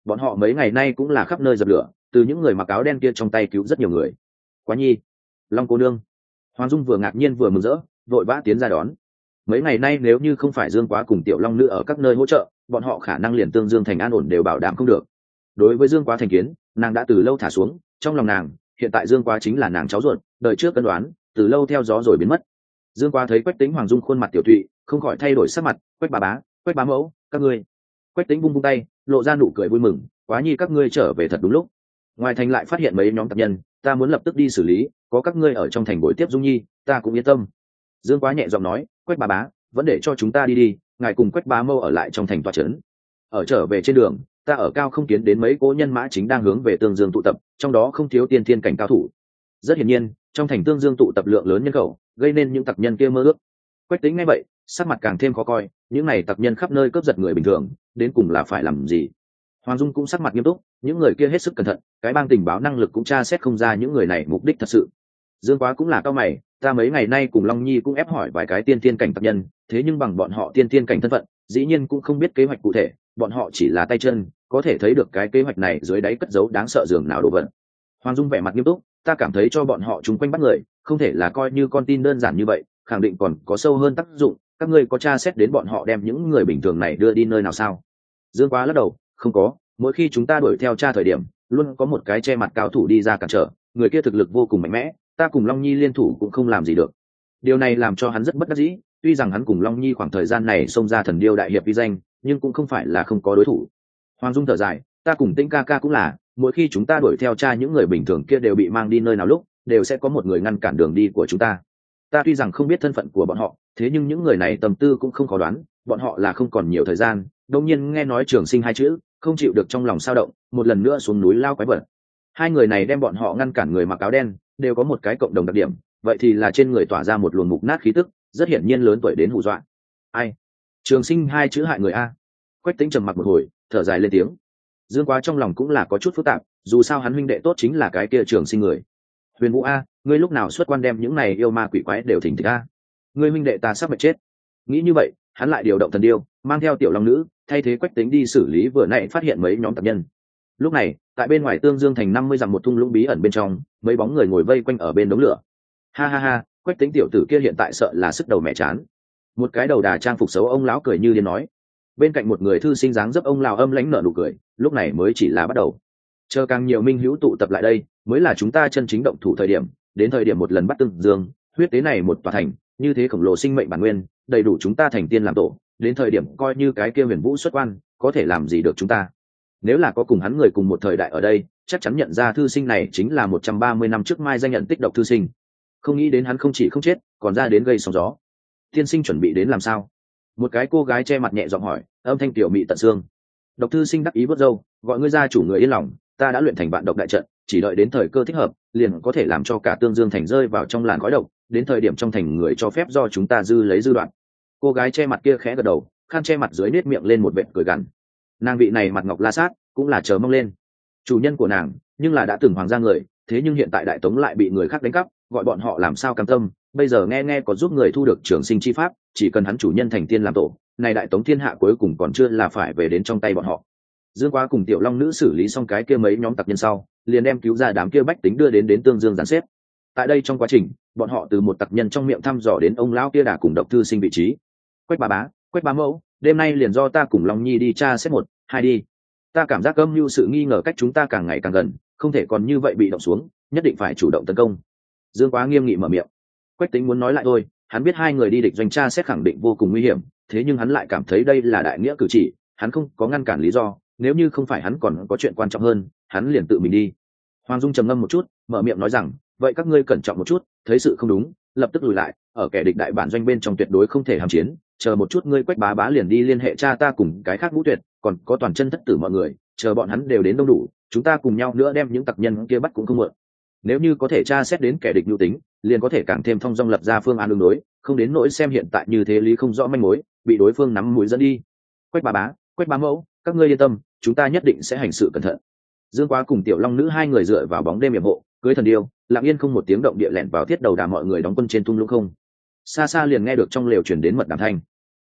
Speaker 1: bọn họ mấy ngày nay cũng là khắp nơi dập lửa, từ những người mặc áo đen kia trong tay cứu rất nhiều người. Quá nhi, Long cô nương. Hoàng Dung vừa ngạc nhiên vừa mừng rỡ, vội vã tiến ra đón. Mấy ngày nay nếu như không phải Dương Quá cùng Tiểu Long nữ ở các nơi hỗ trợ, bọn họ khả năng liền Tương Dương thành an ổn đều bảo đảm không được. Đối với Dương Quá thành kiến, nàng đã từ lâu thả xuống, trong lòng nàng, hiện tại Dương Quá chính là nàng cháu ruột, đời trước cân đoán, từ lâu theo gió rồi biến mất. Dương Quá thấy Quách Tĩnh Hoàng Dung khuôn mặt tiểu tụy, không khỏi thay đổi sắc mặt. Quách bà bá, Quách bá mẫu, các ngươi. Quách Tĩnh vung tay, lộ ra nụ cười vui mừng. Quá nhi các ngươi trở về thật đúng lúc. Ngoài thành lại phát hiện mấy nhóm tạp nhân, ta muốn lập tức đi xử lý, có các ngươi ở trong thành buổi tiếp Dung nhi, ta cũng yên tâm. Dương Quá nhẹ giọng nói, Quách bà bá, vẫn để cho chúng ta đi đi, ngài cùng Quách bá mâu ở lại trong thành tòa trấn. Ở trở về trên đường, ta ở cao không kiến đến mấy cỗ nhân mã chính đang hướng về Tương Dương tụ tập, trong đó không thiếu tiên thiên cảnh cao thủ. Rất hiển nhiên, trong thành Tương Dương tụ tập lượng lớn nhân khẩu, gây nên những tặc nhân kia mơ ước. Quách Tĩnh nghe vậy, sắc mặt càng thêm khó coi, những này tặc nhân khắp nơi cướp giật người bình thường, đến cùng là phải làm gì? Hoàng Dung cũng sắc mặt nghiêm túc, những người kia hết sức cẩn thận, cái bang tình báo năng lực cũng tra xét không ra những người này mục đích thật sự. Dương Quá cũng là cao mày, ta mấy ngày nay cùng Long Nhi cũng ép hỏi vài cái tiên thiên cảnh tặc nhân, thế nhưng bằng bọn họ tiên thiên cảnh thân phận, dĩ nhiên cũng không biết kế hoạch cụ thể, bọn họ chỉ là tay chân, có thể thấy được cái kế hoạch này dưới đáy cất giấu đáng sợ dường nào đồ vật. Hoàng Dung vẻ mặt nghiêm túc, ta cảm thấy cho bọn họ chung quanh bắt người, không thể là coi như con tin đơn giản như vậy, khẳng định còn có sâu hơn tác dụng, các ngươi có tra xét đến bọn họ đem những người bình thường này đưa đi nơi nào sao? Dương Quá lắc đầu, không có, mỗi khi chúng ta đuổi theo tra thời điểm, luôn có một cái che mặt cao thủ đi ra cản trở, người kia thực lực vô cùng mạnh mẽ, ta cùng Long Nhi liên thủ cũng không làm gì được. Điều này làm cho hắn rất bất đắc dĩ, tuy rằng hắn cùng Long Nhi khoảng thời gian này xông ra thần điêu đại hiệp vi danh, nhưng cũng không phải là không có đối thủ. Hoàng Dung thở dài, ta cùng Tĩnh ca ca cũng là, mỗi khi chúng ta đuổi theo tra những người bình thường kia đều bị mang đi nơi nào lúc, đều sẽ có một người ngăn cản đường đi của chúng ta. Ta tuy rằng không biết thân phận của bọn họ, thế nhưng những người này tâm tư cũng không khó đoán, bọn họ là không còn nhiều thời gian. Đột nhiên nghe nói Trường Sinh hai chữ, không chịu được trong lòng sao động, một lần nữa xuống núi lao quái vật. Hai người này đem bọn họ ngăn cản người mặc áo đen, đều có một cái cộng đồng đặc điểm, vậy thì là trên người tỏa ra một luồng mục nát khí tức, rất hiển nhiên lớn tuổi đến hù dọa. Ai? Trường Sinh hai chữ hại người a? Quách Tĩnh trầm mặc một hồi, thở dài lên tiếng. Dương Quá trong lòng cũng là có chút phức tạp, dù sao hắn huynh đệ tốt chính là cái kia Trường Sinh người. Huyền Vũ a, ngươi lúc nào xuất quan đem những này yêu ma quỷ quái đều thỉnh thịch a? Ngươi huynh đệ ta sắp phải chết. Nghĩ như vậy, hắn lại điều động thần điêu, mang theo Tiểu Long nữ, thay thế Quách Tĩnh đi xử lý vừa nãy phát hiện mấy nhóm tạp nhân. Lúc này, tại bên ngoài Tương Dương thành 50 dặm một thung lũng bí ẩn bên trong, mấy bóng người ngồi vây quanh ở bên đống lửa. Ha ha ha, Quách Tĩnh tiểu tử kia hiện tại sợ là sức đầu mẹ chán. Một cái đầu đà trang phục xấu ông lão cười như điên nói. Bên cạnh một người thư sinh dáng dấp ông lão âm lãnh nở nụ cười, lúc này mới chỉ là bắt đầu. Chờ càng nhiều minh hữu tụ tập lại đây, mới là chúng ta chân chính động thủ thời điểm, đến thời điểm một lần bắt Tương Dương, huyết tế này một tòa thành, như thế khổng lồ sinh mệnh bản nguyên, đầy đủ chúng ta thành tiên làm tổ, đến thời điểm coi như cái kia Huyền Vũ xuất quan, có thể làm gì được chúng ta. Nếu là có cùng hắn người cùng một thời đại ở đây, chắc chắn nhận ra thư sinh này chính là 130 năm trước Mai danh nhận tích độc thư sinh. Không nghĩ đến hắn không chỉ không chết, còn ra đến gây sóng gió. Tiên sinh chuẩn bị đến làm sao? Một cái cô gái che mặt nhẹ giọng hỏi, âm thanh tiểu mị tận xương. Độc thư sinh đắc ý vớt râu, gọi ngươi gia chủ người yên lòng, ta đã luyện thành vạn độc đại trận, chỉ đợi đến thời cơ thích hợp, liền có thể làm cho cả Tương Dương thành rơi vào trong làn khói độc, đến thời điểm trong thành người cho phép do chúng ta dư lấy dư đoạn. Cô gái che mặt kia khẽ gật đầu, khăn che mặt dưới nết miệng lên một vệt cười gằn. Nàng vị này mặt ngọc la sát, cũng là chờ mong lên. Chủ nhân của nàng, nhưng là đã từng hoàng gia người, thế nhưng hiện tại Đại Tống lại bị người khác đánh cắp, gọi bọn họ làm sao cam tâm? Bây giờ nghe có giúp người thu được Trường Sinh chi pháp, chỉ cần hắn chủ nhân thành tiên làm tổ, này Đại Tống thiên hạ cuối cùng còn chưa là phải về đến trong tay bọn họ. Dương Quá cùng Tiểu Long nữ xử lý xong cái kia mấy nhóm tặc nhân sau, liền đem cứu ra đám kia bách tính đưa đến Tương Dương dàn xếp. Tại đây trong quá trình, bọn họ từ một tặc nhân trong miệng thăm dò đến ông lão kia đã cùng độc thư sinh vị trí. Quách bà bá, Quách bá mẫu, đêm nay liền do ta cùng Long Nhi đi tra xét một, hai đi. Ta cảm giác âm mưu sự nghi ngờ cách chúng ta càng ngày càng gần, không thể còn như vậy bị động xuống, nhất định phải chủ động tấn công. Dương Quá nghiêm nghị mở miệng. Quách Tĩnh muốn nói lại thôi, hắn biết hai người đi địch doanh tra xét khẳng định vô cùng nguy hiểm, thế nhưng hắn lại cảm thấy đây là đại nghĩa cử chỉ, hắn không có ngăn cản lý do, nếu như không phải hắn còn có chuyện quan trọng hơn, hắn liền tự mình đi. Hoàng Dung trầm ngâm một chút, mở miệng nói rằng, vậy các ngươi cẩn trọng một chút, thấy sự không đúng, lập tức lùi lại, ở kẻ địch đại bản doanh bên trong tuyệt đối không thể hàm chiến, chờ một chút ngươi Quách bá bá liền đi liên hệ cha ta cùng cái khác Vũ Tuyệt, còn có toàn chân thất tử mọi người, chờ bọn hắn đều đến đông đủ, chúng ta cùng nhau nữa đem những tặc nhân kia bắt cũng không muộn. Nếu như có thể tra xét đến kẻ địch nhu tính, liền có thể càng thêm thông dong lập ra phương án ứng đối, không đến nỗi xem hiện tại như thế lý không rõ manh mối, bị đối phương nắm mũi dẫn đi. Quách bá bá, Quách bá mẫu, các ngươi yên tâm, chúng ta nhất định sẽ hành sự cẩn thận. Dương Quá cùng Tiểu Long nữ hai người dựa vào bóng đêm yểm hộ, cưới thần điêu, lặng yên không một tiếng động địa lẻn vào thiết đầu đà mọi người đóng quân trên thung lũng không. Xa xa liền nghe được trong lều truyền đến mật đàm thanh.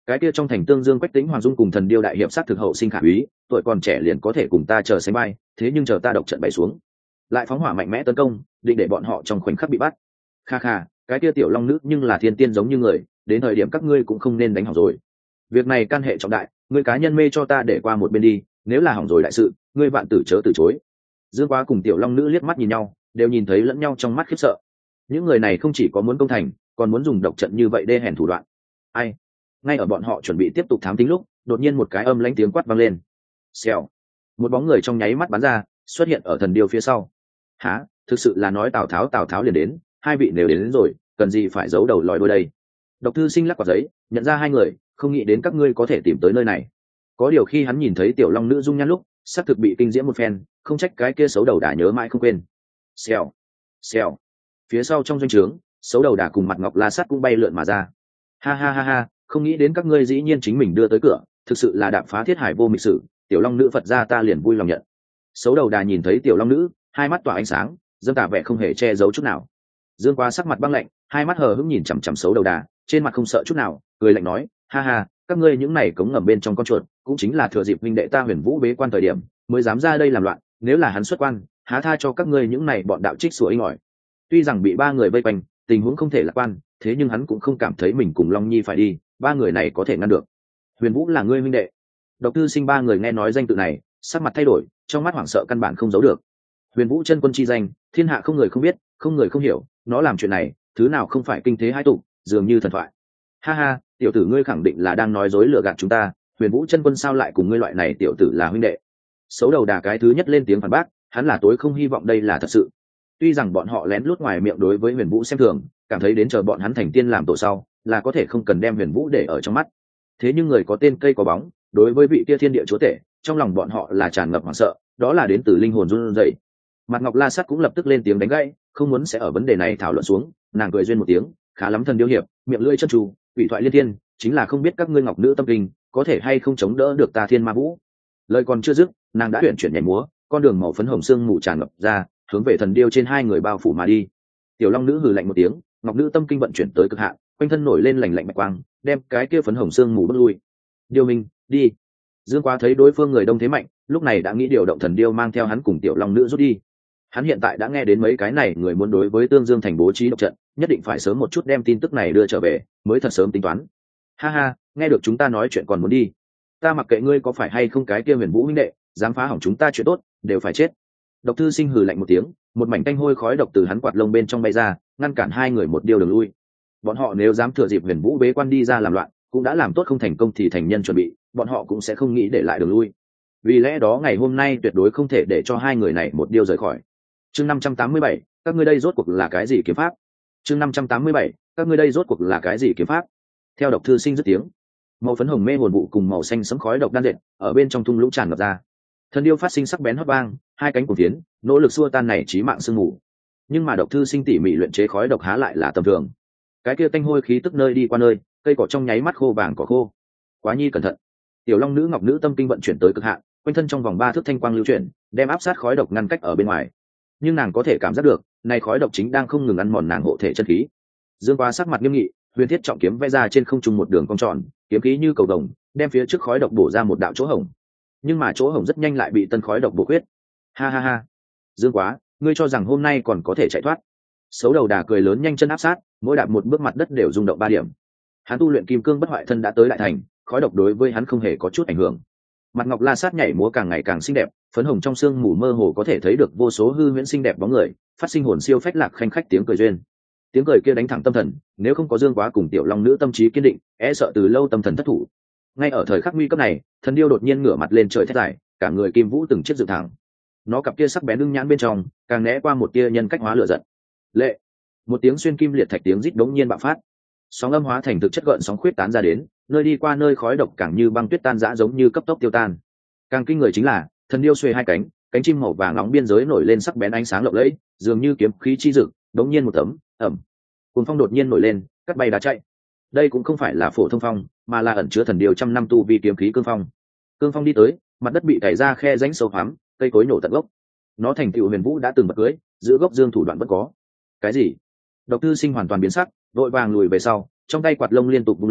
Speaker 1: cái kia trong thành Tương Dương Quách Tĩnh Hoàng Dung cùng thần điêu đại hiệp sát thực hậu sinh khả úy, tuổi còn trẻ liền có thể cùng ta chờ sánh vai, thế nhưng chờ ta độc trận bày xuống, lại phóng hỏa mạnh mẽ tấn công, định để bọn họ trong khoảnh khắc bị bắt. Kha kha, cái kia tiểu long nữ nhưng là thiên tiên giống như người, đến thời điểm các ngươi cũng không nên đánh hỏng rồi. Việc này can hệ trọng đại, ngươi cá nhân mê cho ta để qua một bên đi, nếu là hỏng rồi đại sự, ngươi vạn tử chớ từ chối. Dương Quá cùng tiểu long nữ liếc mắt nhìn nhau, đều nhìn thấy lẫn nhau trong mắt khiếp sợ. Những người này không chỉ có muốn công thành, còn muốn dùng độc trận như vậy đê hèn thủ đoạn. Ai? Ngay ở bọn họ chuẩn bị tiếp tục thám tính lúc, đột nhiên một cái âm lãnh tiếng quát vang lên. Xèo. Một bóng người trong nháy mắt bắn ra, xuất hiện ở thần điêu phía sau. Hả? Thực sự là nói Tào Tháo liền đến, hai vị đều đến rồi, cần gì phải giấu đầu lòi đuôi đây? Độc Thư Sinh lắc quả giấy, nhận ra hai người, không nghĩ đến các ngươi có thể tìm tới nơi này. Có điều khi hắn nhìn thấy tiểu long nữ dung nhan lúc, xác thực bị kinh diễm một phen, không trách cái kia xấu đầu đà nhớ mãi không quên. Xèo, xèo. Phía sau trong doanh trướng, xấu đầu đà cùng Mặt Ngọc La Sát cũng bay lượn mà ra. Ha ha ha ha, không nghĩ đến các ngươi dĩ nhiên chính mình đưa tới cửa, thực sự là đạp phá thiết hải vô mịch sử, tiểu long nữ Phật gia ta liền vui lòng nhận. Xấu đầu đà nhìn thấy tiểu long nữ, hai mắt tỏa ánh sáng, dâng tả vẻ không hề che giấu chút nào. Dương Quá sắc mặt băng lạnh, hai mắt hờ hững nhìn chằm chằm xấu đầu đà, trên mặt không sợ chút nào, cười lạnh nói, ha ha, các ngươi những này cống ngầm bên trong con chuột, cũng chính là thừa dịp huynh đệ ta Huyền Vũ bế quan thời điểm, mới dám ra đây làm loạn, nếu là hắn xuất quan, há tha cho các ngươi những này bọn đạo trích sủa inh ỏi. Tuy rằng bị ba người vây quanh, tình huống không thể lạc quan, thế nhưng hắn cũng không cảm thấy mình cùng Long Nhi phải đi, ba người này có thể ngăn được. Huyền Vũ là ngươi huynh đệ. Độc Tư Sinh ba người nghe nói danh tự này, sắc mặt thay đổi, trong mắt hoảng sợ căn bản không giấu được. Huyền Vũ chân quân chi danh, thiên hạ không người không biết, không người không hiểu, nó làm chuyện này, thứ nào không phải kinh thế hai tụ, dường như thần thoại. Ha ha, tiểu tử ngươi khẳng định là đang nói dối lừa gạt chúng ta, Huyền Vũ chân quân sao lại cùng ngươi loại này tiểu tử là huynh đệ? Xấu đầu đà cái thứ nhất lên tiếng phản bác, hắn là tối không hy vọng đây là thật sự. Tuy rằng bọn họ lén lút ngoài miệng đối với Huyền Vũ xem thường, cảm thấy đến chờ bọn hắn thành tiên làm tổ sau, là có thể không cần đem Huyền Vũ để ở trong mắt. Thế nhưng người có tên cây có bóng, đối với vị kia thiên địa chúa tể, trong lòng bọn họ là tràn ngập hoảng sợ, đó là đến từ linh hồn run rẩy. Mặt Ngọc La Sát cũng lập tức lên tiếng đánh gãy, không muốn sẽ ở vấn đề này thảo luận xuống, nàng cười duyên một tiếng, khá lắm thần điêu hiệp, miệng lưỡi chân tru, ủy thoại liên thiên, chính là không biết các ngươi ngọc nữ tâm kinh, có thể hay không chống đỡ được ta Thiên Ma Vũ. Lời còn chưa dứt, nàng đã chuyển nhảy múa, con đường màu phấn hồng xương mù tràn ngập ra, hướng về thần điêu trên hai người bao phủ mà đi. Tiểu Long nữ hừ lạnh một tiếng, ngọc nữ tâm kinh vận chuyển tới cực hạn, quanh thân nổi lên lạnh lạnh bạch quang, đem cái kia phấn hồng xương mù bước lui. Điêu Minh, đi. Dương Quá thấy đối phương người đông thế mạnh, lúc này đã nghĩ điều động thần điêu mang theo hắn cùng Tiểu Long nữ rút đi. Hắn hiện tại đã nghe đến mấy cái này người muốn đối với Tương Dương thành bố trí độc trận, nhất định phải sớm một chút đem tin tức này đưa trở về, mới thật sớm tính toán. Ha ha, nghe được chúng ta nói chuyện còn muốn đi? Ta mặc kệ ngươi có phải hay không cái kia Huyền Vũ huynh đệ, dám phá hỏng chúng ta chuyện tốt, đều phải chết. Độc Thư Sinh hừ lạnh một tiếng, một mảnh tanh hôi khói độc từ hắn quạt lông bên trong bay ra, ngăn cản hai người một điều đường lui. Bọn họ nếu dám thừa dịp Huyền Vũ bế quan đi ra làm loạn, cũng đã làm tốt không thành công thì thành nhân chuẩn bị, bọn họ cũng sẽ không nghĩ để lại đường lui. Vì lẽ đó ngày hôm nay tuyệt đối không thể để cho hai người này một điều rời khỏi. Chương 587, các ngươi đây rốt cuộc là cái gì kiếm pháp? Chương 587, các ngươi đây rốt cuộc là cái gì kiếm pháp? Theo Độc Thư Sinh dứt tiếng, màu phấn hồng mê hồn vụ cùng màu xanh sẫm khói độc đan dệt ở bên trong thung lũng tràn ngập ra. Thần điêu phát sinh sắc bén hót vang, hai cánh cuồng tiến, nỗ lực xua tan này chí mạng sương mù. Nhưng mà Độc Thư Sinh tỉ mỉ luyện chế khói độc há lại là tầm thường. Cái kia tanh hôi khí tức nơi đi qua nơi, cây cỏ trong nháy mắt khô vàng cỏ khô. Quá nhi cẩn thận. Tiểu Long nữ ngọc nữ tâm kinh vận chuyển tới cực hạn, quanh thân trong vòng 3 thước thanh quang lưu chuyển, đem áp sát khói độc ngăn cách ở bên ngoài. Nhưng nàng có thể cảm giác được, này khói độc chính đang không ngừng ăn mòn nàng hộ thể chân khí. Dương Quá sắc mặt nghiêm nghị, huyền thiết trọng kiếm vẽ ra trên không trung một đường cong tròn, kiếm khí như cầu vồng, đem phía trước khói độc bổ ra một đạo chỗ hổng. Nhưng mà chỗ hổng rất nhanh lại bị tân khói độc bổ khuyết. Ha ha ha, Dương Quá, ngươi cho rằng hôm nay còn có thể chạy thoát? Xấu đầu đà cười lớn nhanh chân áp sát, mỗi đạp một bước mặt đất đều rung động 3 điểm. Hắn tu luyện kim cương bất hoại thân đã tới đại thành, khói độc đối với hắn không hề có chút ảnh hưởng. Mặt Ngọc La Sát nhảy múa càng ngày càng xinh đẹp, phấn hồng trong sương mù mơ hồ có thể thấy được vô số hư huyễn xinh đẹp bóng người, phát sinh hồn siêu phách lạc khanh khách tiếng cười duyên. Tiếng cười kia đánh thẳng tâm thần, nếu không có Dương Quá cùng Tiểu Long nữ tâm trí kiên định, e sợ từ lâu tâm thần thất thủ. Ngay ở thời khắc nguy cấp này, thần điêu đột nhiên ngửa mặt lên trời thét dài, cả người kim vũ từng chiếc dựng thẳng. Nó cặp kia sắc bén lưng nhãn bên trong, càng né qua một tia nhân cách hóa lửa giận. Lệ, một tiếng xuyên kim liệt thạch tiếng rít đống nhiên bạo phát. Sóng âm hóa thành thực chất gợn sóng khuyết tán ra đến, nơi đi qua nơi khói độc càng như băng tuyết tan rã giống như cấp tốc tiêu tan. Càng kinh người chính là, thần điêu xuề hai cánh, cánh chim màu vàng nóng biên giới nổi lên sắc bén ánh sáng lộng lẫy, dường như kiếm khí chi dực, đống nhiên một tấm, ẩm. Cuồng phong đột nhiên nổi lên, cắt bay đá chạy. Đây cũng không phải là phổ thông phong, mà là ẩn chứa thần điêu trăm năm tu vi kiếm khí cương phong. Cương phong đi tới, mặt đất bị cày ra khe rãnh sâu hoắm, cây cối nổ tận gốc. Nó thành tựu Huyền Vũ đã từng bật cưới, giữ gốc dương thủ đoạn vẫn có. Cái gì? Độc Thư Sinh hoàn toàn biến sắc, vội vàng lùi về sau, trong tay quạt lông liên tục vung lên,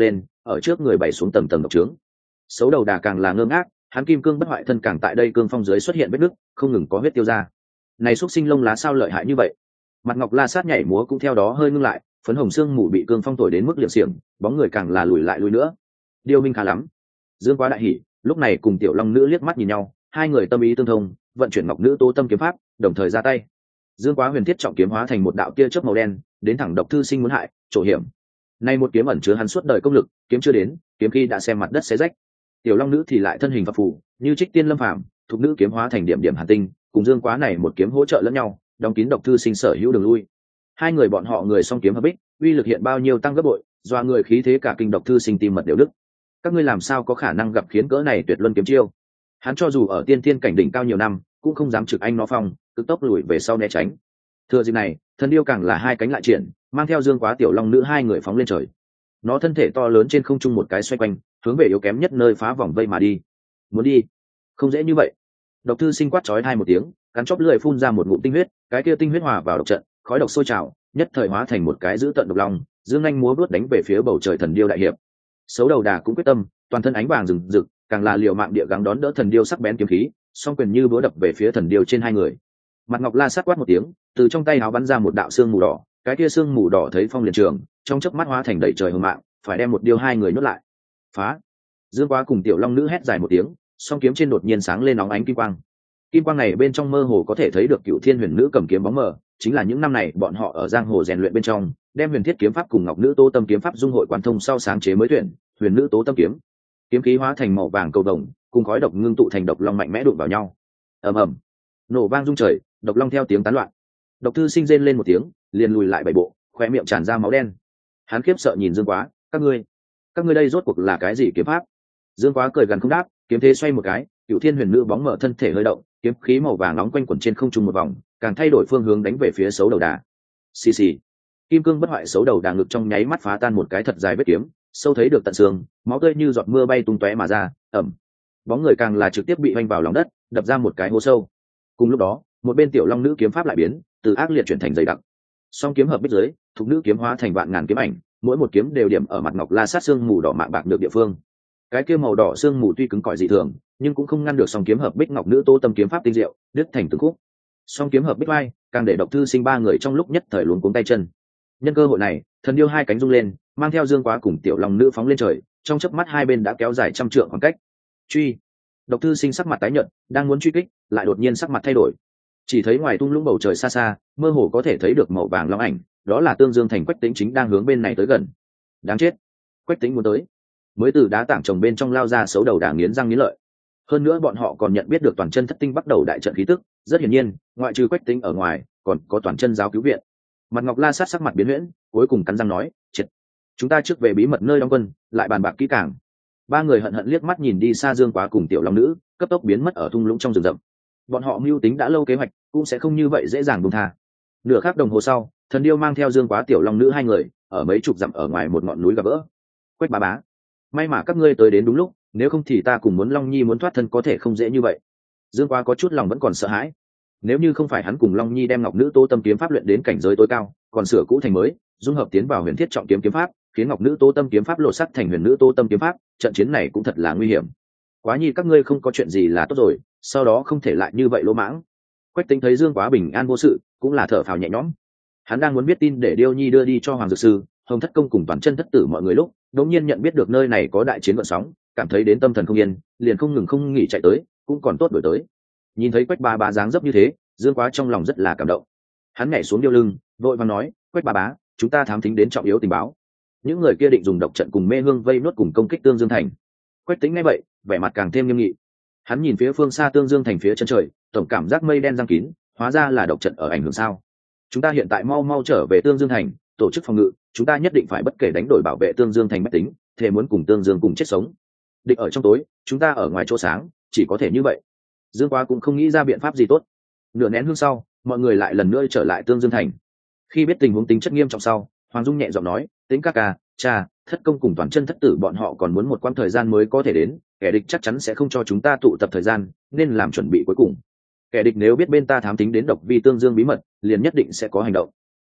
Speaker 1: ở trước người bày xuống tầng tầng độc trướng. Xấu đầu đà càng là ngơ ngác, hắn kim cương bất hoại thân càng tại đây cương phong dưới xuất hiện vết nứt, không ngừng có huyết tiêu ra. Này xúc sinh lông lá sao lợi hại như vậy? Mặt Ngọc La Sát nhảy múa cũng theo đó hơi ngưng lại, phấn hồng xương mù bị cương phong thổi đến mức liệng xiềng, bóng người càng là lùi lại lùi nữa. Điêu minh khá lắm. Dương Quá đại hỉ, lúc này cùng tiểu long nữ liếc mắt nhìn nhau, hai người tâm ý tương thông, vận chuyển ngọc nữ tố tâm kiếm pháp, đồng thời ra tay. Dương Quá huyền thiết trọng kiếm hóa thành một đạo tia chớp màu đen, đến thẳng độc thư sinh muốn hại, trổ hiểm. Nay một kiếm ẩn chứa hắn suốt đời công lực, kiếm chưa đến, kiếm khi đã xem mặt đất xé rách. Tiểu long nữ thì lại thân hình phập phù, như trích tiên lâm phàm, thuộc nữ kiếm hóa thành điểm điểm hàn tinh, cùng Dương Quá này một kiếm hỗ trợ lẫn nhau, đóng kín độc thư sinh sở hữu đường lui. Hai người bọn họ người song kiếm hợp bích, uy lực hiện bao nhiêu tăng gấp bội, doa người khí thế cả kinh độc thư sinh tim mật đều đứt. Các ngươi làm sao có khả năng gặp khiến cỡ này tuyệt luân kiếm chiêu? Hắn cho dù ở tiên thiên cảnh đỉnh cao nhiều năm, cũng không dám trực anh nó phong, cực tốc lùi về sau né tránh. Thừa dịp này, thần điêu càng là hai cánh lại triển, mang theo Dương Quá tiểu long nữ hai người phóng lên trời. Nó thân thể to lớn trên không trung một cái xoay quanh, hướng về yếu kém nhất nơi phá vòng vây mà đi. Muốn đi? Không dễ như vậy. Độc thư sinh quát chói hai một tiếng, cắn chóp lưỡi phun ra một ngụm tinh huyết, cái kia tinh huyết hòa vào độc trận, khói độc sôi trào, nhất thời hóa thành một cái dữ tận độc long, dương anh múa vuốt đánh về phía bầu trời thần điêu đại hiệp. Xấu đầu đà cũng quyết tâm, toàn thân ánh vàng rừng rực, càng là liều mạng địa gắng đón đỡ thần điêu sắc bén kiếm khí, song quyền như búa đập về phía thần điêu trên hai người. Mặt Ngọc La Sát quát một tiếng, từ trong tay áo bắn ra một đạo xương mù đỏ, cái kia xương mù đỏ thấy phong liền trường, trong chớp mắt hóa thành đầy trời hồng mạng, phải đem một điêu hai người nuốt lại. Phá! Dương Quá cùng tiểu long nữ hét dài một tiếng, song kiếm trên đột nhiên sáng lên óng ánh kim quang. Kim quang này bên trong mơ hồ có thể thấy được Cửu Thiên Huyền Nữ cầm kiếm bóng mờ, chính là những năm này bọn họ ở giang hồ rèn luyện bên trong, đem huyền thiết kiếm pháp cùng ngọc nữ tố tâm kiếm pháp dung hội quan thông sau sáng chế mới tuyển huyền nữ tố tâm kiếm. Kiếm khí hóa thành màu vàng cầu đồng, cùng khói độc ngưng tụ thành độc long mạnh mẽ đụng vào nhau. Ầm ầm, nổ vang rung trời, độc long theo tiếng tán loạn. Độc thư sinh rên lên một tiếng, liền lùi lại bảy bộ, khóe miệng tràn ra máu đen. Hắn khiếp sợ nhìn Dương Quá, các ngươi đây rốt cuộc là cái gì kiếm pháp? Dương Quá cười gần không đáp, kiếm thế xoay một cái, Cửu Thiên Huyền Nữ bóng mở thân thể hơi động, kiếm khí màu vàng nóng quanh quẩn trên không trung một vòng, càng thay đổi phương hướng đánh về phía xấu đầu đà. Xì xì, kim cương bất hoại xấu đầu đà ngực trong nháy mắt phá tan một cái thật dài vết kiếm, sâu thấy được tận xương, máu tươi như giọt mưa bay tung tóe mà ra. Ẩm, bóng người càng là trực tiếp bị vanh vào lòng đất, đập ra một cái hố sâu. Cùng lúc đó, một bên tiểu long nữ kiếm pháp lại biến, từ ác liệt chuyển thành dày đặc. Song kiếm hợp bích dưới, thục nữ kiếm hóa thành vạn ngàn kiếm ảnh, mỗi một kiếm đều điểm ở mặt Ngọc La Sát xương mù đỏ mạng bạc được địa phương. Cái kia màu đỏ xương mù tuy cứng cỏi dị thường, nhưng cũng không ngăn được song kiếm hợp bích ngọc nữ tố tâm kiếm pháp tinh diệu, đứt thành từng khúc. Song kiếm hợp bích vai, càng để độc thư sinh ba người trong lúc nhất thời luống cuống tay chân. Nhân cơ hội này, thần điêu hai cánh rung lên, mang theo Dương Quá cùng tiểu long nữ phóng lên trời, trong chớp mắt hai bên đã kéo dài trăm trượng khoảng cách. Truy! Độc thư sinh sắc mặt tái nhợt, đang muốn truy kích, lại đột nhiên sắc mặt thay đổi. Chỉ thấy ngoài tung lũng bầu trời xa xa, mơ hồ có thể thấy được màu vàng long ảnh, đó là Tương Dương thành Quách Tĩnh chính đang hướng bên này tới gần. Đáng chết! Quách Tĩnh muốn tới. Mới từ đá tảng chồng bên trong lao ra xấu đầu đà nghiến răng nghiến lợi. Hơn nữa bọn họ còn nhận biết được toàn chân thất tinh bắt đầu đại trận khí tức, rất hiển nhiên, ngoại trừ Quách Tĩnh ở ngoài, còn có toàn chân giáo cứu viện. Mặt Ngọc La Sát sắc mặt biến huyễn, cuối cùng cắn răng nói, "Triệt, chúng ta trước về bí mật nơi đóng quân, lại bàn bạc kỹ càng." Ba người hận hận liếc mắt nhìn đi xa Dương Quá cùng tiểu long nữ, cấp tốc biến mất ở thung lũng trong rừng rậm. Bọn họ mưu tính đã lâu kế hoạch, cũng sẽ không như vậy dễ dàng buông tha. Nửa khắc đồng hồ sau, thần điêu mang theo Dương Quá tiểu long nữ hai người, ở mấy chục dặm ở ngoài một ngọn núi gặp gỡ. Quách bá bá, may mà các ngươi tới đến đúng lúc, nếu không thì ta cùng muốn Long Nhi muốn thoát thân có thể không dễ như vậy. Dương Quá có chút lòng vẫn còn sợ hãi. Nếu như không phải hắn cùng Long Nhi đem ngọc nữ tố tâm kiếm pháp luyện đến cảnh giới tối cao, còn sửa cũ thành mới, dung hợp tiến vào huyền thiết trọng kiếm kiếm pháp, khiến ngọc nữ tố tâm kiếm pháp lột sắc thành huyền nữ tố tâm kiếm pháp, trận chiến này cũng thật là nguy hiểm. Quá Nhi các ngươi không có chuyện gì là tốt rồi, sau đó không thể lại như vậy lỗ mãng. Quách Tĩnh thấy Dương Quá bình an vô sự, cũng là thở phào nhẹ nhõm. Hắn đang muốn biết tin để Điêu Nhi đưa đi cho Hoàng Dược Sư, Hồng Thất Công cùng toàn chân thất tử mọi người lúc, đột nhiên nhận biết được nơi này có đại chiến vận sóng, cảm thấy đến tâm thần không yên, liền không ngừng không nghỉ chạy tới, cũng còn tốt đổi tới. Nhìn thấy Quách bá bá dáng dấp như thế, Dương Quá trong lòng rất là cảm động. Hắn nhảy xuống điêu lưng, vội vàng nói, "Quách bá bá, chúng ta thám thính đến trọng yếu tình báo. Những người kia định dùng độc trận cùng mê hương vây nuốt cùng công kích Tương Dương thành." Quách Tĩnh nghe vậy, vẻ mặt càng thêm nghiêm nghị. Hắn nhìn phía phương xa Tương Dương thành phía chân trời, tổng cảm giác mây đen giăng kín, hóa ra là độc trận ở ảnh hưởng sao? Chúng ta hiện tại mau mau trở về Tương Dương thành, tổ chức phòng ngự, chúng ta nhất định phải bất kể đánh đổi bảo vệ Tương Dương thành bách tính, thề muốn cùng Tương Dương cùng chết sống. Địch ở trong tối, chúng ta ở ngoài chỗ sáng, chỉ có thể như vậy. Dương Quá cũng không nghĩ ra biện pháp gì tốt. Nửa nén hương sau, mọi người lại lần nữa trở lại Tương Dương thành. Khi biết tình huống tính chất nghiêm trọng sau, Hoàng Dung nhẹ giọng nói, "Tĩnh ca ca, cha, Thất Công cùng toàn chân thất tử bọn họ còn muốn một quãng thời gian mới có thể đến, kẻ địch chắc chắn sẽ không cho chúng ta tụ tập thời gian, nên làm chuẩn bị cuối cùng. Kẻ địch nếu biết bên ta thám tính đến độc vi Tương Dương bí mật, liền nhất định sẽ có hành động."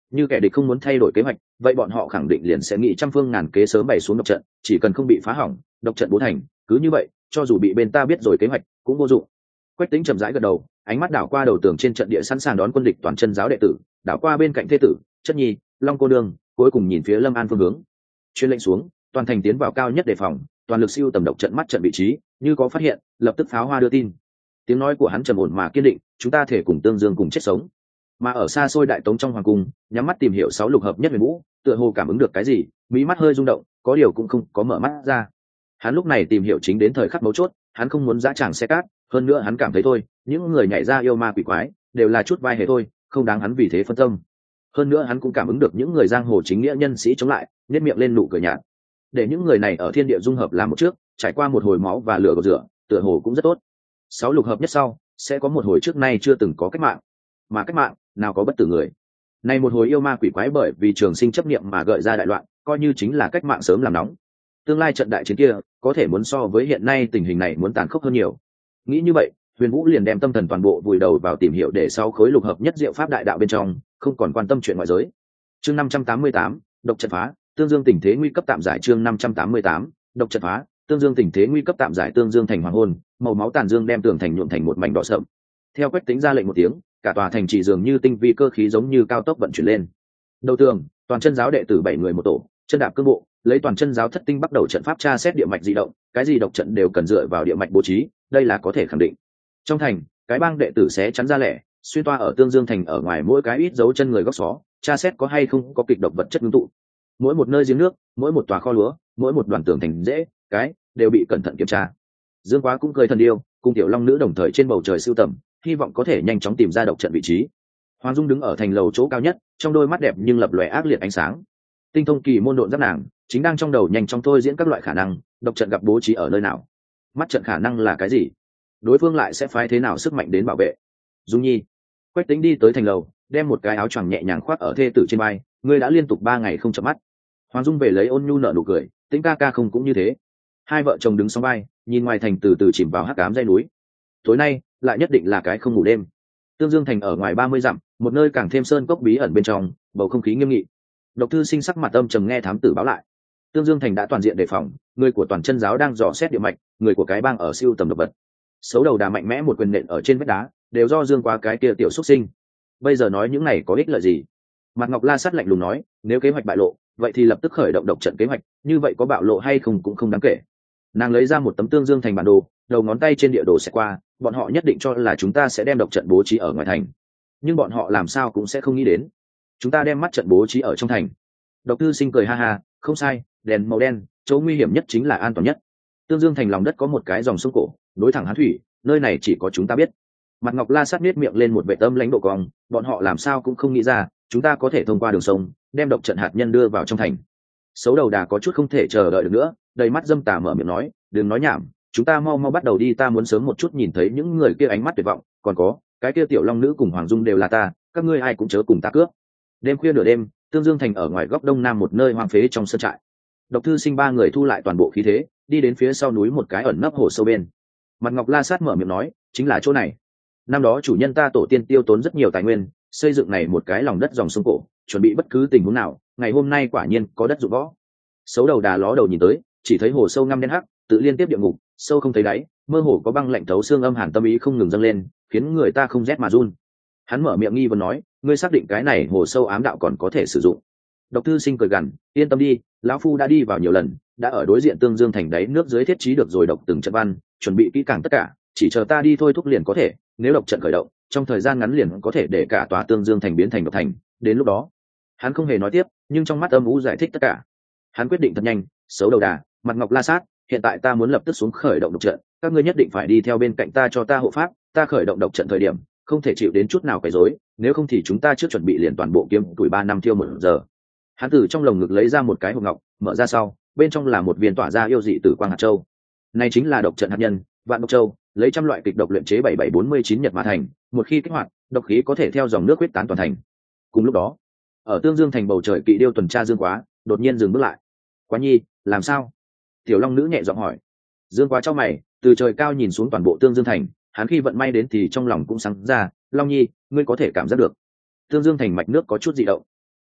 Speaker 1: như kẻ địch không muốn thay đổi kế hoạch, vậy bọn họ khẳng định liền sẽ nghĩ trăm phương ngàn kế sớm bày xuống độc trận, chỉ cần không bị phá hỏng, độc trận bố thành, cứ như vậy, cho dù bị bên ta biết rồi kế hoạch, cũng vô dụng. Quách Tĩnh chậm rãi gật đầu, ánh mắt đảo qua đầu tường trên trận địa sẵn sàng đón quân địch toàn chân giáo đệ tử, đảo qua bên cạnh thế tử, chất nhi, Long cô nương, cuối cùng nhìn phía Lâm An phương hướng. Truyền lệnh xuống, toàn thành tiến vào cao nhất đề phòng, toàn lực siêu tầm độc trận mắt trận vị trí, như có phát hiện, lập tức pháo hoa đưa tin. Tiếng nói của hắn trầm ổn mà kiên định, chúng ta thể cùng Tương Dương cùng chết sống. Mà ở xa xôi đại tống trong hoàng cung, nhắm mắt tìm hiểu 6 lục hợp nhất Huyền Vũ, tựa hồ cảm ứng được cái gì, mí mắt hơi rung động, có điều cũng không có mở mắt ra. Hắn lúc này tìm hiểu chính đến thời khắc mấu chốt, hắn không muốn dã tràng xe cát, hơn nữa hắn cảm thấy thôi, những người nhảy ra yêu ma quỷ quái, đều là chút vai hề thôi, không đáng hắn vì thế phân tâm. Hơn nữa hắn cũng cảm ứng được những người giang hồ chính nghĩa nhân sĩ chống lại, nhếch miệng lên nụ cười nhạt. Để những người này ở thiên địa dung hợp làm một trước, trải qua một hồi máu và lửa gột rửa, tựa hồ cũng rất tốt. 6 lục hợp nhất sau, sẽ có một hồi trước nay chưa từng có cách mạng, mà cách mạng nào có bất tử người. Nay một hồi yêu ma quỷ quái bởi vì trường sinh chấp niệm mà gợi ra đại loạn, coi như chính là cách mạng sớm làm nóng. Tương lai trận đại chiến kia, có thể muốn so với hiện nay tình hình này muốn tàn khốc hơn nhiều. Nghĩ như vậy, Huyền Vũ liền đem tâm thần toàn bộ vùi đầu vào tìm hiểu để sau khối lục hợp nhất diệu pháp đại đạo bên trong, không còn quan tâm chuyện ngoại giới. Chương 588, độc trận phá, Tương Dương tình thế nguy cấp tạm giải. Chương 588, độc trận phá, Tương Dương tình thế nguy cấp tạm giải. Tương Dương thành hoàng hôn, màu máu tàn dương đem tường thành nhuộm thành một mảnh đỏ sậm. Theo Quách Tĩnh ra lệnh một tiếng, cả tòa thành chỉ dường như tinh vi cơ khí giống như cao tốc vận chuyển lên. Đầu tường, toàn chân giáo đệ tử 7 người một tổ, chân đạp cương bộ, lấy toàn chân giáo thất tinh bắt đầu trận pháp tra xét địa mạch di động, cái gì độc trận đều cần dựa vào địa mạch bố trí, đây là có thể khẳng định. Trong thành, cái bang đệ tử sẽ chắn ra lẻ, xuyên toa ở Tương Dương thành ở ngoài mỗi cái ít dấu chân người góc xó, tra xét có hay không có kịch độc vật chất ngưng tụ. Mỗi một nơi giếng nước, mỗi một tòa kho lúa, mỗi một đoàn tường thành dễ, cái đều bị cẩn thận kiểm tra. Dương Quá cũng cười thần điêu, cùng Tiểu Long nữ đồng thời trên bầu trời sưu tầm, hy vọng có thể nhanh chóng tìm ra độc trận vị trí. Hoàng Dung đứng ở thành lầu chỗ cao nhất, trong đôi mắt đẹp nhưng lập lòe ác liệt ánh sáng. Tinh thông kỳ môn độn giáp nàng, chính đang trong đầu nhanh chóng thôi diễn các loại khả năng, độc trận gặp bố trí ở nơi nào, mắt trận khả năng là cái gì, đối phương lại sẽ phái thế nào sức mạnh đến bảo vệ. Dung Nhi, Quách Tĩnh đi tới thành lầu, đem một cái áo choàng nhẹ nhàng khoác ở thê tử trên vai, ngươi đã liên tục 3 ngày không chợp mắt. Hoàng Dung về lấy ôn nhu nở nụ cười, Tĩnh ca ca không cũng như thế. Hai vợ chồng đứng song vai, nhìn ngoài thành từ từ chìm vào hắc ám dãy núi. Tối nay lại nhất định là cái không ngủ đêm. Tương Dương thành ở ngoài 30 dặm, một nơi càng thêm sơn cốc bí ẩn bên trong, bầu không khí nghiêm nghị. Độc Thư Sinh sắc mặt âm trầm nghe thám tử báo lại. Tương Dương thành đã toàn diện đề phòng, người của toàn chân giáo đang dò xét địa mạch, người của cái bang ở siêu tầm độc vật. Xấu đầu đà mạnh mẽ một quyền nện ở trên vách đá, đều do Dương Quá cái kia tiểu xuất sinh. Bây giờ nói những này có ích lợi gì? Mạc Ngọc La sát lạnh lùng nói, nếu kế hoạch bại lộ, vậy thì lập tức khởi động độc trận kế hoạch, như vậy có bạo lộ hay không cũng không đáng kể. Nàng lấy ra một tấm Tương Dương thành bản đồ, đầu ngón tay trên địa đồ sẽ qua, bọn họ nhất định cho là chúng ta sẽ đem độc trận bố trí ở ngoài thành, nhưng bọn họ làm sao cũng sẽ không nghĩ đến chúng ta đem mắt trận bố trí ở trong thành. Độc Thư Sinh cười ha ha, không sai, đèn màu đen, chỗ nguy hiểm nhất chính là an toàn nhất. Tương Dương thành lòng đất có một cái dòng sông cổ, nối thẳng Hán thủy, nơi này chỉ có chúng ta biết. Mặt Ngọc La sát nết miệng lên một vệ tâm lãnh độ cong, bọn họ làm sao cũng không nghĩ ra chúng ta có thể thông qua đường sông đem độc trận hạt nhân đưa vào trong thành. Xấu đầu đà có chút không thể chờ đợi được nữa, đầy mắt dâm tà mở miệng nói, đừng nói nhảm, chúng ta mau mau bắt đầu đi, ta muốn sớm một chút nhìn thấy những người kia ánh mắt tuyệt vọng, còn có cái kia Tiểu Long nữ cùng Hoàng Dung đều là ta, các ngươi ai cũng chớ cùng ta cướp. Đêm khuya nửa đêm, Tương Dương thành ở ngoài góc đông nam một nơi hoang phế trong sân trại. Độc Thư Sinh 3 người thu lại toàn bộ khí thế, đi đến phía sau núi một cái ẩn nấp hồ sâu bên. Mặt Ngọc La sát mở miệng nói, chính là chỗ này. Năm đó chủ nhân ta tổ tiên tiêu tốn rất nhiều tài nguyên, xây dựng này một cái lòng đất dòng sông cổ, chuẩn bị bất cứ tình huống nào, ngày hôm nay quả nhiên có đất dụng võ. Xấu đầu đà ló đầu nhìn tới, chỉ thấy hồ sâu ngăm đen hắc, tự liên tiếp địa ngục, sâu không thấy đáy, mơ hồ có băng lạnh thấu xương, âm hàn tâm ý không ngừng dâng lên, khiến người ta không rét mà run. Hắn mở miệng nghi vấn nói, ngươi xác định cái này hồ sâu ám đạo còn có thể sử dụng? Độc Thư Sinh cười gằn, yên tâm đi, lão phu đã đi vào nhiều lần, đã ở đối diện Tương Dương thành đáy nước dưới thiết trí được rồi độc từng trận văn, chuẩn bị kỹ càng tất cả, chỉ chờ ta đi thôi thúc liền có thể. Nếu độc trận khởi động, trong thời gian ngắn liền có thể để cả tòa Tương Dương thành biến thành độc thành. Đến lúc đó, hắn không hề nói tiếp, nhưng trong mắt âm u giải thích tất cả. Hắn quyết định thật nhanh, xấu đầu đà, Mặt Ngọc La sát, hiện tại ta muốn lập tức xuống khởi động độc trận, các ngươi nhất định phải đi theo bên cạnh ta cho ta hộ pháp, ta khởi động độc trận thời điểm không thể chịu đến chút nào quấy rối, nếu không thì chúng ta trước chuẩn bị liền toàn bộ kiếm tuổi 3 năm thiêu 1 giờ. Hắn từ trong lồng ngực lấy ra một cái hộp ngọc, mở ra sau, bên trong là một viên tỏa ra yêu dị tử quang hạt châu. Này chính là độc trận hạt nhân, vạn độc châu, lấy trăm loại kịch độc luyện chế 7749 nhật mà thành, một khi kích hoạt, độc khí có thể theo dòng nước huyết tán toàn thành. Cùng lúc đó, ở Tương Dương thành bầu trời kỵ điêu tuần tra Dương Quá đột nhiên dừng bước lại. Quá Nhi, làm sao? Tiểu Long nữ nhẹ giọng hỏi. Dương Quá chau mày, từ trời cao nhìn xuống toàn bộ Tương Dương thành, hắn khi vận may đến thì trong lòng cũng sáng ra, Long Nhi, ngươi có thể cảm giác được Tương Dương thành mạch nước có chút dị động.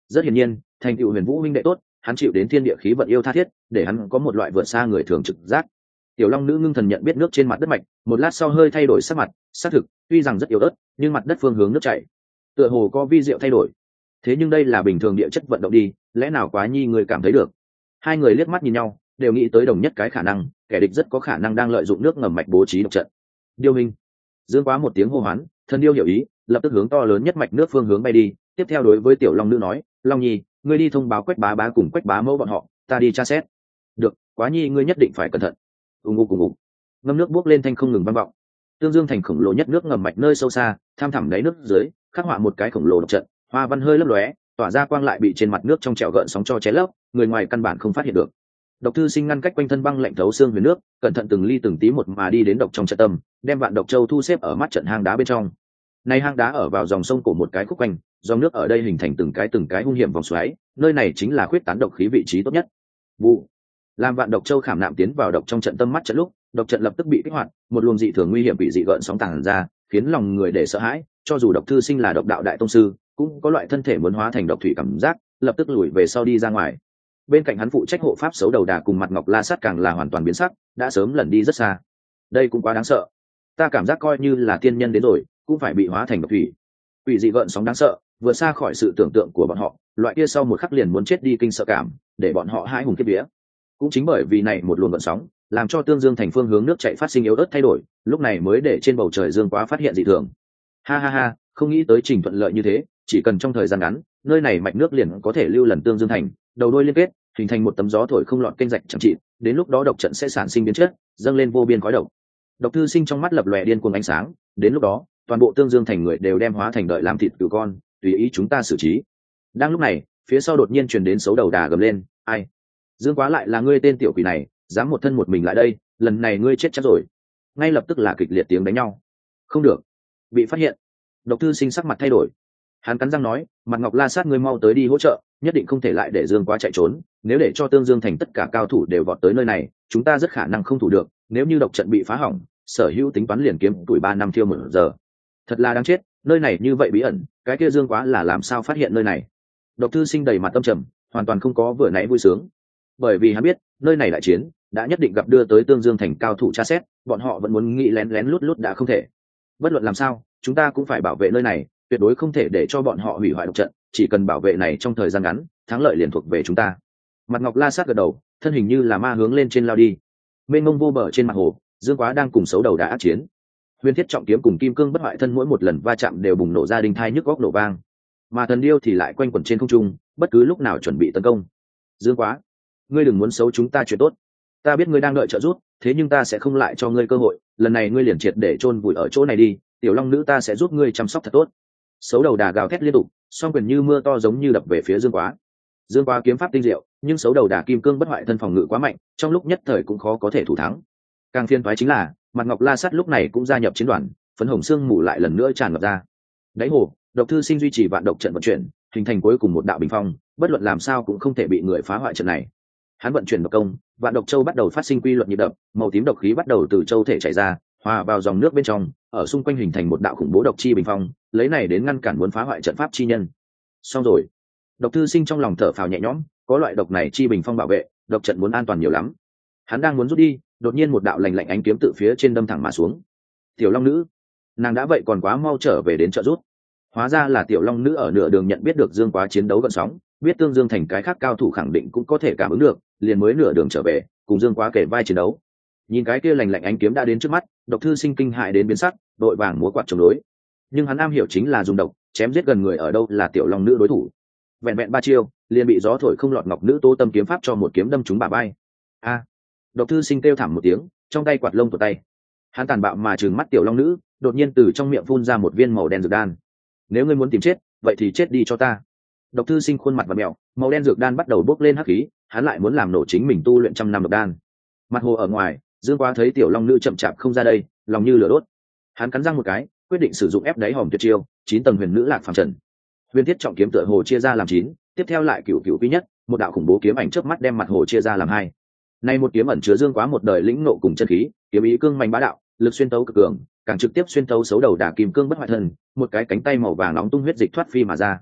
Speaker 1: Rất hiển nhiên thành tựu Huyền Vũ huynh đệ tốt, hắn chịu đến thiên địa khí vận yêu tha thiết, để hắn có một loại vượt xa người thường trực giác. Tiểu Long nữ ngưng thần nhận biết nước trên mặt đất mạch, một lát sau hơi thay đổi sắc mặt, xác thực tuy rằng rất yếu ớt nhưng mặt đất phương hướng nước chảy tựa hồ có vi diệu thay đổi. Thế nhưng đây là bình thường địa chất vận động đi, lẽ nào Quá Nhi người cảm thấy được? Hai người liếc mắt nhìn nhau, đều nghĩ tới đồng nhất cái khả năng, kẻ địch rất có khả năng đang lợi dụng nước ngầm mạch bố trí độc trận. Điêu Minh. Dương Quá một tiếng hô hoán, thân điêu hiểu ý, lập tức hướng to lớn nhất mạch nước phương hướng bay đi, tiếp theo đối với Tiểu Long nữ nói, Long Nhi, ngươi đi thông báo Quách bá bá cùng Quách bá mẫu bọn họ, ta đi tra xét. Được, Quá Nhi ngươi nhất định phải cẩn thận. Ùng ục ùng ục. Ngâm nước bốc lên thanh không ngừng vang vọng. Tương Dương thành khổng lồ nhất nước ngầm mạch nơi sâu xa, tham thẳm đáy nước dưới, khắc họa một cái khổng lồ độc trận, hoa văn hơi lấp lóe, tỏa ra quang lại bị trên mặt nước trong trẻo gợn sóng cho ché lấp, người ngoài căn bản không phát hiện được. Độc Thư Sinh ngăn cách quanh thân băng lạnh thấu xương huyền nước, cẩn thận từng ly từng tí một mà đi đến độc trong trận tâm, đem vạn độc châu thu xếp ở mắt trận hang đá bên trong. Này hang đá ở vào dòng sông cổ một cái khúc quanh, dòng nước ở đây hình thành từng cái hung hiểm vòng xoáy, nơi này chính là khuyết tán độc khí vị trí tốt nhất. Vụ. Làm vạn độc châu khảm nạm tiến vào độc trong trận tâm mắt trận lúc, độc trận lập tức bị kích hoạt, một luồng dị thường nguy hiểm bị dị gợn sóng tàng ra, khiến lòng người để sợ hãi, cho dù Độc Thư Sinh là độc đạo đại tông sư, cũng có loại thân thể muốn hóa thành độc thủy cảm giác, lập tức lùi về sau đi ra ngoài. Bên cạnh hắn phụ trách hộ pháp xấu đầu đà cùng Mặt Ngọc La Sát càng là hoàn toàn biến sắc, đã sớm lẩn đi rất xa. Đây cũng quá đáng sợ. Ta cảm giác coi như là tiên nhân đến rồi, cũng phải bị hóa thành độc thủy. Quỷ dị gợn sóng đáng sợ, vượt xa khỏi sự tưởng tượng của bọn họ, loại kia sau một khắc liền muốn chết đi kinh sợ cảm, để bọn họ hãi hùng kiếp vía. Cũng chính bởi vì này một luồng gợn sóng, làm cho Tương Dương thành phương hướng nước chảy phát sinh yếu ớt thay đổi, lúc này mới để trên bầu trời Dương Quá phát hiện dị thường. Ha ha ha, không nghĩ tới trình thuận lợi như thế, chỉ cần trong thời gian ngắn, nơi này mạch nước liền có thể lưu lần Tương Dương thành, đầu đuôi liên kết, hình thành một tấm gió thổi không lọt kênh rạch chẳng trị, đến lúc đó độc trận sẽ sản sinh biến chất, dâng lên vô biên khói độc. Độc Thư Sinh trong mắt lập lòe điên cuồng ánh sáng, đến lúc đó, toàn bộ Tương Dương thành người đều đem hóa thành đợi làm thịt cừu con, tùy ý chúng ta xử trí. Đang lúc này, phía sau đột nhiên truyền đến xấu đầu đà gầm lên, ai? Dương Quá lại là ngươi tên tiểu quỷ này, dám một thân một mình lại đây, lần này ngươi chết chắc rồi. Ngay lập tức là kịch liệt tiếng đánh nhau. Không được, bị phát hiện. Độc Thư Sinh sắc mặt thay đổi, hắn cắn răng nói, Mặt Ngọc La Sát ngươi mau tới đi hỗ trợ, nhất định không thể lại để Dương Quá chạy trốn, nếu để cho Tương Dương thành tất cả cao thủ đều vọt tới nơi này, chúng ta rất khả năng không thủ được, nếu như độc trận bị phá hỏng, sở hữu tính toán liền kiếm tuổi 3 năm thiêu 1 giờ. Thật là đáng chết, nơi này như vậy bí ẩn, cái kia Dương Quá là làm sao phát hiện nơi này? Độc Thư Sinh đầy mặt tâm trầm, hoàn toàn không có vừa nãy vui sướng, bởi vì hắn biết nơi này đại chiến đã nhất định gặp đưa tới Tương Dương thành cao thủ tra xét, bọn họ vẫn muốn nghĩ lén lén lút lút đã không thể. Bất luận làm sao, chúng ta cũng phải bảo vệ nơi này, tuyệt đối không thể để cho bọn họ hủy hoại độc trận, chỉ cần bảo vệ này trong thời gian ngắn, thắng lợi liền thuộc về chúng ta. Mặt Ngọc La Sát gật đầu, thân hình như là ma hướng lên trên lao đi. Mênh mông vô bờ trên mặt hồ, Dương Quá đang cùng xấu đầu đã ác chiến. Huyền Thiết trọng kiếm cùng kim cương bất hoại thân mỗi một lần va chạm đều bùng nổ ra đinh thai nhức góc nổ vang, mà thần điêu thì lại quanh quẩn trên không trung, bất cứ lúc nào chuẩn bị tấn công. Dương Quá, ngươi đừng muốn xấu chúng ta chuyện tốt, ta biết ngươi đang đợi trợ giúp, thế nhưng ta sẽ không lại cho ngươi cơ hội, lần này ngươi liền triệt để chôn vùi ở chỗ này đi, tiểu long nữ ta sẽ giúp ngươi chăm sóc thật tốt. Xấu đầu đà gào thét liên tục, song quyền như mưa to giống như đập về phía Dương Quá. Dương Quá kiếm pháp tinh diệu, nhưng xấu đầu đà kim cương bất hoại thân phòng ngự quá mạnh, trong lúc nhất thời cũng khó có thể thủ thắng. Càng phiền toái chính là, Mặt Ngọc La Sát lúc này cũng gia nhập chiến đoàn, phấn hồng xương mù lại lần nữa tràn ngập ra. Đáy hồ, Độc Thư Sinh duy trì vạn độc trận vận chuyển, hình thành cuối cùng một đạo bình phong, bất luận làm sao cũng không thể bị người phá hoại trận này. Hắn vận chuyển độc công, vạn độc châu bắt đầu phát sinh quy luật nhịp đập, màu tím độc khí bắt đầu từ châu thể chảy ra, hòa vào dòng nước bên trong, ở xung quanh hình thành một đạo khủng bố độc chi bình phong, lấy này đến ngăn cản muốn phá hoại trận pháp chi nhân. Xong rồi, Độc Thư Sinh trong lòng thở phào nhẹ nhõm, có loại độc này chi bình phong bảo vệ, độc trận muốn an toàn nhiều lắm. Hắn đang muốn rút đi, đột nhiên một đạo lạnh lạnh ánh kiếm tự phía trên đâm thẳng mà xuống. Tiểu Long nữ, nàng đã vậy còn quá mau trở về đến trợ rút. Hóa ra là Tiểu Long nữ ở nửa đường nhận biết được Dương Quá chiến đấu gần sóng, biết Tương Dương thành cái khác cao thủ khẳng định cũng có thể cảm ứng được, liền mới nửa đường trở về, cùng Dương Quá kể vai chiến đấu. Nhìn cái kia lạnh lạnh ánh kiếm đã đến trước mắt, Độc Thư Sinh kinh hại đến biến sắc, đội vàng múa quạt chống đối. Nhưng hắn am hiểu chính là dùng độc chém giết gần người, ở đâu là Tiểu Long nữ đối thủ. Vẹn vẹn 3 chiêu, liền bị gió thổi không lọt ngọc nữ Tô Tâm kiếm pháp cho một kiếm đâm trúng bả vai. A! Độc Thư Sinh kêu thảm một tiếng, trong tay quạt lông của tay. Hắn tàn bạo mà trừng mắt Tiểu Long nữ, đột nhiên từ trong miệng phun ra một viên màu đen dược đan. Nếu ngươi muốn tìm chết, vậy thì chết đi cho ta. Độc Thư Sinh khuôn mặt và mèo, màu đen dược đan bắt đầu bốc lên hắc khí, hắn lại muốn làm nổ chính mình tu luyện trăm năm độc đan. Mặt hồ ở ngoài, Dương Quá thấy Tiểu Long nữ chậm chạp không ra đây, lòng như lửa đốt. Hắn cắn răng một cái, quyết định sử dụng ép đáy hòm tuyệt chiêu, 9 tầng huyền nữ lạc phàm trần. Huyền Thiết trọng kiếm tựa hồ chia ra làm 9, tiếp theo lại cửu cửu quý nhất, một đạo khủng bố kiếm ảnh chớp mắt đem mặt hồ chia ra làm 2. Nay một kiếm ẩn chứa Dương Quá một đời lĩnh ngộ cùng chân khí, kiếm ý cương mạnh bá đạo, lực xuyên tấu cực cường, càng trực tiếp xuyên tấu xấu đầu đả kim cương bất hoại thân, một cái cánh tay màu vàng nóng tung huyết dịch thoát phi mà ra.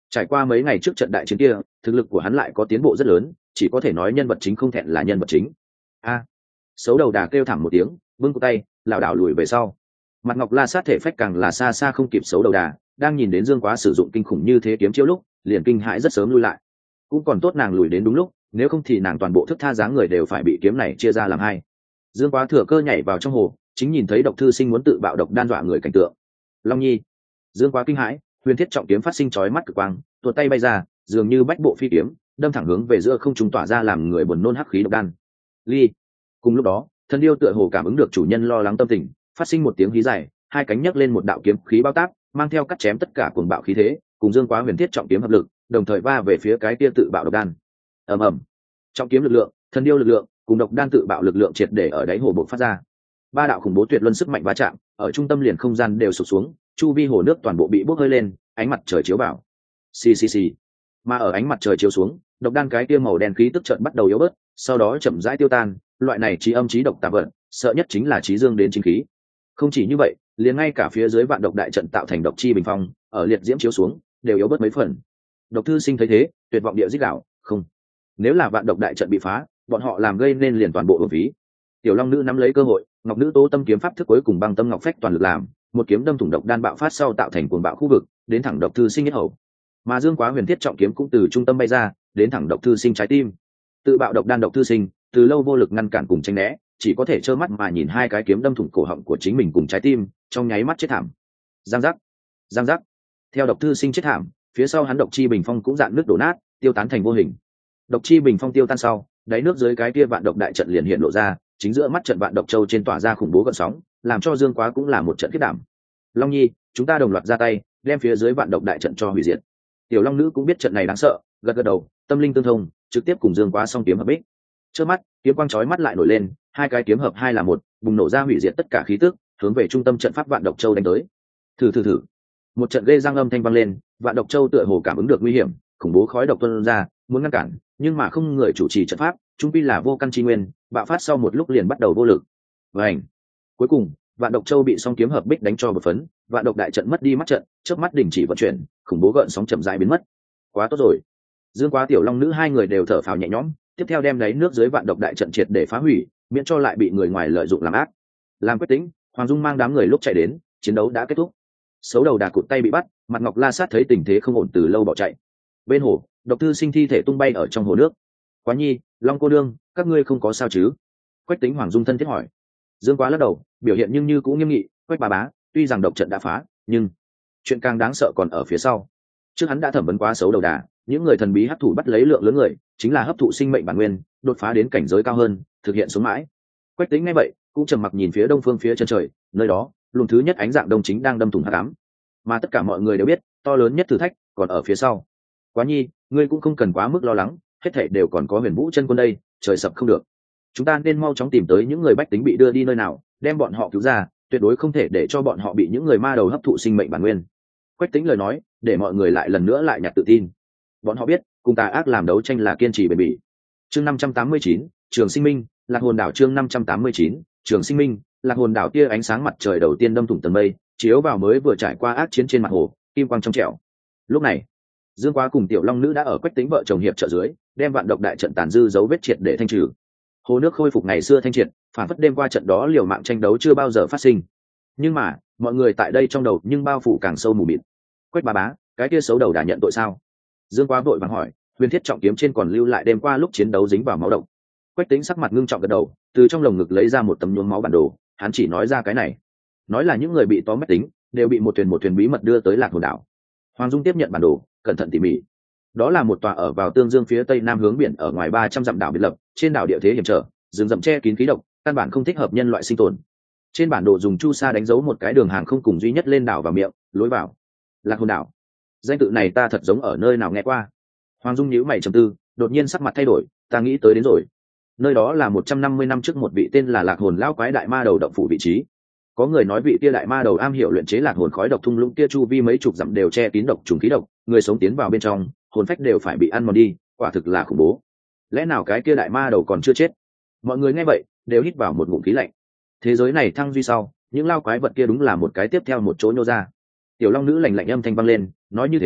Speaker 1: Trải qua mấy ngày trước trận đại chiến kia, thực lực của hắn lại có tiến bộ rất lớn, chỉ có thể nói nhân vật chính không thẹn là nhân vật chính. A, xấu đầu đà kêu thảm một tiếng, vươn cổ tay, lảo đảo lùi về sau. Mặt Ngọc La Sát thể phách càng là xa xa không kịp xấu đầu đà, đang nhìn đến Dương Quá sử dụng kinh khủng như thế kiếm chiêu lúc, liền kinh hãi rất sớm lui lại. Cũng còn tốt nàng lùi đến đúng lúc, nếu không thì nàng toàn bộ thức tha dáng người đều phải bị kiếm này chia ra làm hai. Dương Quá thừa cơ nhảy vào trong hồ, chính nhìn thấy Độc Thư Sinh muốn tự bạo độc đan dọa người cảnh tượng. Long Nhi, Dương Quá kinh hãi, huyền thiết trọng kiếm phát sinh chói mắt cực quang, tuột tay bay ra, dường như bách bộ phi kiếm, đâm thẳng hướng về giữa không trung tỏa ra làm người buồn nôn hắc khí độc đan. Ly. Cùng lúc đó, thân điêu tựa hồ cảm ứng được chủ nhân lo lắng tâm tình, phát sinh một tiếng hí dài, hai cánh nhấc lên một đạo kiếm khí bao tác, mang theo cắt chém tất cả cuồng bạo khí thế, cùng Dương Quá huyền thiết trọng kiếm hợp lực, đồng thời va về phía cái kia tự bạo độc đan. Ầm ầm. Trọng kiếm lực lượng, thân điêu lực lượng, cùng độc đan tự bạo lực lượng triệt để ở đáy hồ bộc phát ra. Ba đạo khủng bố tuyệt luân sức mạnh va chạm, ở trung tâm liền không gian đều sụp xuống, chu vi hồ nước toàn bộ bị bốc hơi lên, ánh mặt trời chiếu vào. Xì xì xì. Mà ở ánh mặt trời chiếu xuống, độc đan cái kia màu đen khí tức chợt bắt đầu yếu bớt, sau đó chậm rãi tiêu tan, loại này trí âm trí độc tà vận, sợ nhất chính là trí dương đến chính khí. Không chỉ như vậy, liền ngay cả phía dưới vạn độc đại trận tạo thành độc chi bình phong, ở liệt diễm chiếu xuống, đều yếu bớt mấy phần. Độc Thư Sinh thấy thế, tuyệt vọng địa rít gào, không, nếu là vạn độc đại trận bị phá, bọn họ làm gây nên liền toàn bộ uổng phí. Tiểu Long Nữ nắm lấy cơ hội, Ngọc Nữ Tố Tâm kiếm pháp thức cuối cùng băng tâm ngọc phách toàn lực làm, một kiếm đâm thủng độc đan bạo phát sau tạo thành cuồng bạo khu vực, đến thẳng Độc Thư Sinh nhất hầu. Mà Dương Quá huyền thiết trọng kiếm cũng từ trung tâm bay ra, đến thẳng Độc Thư Sinh trái tim. Tự bạo độc đan Độc Thư Sinh, từ lâu vô lực ngăn cản cùng tránh né, chỉ có thể trơ mắt mà nhìn hai cái kiếm đâm thủng cổ họng của chính mình cùng trái tim, trong nháy mắt chết thảm. Giang giác, giang giác. Theo Độc Thư Sinh chết thảm, phía sau hắn độc chi bình phong cũng dạn nước đổ nát, tiêu tán thành vô hình. Độc chi bình phong tiêu tan sau, đáy nước dưới cái kia vạn độc đại trận liền hiện lộ ra, chính giữa mắt trận vạn độc châu trên tỏa ra khủng bố gợn sóng, làm cho Dương Quá cũng là một trận khiếp đảm. Long Nhi, chúng ta đồng loạt ra tay, đem phía dưới vạn độc đại trận cho hủy diệt. Tiểu Long Nữ cũng biết trận này đáng sợ, gật gật đầu, tâm linh tương thông, trực tiếp cùng Dương Quá song kiếm hợp bích. Trước mắt, kiếm quang chói mắt lại nổi lên, hai cái kiếm hợp hai là một, bùng nổ ra hủy diệt tất cả khí tức, hướng về trung tâm trận pháp vạn độc châu đánh tới. Thử thử thử. Một trận ghê răng âm thanh vang lên, vạn độc châu tựa hồ cảm ứng được nguy hiểm, khủng bố khói độc tuôn ra, muốn ngăn cản, nhưng mà không người chủ trì trận pháp, trung pi là vô căn chi nguyên, bạo phát sau một lúc liền bắt đầu vô lực. Vành. Cuối cùng, vạn độc châu bị song kiếm hợp bích đánh cho bột phấn, vạn độc đại trận mất đi mắt trận, chớp mắt đình chỉ vận chuyển, khủng bố gợn sóng chậm rãi biến mất. Quá tốt rồi. Dương Quá Tiểu Long Nữ hai người đều thở phào nhẹ nhõm, tiếp theo đem đáy nước dưới vạn độc đại trận triệt để phá hủy, miễn cho lại bị người ngoài lợi dụng làm ác. Làm quyết tính, Hoàng Dung mang đám người lúc chạy đến, chiến đấu đã kết thúc. Xấu đầu đà cụt tay bị bắt, Mặt Ngọc La Sát thấy tình thế không ổn từ lâu bỏ chạy. Bên hồ, Độc Thư Sinh thi thể tung bay ở trong hồ nước. Quá Nhi, Long cô đương, các ngươi không có sao chứ? Quách Tính Hoàng Dung thân thiết hỏi. Dương Quá lắc đầu, biểu hiện nhưng như cũng nghiêm nghị. Quách bà bá, tuy rằng độc trận đã phá, nhưng chuyện càng đáng sợ còn ở phía sau. Trước hắn đã thẩm vấn quá xấu đầu đà, những người thần bí hấp thụ bắt lấy lượng lớn người, chính là hấp thụ sinh mệnh bản nguyên, đột phá đến cảnh giới cao hơn, thực hiện sống mãi. Quách Tính nghe vậy, cũng trầm mặc nhìn phía đông phương phía chân trời, nơi đó, luồng thứ nhất ánh dạng đông chính đang đâm thủng hắc ám. Mà tất cả mọi người đều biết, to lớn nhất thử thách còn ở phía sau. Quá Nhi, ngươi cũng không cần quá mức lo lắng, hết thảy đều còn có Huyền Vũ chân quân đây, trời sập không được. Chúng ta nên mau chóng tìm tới những người bách tính bị đưa đi nơi nào, đem bọn họ cứu ra, tuyệt đối không thể để cho bọn họ bị những người ma đầu hấp thụ sinh mệnh bản nguyên. Quách Tính lời nói, để mọi người lại lần nữa lại nhặt tự tin. Bọn họ biết, cùng tà ác làm đấu tranh là kiên trì bền bỉ. Chương 589, Trường Sinh Minh, Lạc Hồn Đảo chương 589, Trường Sinh Minh, Lạc Hồn Đảo tia ánh sáng mặt trời đầu tiên đâm thủng tầng mây, chiếu vào mới vừa trải qua ác chiến trên mặt hồ, kim quang trong trẻo. Lúc này, Dương Quá cùng Tiểu Long Nữ đã ở Quách Tính vợ chồng hiệp trợ dưới, đem vạn độc đại trận tàn dư dấu vết triệt để thanh trừ. Hồ nước khôi phục ngày xưa thanh triệt, phản phất đêm qua trận đó liều mạng tranh đấu chưa bao giờ phát sinh. Nhưng mà, mọi người tại đây trong đầu nhưng bao phủ càng sâu mù mịt. Quách bà bá, cái kia xấu đầu đã nhận tội sao? Dương Quá vội vàng hỏi, huyền thiết trọng kiếm trên còn lưu lại đêm qua lúc chiến đấu dính vào máu độc. Quách Tính sắc mặt ngưng trọng gật đầu, từ trong lồng ngực lấy ra một tấm nhuốm máu bản đồ, hắn chỉ nói ra cái này, nói là những người bị tóm mách tính đều bị một thuyền bí mật đưa tới Lạc Hồn Đảo. Hoàng Dung tiếp nhận bản đồ, cẩn thận tỉ mỉ. Đó là một tòa ở vào tương dương phía tây nam hướng biển ở ngoài 300 dặm đảo biệt lập, trên đảo địa thế hiểm trở, rừng rậm che kín khí độc, căn bản không thích hợp nhân loại sinh tồn. Trên bản đồ dùng chu sa đánh dấu một cái đường hàng không cùng duy nhất lên đảo và miệng, lối vào. Lạc Hồn Đảo. Danh tự này ta thật giống ở nơi nào nghe qua. Hoàng Dung nhíu mày trầm tư, đột nhiên sắc mặt thay đổi, ta nghĩ tới đến rồi. Nơi đó là 150 năm trước một vị tên là Lạc Hồn lão quái đại ma đầu động phủ vị trí. Có người nói vị kia đại ma đầu am hiểu luyện chế lạc hồn khói độc thung lũng kia chu vi mấy chục dặm đều che kín độc trùng khí độc, người sống tiến vào bên trong, hồn phách đều phải bị ăn mòn đi, quả thực là khủng bố. Lẽ nào cái kia đại ma đầu còn chưa chết? Mọi người nghe vậy, đều hít vào một ngụm khí lạnh. Thế giới này thăng duy sau, những lao quái vật kia đúng là một cái tiếp theo một chỗ nhô ra. Tiểu Long Nữ lạnh lạnh âm thanh vang lên, nói như thế,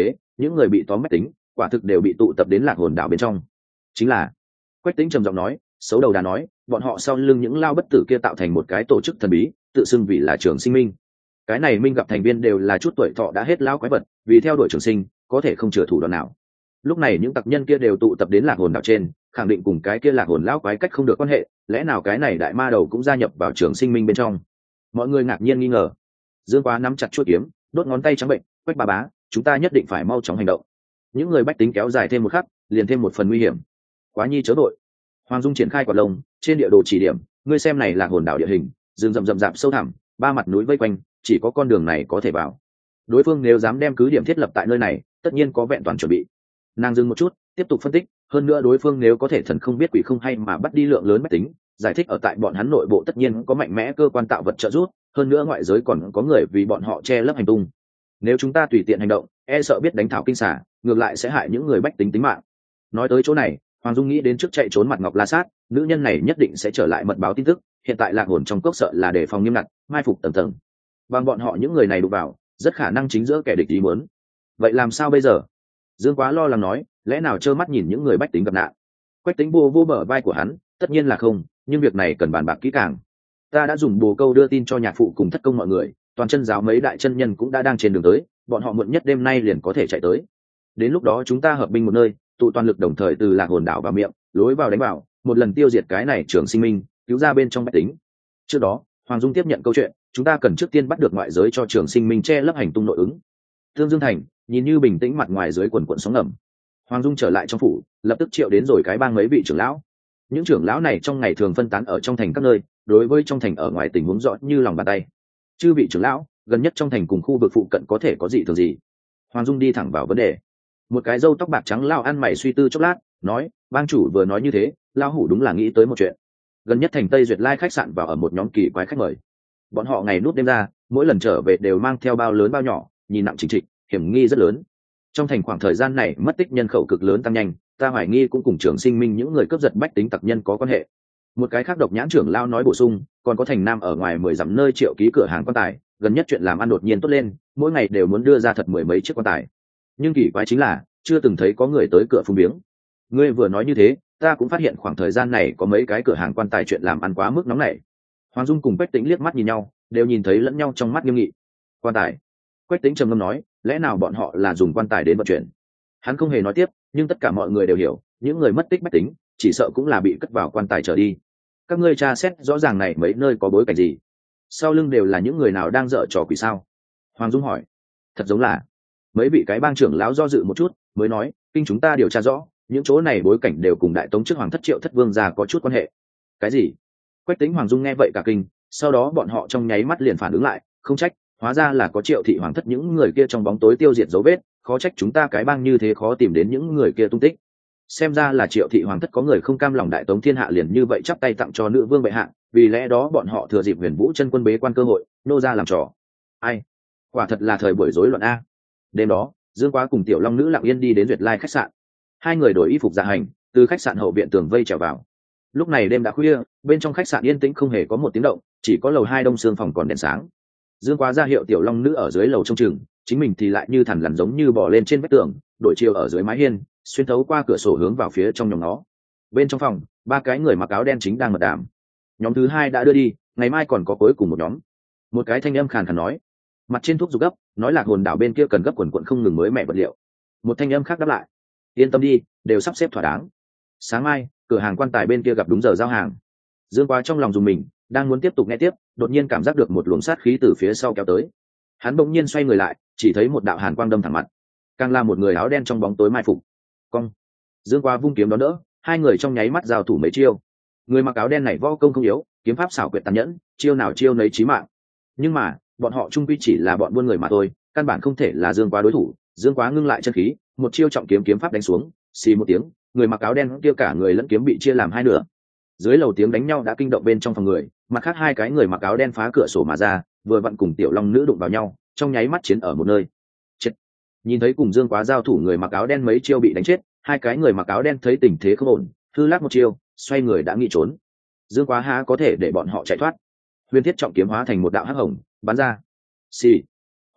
Speaker 1: những người bị tóm bách tính quả thực đều bị tụ tập đến lạc hồn đảo bên trong. Chính là, Quách Tĩnh trầm giọng nói, xấu đầu đà nói, bọn họ sau lưng những lao bất tử kia tạo thành một cái tổ chức thần bí, tự xưng vì là Trường Sinh Minh. Cái này minh gặp thành viên đều là chút tuổi thọ đã hết lao quái vật, vì theo đuổi trường sinh, có thể không chừa thủ đoạn nào. Lúc này những tặc nhân kia đều tụ tập đến lạc hồn đảo trên, khẳng định cùng cái kia lạc hồn lão quái cách không được quan hệ, lẽ nào cái này đại ma đầu cũng gia nhập vào Trường Sinh Minh bên trong? Mọi người ngạc nhiên nghi ngờ. Dương Quá nắm chặt chuôi kiếm, đốt ngón tay trắng bệnh, Quách bà bá, chúng ta nhất định phải mau chóng hành động. Những người bách tính kéo dài thêm một khắc, liền thêm một phần nguy hiểm. Quá nhi chớ đội. Hoàng Dung triển khai quạt lông, trên địa đồ chỉ điểm, ngươi xem này là hồn đảo địa hình, rừng rậm rậm rạp sâu thẳm, ba mặt núi vây quanh, chỉ có con đường này có thể vào. Đối phương nếu dám đem cứ điểm thiết lập tại nơi này, tất nhiên có vẹn toàn chuẩn bị. Nàng dừng một chút, tiếp tục phân tích, hơn nữa đối phương nếu có thể thần không biết quỷ không hay mà bắt đi lượng lớn bách tính, giải thích ở tại bọn hắn nội bộ tất nhiên có mạnh mẽ cơ quan tạo vật trợ giúp, hơn nữa ngoại giới còn có người vì bọn họ che lấp hành tung. Nếu chúng ta tùy tiện hành động, e sợ biết đánh thảo kinh xả, ngược lại sẽ hại những người bách tính tính mạng. Nói tới chỗ này, Hoàng Dung nghĩ đến trước chạy trốn mặt Ngọc La Sát, nữ nhân này nhất định sẽ trở lại mật báo tin tức, hiện tại lạc hồn trong cốc sợ là đề phòng nghiêm ngặt, mai phục tầng tầng. Bằng bọn họ những người này đụng vào, rất khả năng chính giữa kẻ địch ý muốn. Vậy làm sao bây giờ? Dương Quá lo lắng nói, lẽ nào trơ mắt nhìn những người bách tính gặp nạn? Quách Tĩnh vô bờ vai của hắn, tất nhiên là không, nhưng việc này cần bàn bạc kỹ càng. Ta đã dùng bồ câu đưa tin cho nhạc phụ cùng thất công mọi người, toàn chân giáo mấy đại chân nhân cũng đã đang trên đường tới, bọn họ muộn nhất đêm nay liền có thể chạy tới. Đến lúc đó chúng ta hợp binh một nơi, tụ toàn lực đồng thời từ lạc hồn đảo vào miệng, lối vào đánh vào, một lần tiêu diệt cái này Trường Sinh Minh, cứu ra bên trong bách tính. Trước đó, Hoàng Dung tiếp nhận câu chuyện, chúng ta cần trước tiên bắt được ngoại giới cho Trường Sinh Minh che lấp hành tung nội ứng. Thương Dương Thành nhìn như bình tĩnh, mặt ngoài dưới quần quần sóng ngầm. Hoàng Dung trở lại trong phủ, lập tức triệu đến rồi cái bang mấy vị trưởng lão. Những trưởng lão này trong ngày thường phân tán ở trong thành các nơi, đối với trong thành ở ngoài tình huống rõ như lòng bàn tay. Chư vị trưởng lão, gần nhất trong thành cùng khu vực phụ cận có thể có gì thường gì? Hoàng Dung đi thẳng vào vấn đề. Một cái râu tóc bạc trắng lao ăn mày suy tư chốc lát, nói, bang chủ vừa nói như thế, lao hủ đúng là nghĩ tới một chuyện. Gần nhất thành Tây Duyệt Lai khách sạn vào ở một nhóm kỳ quái khách mời. Bọn họ ngày nút đêm ra, mỗi lần trở về đều mang theo bao lớn bao nhỏ, nhìn nặng chính trịch, hiểm nghi rất lớn. Trong thành khoảng thời gian này mất tích nhân khẩu cực lớn tăng nhanh, ta hoài nghi cũng cùng Trường Sinh Minh những người cướp giật bách tính tặc nhân có quan hệ. Một cái khác độc nhãn trưởng lao nói bổ sung, còn có thành Nam ở ngoài 10 dặm nơi triệu ký cửa hàng quan tài, gần nhất chuyện làm ăn đột nhiên tốt lên, mỗi ngày đều muốn đưa ra thật 10 mấy chiếc quan tài. Nhưng kỳ quái chính là chưa từng thấy có người tới cửa phung biếng. Ngươi vừa nói như thế, ta cũng phát hiện khoảng thời gian này có mấy cái cửa hàng quan tài chuyện làm ăn quá mức nóng nảy. Hoàng Dung cùng Quách Tĩnh liếc mắt nhìn nhau, đều nhìn thấy lẫn nhau trong mắt nghiêm nghị. Quan tài? Quách Tĩnh trầm ngâm nói, lẽ nào bọn họ là dùng quan tài đến vận chuyển? Hắn không hề nói tiếp, nhưng tất cả mọi người đều hiểu, những người mất tích bách tính, chỉ sợ cũng là bị cất vào quan tài trở đi. Các ngươi tra xét rõ ràng này mấy nơi có bối cảnh gì? Sau lưng đều là những người nào đang dở trò quỷ sao? Hoàng Dung hỏi. Thật giống là. Mấy vị cái bang trưởng lão do dự một chút, mới nói, kinh chúng ta điều tra rõ, những chỗ này bối cảnh đều cùng đại tống trước hoàng thất Triệu Thất Vương gia có chút quan hệ. Cái gì? Quách Tĩnh Hoàng Dung nghe vậy cả kinh, sau đó bọn họ trong nháy mắt liền phản ứng lại, không trách, hóa ra là có Triệu thị hoàng thất những người kia trong bóng tối tiêu diệt dấu vết, khó trách chúng ta cái bang như thế khó tìm đến những người kia tung tích. Xem ra là Triệu thị hoàng thất có người không cam lòng đại tống thiên hạ liền như vậy chắp tay tặng cho nữ vương bệ hạ, vì lẽ đó bọn họ thừa dịp Huyền Vũ chân quân bế quan cơ hội, nô ra làm trò. Ai? Quả thật là thời buổi rối loạn a. Đêm đó, Dương Quá cùng Tiểu Long nữ lặng yên đi đến Duyệt Lai khách sạn. Hai người đổi y phục dạ hành, từ khách sạn hậu viện tường vây trèo vào. Lúc này đêm đã khuya, bên trong khách sạn yên tĩnh không hề có một tiếng động, chỉ có lầu 2 đông xương phòng còn đèn sáng. Dương Quá ra hiệu Tiểu Long nữ ở dưới lầu trông chừng, chính mình thì lại như thằn lằn giống như bò lên trên vách tường, đổi chiều ở dưới mái hiên, xuyên thấu qua cửa sổ hướng vào phía trong nhóm nó. Bên trong phòng, ba cái người mặc áo đen chính đang mật đàm. Nhóm thứ 2 đã đưa đi, ngày mai còn có cuối cùng một nhóm. Một cái thanh âm khàn khàn nói, mặt trên thuốc giục gấp, nói Lạc Hồn đảo bên kia cần gấp quần quần không ngừng mới mẹ vật liệu. Một thanh âm khác đáp lại, yên tâm đi, đều sắp xếp thỏa đáng. Sáng mai, cửa hàng quan tài bên kia gặp đúng giờ giao hàng. Dương Quá trong lòng dùng mình, đang muốn tiếp tục nghe tiếp, đột nhiên cảm giác được một luồng sát khí từ phía sau kéo tới. Hắn bỗng nhiên xoay người lại, chỉ thấy một đạo hàn quang đâm thẳng mặt, càng là một người áo đen trong bóng tối mai phục. Cong. Dương Quá vung kiếm đón đỡ, hai người trong nháy mắt giao thủ mấy chiêu. Người mặc áo đen này võ công không yếu, kiếm pháp xảo quyệt tàn nhẫn, chiêu nào chiêu nấy chí mạng. Nhưng mà, bọn họ chung quy chỉ là bọn buôn người mà thôi, căn bản không thể là Dương Quá đối thủ. Dương Quá ngưng lại chân khí, một chiêu trọng kiếm kiếm pháp đánh xuống, xì một tiếng, người mặc áo đen kia cả người lẫn kiếm bị chia làm hai nửa. Dưới lầu tiếng đánh nhau đã kinh động bên trong phòng người, mặt khác hai cái người mặc áo đen phá cửa sổ mà ra, vừa vặn cùng Tiểu Long nữ đụng vào nhau, trong nháy mắt chiến ở một nơi. Chết. Nhìn thấy cùng Dương Quá giao thủ người mặc áo đen mấy chiêu bị đánh chết, hai cái người mặc áo đen thấy tình thế không ổn, hư lát một chiêu, xoay người đã nghĩ trốn. Dương Quá há có thể để bọn họ chạy thoát. Huyền thiết trọng kiếm hóa thành một đạo hắc hồng, bắn ra. Xì.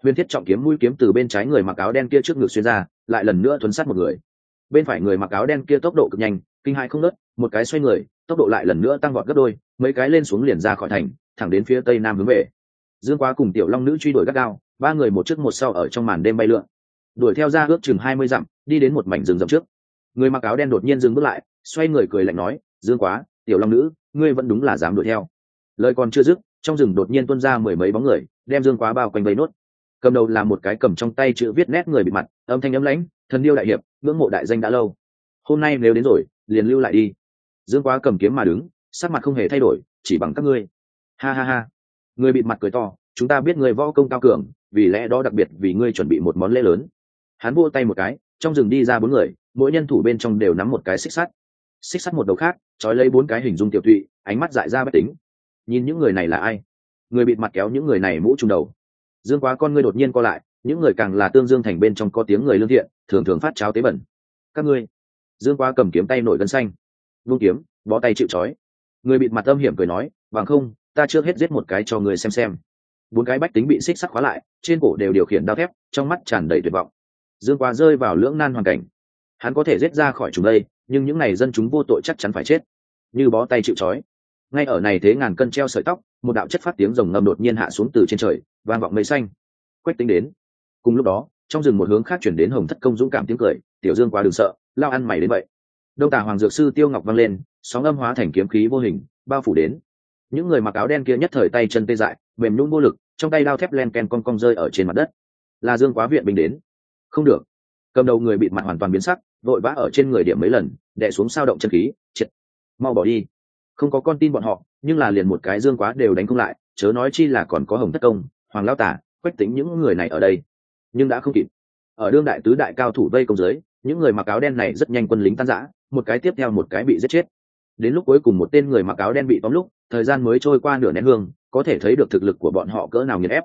Speaker 1: Huyền thiết trọng kiếm mũi kiếm từ bên trái người mặc áo đen kia trước ngực xuyên ra, lại lần nữa thuấn sát một người. Bên phải người mặc áo đen kia tốc độ cực nhanh, kinh hãi không ngớt, một cái xoay người, tốc độ lại lần nữa tăng vọt gấp đôi, mấy cái lên xuống liền ra khỏi thành, thẳng đến phía tây nam hướng về. Dương Quá cùng Tiểu Long Nữ truy đuổi gắt gao, ba người một trước một sau ở trong màn đêm bay lượn, đuổi theo ra ước chừng 20 dặm, đi đến một mảnh rừng rậm trước. Người mặc áo đen đột nhiên dừng bước lại, xoay người cười lạnh nói: Dương Quá, Tiểu Long Nữ, ngươi vẫn đúng là dám đuổi theo. Lời còn chưa dứt, trong rừng đột nhiên tuôn ra mười mấy bóng người, đem Dương Quá bao quanh vây nốt. Cầm đầu là một cái cầm trong tay chữ viết nét người bịt mặt, âm thanh ấm lãnh: Thần điêu đại hiệp, ngưỡng mộ đại danh đã lâu, hôm nay nếu đến rồi, liền lưu lại đi. Dương Quá cầm kiếm mà đứng, sắc mặt không hề thay đổi, chỉ bằng các ngươi. Ha ha ha. Người bịt mặt cười to: chúng ta biết ngươi võ công cao cường, vì lẽ đó đặc biệt vì ngươi chuẩn bị một món lễ lớn. Hắn vỗ tay một cái, trong rừng đi ra bốn người, mỗi nhân thủ bên trong đều nắm một cái xích sắt. Xích sắt một đầu khác trói lấy bốn cái hình dung tiểu thụy, ánh mắt dại ra bách tính. Nhìn những người này là ai? Người bịt mặt kéo những người này mũ trùm đầu. Dương Quá con ngươi đột nhiên co lại, những người càng là tương dương thành bên trong có tiếng người lương thiện, thường thường phát cháo tế bẩn. Các ngươi. Dương Quá cầm kiếm tay nổi gân xanh, vung kiếm bó tay chịu trói. Người bịt mặt âm hiểm cười nói: bằng không ta trước hết giết một cái cho người xem. Bốn cái bách tính bị xích sắt khóa lại, trên cổ đều điều khiển đao thép, trong mắt tràn đầy tuyệt vọng. Dương Quá rơi vào lưỡng nan hoàn cảnh, hắn có thể giết ra khỏi chúng đây, nhưng những này dân chúng vô tội chắc chắn phải chết, như bó tay chịu trói. Ngay ở này thế ngàn cân treo sợi tóc, một đạo chất phát tiếng rồng ngâm đột nhiên hạ xuống từ trên trời, vang vọng mây xanh. Quách Tĩnh đến. Cùng lúc đó, trong rừng một hướng khác chuyển đến Hồng Thất Công dũng cảm tiếng cười: Tiểu Dương Quá đừng sợ, lao ăn mày đến vậy. Đông Tả Hoàng Dược Sư Tiêu Ngọc vang lên, sóng âm hóa thành kiếm khí vô hình, bao phủ đến. Những người mặc áo đen kia nhất thời tay chân tê dại, mềm nhũn vô lực, trong tay đao thép len ken cong cong rơi ở trên mặt đất. Là Dương Quá viện binh đến. Không được. Cầm đầu người bịt mặt hoàn toàn biến sắc, vội vã ở trên người điểm mấy lần, đè xuống sao động chân khí, triệt. Mau bỏ đi. Không có con tin bọn họ, nhưng là liền một cái Dương Quá đều đánh không lại, chớ nói chi là còn có Hồng Thất Công, Hoàng Lão Tả, Quách Tĩnh những người này ở đây. Nhưng đã không kịp. Ở đương đại tứ đại cao thủ vây công dưới, những người mặc áo đen này rất nhanh quân lính tan rã, một cái tiếp theo một cái bị giết chết. Đến lúc cuối cùng một tên người mặc áo đen bị tóm lúc, thời gian mới trôi qua nửa nén hương, có thể thấy được thực lực của bọn họ cỡ nào nghiền ép.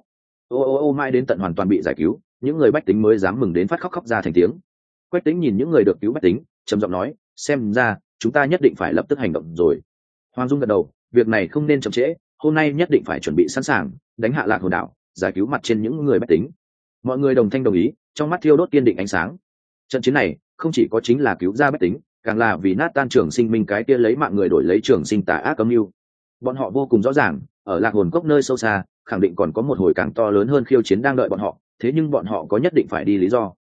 Speaker 1: Ô mãi đến tận hoàn toàn bị giải cứu, những người bách tính mới dám mừng đến phát khóc ra thành tiếng. Quách Tĩnh nhìn những người được cứu bách tính, trầm giọng nói: xem ra chúng ta nhất định phải lập tức hành động rồi. Hoàng Dung gật đầu: việc này không nên chậm trễ, hôm nay nhất định phải chuẩn bị sẵn sàng, đánh hạ Lạc Hồn đảo, giải cứu mặt trên những người bách tính. Mọi người đồng thanh đồng ý, trong mắt thiêu đốt kiên định ánh sáng. Trận chiến này không chỉ có chính là cứu ra bách tính, càng là vì nát tan Trường Sinh Minh cái kia lấy mạng người đổi lấy trường sinh tà ác âm mưu. Bọn họ vô cùng rõ ràng, ở Lạc Hồn cốc nơi sâu xa, khẳng định còn có một hồi càng to lớn hơn khiêu chiến đang đợi bọn họ, thế nhưng bọn họ có nhất định phải đi lý do.